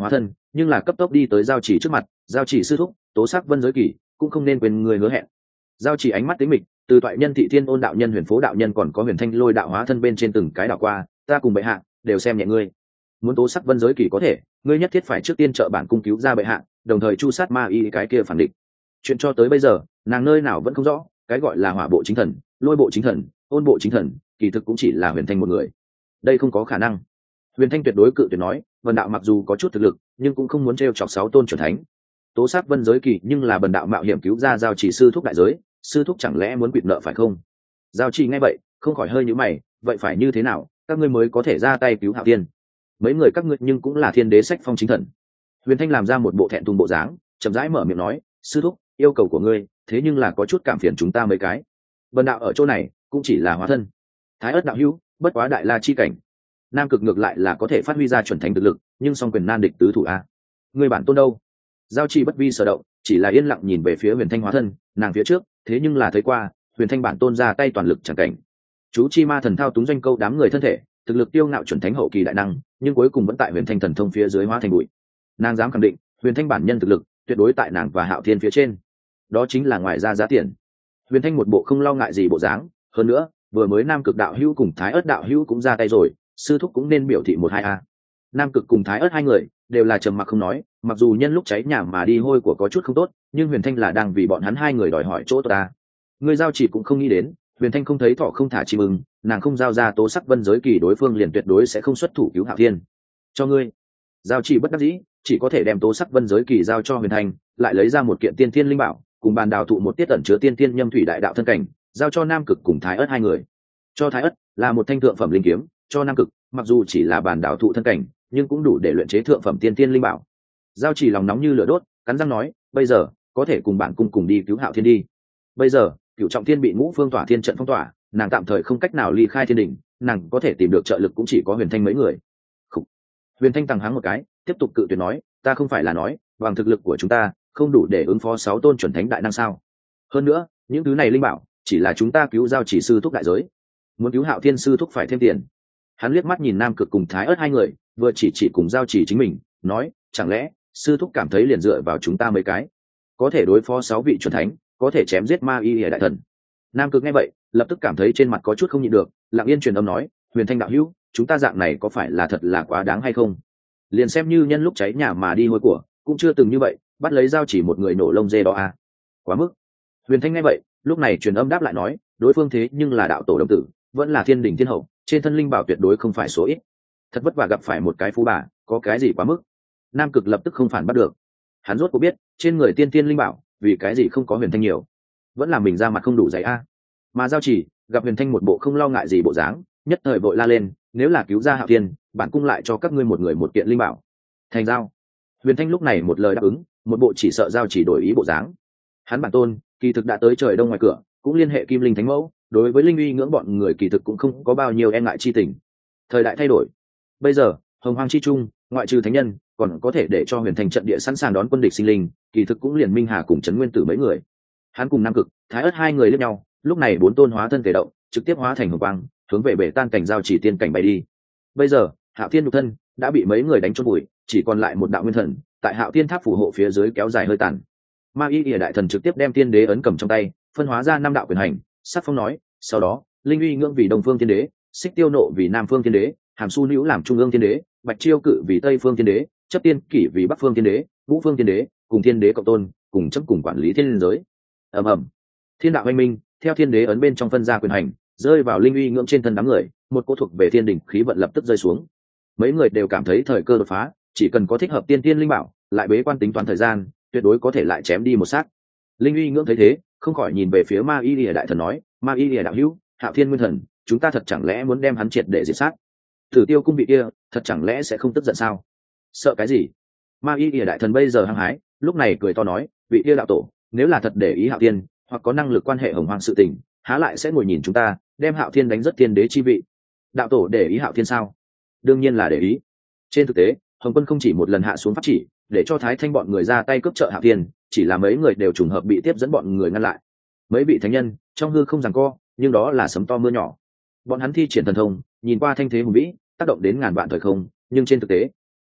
nhưng là cấp tốc đi tới giao chỉ trước mặt. Giao chỉ sư thúc, tố sắc vân giới kỳ cũng không nên quên người hứa hẹn. Giao chỉ ánh mắt tính mịch, từ toại nhân thị thiên ôn đạo nhân huyền phố đạo nhân còn có huyền thanh lôi đạo hóa thân bên trên từng cái đạo qua, ta cùng bệ hạ đều xem nhẹ ngươi. Muốn tố sắc vân giới kỳ có thể, ngươi nhất thiết phải trước tiên trợ bản cung cứu ra bệ hạ, đồng thời chu sát ma y cái kia phản địch. Chuyện cho tới bây giờ nàng nơi nào vẫn không rõ, cái gọi là hỏa bộ chính thần, lôi bộ chính thần, ôn bộ chính thần, kỳ thực cũng chỉ là huyền thanh một người. Đây không có khả năng. Huyền thanh tuyệt đối cự tuyệt nói, vân đạo mặc dù có chút thực lực nhưng cũng không muốn trêu chọc sáu tôn chuẩn thánh. Tố sắc vân giới kỳ nhưng là bần đạo mạo hiểm cứu ra giao chỉ sư thúc đại giới, sư thúc chẳng lẽ muốn quỵt nợ phải không? Giao chỉ nghe vậy không khỏi hơi nhíu mày, vậy phải như thế nào các ngươi mới có thể ra tay cứu Hạo Thiên? Mấy người các ngươi nhưng cũng là thiên đế sách phong chính thần. Huyền thanh làm ra một bộ thẹn thùng bộ dáng, chậm rãi mở miệng nói, sư thúc, yêu cầu của ngươi thế nhưng là có chút cảm phiền chúng ta mấy cái. Bần đạo ở chỗ này cũng chỉ là hóa thân. Thái ất đạo hữu bất quá đại la chi cảnh, nam cực ngược lại là có thể phát huy ra chuẩn thành thực lực, nhưng song quyền nan địch tứ thủ a. Người bản tôn đâu? Giao chỉ bất vi sở động, chỉ là yên lặng nhìn về phía huyền thanh hóa thân. Nàng phía trước thế nhưng là thấy qua huyền thanh bản tôn ra tay toàn lực chẳng cảnh. Chú chi ma thần thao túng doanh câu đám người thân thể, thực lực tiêu ngạo chuẩn thánh hậu kỳ đại năng, nhưng cuối cùng vẫn tại huyền thanh thần thông phía dưới hóa thành bụi. Nàng dám khẳng định huyền thanh bản nhân thực lực tuyệt đối tại nàng và Hạo Thiên phía trên, đó chính là ngoài ra giá tiền. Huyền thanh một bộ không lo ngại gì bộ dáng. Hơn nữa vừa mới nam cực đạo hữu cùng thái ớt đạo hữu cũng ra tay rồi, sư thúc cũng nên biểu thị một hai a. Nam cực cùng thái ớt hai người đều là trầm mặc không nói, mặc dù nhân lúc cháy nhà mà đi hôi của có chút không tốt, nhưng huyền thanh là đang vì bọn hắn hai người đòi hỏi chỗ tốt ta. Người giao chỉ cũng không nghĩ đến huyền thanh không thấy thọ không thả chim ưng, nàng không giao ra tố sắc vân giới kỳ đối phương liền tuyệt đối sẽ không xuất thủ cứu Hạo Thiên. Cho ngươi. Giao chỉ bất đắc dĩ chỉ có thể đem tố sắc vân giới kỳ giao cho huyền thanh, lại lấy ra một kiện tiên thiên linh bảo cùng bàn đào thụ một tiết ẩn chứa tiên thiên nhâm thủy đại đạo thân cảnh, giao cho nam cực cùng thái ớt hai người. Cho thái ớt là một thanh thượng phẩm linh kiếm, cho nam cực mặc dù chỉ là bàn đào thụ thân cảnh nhưng cũng đủ để luyện chế thượng phẩm tiên thiên linh bảo. Giao chỉ lòng nóng như lửa đốt, cắn răng nói, bây giờ có thể cùng bạn cùng cùng đi cứu Hạo Thiên đi. Bây giờ cửu trọng thiên bị ngũ phương tỏa thiên trận phong tỏa, nàng tạm thời không cách nào ly khai thiên đỉnh, nàng có thể tìm được trợ lực cũng chỉ có huyền thanh mấy người. Khủ. Huyền thanh tăng háng một cái, tiếp tục cự tuyệt nói, ta không phải là nói bằng thực lực của chúng ta không đủ để ứng phó sáu tôn chuẩn thánh đại năng sao? Hơn nữa những thứ này linh bảo chỉ là chúng ta cứu giao chỉ sư thúc đại giới, muốn cứu Hạo Thiên sư thúc phải thêm tiền. Hắn liếc mắt nhìn nam cực cùng thái ớt hai người, vừa chỉ chỉ cùng giao chỉ chính mình, nói, chẳng lẽ sư thúc cảm thấy liền dựa vào chúng ta mấy cái có thể đối phó sáu vị chuẩn thánh, có thể chém giết ma y hề đại thần? Nam cực nghe vậy lập tức cảm thấy trên mặt có chút không nhịn được, lặng yên truyền âm nói, huyền thanh đạo hữu, chúng ta dạng này có phải là thật là quá đáng hay không? Liền xem như nhân lúc cháy nhà mà đi hôi của cũng chưa từng như vậy, bắt lấy giao chỉ một người nổ lông dê đó à? Quá mức. Huyền thanh nghe vậy lúc này truyền âm đáp lại nói, đối phương thế nhưng là đạo tổ đồng tử, vẫn là thiên đình thiên hậu, trên thân linh bảo tuyệt đối không phải số ít, thật vất vả gặp phải một cái phú bà, có cái gì quá mức? Nam cực lập tức không phản bắt được, hắn rốt có biết trên người tiên tiên linh bảo vì cái gì không có huyền thanh nhiều, vẫn là mình ra mặt không đủ dày a. Mà giao chỉ gặp huyền thanh một bộ không lo ngại gì bộ dáng, nhất thời vội la lên, nếu là cứu ra Hạo Thiên, bản cung lại cho các ngươi một người một kiện linh bảo. Thành giao. Huyền thanh lúc này một lời đáp ứng, một bộ chỉ sợ giao chỉ đổi ý bộ dáng. Hắn bản tôn kỳ thực đã tới trời đông ngoài cửa, cũng liên hệ kim linh thánh mẫu, đối với linh uy ngưỡng bọn người kỳ thực cũng không có bao nhiêu e ngại chi tình. Thời đại thay đổi, bây giờ hồng hoang chi trung ngoại trừ thánh nhân còn có thể để cho huyền thành trận địa sẵn sàng đón quân địch sinh linh, kỳ thực cũng liền minh hà cùng trấn nguyên tử mấy người. Hắn cùng nam cực thái ớt hai người lẫn nhau, lúc này bốn tôn hóa thân thể động, trực tiếp hóa thành hồng quang, hướng về bể tan cảnh giao chỉ tiên cảnh bay đi. Bây giờ Hạo Thiên nhục thân đã bị mấy người đánh chôn bụi, chỉ còn lại một đạo nguyên thần tại Hạo Thiên tháp phù hộ phía dưới kéo dài hơi tàn. Ma y ỉa đại thần trực tiếp đem tiên đế ấn cầm trong tay, phân hóa ra năm đạo quyền hành, sắc phong nói, sau đó linh uy ngưỡng vì đông phương tiên đế, xích tiêu nộ vì nam phương tiên đế, hàm su nữ làm trung ương tiên đế, bạch chiêu cự vì tây phương tiên đế, chấp tiên kỷ vì bắc phương tiên đế, ngũ phương tiên đế cùng thiên đế cộng tôn, cùng chấp cùng quản lý thiên giới. ầm ầm, thiên đạo anh minh theo thiên đế ấn bên trong phân ra quyền hành, rơi vào linh uy ngưỡng trên thân đám người, một cỗ thuộc về thiên đỉnh khí vận lập tức rơi xuống. Mấy người đều cảm thấy thời cơ đột phá, chỉ cần có thích hợp tiên tiên linh bảo, lại bế quan tính toán thời gian, tuyệt đối có thể lại chém đi một xác. Linh uy ngưỡng thấy thế không khỏi nhìn về phía ma y lìa đại thần nói, ma y lìa đạo hữu, Hạo Thiên nguyên thần chúng ta thật chẳng lẽ muốn đem hắn triệt để diệt sát? Tử tiêu cung vị kia thật chẳng lẽ sẽ không tức giận sao? Sợ cái gì? Ma y lìa đại thần bây giờ hăng hái, lúc này cười to nói, vị kia đạo tổ nếu là thật để ý Hạo Thiên, hoặc có năng lực quan hệ hồng hoang sự tình, há lại sẽ ngồi nhìn chúng ta đem Hạo Thiên đánh rất tiên đế chi vị? Đạo tổ để ý Hạo Thiên sao? Đương nhiên là để ý. Trên thực tế hồng quân không chỉ một lần hạ xuống pháp chỉ để cho thái thanh bọn người ra tay cướp trợ Hạo Thiên, chỉ là mấy người đều trùng hợp bị tiếp dẫn bọn người ngăn lại. Mấy vị thánh nhân trong hư không giằng co, nhưng đó là sấm to mưa nhỏ. Bọn hắn thi triển thần thông, nhìn qua thanh thế hùng vĩ, tác động đến ngàn vạn thời không, nhưng trên thực tế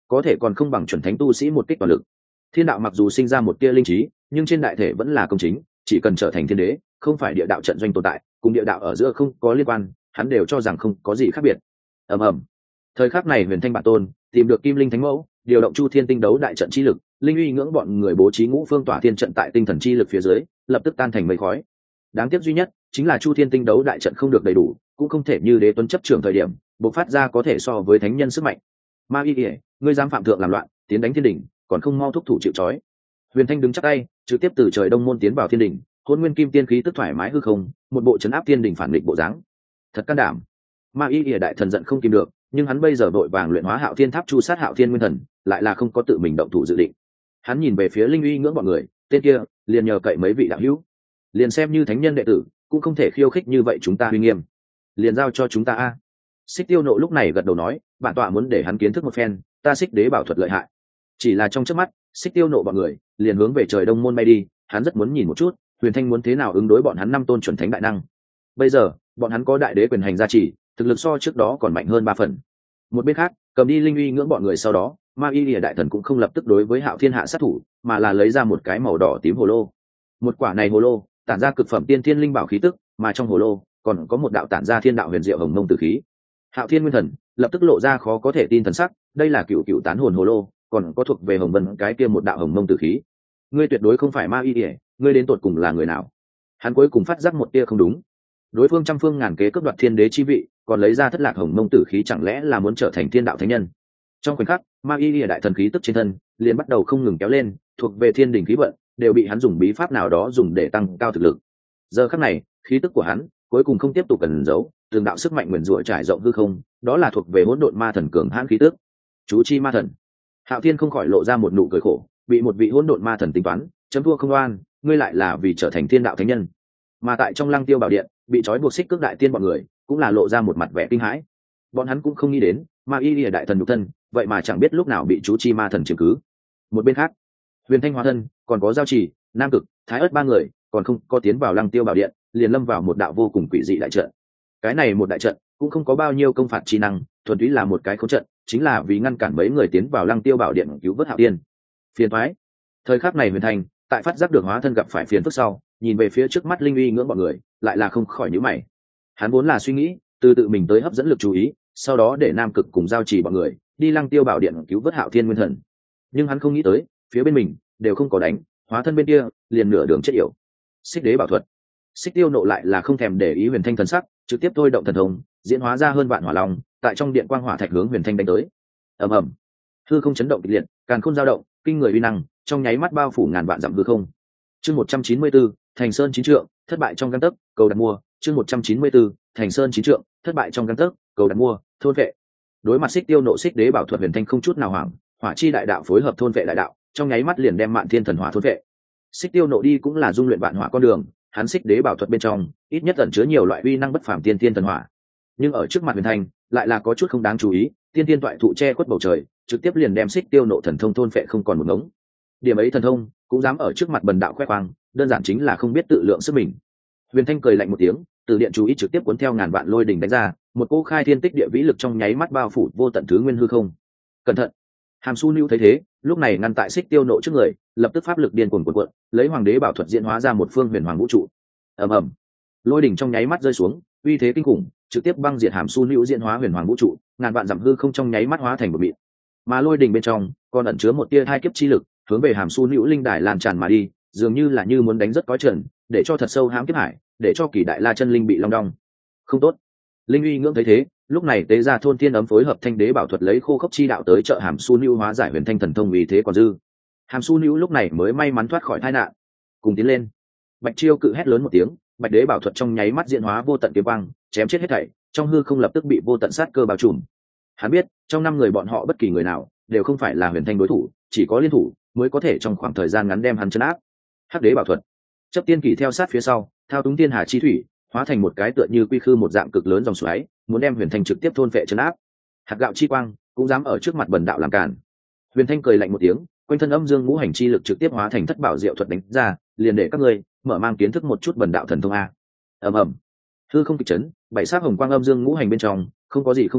có thể còn không bằng chuẩn thánh tu sĩ một kích toàn lực. Thiên đạo mặc dù sinh ra một tia linh trí, nhưng trên đại thể vẫn là công chính, chỉ cần trở thành thiên đế, không phải địa đạo trận doanh tồn tại, cùng địa đạo ở giữa không có liên quan, hắn đều cho rằng không có gì khác biệt. ầm ầm. Thời khắc này Huyền Thanh bản tôn tìm được Kim Linh Thánh Mẫu, điều động Chu Thiên Tinh đấu đại trận chi lực, linh uy ngưỡng bọn người bố trí ngũ phương tỏa thiên trận tại tinh thần chi lực phía dưới, lập tức tan thành mây khói. Đáng tiếc duy nhất chính là Chu Thiên Tinh đấu đại trận không được đầy đủ, cũng không thể như Đế Tuấn chấp trưởng thời điểm, bộc phát ra có thể so với thánh nhân sức mạnh. Ma Y, ngươi dám phạm thượng làm loạn, tiến đánh thiên đỉnh, còn không mau thúc thủ chịu trói. Huyền Thanh đứng chắp tay, trực tiếp từ trời đông môn tiến vào thiên đỉnh, hôn nguyên kim tiên khí tức thoải mái hư không, một bộ chấn áp thiên đỉnh phản nghịch bộ dáng. Thật can đảm. Ma Y đại thần giận không kìm được, nhưng hắn bây giờ vội vàng luyện hóa Hạo Thiên Tháp chu sát Hạo Thiên Nguyên Thần, lại là không có tự mình động thủ dự định. Hắn nhìn về phía linh uy ngưỡng bọn người, tên kia liền nhờ cậy mấy vị đạo hữu, liền xem như thánh nhân đệ tử cũng không thể khiêu khích như vậy chúng ta uy nghiêm, liền giao cho chúng ta a. Xích Tiêu Nộ lúc này gật đầu nói, bản tọa muốn để hắn kiến thức một phen ta Xích Đế bảo thuật lợi hại. Chỉ là trong chớp mắt, Xích Tiêu Nộ bọn người liền hướng về trời đông môn bay đi, hắn rất muốn nhìn một chút Huyền Thanh muốn thế nào ứng đối bọn hắn năm tôn chuẩn thánh đại năng. Bây giờ bọn hắn có đại đế quyền hành gia trì, thực lực so trước đó còn mạnh hơn ba phần. Một bên khác, cầm đi linh uy ngưỡng bọn người sau đó, Ma Y Lìa đại thần cũng không lập tức đối với Hạo Thiên hạ sát thủ, mà là lấy ra một cái màu đỏ tím hồ lô. Một quả này hồ lô tản ra cực phẩm tiên thiên linh bảo khí tức, mà trong hồ lô còn có một đạo tản ra thiên đạo huyền diệu hồng mông tử khí. Hạo Thiên Nguyên Thần lập tức lộ ra khó có thể tin thần sắc, đây là cựu cựu tán hồn hồ lô, còn có thuộc về hồng vân cái kia một đạo hồng mông tử khí. Ngươi tuyệt đối không phải Ma Y Lìa, ngươi đến tột cùng là người nào? Hắn cuối cùng phát giác một tia không đúng. Đối phương trăm phương ngàn kế cướp đoạt thiên đế chi vị, còn lấy ra thất lạc hồng mông tử khí, chẳng lẽ là muốn trở thành thiên đạo thánh nhân? Trong khoảnh khắc, Ma Y Lìa đại thần khí tức trên thân liền bắt đầu không ngừng kéo lên, thuộc về thiên đỉnh khí vận đều bị hắn dùng bí pháp nào đó dùng để tăng cao thực lực. Giờ khắc này, khí tức của hắn cuối cùng không tiếp tục cần giấu, từng đạo sức mạnh nguyền rủa trải rộng hư không, đó là thuộc về hỗn độn ma thần cường hãn khí tức. Chú chi ma thần. Hạo Thiên không khỏi lộ ra một nụ cười khổ, bị một vị hỗn độn ma thần tính toán, chấm thua không oan, ngươi lại là vì trở thành thiên đạo thánh nhân. Mà tại trong Lăng Tiêu bảo điện, bị trói buộc xích cước đại tiên bọn người cũng là lộ ra một mặt vẻ kinh hãi. Bọn hắn cũng không nghĩ đến, Ma Y Lìa đại thần nhục thân, vậy mà chẳng biết lúc nào bị chú chi ma thần chiếm cứ. Một bên khác, Huyền Thanh hóa thân, còn có Giao Chỉ, Nam Cực, Thái Ức ba người, còn không có tiến vào Lăng Tiêu bảo điện, liền lâm vào một đạo vô cùng quỷ dị đại trận. Cái này một đại trận cũng không có bao nhiêu công phạt chi năng, thuần túy là một cái khống trận, chính là vì ngăn cản mấy người tiến vào Lăng Tiêu bảo điện cứu vớt Hạo Tiên. Phiền toái. Thời khắc này Huyền Thanh, tại phát giác được hóa thân gặp phải phiền phức sau, nhìn về phía trước mắt linh uy ngưỡng bọn người, lại là không khỏi nhíu mày. Hắn vốn là suy nghĩ từ tự mình tới hấp dẫn lực chú ý, sau đó để Nam Cực cùng Giao Chỉ bọn người đi Lăng Tiêu bảo điện cứu vớt Hạo Thiên Nguyên Thần. Nhưng hắn không nghĩ tới, phía bên mình đều không có đánh, hóa thân bên kia liền nửa đường chết yểu. Xích Đế bảo thuật. Xích Tiêu Nộ lại là không thèm để ý Huyền Thanh thần sắc, trực tiếp thôi động thần thông, diễn hóa ra hơn vạn hỏa long, tại trong điện quang hỏa thạch hướng Huyền Thanh đánh tới. Ầm ầm. Hư không chấn động kịch liệt, càn khôn dao động, kinh người uy năng, trong nháy mắt bao phủ ngàn vạn dặm hư không. Chương một trăm chín mươi tư, Thành Sơn chín trượng, thất bại trong gang tấc, cầu đặt mua. Chương một trăm chín mươi tư, Thành Sơn chín trượng, thất bại trong gang tấc, cầu đặt mua, thôn vệ. Đối mặt Xích Tiêu Nộ Xích Đế bảo thuật, Huyền Thanh không chút nào hoảng, hỏa chi đại đạo phối hợp thôn vệ đại đạo, trong nháy mắt liền đem Mạn Thiên thần hỏa thôn vệ. Xích Tiêu Nộ đi cũng là dung luyện vạn hỏa con đường, hắn Xích Đế bảo thuật bên trong ít nhất ẩn chứa nhiều loại uy năng bất phàm tiên tiên thần hỏa. Nhưng ở trước mặt Huyền Thanh, lại là có chút không đáng chú ý, tiên tiên toại thụ che khuất bầu trời, trực tiếp liền đem Xích Tiêu Nộ thần thông thôn vệ không còn một ngống. Điểm ấy thần thông cũng dám ở trước mặt bần đạo khoe khoang, đơn giản chính là không biết tự lượng sức mình. Huyền Thanh cười lạnh một tiếng, từ điện chú ý trực tiếp cuốn theo ngàn vạn lôi đỉnh đánh ra, một cỗ khai thiên tích địa vĩ lực trong nháy mắt bao phủ vô tận thứ nguyên hư không. Cẩn thận! Hàm Su Nưu thấy thế, lúc này ngăn tại Xích Tiêu Nộ trước người, lập tức pháp lực điên cuồng cuộn cuộn, lấy Hoàng Đế bảo thuật diễn hóa ra một phương huyền hoàng vũ trụ. Ầm ầm! Lôi đỉnh trong nháy mắt rơi xuống, uy thế kinh khủng, trực tiếp băng diệt Hàm Su Nưu diễn hóa huyền hoàng vũ trụ, ngàn vạn dặm hư không trong nháy mắt hóa thành một mịn. Mà lôi đỉnh bên trong còn ẩn chứa một tia hai kiếp chi lực, hướng về Hàm Su Nưu linh đài lan tràn mà đi, dường như là như muốn đánh rất cõi trần, để cho thật sâu hãm kiếp hải, để cho Kỳ Đại La chân linh bị long đong. Không tốt. Linh uy ngưỡng thấy thế, lúc này tế ra thôn thiên ấm phối hợp thanh đế bảo thuật lấy khô khốc chi đạo tới trợ Hàm Su Nưu hóa giải huyền thanh thần thông, vì thế còn dư. Hàm Su Nưu lúc này mới may mắn thoát khỏi tai nạn. Cùng tiến lên. Bạch Chiêu cự hét lớn một tiếng, bạch đế bảo thuật trong nháy mắt diễn hóa vô tận kiếm quang, chém chết hết thảy, trong hư không lập tức bị vô tận sát cơ bao trùm. Hắn biết, trong năm người bọn họ bất kỳ người nào đều không phải là huyền thanh đối thủ, chỉ có liên thủ mới có thể trong khoảng thời gian ngắn đem hắn trấn áp. Hắc đế bảo thuật. Chấp tiên kỳ theo sát phía sau, thao túng thiên hà chi thủy, hóa thành một cái tựa như quy khư một dạng cực lớn dòng xoáy, muốn đem huyền thanh trực tiếp thôn phệ trấn áp. Hạt gạo chi quang cũng dám ở trước mặt bần đạo làm cản. Huyền thanh cười lạnh một tiếng, quanh thân âm dương ngũ hành chi lực trực tiếp hóa thành thất bảo diệu thuật đánh ra, liền để các ngươi mở mang kiến thức một chút bần đạo thần thông a. Ầm ầm. Hư không kịch chấn, bảy sắc hồng quang âm dương ngũ hành bên trong không có gì không soát,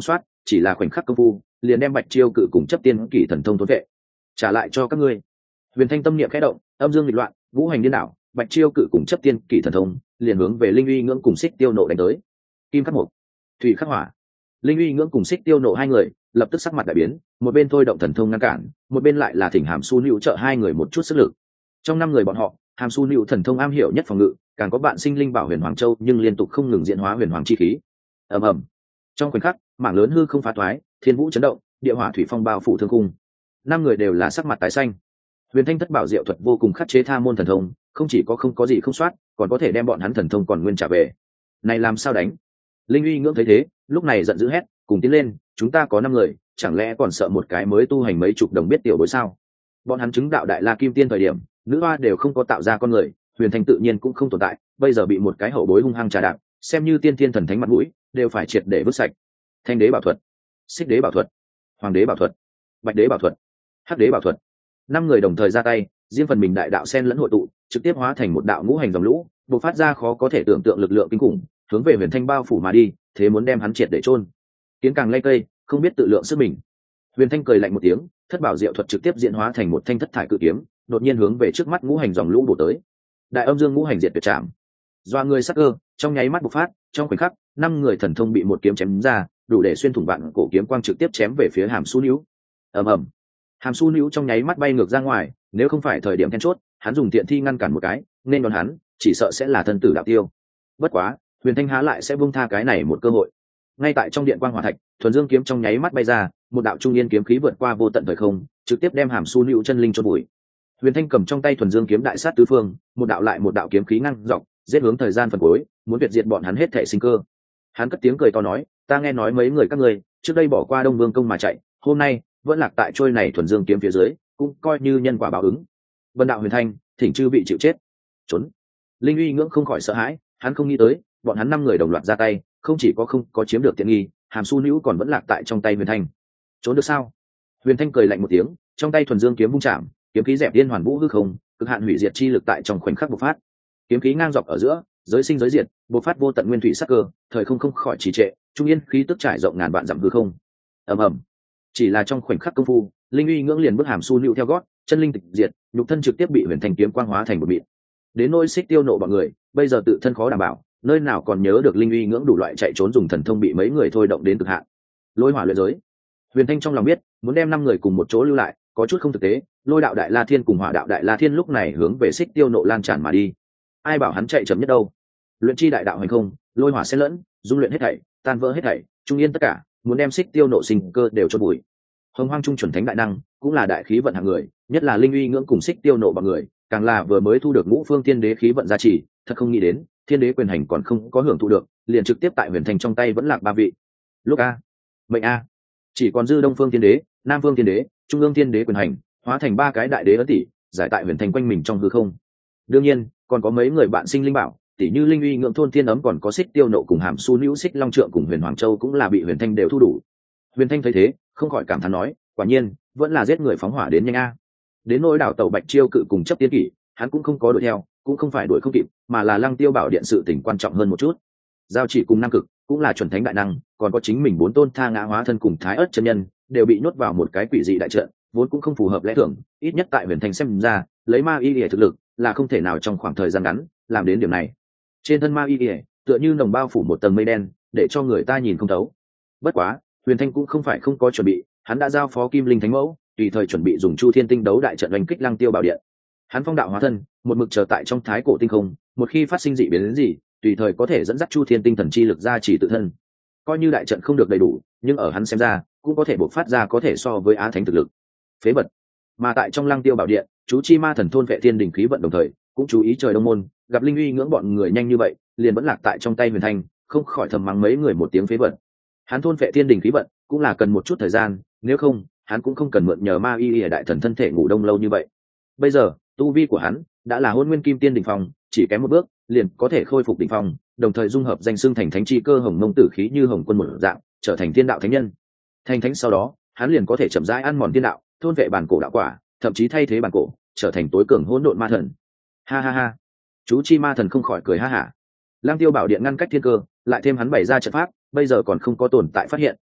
chỉ là khoảnh khắc công phu liền đem bạch chiêu cự cùng chấp tiên kỷ thần thông thốn vệ trả lại cho các ngươi. Huyền Thanh tâm niệm khẽ động, âm dương nghịch loạn, ngũ hành điên đảo, bạch chiêu cự cùng chấp tiên kỷ thần thông liền hướng về linh uy ngưỡng cùng xích tiêu nộ đánh tới. Kim khắc mộc, thủy khắc hỏa, linh uy ngưỡng cùng xích tiêu nộ hai người lập tức sắc mặt đại biến, một bên thôi động thần thông ngăn cản, một bên lại là thỉnh hàm su nữu trợ hai người một chút sức lực. Trong năm người bọn họ, hàm su nữu thần thông am hiểu nhất phòng ngự, càng có bạn sinh linh bảo huyền hoàng châu nhưng liên tục không ngừng diễn hóa huyền hoàng chi khí. Ầm ầm, trong khoảnh khắc mảng lớn hư không phá toái, thiên vũ chấn động, địa hỏa thủy phong bao phủ thương cung. Năm người đều là sắc mặt tái xanh. Huyền Thanh thất bảo diệu thuật vô cùng khắc chế tha môn thần thông, không chỉ có không có gì không soát, còn có thể đem bọn hắn thần thông còn nguyên trả về. Này làm sao đánh? Linh uy ngưỡng thấy thế, lúc này giận dữ hét, cùng tiến lên, chúng ta có năm người, chẳng lẽ còn sợ một cái mới tu hành mấy chục đồng biết tiểu bối sao? Bọn hắn chứng đạo đại la kim tiên thời điểm, nữ hoa đều không có tạo ra con người, Huyền Thanh tự nhiên cũng không tồn tại, bây giờ bị một cái hậu bối hung hăng trà đạp, xem như tiên thiên thần thánh mặt mũi, đều phải triệt để vứt sạch. Thanh đế bảo thuật, xích đế bảo thuật, hoàng đế bảo thuật, bạch đế bảo thuật, hắc đế bảo thuật. Năm người đồng thời ra tay, riêng phần mình đại đạo sen lẫn hội tụ, trực tiếp hóa thành một đạo ngũ hành dòng lũ, bộc phát ra khó có thể tưởng tượng lực lượng kinh khủng, hướng về Huyền Thanh bao phủ mà đi, thế muốn đem hắn triệt để chôn. Kiến càng lay cây, không biết tự lượng sức mình. Huyền Thanh cười lạnh một tiếng, thất bảo diệu thuật trực tiếp diễn hóa thành một thanh thất thải cự kiếm, đột nhiên hướng về trước mắt ngũ hành dòng lũ bổ tới. Đại âm dương ngũ hành diệt tuyệt trảm. Doa người sắc cơ, trong nháy mắt bộc phát, trong khoảnh khắc, năm người thần thông bị một kiếm chém ra, đủ để xuyên thủng vạn cổ kiếm quang trực tiếp chém về phía hàm su nữu. Ầm ầm. Hàm su nữu trong nháy mắt bay ngược ra ngoài, nếu không phải thời điểm then chốt, hắn dùng tiện thi ngăn cản một cái, nên đón hắn, chỉ sợ sẽ là thân tử đạo tiêu. Bất quá, Huyền Thanh há lại sẽ buông tha cái này một cơ hội. Ngay tại trong điện quang hỏa thạch, thuần dương kiếm trong nháy mắt bay ra, một đạo trung yên kiếm khí vượt qua vô tận thời không, trực tiếp đem hàm su nữu chân linh chôn bụi. Huyền Thanh cầm trong tay thuần dương kiếm đại sát tứ phương, một đạo lại một đạo kiếm khí ngăn dọc, giết hướng thời gian phần cuối, muốn tuyệt diệt bọn hắn hết thể sinh cơ. Hắn cất tiếng cười to nói, ta nghe nói mấy người các ngươi trước đây bỏ qua Đông Vương công mà chạy, hôm nay vẫn lạc tại trôi này thuần dương kiếm phía dưới, cũng coi như nhân quả báo ứng. Vân đạo Huyền Thanh, thỉnh chư bị chịu chết. Trốn. Linh uy ngưỡng không khỏi sợ hãi, hắn không nghĩ tới, bọn hắn năm người đồng loạt ra tay, không chỉ có không có chiếm được tiện nghi, hàm su nữu còn vẫn lạc tại trong tay Huyền Thanh. Trốn được sao? Huyền Thanh cười lạnh một tiếng, trong tay thuần dương kiếm vung chạm, kiếm khí dẹp điên hoàn vũ hư không, cực hạn hủy diệt chi lực tại trong khoảnh khắc bộc phát. Kiếm khí ngang dọc ở giữa, giới sinh giới diệt, bộc phát vô tận nguyên thủy sắc cơ, thời không không khỏi trì trệ, trung yên khí tức trải rộng ngàn vạn dặm hư không. Ầm ầm. Chỉ là trong khoảnh khắc công phu, linh uy ngưỡng liền bước hàm su nữu theo gót, chân linh tịch diệt, nhục thân trực tiếp bị Huyền Thanh kiếm quang hóa thành một mịn. Đến nỗi xích tiêu nộ bọn người, bây giờ tự thân khó đảm bảo, nơi nào còn nhớ được linh uy ngưỡng đủ loại chạy trốn dùng thần thông bị mấy người thôi động đến cực hạn. Lôi hỏa luyện giới. Huyền Thanh trong lòng biết, muốn đem năm người cùng một chỗ lưu lại, có chút không thực tế. Lôi đạo đại la thiên cùng hỏa đạo đại la thiên lúc này hướng về xích tiêu nộ lan tràn mà đi. Ai bảo hắn chạy chậm nhất đâu? Luyện chi đại đạo hành không, lôi hỏa xen lẫn, dung luyện hết thảy, tan vỡ hết thảy, trung yên tất cả, muốn đem xích tiêu nộ sinh cơ đều chôn bụi. Hồng Hoang trung chuẩn thánh đại năng, cũng là đại khí vận hạng người, nhất là linh uy ngưỡng cùng xích tiêu nộ bọn người, càng là vừa mới thu được ngũ phương thiên đế khí vận gia trì, thật không nghĩ đến, thiên đế quyền hành còn không có hưởng thụ được, liền trực tiếp tại Huyền Thanh trong tay vẫn lạc ba vị. Lúc a, mệnh a, chỉ còn dư Đông phương thiên đế, Nam phương thiên đế, Trung ương thiên đế quyền hành, hóa thành ba cái đại đế ấn tỷ, giải tại Huyền Thanh quanh mình trong hư không. Đương nhiên, còn có mấy người bạn sinh linh bảo, tỷ như linh uy ngưỡng thôn thiên ấm còn có xích tiêu nộ cùng hàm su nữu xích long trượng cùng Huyền Hoàng Châu cũng là bị Huyền Thanh đều thu đủ. Huyền Thanh thấy thế, không khỏi cảm thán nói, quả nhiên, vẫn là giết người phóng hỏa đến nhanh a. Đến nỗi đảo tàu bạch chiêu cự cùng chấp tiên kỷ, hắn cũng không có đuổi theo, cũng không phải đuổi không kịp, mà là Lăng Tiêu Bảo Điện sự tình quan trọng hơn một chút. Giao chỉ cùng Nam Cực cũng là chuẩn thánh đại năng, còn có chính mình bốn tôn tha ngã hóa thân cùng Thái Ức chân nhân, đều bị nhốt vào một cái quỷ dị đại trận, vốn cũng không phù hợp lẽ thường, ít nhất tại Huyền Thanh xem ra, lấy ma y liễu thực lực, là không thể nào trong khoảng thời gian ngắn làm đến điểm này. Trên thân ma y liễu, tựa như nồng bao phủ một tầng mây đen, để cho người ta nhìn không thấu. Bất quá, Huyền Thanh cũng không phải không có chuẩn bị, hắn đã giao phó Kim Linh Thánh Mẫu, tùy thời chuẩn bị dùng Chu Thiên Tinh đấu đại trận đánh kích Lăng Tiêu Bảo Điện. Hắn phong đạo hóa thân, một mực chờ tại trong thái cổ tinh không, một khi phát sinh dị biến đến gì, tùy thời có thể dẫn dắt Chu Thiên Tinh thần chi lực ra chỉ tự thân. Coi như đại trận không được đầy đủ, nhưng ở hắn xem ra, cũng có thể bộc phát ra có thể so với Á Thánh thực lực. Phế vật. Mà tại trong Lăng Tiêu Bảo Điện, chú chi ma thần thôn vệ thiên đỉnh khí vận đồng thời, cũng chú ý trời đông môn, gặp linh uy ngưỡng bọn người nhanh như vậy, liền vẫn lạc tại trong tay Huyền Thanh, không khỏi thầm mắng mấy người một tiếng phế vật. Hắn thôn vệ thiên đỉnh khí vận, cũng là cần một chút thời gian, nếu không, hắn cũng không cần mượn nhờ ma y y đại thần thân thể ngủ đông lâu như vậy. Bây giờ, tu vi của hắn đã là Hôn Nguyên Kim Tiên đỉnh phong, chỉ kém một bước, liền có thể khôi phục đỉnh phong, đồng thời dung hợp danh xưng thành thánh chi cơ hồng mông tử khí như hồng quân một dạng, trở thành thiên đạo thánh nhân. Thành thánh sau đó, hắn liền có thể chậm rãi ăn mòn thiên đạo, thôn vệ bản cổ đạo quả, thậm chí thay thế bản cổ, trở thành tối cường hỗn độn ma thần. Ha ha ha. Chú chi ma thần không khỏi cười ha hả. Lăng Tiêu Bảo Điện ngăn cách thiên cơ, lại thêm hắn bày ra trận pháp, bây giờ còn không có tồn tại phát hiện,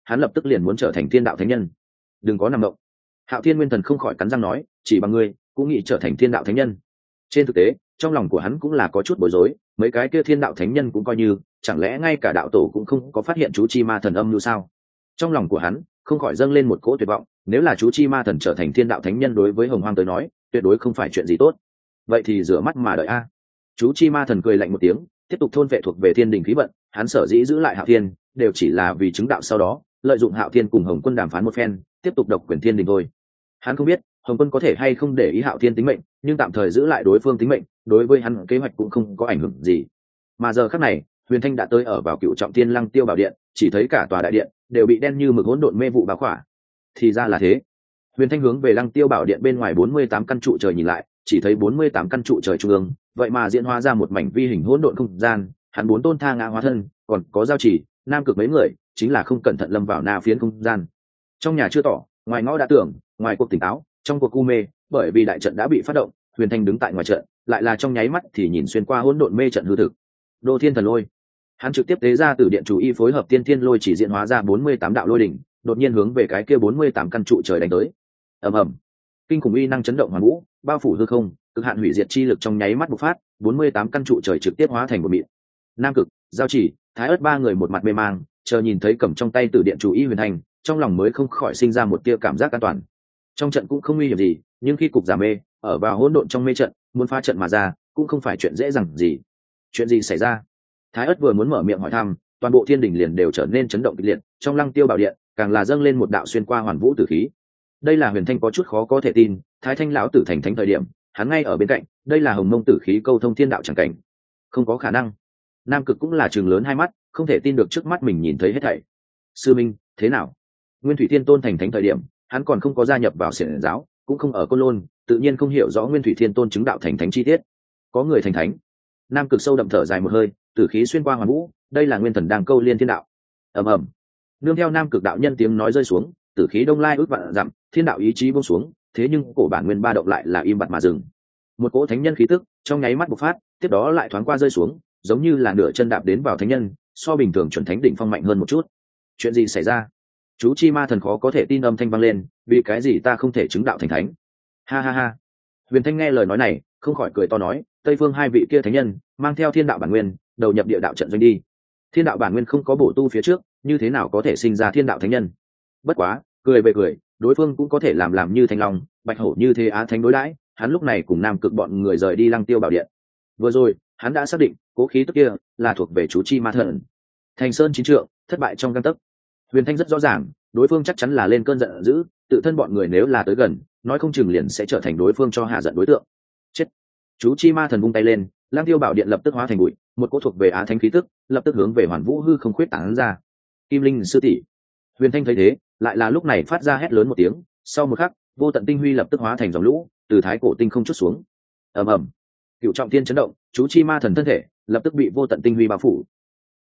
hắn lập tức liền muốn trở thành thiên đạo thánh nhân. Đừng có nằm động. Hạo Thiên Nguyên Thần không khỏi cắn răng nói, chỉ bằng ngươi cũng nghĩ trở thành thiên đạo thánh nhân. Trên thực tế trong lòng của hắn cũng là có chút bối rối, mấy cái kia thiên đạo thánh nhân cũng coi như, chẳng lẽ ngay cả đạo tổ cũng không có phát hiện chú chi ma thần âm như sao? Trong lòng của hắn không khỏi dâng lên một cỗ tuyệt vọng, nếu là chú chi ma thần trở thành thiên đạo thánh nhân đối với Hồng Hoang tới nói tuyệt đối không phải chuyện gì tốt. Vậy thì rửa mắt mà đợi a. Chú chi ma thần cười lạnh một tiếng, tiếp tục thôn vệ thuộc về thiên đình khí vận. Hắn sở dĩ giữ lại Hạo Thiên đều chỉ là vì chứng đạo sau đó lợi dụng Hạo Thiên cùng Hồng Quân đàm phán một phen, tiếp tục độc quyền thiên đình thôi. Hắn không biết Hồng Quân có thể hay không để ý Hạo Thiên tính mệnh, nhưng tạm thời giữ lại đối phương tính mệnh đối với hắn kế hoạch cũng không có ảnh hưởng gì. Mà giờ khắc này Huyền Thanh đã tới ở vào Cựu Trọng Thiên Lăng Tiêu Bảo Điện, chỉ thấy cả tòa đại điện đều bị đen như mực hỗn độn mê vụ bao khỏa. Thì ra là thế. Huyền Thanh hướng về Lăng Tiêu Bảo Điện bên ngoài bốn mươi tám căn trụ trời nhìn lại, chỉ thấy bốn mươi tám căn trụ trời trung ương vậy mà diễn hóa ra một mảnh vi hình hỗn độn không gian. Hắn bốn tôn tha ngã hóa thân, còn có Giao Chỉ, Nam Cực mấy người chính là không cẩn thận lâm vào na phiến không gian. Trong nhà chưa tỏ, ngoài ngõ đã tưởng, ngoài cuộc tỉnh táo, trong cuộc u mê, bởi vì đại trận đã bị phát động, Huyền Thanh đứng tại ngoài trận lại là trong nháy mắt thì nhìn xuyên qua hỗn độn mê trận hư thực. Đô Thiên Thần Lôi. Hắn trực tiếp tế ra từ điện chủ y phối hợp tiên thiên lôi chỉ diễn hóa ra bốn mươi tám đạo lôi đỉnh, đột nhiên hướng về cái kia bốn mươi tám căn trụ trời đánh tới. Ầm ầm. Kinh khủng uy năng chấn động hoàn vũ, bao phủ hư không, cực hạn hủy diệt chi lực trong nháy mắt bộc phát, bốn mươi tám căn trụ trời trực tiếp hóa thành một mịn. Nam Cực, Giao Chỉ, Thái Ức ba người một mặt mê mang, chờ nhìn thấy cầm trong tay từ điện chủ y Huyền Thanh, trong lòng mới không khỏi sinh ra một tia cảm giác an toàn. Trong trận cũng không nguy hiểm gì, nhưng khi cục giả mê ở vào hỗn độn trong mê trận, muốn phá trận mà ra cũng không phải chuyện dễ dàng gì. Chuyện gì xảy ra? Thái Ức vừa muốn mở miệng hỏi thăm, toàn bộ thiên đình liền đều trở nên chấn động kịch liệt, trong Lăng Tiêu Bảo Điện càng là dâng lên một đạo xuyên qua hoàn vũ tử khí. Đây là Huyền Thanh có chút khó có thể tin, Thái Thanh lão tử thành thánh thời điểm hắn ngay ở bên cạnh, đây là hồng mông tử khí câu thông thiên đạo chẳng cảnh, không có khả năng. Nam Cực cũng là trường lớn hai mắt, không thể tin được trước mắt mình nhìn thấy hết thảy. Sư minh, thế nào? Nguyên Thủy Thiên Tôn thành thánh thời điểm hắn còn không có gia nhập vào xiển giáo, cũng không ở Côn Lôn, tự nhiên không hiểu rõ Nguyên Thủy Thiên Tôn chứng đạo thành thánh chi tiết. Có người thành thánh. Nam Cực sâu đậm thở dài một hơi, tử khí xuyên qua hoàn vũ, đây là nguyên thần đang câu liên thiên đạo. Ầm ầm. Nương theo Nam Cực đạo nhân tiếng nói rơi xuống, tử khí đông lai ước vạn dặm, thiên đạo ý chí buông xuống, thế nhưng cổ bản nguyên ba động lại là im bặt mà dừng. Một cỗ thánh nhân khí tức trong nháy mắt bộc phát, tiếp đó lại thoáng qua rơi xuống, giống như là nửa chân đạp đến vào thánh nhân, so bình thường chuẩn thánh đỉnh phong mạnh hơn một chút. Chuyện gì xảy ra? Chú chi ma thần khó có thể tin âm thanh vang lên, vì cái gì ta không thể chứng đạo thành thánh? Ha ha ha. Huyền Thanh nghe lời nói này không khỏi cười to nói, Tây Phương hai vị kia thánh nhân mang theo thiên đạo bản nguyên đầu nhập địa đạo trận doanh đi. Thiên đạo bản nguyên không có bổ tu phía trước, như thế nào có thể sinh ra thiên đạo thánh nhân? Bất quá cười về cười, đối phương cũng có thể làm làm như thanh long bạch hổ như thế á thánh đối đãi. Hắn lúc này cùng Nam Cực bọn người rời đi Lăng Tiêu Bảo Điện. Vừa rồi hắn đã xác định cố khí tức kia là thuộc về chú chi ma thần. Thành Sơn chín trượng, thất bại trong gang tấc. Huyền Thanh rất rõ ràng đối phương chắc chắn là lên cơn giận dữ, tự thân bọn người nếu là tới gần nói không chừng liền sẽ trở thành đối phương cho hạ giận đối tượng. Chết. Chú chi ma thần vung tay lên, Lăng Tiêu Bảo Điện lập tức hóa thành bụi, một cỗ thuộc về á thánh khí tức lập tức hướng về hoàn vũ hư không khuyết tán ra. Kim Linh sư tỷ. Huyền Thanh thấy thế lại là lúc này phát ra hét lớn một tiếng, sau một khắc vô tận tinh huy lập tức hóa thành dòng lũ từ thái cổ tinh không chút xuống. Ầm ầm. Cựu trọng thiên chấn động, chú chi ma thần thân thể lập tức bị vô tận tinh huy bao phủ,